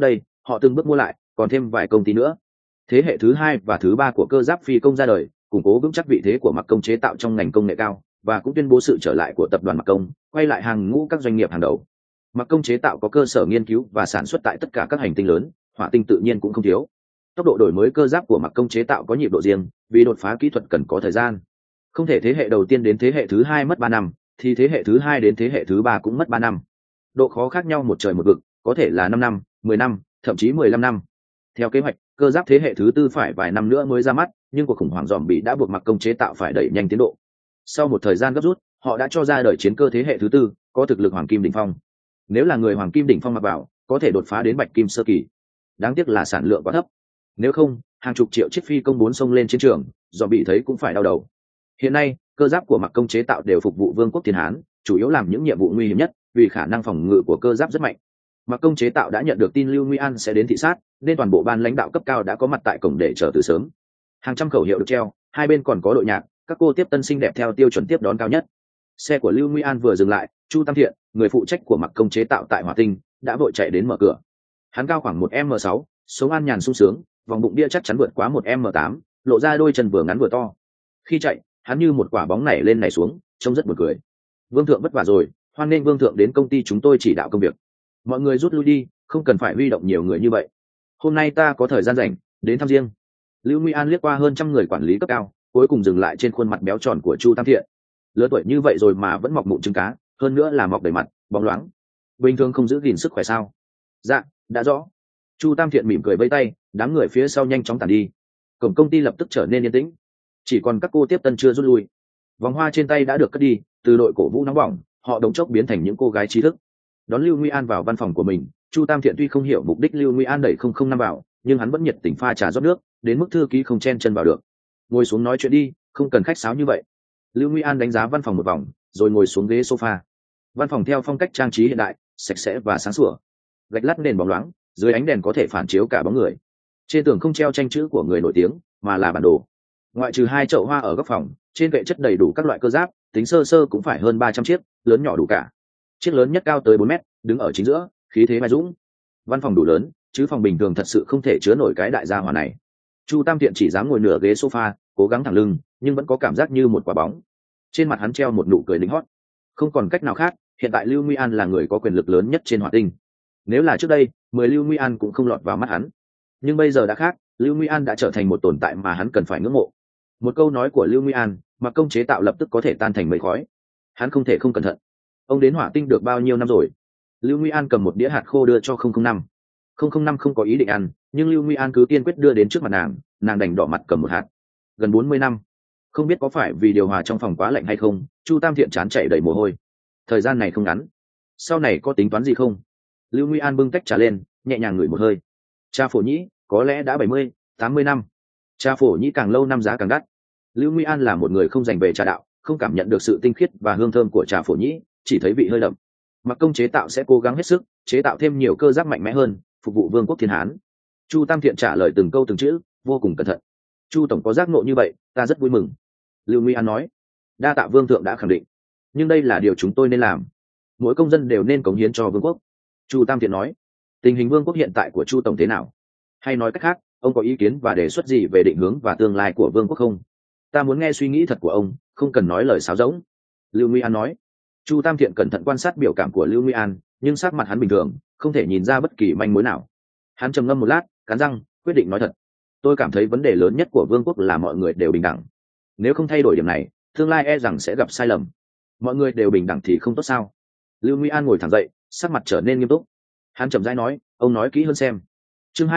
họ từng bước mua lại, còn thêm vài công ty nữa. Thế hệ thứ hai và thứ ba của cơ giáp phi công ra đời, củng cố vững chắc vị thế của Mặc Công chế tạo trong ngành công nghệ cao, và cũng tuyên bố sự trở lại của tập đoàn Mặc Công, quay lại hàng ngũ các doanh nghiệp hàng đầu. Mặc Công chế tạo có cơ sở nghiên cứu và sản xuất tại tất cả các hành tinh lớn, hỏa tinh tự nhiên cũng không thiếu. Tốc độ đổi mới cơ giáp của Mặc Công chế tạo có nhịp độ riêng, vì đột phá kỹ thuật cần có thời gian. Không thể thế hệ đầu tiên đến thế hệ thứ hai mất 3 năm, thì thế hệ thứ hai đến thế hệ thứ ba cũng mất 3 năm. Độ khó khác nhau một trời một vực, có thể là 5 năm, 10 năm, thậm chí 15 năm. Theo kế hoạch, cơ giáp thế hệ thứ tư phải vài năm nữa mới ra mắt, nhưng cuộc khủng hoảng dòm bị đã buộc Mặc Công chế tạo phải đẩy nhanh tiến độ. Sau một thời gian gấp rút, họ đã cho ra đời chiến cơ thế hệ thứ tư, có thực lực hoàng kim đỉnh phong. Nếu là người hoàng kim đỉnh phong mặc vào, có thể đột phá đến bạch kim sơ kỳ. Đáng tiếc là sản lượng quá thấp. Nếu không, hàng chục triệu chiếc phi công 4 sông lên chiến trường, dòm bị thấy cũng phải đau đầu. Hiện nay, cơ giáp của Mặc Công chế tạo đều phục vụ Vương quốc Thiên Hán, chủ yếu làm những nhiệm vụ nguy hiểm nhất, vì khả năng phòng ngự của cơ giáp rất mạnh. Mặc Công chế tạo đã nhận được tin Lưu Nguy An sẽ đến thị sát, nên toàn bộ ban lãnh đạo cấp cao đã có mặt tại cổng để chờ từ sớm. Hàng trăm khẩu hiệu được treo, hai bên còn có đội nhạc, các cô tiếp tân xinh đẹp theo tiêu chuẩn tiếp đón cao nhất. Xe của Lưu Nguy An vừa dừng lại, Chu Tam Thiện, người phụ trách của Mặc Công chế tạo tại Hỏa Tinh, đã vội chạy đến mở cửa. Hắn cao khoảng 1m6, sống an nhàn sung sướng, vòng bụng bia chắc chắn vượt quá 1m8, lộ ra đôi chân vừa ngắn vừa to. Khi chạy, hắn như một quả bóng nảy lên nảy xuống, trông rất buồn cười. Vương thượng vất vả rồi, hoan nghênh vương thượng đến công ty chúng tôi chỉ đạo công việc. Mọi người rút lui đi, không cần phải huy động nhiều người như vậy. Hôm nay ta có thời gian rảnh, đến thăm riêng. Lưu Nguy An liếc qua hơn trăm người quản lý cấp cao, cuối cùng dừng lại trên khuôn mặt béo tròn của Chu Tam Thiện. Lớn tuổi như vậy rồi mà vẫn mọc mụn trứng cá, hơn nữa là mọc đầy mặt, bóng loáng. Bình thường không giữ gìn sức khỏe sao? Dạ, đã rõ. Chu Tam Thiện mỉm cười vẫy tay, đám người phía sau nhanh chóng tản đi. Cổng công ty lập tức trở nên yên tĩnh, chỉ còn các cô tiếp tân chưa rút lui. Vòng hoa trên tay đã được cất đi, từ đội cổ vũ nóng bỏng, họ đống chốc biến thành những cô gái trí thức. Đón Lưu Nguy An vào văn phòng của mình, Chu Tam Thiện tuy không hiểu mục đích Lưu Nguy An đẩy 005 vào, nhưng hắn vẫn nhiệt tình pha trà rót nước, đến mức thư ký không chen chân vào được. Ngồi xuống nói chuyện đi, không cần khách sáo như vậy. Lưu Nguy An đánh giá văn phòng một vòng, rồi ngồi xuống ghế sofa. Văn phòng theo phong cách trang trí hiện đại, sạch sẽ và sáng sủa. Gạch lát nền bóng loáng, dưới ánh đèn có thể phản chiếu cả bóng người. Trên tường không treo tranh chữ của người nổi tiếng, mà là bản đồ. Ngoại trừ hai chậu hoa ở góc phòng, trên kệ chất đầy đủ các loại cơ giáp, tính sơ sơ cũng phải hơn 300 chiếc, lớn nhỏ đủ cả. Chiếc lớn nhất cao tới 4 mét, đứng ở chính giữa, khí thế vai dũng. Văn phòng đủ lớn, chứ phòng bình thường thật sự không thể chứa nổi cái đại gia hỏa này. Chu Tam Thiện chỉ dám ngồi nửa ghế sofa, cố gắng thẳng lưng, nhưng vẫn có cảm giác như một quả bóng. Trên mặt hắn treo một nụ cười lính hót. Không còn cách nào khác, hiện tại Lưu Nguy An là người có quyền lực lớn nhất trên Hỏa Tinh. Nếu là trước đây, 10 Lưu Nguy An cũng không lọt vào mắt hắn. Nhưng bây giờ đã khác, Lưu Nguy An đã trở thành một tồn tại mà hắn cần phải ngưỡng mộ. Một câu nói của Lưu Nguy An, Mặc Công chế tạo lập tức có thể tan thành mây khói. Hắn không thể không cẩn thận. Ông đến Hỏa Tinh được bao nhiêu năm rồi? Lưu Nguy An cầm một đĩa hạt khô đưa cho 005. 005 không có ý định ăn, nhưng Lưu Nguy An cứ kiên quyết đưa đến trước mặt nàng đành đỏ mặt cầm một hạt. Gần 40 năm. Không biết có phải vì điều hòa trong phòng quá lạnh hay không, Chu Tam Thiện chán chảy đầy mồ hôi. Thời gian này không ngắn. Sau này có tính toán gì không? Lưu Nguy An bưng tách trà lên, nhẹ nhàng ngửi một hơi. Trà phổ nhĩ, có lẽ đã 70, 80 năm. Trà phổ nhĩ càng lâu năm giá càng đắt. Lưu Nguy An là một người không dành về trà đạo, không cảm nhận được sự tinh khiết và hương thơm của trà phổ nhĩ, chỉ thấy vị hơi đậm. Mặc Công chế tạo sẽ cố gắng hết sức, chế tạo thêm nhiều cơ giáp mạnh mẽ hơn, phục vụ Vương quốc Thiên Hán. Chu Tam Thiện trả lời từng câu từng chữ, vô cùng cẩn thận. Chu tổng có giác ngộ như vậy, ta rất vui mừng. Lưu Nguy An nói. Đa tạ Vương thượng đã khẳng định, nhưng đây là điều chúng tôi nên làm. Mỗi công dân đều nên cống hiến cho Vương quốc. Chu Tam Thiện nói. Tình hình Vương quốc hiện tại của Chu tổng thế nào? Hay nói cách khác, ông có ý kiến và đề xuất gì về định hướng và tương lai của Vương quốc không? Ta muốn nghe suy nghĩ thật của ông, không cần nói lời sáo rỗng. Lưu Nguy An nói. Chu Tam Thiện cẩn thận quan sát biểu cảm của Lưu Nguy An, nhưng sắc mặt hắn bình thường, không thể nhìn ra bất kỳ manh mối nào. Hắn trầm ngâm một lát, cắn răng, quyết định nói thật. Tôi cảm thấy vấn đề lớn nhất của Vương quốc là mọi người đều bình đẳng. Nếu không thay đổi điểm này, tương lai e rằng sẽ gặp sai lầm. Mọi người đều bình đẳng thì không tốt sao? Lưu Nguy An ngồi thẳng dậy, sắc mặt trở nên nghiêm túc. Hắn chậm rãi nói, ông nói kỹ hơn xem. Chương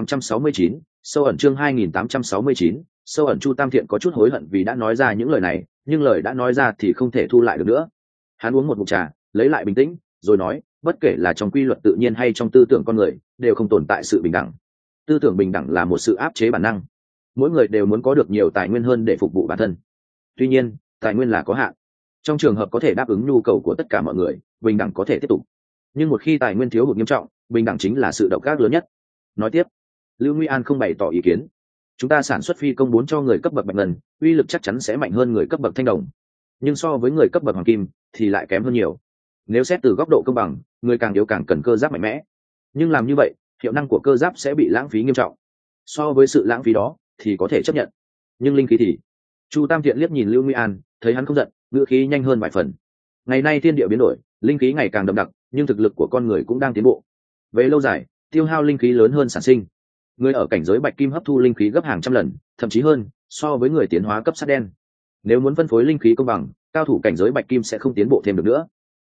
2869, sâu ẩn. Chương 2869, sâu ẩn. Chu Tam Thiện có chút hối hận vì đã nói ra những lời này, nhưng lời đã nói ra thì không thể thu lại được nữa. Hắn uống một ngụm trà, lấy lại bình tĩnh, rồi nói, bất kể là trong quy luật tự nhiên hay trong tư tưởng con người, đều không tồn tại sự bình đẳng. Tư tưởng bình đẳng là một sự áp chế bản năng. Mỗi người đều muốn có được nhiều tài nguyên hơn để phục vụ bản thân. Tuy nhiên, tài nguyên là có hạn. Trong trường hợp có thể đáp ứng nhu cầu của tất cả mọi người, bình đẳng có thể tiếp tục. Nhưng một khi tài nguyên thiếu hụt nghiêm trọng, bình đẳng chính là sự độc ác lớn nhất. Nói tiếp, Lưu Nguy An không bày tỏ ý kiến. Chúng ta sản xuất phi công 4 cho người cấp bậc bạch ngân, uy lực chắc chắn sẽ mạnh hơn người cấp bậc thanh đồng. Nhưng so với người cấp bậc hoàng kim thì lại kém hơn nhiều. Nếu xét từ góc độ công bằng, người càng yếu càng cần cơ giáp mạnh mẽ. Nhưng làm như vậy hiệu năng của cơ giáp sẽ bị lãng phí nghiêm trọng. So với sự lãng phí đó thì có thể chấp nhận, nhưng linh khí thì... Chu Tam Thiện liếc nhìn Lưu Nguy An, thấy hắn không giận, ngữ khí nhanh hơn vài phần. Ngày nay thiên địa biến đổi, linh khí ngày càng đậm đặc, nhưng thực lực của con người cũng đang tiến bộ. Về lâu dài, tiêu hao linh khí lớn hơn sản sinh. Người ở cảnh giới bạch kim hấp thu linh khí gấp hàng trăm lần, thậm chí hơn so với người tiến hóa cấp sắt đen. Nếu muốn phân phối linh khí công bằng, cao thủ cảnh giới bạch kim sẽ không tiến bộ thêm được nữa.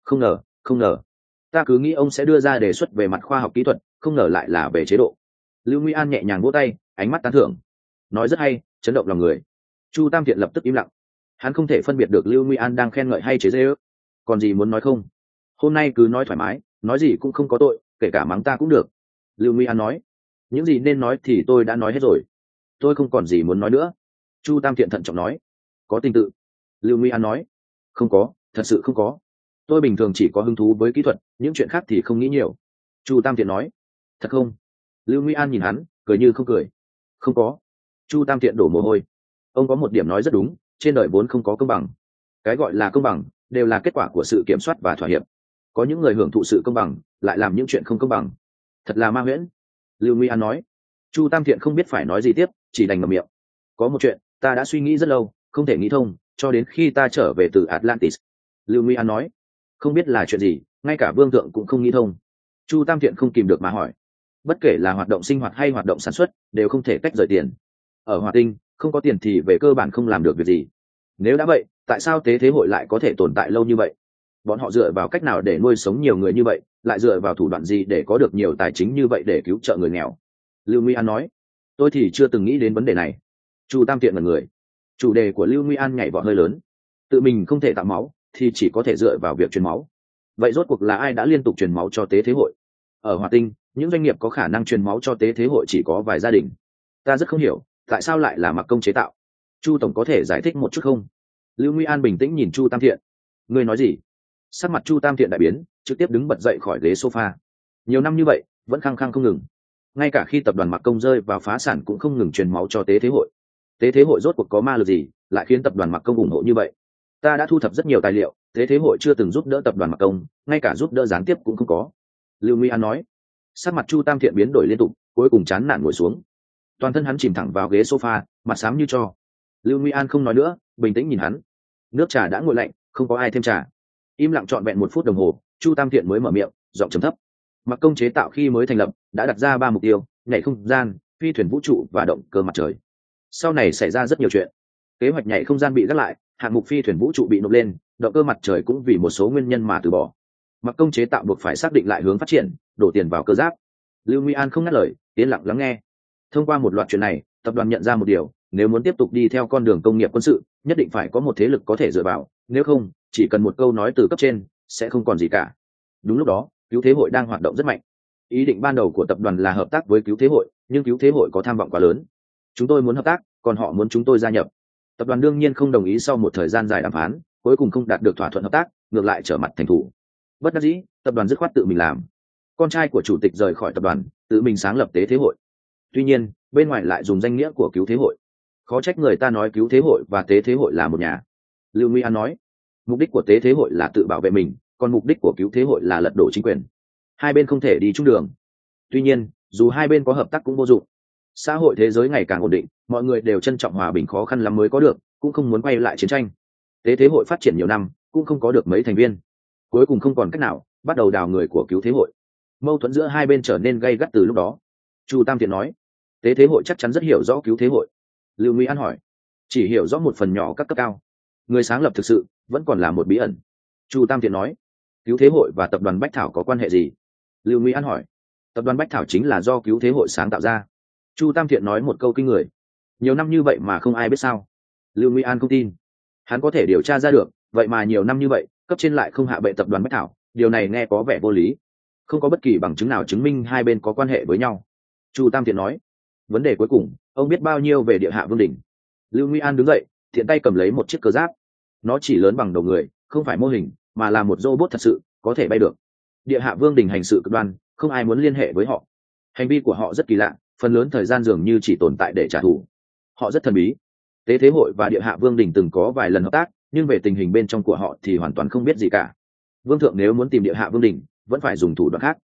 Không ngờ, ta cứ nghĩ ông sẽ đưa ra đề xuất về mặt khoa học kỹ thuật, không ngờ lại là về chế độ. Lưu Nguy An nhẹ nhàng vỗ tay, ánh mắt tán thưởng. Nói rất hay, chấn động lòng người. Chu Tam Thiện lập tức im lặng. Hắn không thể phân biệt được Lưu Nguy An đang khen ngợi hay chế giễu. Còn gì muốn nói không? Hôm nay cứ nói thoải mái, nói gì cũng không có tội, kể cả mắng ta cũng được. Lưu Nguy An nói. Những gì nên nói thì tôi đã nói hết rồi, tôi không còn gì muốn nói nữa. Chu Tam Thiện thận trọng nói. Có tình tự? Lưu Nguy An nói. Không có, thật sự không có. Tôi bình thường chỉ có hứng thú với kỹ thuật, những chuyện khác thì không nghĩ nhiều. Chu Tam Thiện nói. Thật không? Lưu Nguy An nhìn hắn, cười như không cười. Không có. Chu Tam Thiện đổ mồ hôi. Ông có một điểm nói rất đúng, trên đời vốn không có công bằng. Cái gọi là công bằng đều là kết quả của sự kiểm soát và thỏa hiệp. Có những người hưởng thụ sự công bằng lại làm những chuyện không công bằng. Thật là ma huyễn. Lưu Nguy An nói. Chu Tam Thiện không biết phải nói gì tiếp, chỉ đành ngậm miệng. Có một chuyện ta đã suy nghĩ rất lâu, không thể nghĩ thông cho đến khi ta trở về từ Atlantis. Lưu Nguy An nói. Không biết là chuyện gì, ngay cả vương thượng cũng không nghĩ thông. Chu Tam Thiện không kìm được mà hỏi. Bất kể là hoạt động sinh hoạt hay hoạt động sản xuất đều không thể tách rời tiền. Ở Hỏa Tinh, không có tiền thì về cơ bản không làm được việc gì. Nếu đã vậy, tại sao tế thế hội lại có thể tồn tại lâu như vậy? Bọn họ dựa vào cách nào để nuôi sống nhiều người như vậy, lại dựa vào thủ đoạn gì để có được nhiều tài chính như vậy để cứu trợ người nghèo? Lưu Nguy An nói. Tôi thì chưa từng nghĩ đến vấn đề này. Chu Tam Thiện là người. Chủ đề của Lưu Nguy An nhảy vọt hơi lớn. Tự mình không thể tạo máu thì chỉ có thể dựa vào việc truyền máu. Vậy rốt cuộc là ai đã liên tục truyền máu cho tế thế hội? Ở Hỏa Tinh, những doanh nghiệp có khả năng truyền máu cho tế thế hội chỉ có vài gia đình. Ta rất không hiểu tại sao lại là Mặc Công chế tạo. Chu tổng có thể giải thích một chút không? Lưu Nguy An bình tĩnh nhìn Chu Tam Thiện. Ngươi nói gì? Sắc mặt Chu Tam Thiện đại biến, trực tiếp đứng bật dậy khỏi ghế sofa. Nhiều năm như vậy vẫn khăng khăng không ngừng, ngay cả khi tập đoàn Mặc Công rơi vào phá sản cũng không ngừng truyền máu cho tế thế hội. Tế thế hội rốt cuộc có ma lực gì lại khiến tập đoàn Mặc Công ủng hộ như vậy? Ta đã thu thập rất nhiều tài liệu, tế thế hội chưa từng giúp đỡ tập đoàn Mặc Công, ngay cả giúp đỡ gián tiếp cũng không có. Lưu Nguy An nói. Sắc mặt Chu Tam Thiện biến đổi liên tục, cuối cùng chán nản ngồi xuống. Toàn thân hắn chìm thẳng vào ghế sofa, mặt xám như tro. Lưu Nguy An không nói nữa, bình tĩnh nhìn hắn. Nước trà đã nguội lạnh, không có ai thêm trà. Im lặng trọn vẹn 1 phút đồng hồ, Chu Tam Thiện mới mở miệng, giọng trầm thấp. Mặc Công chế tạo khi mới thành lập đã đặt ra 3 mục tiêu: nhảy không gian, phi thuyền vũ trụ và động cơ mặt trời. Sau này xảy ra rất nhiều chuyện. Kế hoạch nhảy không gian bị gác lại, hạng mục phi thuyền vũ trụ bị nộp lên, động cơ mặt trời cũng vì một số nguyên nhân mà từ bỏ. Mặc Công chế tạo buộc phải xác định lại hướng phát triển, đổ tiền vào cơ giáp. Lưu Nguy An không ngắt lời, yên lặng lắng nghe. Thông qua một loạt chuyện này, tập đoàn nhận ra một điều: nếu muốn tiếp tục đi theo con đường công nghiệp quân sự, nhất định phải có một thế lực có thể dựa vào, nếu không, chỉ cần một câu nói từ cấp trên, sẽ không còn gì cả. Đúng lúc đó, Cứu Thế hội đang hoạt động rất mạnh. Ý định ban đầu của tập đoàn là hợp tác với Cứu Thế hội, nhưng Cứu Thế hội có tham vọng quá lớn. Chúng tôi muốn hợp tác, còn họ muốn chúng tôi gia nhập. Tập đoàn đương nhiên không đồng ý. Sau một thời gian dài đàm phán, cuối cùng không đạt được thỏa thuận hợp tác, ngược lại trở mặt thành thủ. Bất đắc dĩ, tập đoàn dứt khoát tự mình làm. Con trai của chủ tịch rời khỏi tập đoàn, tự mình sáng lập Tế Thế hội. Tuy nhiên, bên ngoài lại dùng danh nghĩa của Cứu Thế hội. Khó trách người ta nói Cứu Thế hội và Tế Thế hội là một nhà. Lưu Nguy An nói. Mục đích của Tế Thế hội là tự bảo vệ mình, còn mục đích của Cứu Thế hội là lật đổ chính quyền. Hai bên không thể đi chung đường. Tuy nhiên, dù hai bên có hợp tác cũng vô dụng. Xã hội thế giới ngày càng ổn định, mọi người đều trân trọng hòa bình, khó khăn lắm mới có được, cũng không muốn quay lại chiến tranh. Tế Thế hội phát triển nhiều năm, cũng không có được mấy thành viên. Cuối cùng không còn cách nào, bắt đầu đào người của Cứu Thế hội. Mâu thuẫn giữa hai bên trở nên gay gắt từ lúc đó. Chu Tam Thiện nói. Tế Thế hội chắc chắn rất hiểu rõ Cứu Thế hội. Lưu Nguy An hỏi. Chỉ hiểu rõ một phần nhỏ các cấp cao. Người sáng lập thực sự vẫn còn là một bí ẩn. Chu Tam Thiện nói. Cứu Thế hội và tập đoàn Bách Thảo có quan hệ gì? Lưu Nguy An hỏi. Tập đoàn Bách Thảo chính là do Cứu Thế hội sáng tạo ra. Chu Tam Thiện nói một câu kinh người. Nhiều năm như vậy mà không ai biết sao? Lưu Nguy An không tin. Hắn có thể điều tra ra được, vậy mà nhiều năm như vậy cấp trên lại không hạ bệ tập đoàn Bách Thảo, điều này nghe có vẻ vô lý. Không có bất kỳ bằng chứng nào chứng minh hai bên có quan hệ với nhau. Chu Tam Thiện nói. Vấn đề cuối cùng, ông biết bao nhiêu về Địa Hạ Vương đỉnh? Lưu Nguy An đứng dậy, thiện tay cầm lấy một chiếc cơ giáp. Nó chỉ lớn bằng đầu người, không phải mô hình, mà là một robot thật sự, có thể bay được. Địa Hạ Vương đỉnh hành sự cực đoan, không ai muốn liên hệ với họ. Hành vi của họ rất kỳ lạ, phần lớn thời gian dường như chỉ tồn tại để trả thù. Họ rất thần bí. Tế Thế hội và Địa Hạ Vương đỉnh từng có vài lần hợp tác, nhưng về tình hình bên trong của họ thì hoàn toàn không biết gì cả. Vương thượng nếu muốn tìm Địa Hạ Vương đỉnh, vẫn phải dùng thủ đoạn khác.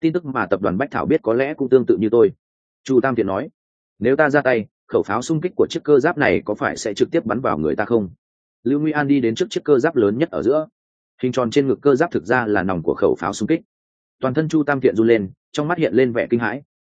tin tức mà tập đoàn Bách Thảo biết có lẽ cũng tương tự như tôi. Chu Tam Thiện nói, nếu ta ra tay, khẩu pháo xung kích của chiếc cơ giáp này có phải sẽ trực tiếp bắn vào người ta không? Lưu Nguy An đi đến trước chiếc cơ giáp lớn nhất ở giữa. Hình tròn trên ngực cơ giáp thực ra là nòng của khẩu pháo xung kích. Toàn thân Chu Tam Thiện run lên, trong mắt hiện lên vẻ kinh hãi.